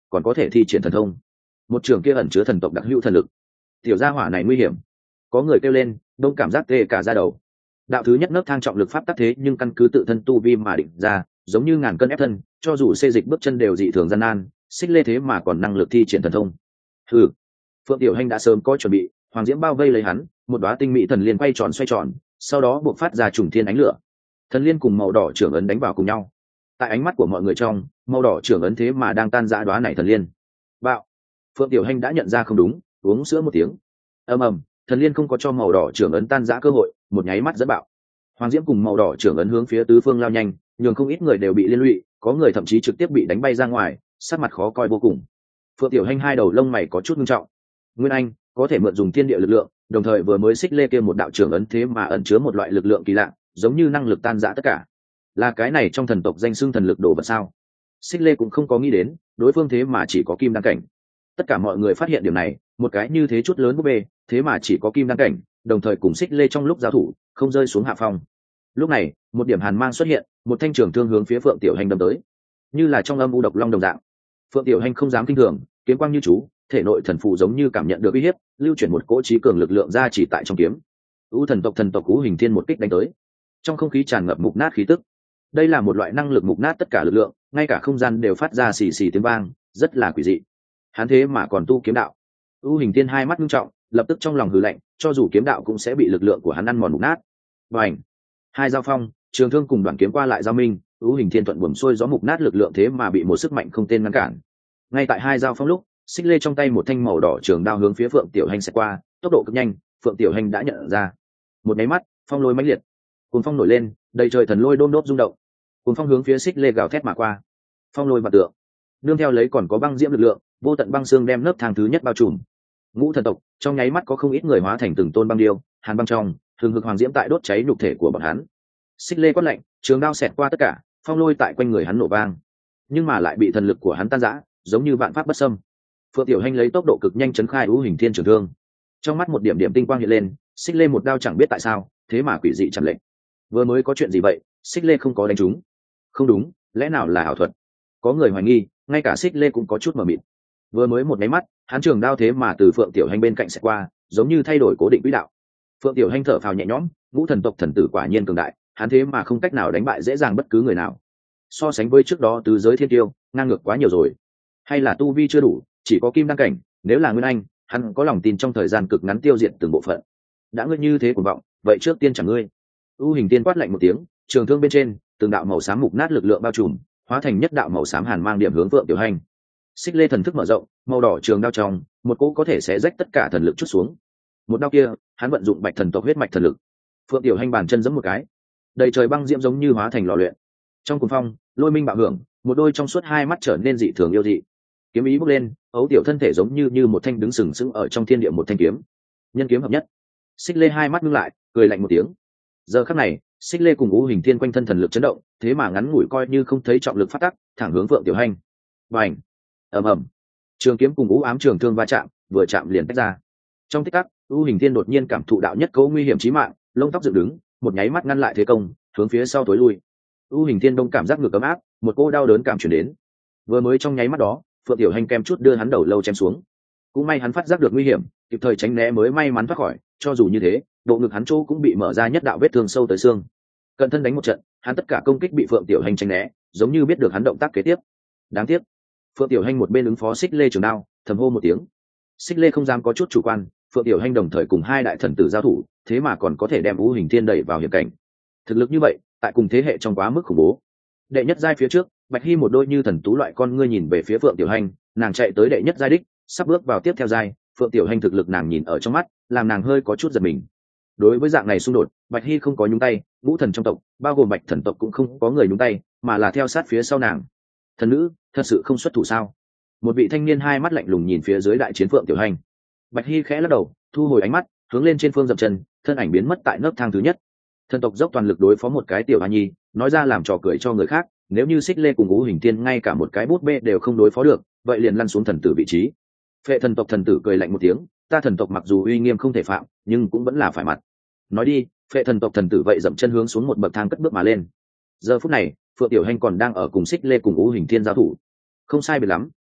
còn có thể thi triển thần thông. Một trường kia ẩn chứa thần tộc đặc hữu thần lực. Tiểu gia hỏa này nguy hiểm. Có người kêu lên, đông cảm giác tê cả da đầu. Đạo thứ nhất nấc thang trọng lực pháp tắc thế nhưng căn cứ tự thân tu vi mà định ra, giống như ngàn cân ép thân, cho dù xê dịch bước chân đều dị thường gian nan, Xích Lê thế mà còn năng lực thi triển thần thông. Hừ. Phượng Tiểu Hành đã sớm có chuẩn bị, hoàng diễm bao vây lấy hắn, một đóa tinh mỹ thần liên quay tròn xoay tròn, sau đó buộc phát ra trùng thiên ánh lửa. Thần liên cùng màu đỏ trưởng ấn đánh vào cùng nhau. Tại ánh mắt của mọi người trong, màu đỏ trưởng ấn thế mà đang tan rã đóa này thần liên. Bạo. Phượng Tiểu Hành đã nhận ra không đúng, uống sữa một tiếng. Ầm ầm, thần liên không có cho màu đỏ trưởng ấn tan rã cơ hội, một nháy mắt dẫn bạo. Hoàng diễm cùng màu đỏ trưởng ấn hướng phía tứ phương lao nhanh, nhường không ít người đều bị liên lụy, có người thậm chí trực tiếp bị đánh bay ra ngoài, sắc mặt khó coi vô cùng. Phượng Tiểu Hành hai đầu lông mày có chút nghiêm trọng. Nguyên Anh có thể mượn dùng thiên địa lực lượng, đồng thời vừa mới Xích Lê kia một đạo trưởng ấn thế mà ẩn chứa một loại lực lượng kỳ lạ, giống như năng lực tan rã tất cả. Là cái này trong thần tộc danh xưng thần lực đồ vật sao? Xích Lê cũng không có nghĩ đến, đối phương thế mà chỉ có kim đăng cảnh. Tất cả mọi người phát hiện điểm này, một cái như thế chút lớn búp bê, thế mà chỉ có kim đăng cảnh, đồng thời cùng Xích Lê trong lúc giao thủ, không rơi xuống hạ phong. Lúc này, một điểm hàn mang xuất hiện, một thanh trường thương hướng phía Phượng Tiểu Hành đâm tới, như là trong âm u độc long đồng dạng. Phượng Tiểu Hành không dám kinh thường, kiếm quang như chú, thể nội thần phù giống như cảm nhận được uy hiếp, lưu chuyển một cỗ trí cường lực lượng ra chỉ tại trong kiếm. U thần tộc thần tộc Cú Hình Thiên một kích đánh tới, trong không khí tràn ngập mục nát khí tức. Đây là một loại năng lực mục nát tất cả lực lượng, ngay cả không gian đều phát ra xì xì tiếng vang, rất là quỷ dị. Hắn thế mà còn tu kiếm đạo. U Hình Thiên hai mắt nghiêm trọng, lập tức trong lòng hừ lạnh, cho dù kiếm đạo cũng sẽ bị lực lượng của hắn ăn mòn mục nát. Bành! Hai giao phong, trường thương cùng đoạn kiếm qua lại giao minh, U Hình Thiên thuận buồm xuôi gió mục nát lực lượng thế mà bị một sức mạnh không tên ngăn cản. Ngay tại hai giao phong lúc, Xích Lê trong tay một thanh màu đỏ trường đao hướng phía Phượng Tiểu Hành xẹt qua, tốc độ cực nhanh, Phượng Tiểu Hành đã nhận ra. Một máy mắt, phong lôi mãnh liệt, cuồng phong nổi lên, đầy trời thần lôi đôm đốp rung động. Cuồng phong hướng phía Xích Lê gào thét mà qua. Phong lôi vạn tượng, nương theo lấy còn có băng diễm lực lượng, vô tận băng xương đem nlớp thang thứ nhất bao trùm. Ngũ thần tộc, trong nháy mắt có không ít người hóa thành từng tôn băng điêu, hàn băng trong, thường hực hoàng diễm tại đốt cháy nhục thể của bọn hắn. Xích Lê quát lạnh, trường đao xẹt qua tất cả, phong lôi tại quanh người hắn nổ vang, nhưng mà lại bị thần lực của hắn tan rã, giống như vạn pháp bất xâm. Phượng Tiểu Hành lấy tốc độ cực nhanh chấn khai U Hình Thiên trường thương, trong mắt một điểm điểm tinh quang hiện lên. Xích Lê một đao chẳng biết tại sao, thế mà quỷ dị chặn lệnh. Vừa mới có chuyện gì vậy? Xích Lê không có đánh trúng. Không đúng, lẽ nào là ảo thuật? Có người hoài nghi, ngay cả Xích Lê cũng có chút mờ mịt. Vừa mới một máy mắt, hắn trường đao thế mà từ Phượng Tiểu Hành bên cạnh sẽ qua, giống như thay đổi cố định quỹ đạo. Phượng Tiểu Hành thở phào nhẹ nhõm, ngũ thần tộc thần tử quả nhiên cường đại, hắn thế mà không cách nào đánh bại dễ dàng bất cứ người nào. So sánh với trước đó tứ giới thiên tiêu, ngang ngược quá nhiều rồi. Hay là tu vi chưa đủ, chỉ có kim đăng cảnh, nếu là Nguyên Anh, hắn có lòng tin trong thời gian cực ngắn tiêu diệt từng bộ phận. Đã ngươi như thế cuồng vọng, vậy trước tiên chẳng ngươi. U Hình Tiên quát lạnh một tiếng, trường thương bên trên, từng đạo màu xám mục nát lực lượng bao trùm, hóa thành nhất đạo màu xám hàn mang điểm hướng Phượng Tiểu Hành. Xích Lê thần thức mở rộng, màu đỏ trường đao trong, một cỗ có thể xé rách tất cả thần lực chút xuống. Một đao kia, hắn vận dụng bạch thần tộc huyết mạch thần lực. Phượng Tiểu Hành bàn chân giẫm một cái, đầy trời băng diễm giống như hóa thành lò luyện. Trong cuồng phong, lôi minh bạo hưởng, một đôi trong suốt hai mắt trở nên dị thường yêu dị. Kiếm ý bốc lên, ấu tiểu thân thể giống như như một thanh đứng sừng sững ở trong thiên địa một thanh kiếm. Nhân kiếm hợp nhất. Xích Lê hai mắt ngưng lại, cười lạnh một tiếng. Giờ khắc này, Xích Lê cùng U Hình Thiên quanh thân thần lực chấn động, thế mà ngắn ngủi coi như không thấy trọng lực phát tắc, thẳng hướng Phượng Tiểu Hành. Bành! Ầm ầm. Trường kiếm cùng U ám trường thương va chạm, vừa chạm liền tách ra. Trong tích tắc, U Hình Thiên đột nhiên cảm thụ đạo nhất cấu nguy hiểm chí mạng, lông tóc dựng đứng, một nháy mắt ngăn lại thế công, hướng phía sau tối lui. U Hình Thiên đông cảm giác ngược ấm áp, một cô đau đớn cảm truyền đến. Vừa mới trong nháy mắt đó, Phượng Tiểu Hành kem chút đưa hắn đầu lâu chém xuống. Cũng may hắn phát giác được nguy hiểm, kịp thời tránh né mới may mắn thoát khỏi. Cho dù như thế, bộ ngực hắn chỗ cũng bị mở ra nhất đạo vết thương sâu tới xương. Cận thân đánh một trận, hắn tất cả công kích bị Phượng Tiểu Hành tránh né, giống như biết được hắn động tác kế tiếp. Đáng tiếc, Phượng Tiểu Hành một bên ứng phó Xích Lê trường đao, thầm hô một tiếng. Xích Lê không dám có chút chủ quan, Phượng Tiểu Hành đồng thời cùng hai đại thần tử giao thủ, thế mà còn có thể đem U Hình Thiên đẩy vào hiểm cảnh. Thực lực như vậy, tại cùng thế hệ trong quá mức khủng bố. Đệ nhất giai phía trước, Bạch Hy một đôi như thần tú loại con ngươi nhìn về phía Phượng Tiểu Hành, nàng chạy tới đệ nhất giai đích, sắp bước vào tiếp theo giai, Phượng Tiểu Hành thực lực nàng nhìn ở trong mắt, làm nàng hơi có chút giật mình. Đối với dạng này xung đột, Bạch Hy không có nhúng tay, ngũ thần trong tộc, bao gồm Bạch thần tộc cũng không có người nhúng tay, mà là theo sát phía sau nàng. Thần nữ, thật sự không xuất thủ sao? Một vị thanh niên hai mắt lạnh lùng nhìn phía dưới đại chiến Phượng Tiểu Hành. Bạch Hy khẽ lắc đầu, thu hồi ánh mắt, hướng lên trên phương dậm chân, thân ảnh biến mất tại nấc thang thứ nhất. Thần tộc dốc toàn lực đối phó một cái tiểu hoa nhi, nói ra làm trò cười cho người khác, nếu như Xích Lê cùng U Hình Thiên ngay cả một cái bút bê đều không đối phó được, vậy liền lăn xuống thần tử vị trí. Phệ thần tộc thần tử cười lạnh một tiếng, ta thần tộc mặc dù uy nghiêm không thể phạm, nhưng cũng vẫn là phải mặt. Nói đi, Phệ thần tộc thần tử vậy dậm chân hướng xuống một bậc thang cất bước mà lên. Giờ phút này, Phượng Tiểu Hành còn đang ở cùng Xích Lê cùng U Hình Thiên giao thủ. Không sai biệt lắm,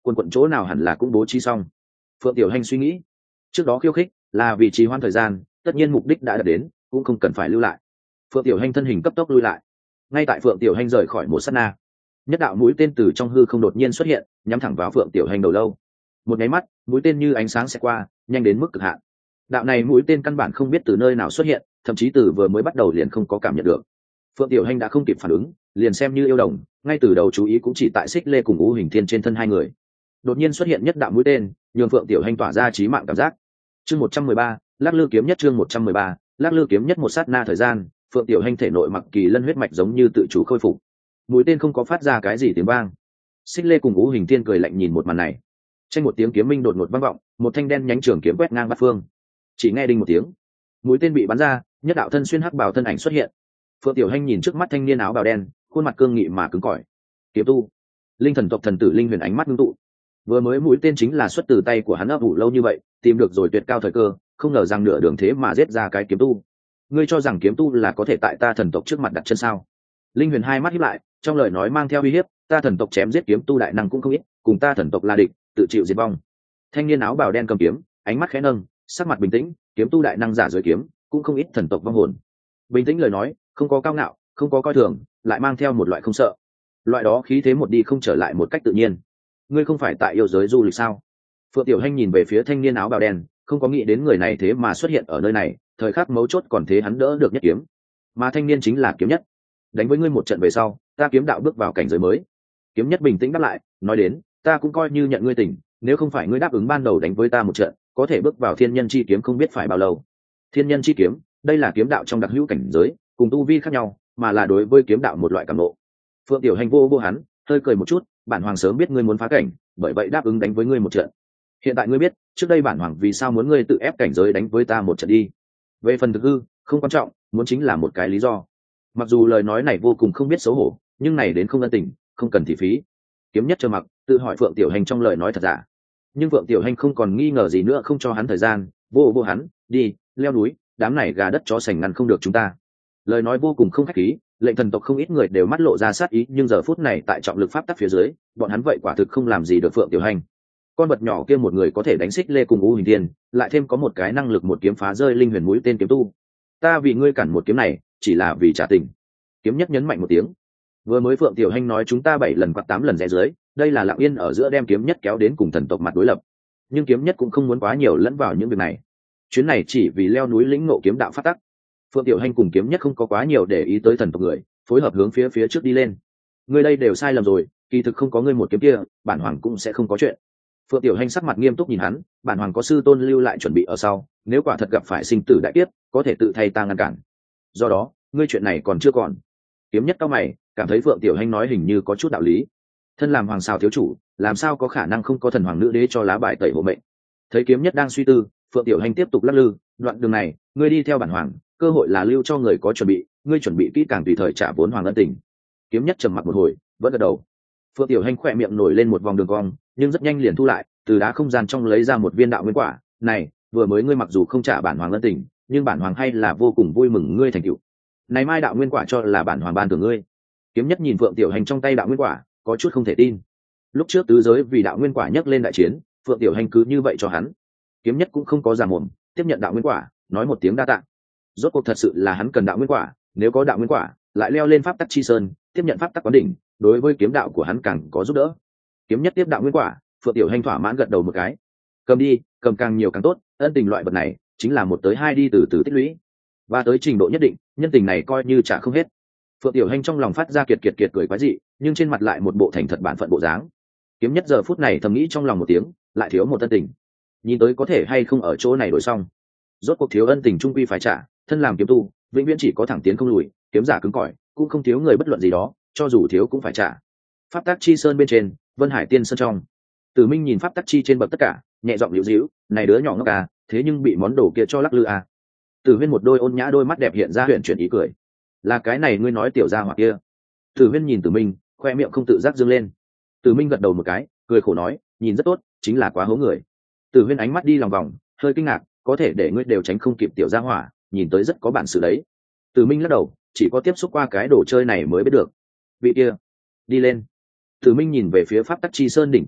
quần quận chỗ nào hẳn là cũng bố trí xong. Phượng Tiểu Hành suy nghĩ, trước đó khiêu khích là vì trì hoãn thời gian, tất nhiên mục đích đã đạt đến, cũng không cần phải lưu lại. Phượng Tiểu Hành thân hình cấp tốc lui lại. Ngay tại Phượng Tiểu Hành rời khỏi một sát na, nhất đạo mũi tên từ trong hư không đột nhiên xuất hiện, nhắm thẳng vào Phượng Tiểu Hành đầu lâu. Một nháy mắt, mũi tên như ánh sáng sẽ qua, nhanh đến mức cực hạn. Đạo này mũi tên căn bản không biết từ nơi nào xuất hiện, thậm chí từ vừa mới bắt đầu liền không có cảm nhận được. Phượng Tiểu Hành đã không kịp phản ứng, liền xem như yêu đồng, ngay từ đầu chú ý cũng chỉ tại Xích Lê cùng U Hình Thiên trên thân hai người. Đột nhiên xuất hiện nhất đạo mũi tên, nhường Phượng Tiểu Hành tỏa ra chí mạng cảm giác. Chương một trăm mười ba, Lắc Lư kiếm nhất chương một trăm mười ba, Lắc Lư kiếm nhất một sát na thời gian, Phượng Tiểu Hành thể nội mặc kỳ lân huyết mạch giống như tự chủ khôi phục. Mũi tên không có phát ra cái gì tiếng vang. Xích Lê cùng U Hình Thiên cười lạnh nhìn một màn này. Trên một tiếng kiếm minh đột ngột vang vọng, một thanh đen nhánh trường kiếm quét ngang bát phương. Chỉ nghe đinh một tiếng, mũi tên bị bắn ra, nhất đạo thân xuyên hắc bào thân ảnh xuất hiện. Phượng Tiểu Hành nhìn trước mắt thanh niên áo bào đen, khuôn mặt cương nghị mà cứng cỏi. Kiếm tu, linh thần tộc thần tử linh huyền ánh mắt ngưng tụ. Vừa mới mũi tên chính là xuất từ tay của hắn ấp ủ lâu như vậy, tìm được rồi tuyệt cao thời cơ, không ngờ rằng nửa đường thế mà giết ra cái kiếm tu. Ngươi cho rằng kiếm tu là có thể tại ta thần tộc trước mặt đặt chân sao? Linh huyền hai mắt híp lại, trong lời nói mang theo uy hiếp, ta thần tộc chém giết kiếm tu đại năng cũng không ít, cùng ta thần tộc là địch, tự chịu diệt vong. Thanh niên áo bào đen cầm kiếm, ánh mắt khẽ nâng, sắc mặt bình tĩnh, kiếm tu đại năng giả dưới kiếm, cũng không ít thần tộc vong hồn. Bình tĩnh lời nói, không có cao ngạo, không có coi thường, lại mang theo một loại không sợ. Loại đó khí thế một đi không trở lại một cách tự nhiên. Ngươi không phải tại yêu giới du lịch sao? Phượng Tiểu Hành nhìn về phía thanh niên áo bào đen, không có nghĩ đến người này thế mà xuất hiện ở nơi này, thời khắc mấu chốt còn thế hắn đỡ được nhất kiếm. Mà thanh niên chính là kiếm nhất. Đánh với ngươi một trận về sau, ta kiếm đạo bước vào cảnh giới mới. Kiếm nhất bình tĩnh đáp lại, nói đến, ta cũng coi như nhận ngươi tình, nếu không phải ngươi đáp ứng ban đầu đánh với ta một trận, có thể bước vào thiên nhân chi kiếm không biết phải bao lâu. Thiên nhân chi kiếm, đây là kiếm đạo trong đặc hữu cảnh giới, cùng tu vi khác nhau, mà là đối với kiếm đạo một loại cảm ngộ. Phượng Tiểu Hành vô vô hắn, hơi cười một chút, bản hoàng sớm biết ngươi muốn phá cảnh, bởi vậy đáp ứng đánh với ngươi một trận. Hiện tại ngươi biết, trước đây bản hoàng vì sao muốn ngươi tự ép cảnh giới đánh với ta một trận đi. Về phần thực hư, không quan trọng, muốn chính là một cái lý do. Mặc dù lời nói này vô cùng không biết xấu hổ, nhưng này đến không ân tình, không cần thị phí. Kiếm nhất trơ mặc, tự hỏi Phượng Tiểu Hành trong lời nói thật giả. Nhưng Phượng Tiểu Hành không còn nghi ngờ gì nữa, không cho hắn thời gian, vô vô hắn, đi, leo núi, đám này gà đất chó sành ngăn không được chúng ta. Lời nói vô cùng không khách khí, lệnh thần tộc không ít người đều mắt lộ ra sát ý, nhưng giờ phút này tại trọng lực pháp tắc phía dưới, bọn hắn vậy quả thực không làm gì được Phượng Tiểu Hành. Con vật nhỏ kia một người có thể đánh Xích Lê cùng U Hình Thiên, lại thêm có một cái năng lực một kiếm phá rơi linh huyền mũi tên kiếm tu. Ta vì ngươi cản một kiếm này, chỉ là vì trả tình. Kiếm nhất nhấn mạnh một tiếng. Vừa mới Phượng Tiểu Hành nói chúng ta bảy lần hoặc tám lần rẽ dưới, đây là lặng yên ở giữa đem kiếm nhất kéo đến cùng thần tộc mặt đối lập. Nhưng kiếm nhất cũng không muốn quá nhiều lẫn vào những việc này. Chuyến này chỉ vì leo núi lĩnh ngộ kiếm đạo pháp tắc. Phượng Tiểu Hành cùng kiếm nhất không có quá nhiều để ý tới thần tộc người, phối hợp hướng phía phía trước đi lên. Ngươi đây đều sai lầm rồi, kỳ thực không có ngươi một kiếm kia, bản hoàng cũng sẽ không có chuyện. Phượng Tiểu Hành sắc mặt nghiêm túc nhìn hắn, bản hoàng có sư tôn lưu lại chuẩn bị ở sau, nếu quả thật gặp phải sinh tử đại kiếp, có thể tự thay ta ngăn cản. Do đó, ngươi chuyện này còn chưa còn. Kiếm nhất cao mày, cảm thấy Phượng Tiểu Hành nói hình như có chút đạo lý. Thân làm hoàng sao thiếu chủ, làm sao có khả năng không có thần hoàng nữ đế cho lá bài tẩy hộ mệnh. Thấy kiếm nhất đang suy tư, Phượng Tiểu Hành tiếp tục lắc lư, đoạn đường này, ngươi đi theo bản hoàng, cơ hội là lưu cho người có chuẩn bị, ngươi chuẩn bị kỹ càng tùy thời trả vốn hoàng ân tình. Kiếm nhất trầm mặc một hồi, vẫn gật đầu. Phượng Tiểu Hành khỏe miệng nổi lên một vòng đường cong, nhưng rất nhanh liền thu lại, từ đá không gian trong lấy ra một viên đạo nguyên quả. Này, vừa mới ngươi mặc dù không trả bản hoàng ân tình, nhưng bản hoàng hay là vô cùng vui mừng ngươi thành tựu. Này mai đạo nguyên quả cho là bản hoàng ban thưởng ngươi. Kiếm nhất nhìn Phượng Tiểu Hành trong tay đạo nguyên quả, có chút không thể tin. Lúc trước tứ giới vì đạo nguyên quả nhấc lên đại chiến, Phượng Tiểu Hành cứ như vậy cho hắn. Kiếm nhất cũng không có giả mồm, tiếp nhận đạo nguyên quả, nói một tiếng đa tạ. Rốt cuộc thật sự là hắn cần đạo nguyên quả, nếu có đạo nguyên quả, lại leo lên pháp tắc chi sơn, tiếp nhận pháp tắc quán đỉnh, đối với kiếm đạo của hắn càng có giúp đỡ. Kiếm nhất tiếp đạo nguyên quả, Phượng Tiểu Hành thỏa mãn gật đầu một cái. Cầm đi, cầm càng nhiều càng tốt, ân tình loại vật này chính là một tới hai đi từ từ tích lũy, và tới trình độ nhất định, nhân tình này coi như trả không hết. Phượng Tiểu Hành trong lòng phát ra kiệt kiệt kiệt cười quái dị, nhưng trên mặt lại một bộ thành thật bản phận bộ dáng. Kiếm nhất giờ phút này thầm nghĩ trong lòng một tiếng, lại thiếu một ân tình, nhìn tới có thể hay không ở chỗ này đổi xong. Rốt cuộc thiếu ân tình trung quy phải trả, thân làm kiếm tu, vĩnh viễn chỉ có thẳng tiến không lùi, kiếm giả cứng cỏi, cũng không thiếu người bất luận gì đó, cho dù thiếu cũng phải trả. Pháp tắc chi sơn bên trên, Vân Hải Tiên sơn trong, Tử Minh nhìn pháp tắc chi trên bậc tất cả, nhẹ giọng liễu díu, này đứa nhỏ ngốc à, thế nhưng bị món đồ kia cho lắc lư à. Tử Huyên một đôi ôn nhã đôi mắt đẹp hiện ra huyền chuyển ý cười. Là cái này ngươi nói tiểu gia hỏa kia. Tử Huyên nhìn Tử Minh, khoe miệng không tự giác dương lên. Tử Minh gật đầu một cái, cười khổ nói, nhìn rất tốt, chính là quá hố người. Tử Huyên ánh mắt đi lòng vòng, hơi kinh ngạc, có thể để ngươi đều tránh không kịp tiểu gia hỏa, nhìn tới rất có bản sự đấy. Tử Minh lắc đầu, chỉ có tiếp xúc qua cái đồ chơi này mới biết được. Vị kia, đi lên. Tử Minh nhìn về phía pháp tắc chi sơn đỉnh cao nhất,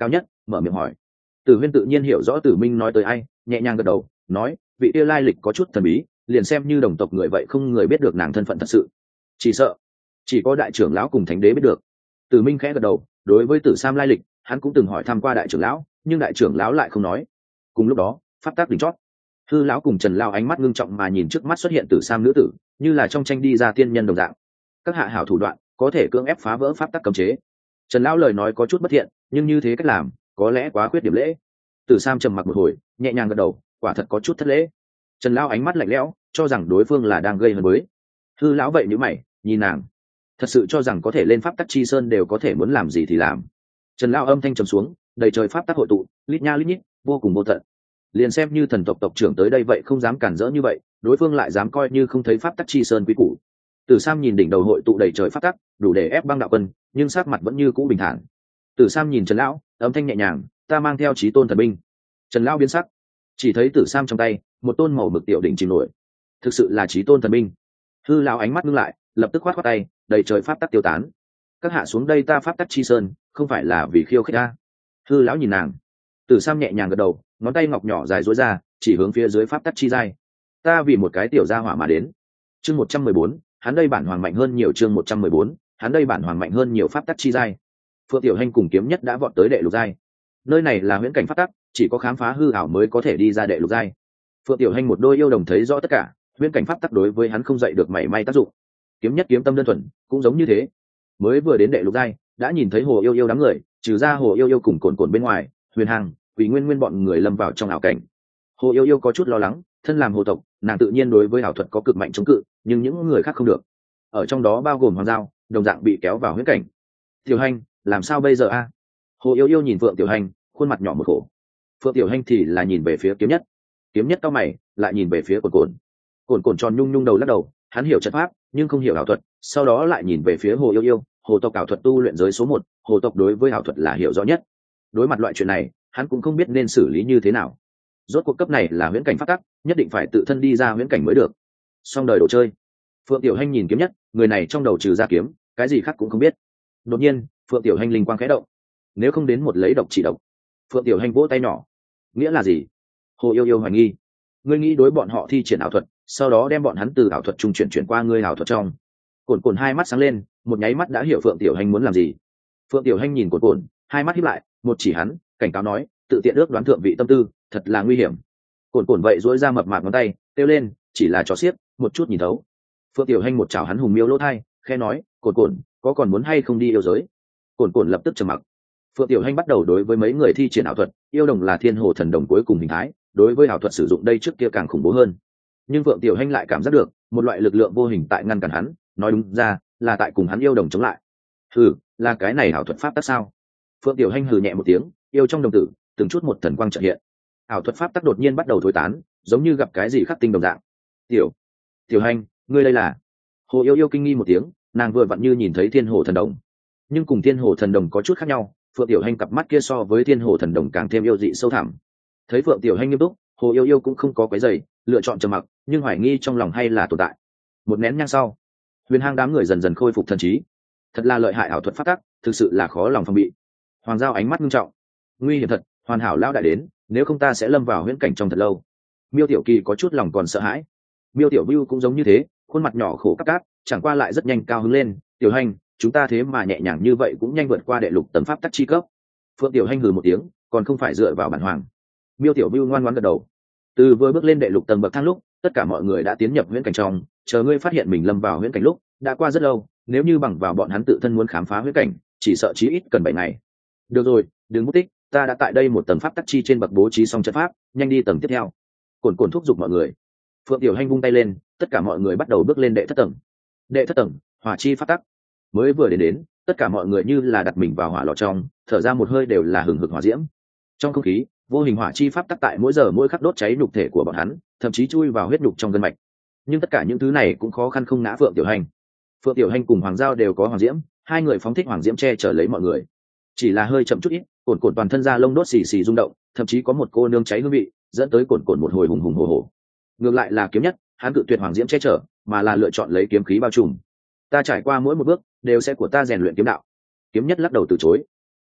mở miệng hỏi. Tử Huyên tự nhiên hiểu rõ Tử Minh nói tới ai, nhẹ nhàng gật đầu nói, vị kia lai lịch có chút thần bí, liền xem như đồng tộc người vậy không người biết được nàng thân phận thật sự, chỉ sợ chỉ có đại trưởng lão cùng thánh đế biết được. Tử Minh khẽ gật đầu, đối với Tử Sam lai lịch hắn cũng từng hỏi thăm qua đại trưởng lão, nhưng đại trưởng lão lại không nói. Cùng lúc đó pháp tắc đỉnh chót, Hư lão cùng Trần Lão ánh mắt ngưng trọng mà nhìn trước mắt xuất hiện Tử Sam nữ tử, như là trong tranh đi ra tiên nhân đồng dạng. Các hạ hảo thủ đoạn có thể cưỡng ép phá vỡ pháp tắc cấm chế. Trần Lão lời nói có chút bất thiện, nhưng như thế cách làm có lẽ quá khuyết điểm lễ. Tử Sam trầm mặc một hồi, nhẹ nhàng gật đầu, quả thật có chút thất lễ. Trần Lão ánh mắt lạnh lẽo, cho rằng đối phương là đang gây hấn với. Hư lão vậy nhíu mày, nhìn nàng, thật sự cho rằng có thể lên pháp tắc chi sơn đều có thể muốn làm gì thì làm. Trần Lão âm thanh trầm xuống, đầy trời pháp tắc hội tụ, lít nha lít nhít, vô cùng vô tận. Liền xem như thần tộc tộc trưởng tới đây vậy không dám cản rỡ như vậy, đối phương lại dám coi như không thấy pháp tắc chi sơn quý củ. Tử Sam nhìn đỉnh đầu hội tụ đầy trời pháp tắc, đủ để ép băng đạo quân, nhưng sắc mặt vẫn như cũ bình thản. Tử Sam nhìn Trần Lão, âm thanh nhẹ nhàng, ta mang theo chí tôn thần binh. Trần Lão biến sắc, chỉ thấy Tử Sam trong tay một tôn màu mực tiểu đỉnh chìm nổi, thực sự là chí tôn thần binh. Hư lão ánh mắt ngưng lại, lập tức khoát khoát tay, đầy trời pháp tắc tiêu tán. Các hạ xuống đây ta pháp tắc chi sơn, không phải là vì khiêu khích ta. Hư lão nhìn nàng, Tử Sam nhẹ nhàng gật đầu, ngón tay ngọc nhỏ dài duỗi ra, chỉ hướng phía dưới pháp tắc chi giai. Ta vì một cái tiểu gia hỏa mà đến. Chương một trăm mười bốn, hắn đây bản hoàng mạnh hơn nhiều. Chương một trăm mười bốn, hắn đây bản hoàng mạnh hơn nhiều pháp tắc chi giai. Phượng Tiểu Hành cùng Kiếm Nhất đã vọt tới đệ lục giai. Nơi này là huyễn cảnh pháp tắc, chỉ có khám phá hư ảo mới có thể đi ra đệ lục giai. Phượng Tiểu Hành một đôi yêu đồng thấy rõ tất cả, huyễn cảnh pháp tắc đối với hắn không dậy được mảy may tác dụng. Kiếm Nhất kiếm tâm đơn thuần, cũng giống như thế. Mới vừa đến đệ lục giai, đã nhìn thấy Hồ Yêu Yêu đám người, trừ ra Hồ Yêu Yêu cùng Cồn Cồn bên ngoài, Huyền Hàng, Quỷ Nguyên Nguyên bọn người lâm vào trong ảo cảnh. Hồ Yêu Yêu có chút lo lắng, thân làm hồ tộc, nàng tự nhiên đối với ảo thuật có cực mạnh chống cự, nhưng những người khác không được. Ở trong đó bao gồm Hoàng Giao, đồng dạng bị kéo vào huyễn cảnh. Tiểu Hành, làm sao bây giờ a? Hồ Yêu Yêu nhìn Phượng Tiểu Hành, khuôn mặt nhỏ một khổ. Phượng Tiểu Hành thì là nhìn về phía Kiếm Nhất. Kiếm Nhất cau mày, lại nhìn về phía Cồn Cồn. Cồn Cồn tròn nhung nhung đầu lắc đầu, hắn hiểu trận pháp, nhưng không hiểu ảo thuật, sau đó lại nhìn về phía Hồ Yêu Yêu, hồ tộc ảo thuật tu luyện giới số một, hồ tộc đối với ảo thuật là hiểu rõ nhất. Đối mặt loại chuyện này, hắn cũng không biết nên xử lý như thế nào. Rốt cuộc cấp này là huyễn cảnh pháp tắc, nhất định phải tự thân đi ra huyễn cảnh mới được. Xong đời đồ chơi. Phượng Tiểu Hành nhìn Kiếm Nhất, người này trong đầu trừ ra kiếm, cái gì khác cũng không biết. Đột nhiên, Phượng Tiểu Hành linh quang khẽ động. Nếu không đến một lấy độc chỉ độc. Phượng Tiểu Hành vỗ tay nhỏ. Nghĩa là gì? Hồ Yêu Yêu hoài nghi. Ngươi nghĩ đối bọn họ thi triển ảo thuật, sau đó đem bọn hắn từ ảo thuật trung chuyển chuyển qua ngươi ảo thuật trong. Cồn Cồn hai mắt sáng lên, một nháy mắt đã hiểu Phượng Tiểu Hành muốn làm gì. Phượng Tiểu Hành nhìn Cồn Cồn, hai mắt híp lại, một chỉ hắn, cảnh cáo nói, tự tiện ước đoán thượng vị tâm tư, thật là nguy hiểm. Cồn Cồn vậy duỗi ra mập mạp ngón tay, kêu lên, chỉ là trò xiếc, một chút nhìn thấu. Phượng Tiểu Hành một chảo hắn hùng miêu lỗ thai, khẽ nói, Cồn Cồn, có còn muốn hay không đi yêu giới? Cồn Cồn lập tức trầm mặc. Phượng Tiểu Hành bắt đầu đối với mấy người thi triển ảo thuật, yêu đồng là thiên hồ thần đồng cuối cùng hình thái, đối với ảo thuật sử dụng đây trước kia càng khủng bố hơn. Nhưng Phượng Tiểu Hành lại cảm giác được một loại lực lượng vô hình tại ngăn cản hắn, nói đúng ra là tại cùng hắn yêu đồng chống lại. Hừ, là cái này ảo thuật pháp tắc sao? Phượng Tiểu Hành hừ nhẹ một tiếng, yêu trong đồng tử từng chút một thần quang chợt hiện. Ảo thuật pháp tắc đột nhiên bắt đầu thối tán, giống như gặp cái gì khắc tinh đồng dạng. Tiểu, Tiểu Hành, ngươi đây là? Hồ Yêu Yêu kinh nghi một tiếng, nàng vừa vặn như nhìn thấy thiên hồ thần đồng, nhưng cùng thiên hồ thần đồng có chút khác nhau. Phượng Tiểu Hành cặp mắt kia so với thiên hồ thần đồng càng thêm yêu dị sâu thẳm. Thấy Phượng Tiểu Hành nghiêm túc, Hồ Yêu Yêu cũng không có quấy rầy, lựa chọn trầm mặc, nhưng hoài nghi trong lòng hay là tồn tại. Một nén nhang sau, Huyền Hang đám người dần dần khôi phục thần trí. Thật là lợi hại ảo thuật pháp tắc, thực sự là khó lòng phòng bị. Hoàng Giao ánh mắt nghiêm trọng, nguy hiểm thật, hoàn hảo lão đại đến, nếu không ta sẽ lâm vào huyễn cảnh trong thật lâu. Miêu Tiểu Kỳ có chút lòng còn sợ hãi. Miêu Tiểu Vưu cũng giống như thế, khuôn mặt nhỏ khổ cắp cáp, chẳng qua lại rất nhanh cao hứng lên. Tiểu Hành, chúng ta thế mà nhẹ nhàng như vậy cũng nhanh vượt qua đệ lục tầng pháp tắc chi cấp. Phượng Tiểu Hành hừ một tiếng, còn không phải dựa vào bản hoàng. Miêu Tiểu Vưu ngoan ngoãn gật đầu. Từ vừa bước lên đệ lục tầng bậc thang lúc, tất cả mọi người đã tiến nhập huyễn cảnh trong, chờ ngươi phát hiện mình lâm vào huyễn cảnh lúc, đã qua rất lâu, nếu như bằng vào bọn hắn tự thân muốn khám phá huyễn cảnh, chỉ sợ chí ít cần bảy ngày. Được rồi, đừng mất tích, ta đã tại đây một tầng pháp tắc chi trên bậc bố trí xong trận pháp, nhanh đi tầng tiếp theo. Cồn Cồn thúc giục mọi người. Phượng Tiểu Hành vung tay lên, tất cả mọi người bắt đầu bước lên đệ thất tầng. Đệ thất tầng, hỏa chi pháp tắc. Mới vừa đến đến, tất cả mọi người như là đặt mình vào hỏa lò trong, thở ra một hơi đều là hừng hực hỏa diễm. Trong không khí, vô hình hỏa chi pháp tắc tại mỗi giờ mỗi khắc đốt cháy nhục thể của bọn hắn, thậm chí chui vào huyết nhục trong gân mạch. Nhưng tất cả những thứ này cũng khó khăn không ngã Phượng Tiểu Hành. Phượng Tiểu Hành cùng Hoàng Giao đều có hoàng diễm, hai người phóng thích hoàng diễm che chở lấy mọi người. Chỉ là hơi chậm chút ít, Cồn Cồn toàn thân da lông đốt xì xì rung động, thậm chí có một cô nương cháy hương vị, dẫn tới Cồn Cồn một hồi hùng hùng hổ hổ. Ngược lại là Kiếm Nhất, hắn cự tuyệt hoàng diễm che chở, mà là lựa chọn lấy kiếm khí bao trùm. Ta trải qua mỗi một bước, đều sẽ của ta rèn luyện kiếm đạo. Kiếm Nhất lắc đầu từ chối.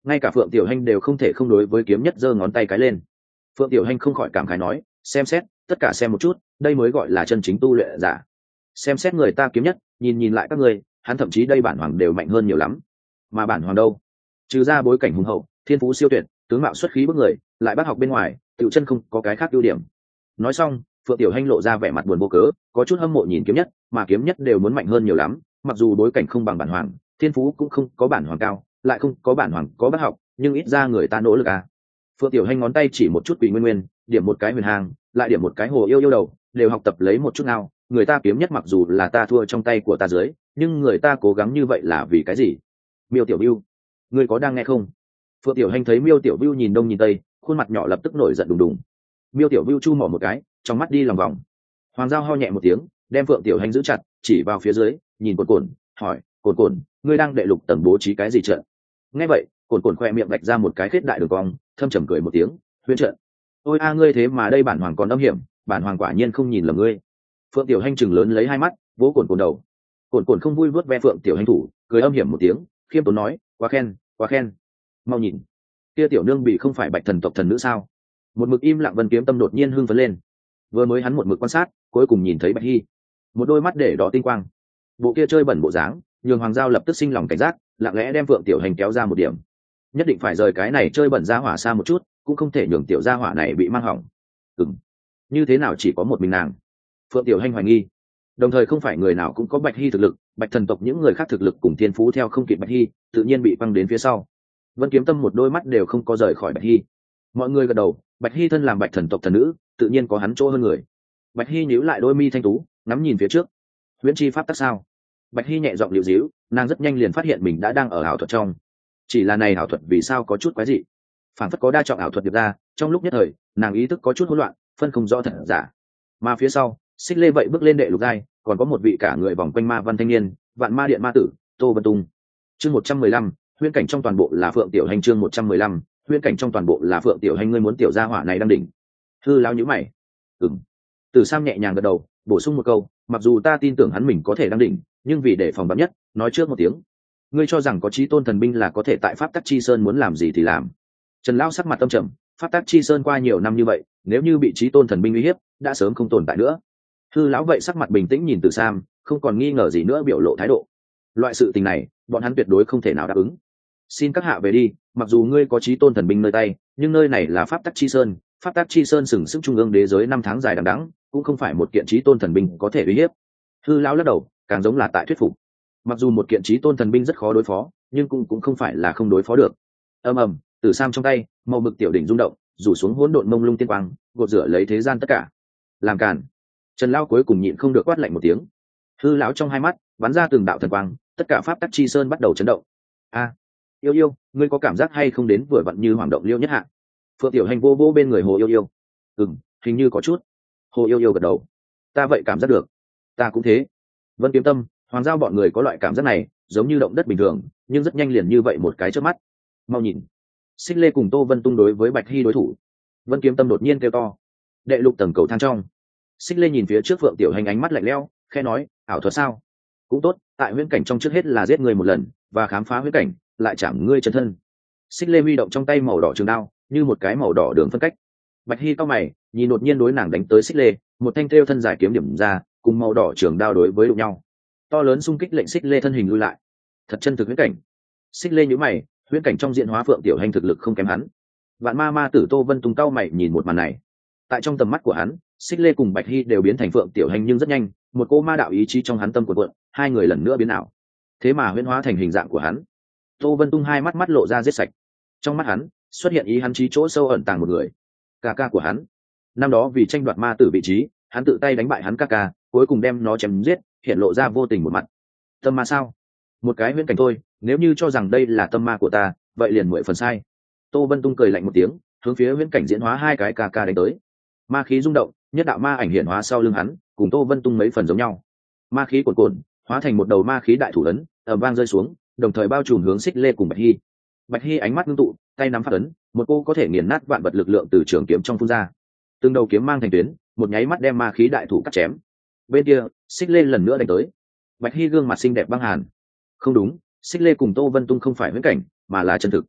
ngay cả phượng tiểu hanh đều không thể không đối với kiếm nhất giơ ngón tay cái lên. Phượng tiểu hanh không khỏi cảm khái nói, xem xét tất cả xem một chút, đây mới gọi là chân chính tu luyện giả. Xem xét người ta kiếm nhất, nhìn nhìn lại các ngươi, hắn thậm chí đây bản hoàng đều mạnh hơn nhiều lắm. Mà bản hoàng đâu, trừ ra bối cảnh hùng hậu, thiên phú siêu tuyệt, tướng mạo xuất khí bức người, lại bác học bên ngoài, tiểu chân không có cái khác ưu điểm. Nói xong, phượng tiểu hanh lộ ra vẻ mặt buồn vô cớ, có chút hâm mộ nhìn kiếm nhất, mà kiếm nhất đều muốn mạnh hơn nhiều lắm, mặc dù bối cảnh không bằng bản hoàng, thiên phú cũng không có bản hoàng cao, lại không có bản hoàng có bác học, nhưng ít ra người ta nỗ lực à. Phượng tiểu hanh ngón tay chỉ một chút Quỷ Nguyên Nguyên, điểm một cái Huyền Hàng, lại điểm một cái Hồ Yêu Yêu đầu, đều học tập lấy một chút nào, người ta kiếm nhất mặc dù là ta thua trong tay của ta dưới, nhưng người ta cố gắng như vậy là vì cái gì? Miêu Tiểu Bưu, ngươi có đang nghe không? Phượng tiểu hanh thấy Miêu Tiểu Bưu nhìn đông nhìn tây, khuôn mặt nhỏ lập tức nổi giận đùng đùng. Miêu Tiểu Bưu chu mỏ một cái, trong mắt đi lòng vòng. Hoàng Giao ho nhẹ một tiếng, đem Phượng tiểu hanh giữ chặt, chỉ vào phía dưới, nhìn Cổn Cổn, hỏi, Cổn Cổn, ngươi đang đệ lục tầng bố trí cái gì trận? Nghe vậy, Cổn Cổn khoe miệng vạch ra một cái khết đại đường cong, thâm trầm cười một tiếng, huyễn trận. Ôi a ngươi thế mà đây bản hoàng còn âm hiểm, bản hoàng quả nhiên không nhìn lầm ngươi. Phượng tiểu hanh chừng lớn lấy hai mắt, vỗ Cổn Cổn đầu. Cổn Cổn không vui vớt ve Phượng tiểu hanh thủ, cười âm hiểm một tiếng, khiêm tốn nói, quá khen, quá khen. Mau nhìn, kia tiểu nương bị không phải bạch thần tộc thần nữ sao? Một mực im lặng Vân Kiếm Tâm đột nhiên hưng phấn lên. Vừa mới hắn một mực quan sát, cuối cùng nhìn thấy Bạch Hy, một đôi mắt để đỏ tinh quang, bộ kia chơi bẩn bộ dáng, nhường Hoàng Giao lập tức sinh lòng cảnh giác, lặng lẽ đem Phượng tiểu hành kéo ra một điểm. Nhất định phải rời cái này chơi bẩn ra hỏa xa một chút, cũng không thể nhường tiểu gia hỏa này bị mang hỏng. Ừm, như thế nào chỉ có một mình nàng? Phượng tiểu hành hoài nghi. Đồng thời không phải người nào cũng có Bạch Hy thực lực, Bạch thần tộc những người khác thực lực cùng thiên phú theo không kịp Bạch Hy, tự nhiên bị băng đến phía sau. Vân Kiếm Tâm một đôi mắt đều không có rời khỏi Bạch Hy. Mọi người gật đầu, Bạch Hy thân làm Bạch thần tộc thần nữ, tự nhiên có hắn chỗ hơn người. Bạch Hy nhíu lại đôi mi thanh tú, ngắm nhìn phía trước. Huyễn chi pháp tắc sao? Bạch Hy nhẹ giọng liễu díu, nàng rất nhanh liền phát hiện mình đã đang ở ảo thuật trong. Chỉ là này ảo thuật vì sao có chút quái dị? Phản phất có đa trọng ảo thuật điệp ra, trong lúc nhất thời, nàng ý thức có chút hỗn loạn, phân không rõ thật giả. Mà phía sau, Xích Lê vậy bước lên đệ lục giai, còn có một vị cả người vòng quanh ma văn thanh niên, Vạn Ma Điện ma tử, Tô Vân Tung. Chương một trăm mười lăm, huyễn cảnh trong toàn bộ là Phượng tiểu hành. Chương một trăm mười lăm, huyễn cảnh trong toàn bộ là Phượng tiểu hành. Ngươi muốn tiểu gia hỏa này đang đỉnh. Hư lão nhíu mày. Ừm. Từ Sam nhẹ nhàng gật đầu, bổ sung một câu, mặc dù ta tin tưởng hắn mình có thể đang đỉnh, nhưng vì để phòng vắn nhất, nói trước một tiếng. Ngươi cho rằng có chí tôn thần binh là có thể tại pháp tắc chi sơn muốn làm gì thì làm. Trần lão sắc mặt tâm trầm, pháp tắc chi sơn qua nhiều năm như vậy, nếu như bị chí tôn thần binh uy hiếp, đã sớm không tồn tại nữa. Hư lão vậy sắc mặt bình tĩnh nhìn Từ Sam, không còn nghi ngờ gì nữa biểu lộ thái độ. Loại sự tình này, bọn hắn tuyệt đối không thể nào đáp ứng. Xin các hạ về đi, mặc dù ngươi có chí tôn thần binh nơi tay, nhưng nơi này là pháp tắc chi sơn, pháp tắc chi sơn sừng sức trung ương đế giới năm tháng dài đằng đẵng, cũng không phải một kiện chí tôn thần binh có thể uy hiếp. Hư lão lắc đầu, càng giống là tại thuyết phục. Mặc dù một kiện chí tôn thần binh rất khó đối phó, nhưng cũng cũng không phải là không đối phó được. Ầm ầm, Từ Sam trong tay, màu mực tiểu đỉnh rung động, rủ xuống hỗn độn mông lung tiên quang, gột rửa lấy thế gian tất cả. Làm cản. Trần lão cuối cùng nhịn không được quát lạnh một tiếng. Hư lão trong hai mắt bắn ra từng đạo thần quang, tất cả pháp tắc chi sơn bắt đầu chấn động. A, yêu yêu, ngươi có cảm giác hay không đến vừa vặn như hoàng động liêu nhất hạ? Phượng tiểu hành vô vô bên người Hồ Yêu Yêu. Ừm, hình như có chút. Hồ Yêu Yêu gật đầu. Ta vậy cảm giác được. Ta cũng thế. Vân Kiếm Tâm, Hoàng Giao bọn người có loại cảm giác này, giống như động đất bình thường, nhưng rất nhanh liền như vậy một cái chớp mắt. Mau nhìn, Xích Lê cùng Tô Vân Tung đối với Bạch Hy đối thủ. Vân Kiếm Tâm đột nhiên kêu to. Đệ lục tầng cầu thang trong. Xích Lê nhìn phía trước Phượng tiểu hành ánh mắt lạnh lẽo, khẽ nói, ảo thuật sao? Cũng tốt, tại huyễn cảnh trong trước hết là giết người một lần, và khám phá huyễn cảnh, lại chạm ngươi chân thân. Xích Lê huy động trong tay màu đỏ trường đao, như một cái màu đỏ đường phân cách. Bạch Hy cao mày, nhìn đột nhiên đối nàng đánh tới Xích Lê, một thanh thêu thân dài kiếm điểm ra, cùng màu đỏ trường đao đối với đụng nhau. To lớn xung kích lệnh Xích Lê thân hình lui lại. Thật chân thực huyễn cảnh. Xích Lê nhíu mày, huyễn cảnh trong diện hóa Phượng tiểu hành thực lực không kém hắn. Vạn Ma Ma tử Tô Vân Tung cao mày nhìn một màn này. Tại trong tầm mắt của hắn, Xích Lê cùng Bạch Hy đều biến thành Phượng tiểu hành, nhưng rất nhanh, một cô ma đạo ý chí trong hắn tâm cuộn cuộn, hai người lần nữa biến ảo. Thế mà huyễn hóa thành hình dạng của hắn. Tô Vân Tung hai mắt mắt lộ ra giết sạch. Trong mắt hắn xuất hiện ý hắn trí chỗ sâu ẩn tàng một người, ca ca của hắn. Năm đó vì tranh đoạt ma tử vị trí, hắn tự tay đánh bại hắn ca ca, cuối cùng đem nó chém giết, hiện lộ ra vô tình một mặt. Tâm ma sao? Một cái huyễn cảnh thôi, nếu như cho rằng đây là tâm ma của ta, vậy liền mười phần sai. Tô Vân Tung cười lạnh một tiếng, hướng phía huyễn cảnh diễn hóa hai cái ca ca đánh tới. Ma khí rung động, nhất đạo ma ảnh hiện hóa sau lưng hắn, cùng Tô Vân Tung mấy phần giống nhau. Ma khí cuồn cuộn, hóa thành một đầu ma khí đại thủ ấn, ầm vang rơi xuống, đồng thời bao trùm hướng Xích Lê cùng Bạch Hy. Bạch Hy ánh mắt ngưng tụ, tay nắm phát ấn, một cô có thể nghiền nát vạn vật lực lượng từ trường kiếm trong phun ra. Từng đầu kiếm mang thành tuyến, một nháy mắt đem ma khí đại thủ cắt chém. Bên kia, Xích Lê lần nữa đánh tới. Bạch Hy gương mặt xinh đẹp băng hàn. Không đúng, Xích Lê cùng Tô Vân Tung không phải huyễn cảnh, mà là chân thực.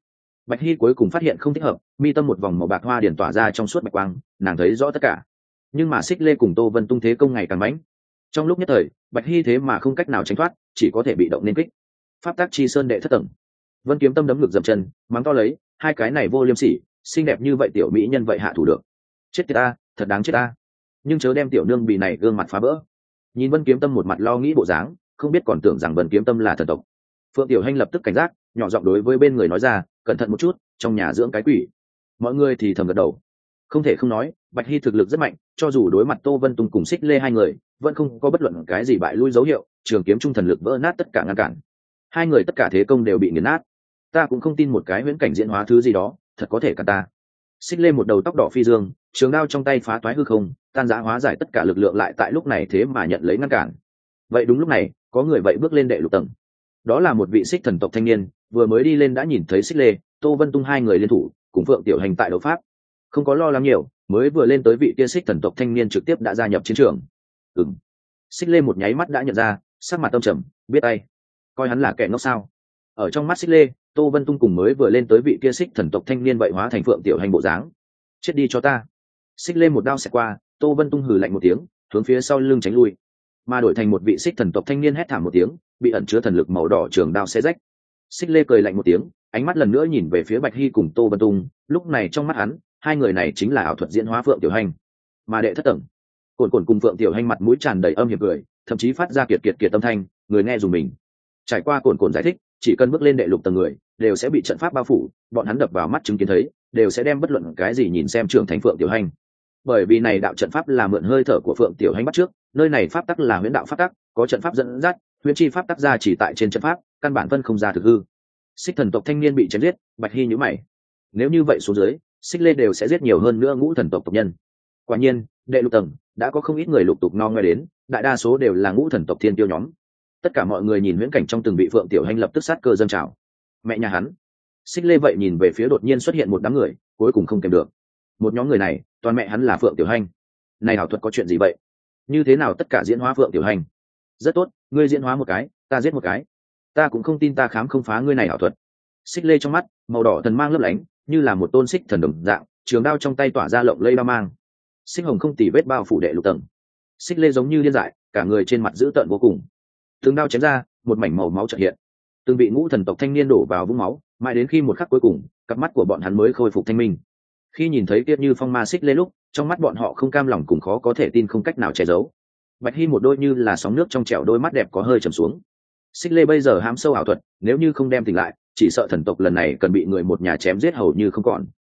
Bạch Hy cuối cùng phát hiện không thích hợp, mi tâm một vòng màu bạc hoa điển tỏa ra trong suốt bạch quang, nàng thấy rõ tất cả. Nhưng mà Xích Lê cùng Tô Vân Tung thế công ngày càng mãnh. Trong lúc nhất thời, Bạch Hy thế mà không cách nào tránh thoát, chỉ có thể bị động nên kích. Pháp tác chi sơn đệ thất tầng. Vân Kiếm Tâm đấm ngực dậm chân, mắng to lấy, hai cái này vô liêm sỉ, xinh đẹp như vậy tiểu mỹ nhân vậy hạ thủ được. Chết tiệt ta, thật đáng chết ta. Nhưng chớ đem tiểu nương bị này gương mặt phá vỡ. Nhìn Vân Kiếm Tâm một mặt lo nghĩ bộ dáng, không biết còn tưởng rằng Vân Kiếm Tâm là thần tộc. Phượng Tiểu Hành lập tức cảnh giác, nhỏ giọng đối với bên người nói ra, cẩn thận một chút, trong nhà dưỡng cái quỷ. Mọi người thì thầm gật đầu. Không thể không nói, Bạch Hy thực lực rất mạnh, cho dù đối mặt Tô Vân Tung cùng Xích Lê hai người, vẫn không có bất luận cái gì bại lui dấu hiệu, trường kiếm trung thần lực vỡ nát tất cả ngăn cản. Hai người tất cả thế công đều bị nghiền nát. Ta cũng không tin một cái huyễn cảnh diễn hóa thứ gì đó, thật có thể cả ta. Xích Lê một đầu tóc đỏ phi dương, trường đao trong tay phá toái hư không, tan rã hóa giải tất cả lực lượng lại tại lúc này thế mà nhận lấy ngăn cản. Vậy đúng lúc này, có người vậy bước lên đệ lục tầng. Đó là một vị Xích thần tộc thanh niên, vừa mới đi lên đã nhìn thấy Xích Lê, Tô Vân Tung hai người liên thủ, cùng Phượng Tiểu Hành tại đấu pháp. Không có lo lắng nhiều, mới vừa lên tới vị kia Xích thần tộc thanh niên trực tiếp đã gia nhập chiến trường. Ừm. Xích Lê một nháy mắt đã nhận ra, sắc mặt tâm trầm, biết tay. Coi hắn là kẻ ngốc sao? Ở trong mắt Xích Lê, Tô Vân Tung cùng mới vừa lên tới vị kia Xích thần tộc thanh niên vậy hóa thành Phượng Tiểu Hành bộ dáng. Chết đi cho ta. Xích Lê một đao xẹt qua, Tô Vân Tung hừ lạnh một tiếng, hướng phía sau lưng tránh lui, mà đổi thành một vị Xích thần tộc thanh niên hét thảm một tiếng, bị ẩn chứa thần lực màu đỏ trường đao xé rách. Xích Lê cười lạnh một tiếng, ánh mắt lần nữa nhìn về phía Bạch Hy cùng Tô Vân Tung, lúc này trong mắt hắn, hai người này chính là ảo thuật diễn hóa Phượng Tiểu Hành. Mà đệ thất tầng, Cổn Cổn cùng Phượng Tiểu Hành mặt mũi tràn đầy âm hiểm cười, thậm chí phát ra kiệt kiệt kiệt âm thanh, người nghe dùng mình. Trải qua Cổn Cổn giải thích, chỉ cần bước lên đệ lục tầng người, đều sẽ bị trận pháp bao phủ, bọn hắn đập vào mắt chứng kiến thấy, đều sẽ đem bất luận cái gì nhìn xem trưởng thành Phượng Tiểu Hành. Bởi vì này đạo trận pháp là mượn hơi thở của Phượng Tiểu Hành bắt trước, nơi này pháp tắc là huyễn đạo pháp tắc, có trận pháp dẫn dắt, huyễn chi pháp tắc ra chỉ tại trên trận pháp, căn bản phân không ra thực hư. Xích thần tộc thanh niên bị chém giết, Bạch Hy nhíu mày. Nếu như vậy xuống dưới, Xích Lê đều sẽ giết nhiều hơn nữa ngũ thần tộc tộc nhân. Quả nhiên, đệ lục tầng đã có không ít người lục tục no ngoe đến, đại đa số đều là ngũ thần tộc thiên tiêu nhóm. Tất cả mọi người nhìn huyễn cảnh trong từng vị Phượng Tiểu Hành lập tức sát cơ dâng trào. Mẹ nhà hắn. Xích Lê vậy nhìn về phía đột nhiên xuất hiện một đám người, cuối cùng không kèm được. Một nhóm người này, toàn mẹ hắn là Phượng Tiểu Hành. Này ảo thuật có chuyện gì vậy? Như thế nào tất cả diễn hóa Phượng Tiểu Hành? Rất tốt, ngươi diễn hóa một cái, ta giết một cái. Ta cũng không tin ta khám không phá ngươi này ảo thuật. Xích Lê trong mắt, màu đỏ thần mang lấp lánh, như là một tôn xích thần đồng dạng, trường đao trong tay tỏa ra lộng lây đao mang. Xích hồng không tì vết bao phủ đệ lục tầng. Xích Lê giống như điên dại, cả người trên mặt dữ tợn vô cùng. Từng đao chém ra, một mảnh màu máu chợt hiện. Từng vị ngũ thần tộc thanh niên đổ vào vũng máu, mãi đến khi một khắc cuối cùng, cặp mắt của bọn hắn mới khôi phục thanh minh. Khi nhìn thấy Tiết Như Phong ma Xích Lê lúc, trong mắt bọn họ không cam lòng cùng khó có thể tin không cách nào che giấu. Bạch Hy một đôi như là sóng nước trong trẻo đôi mắt đẹp có hơi trầm xuống. Xích Lê bây giờ hám sâu ảo thuật, nếu như không đem tỉnh lại, chỉ sợ thần tộc lần này cần bị người một nhà chém giết hầu như không còn.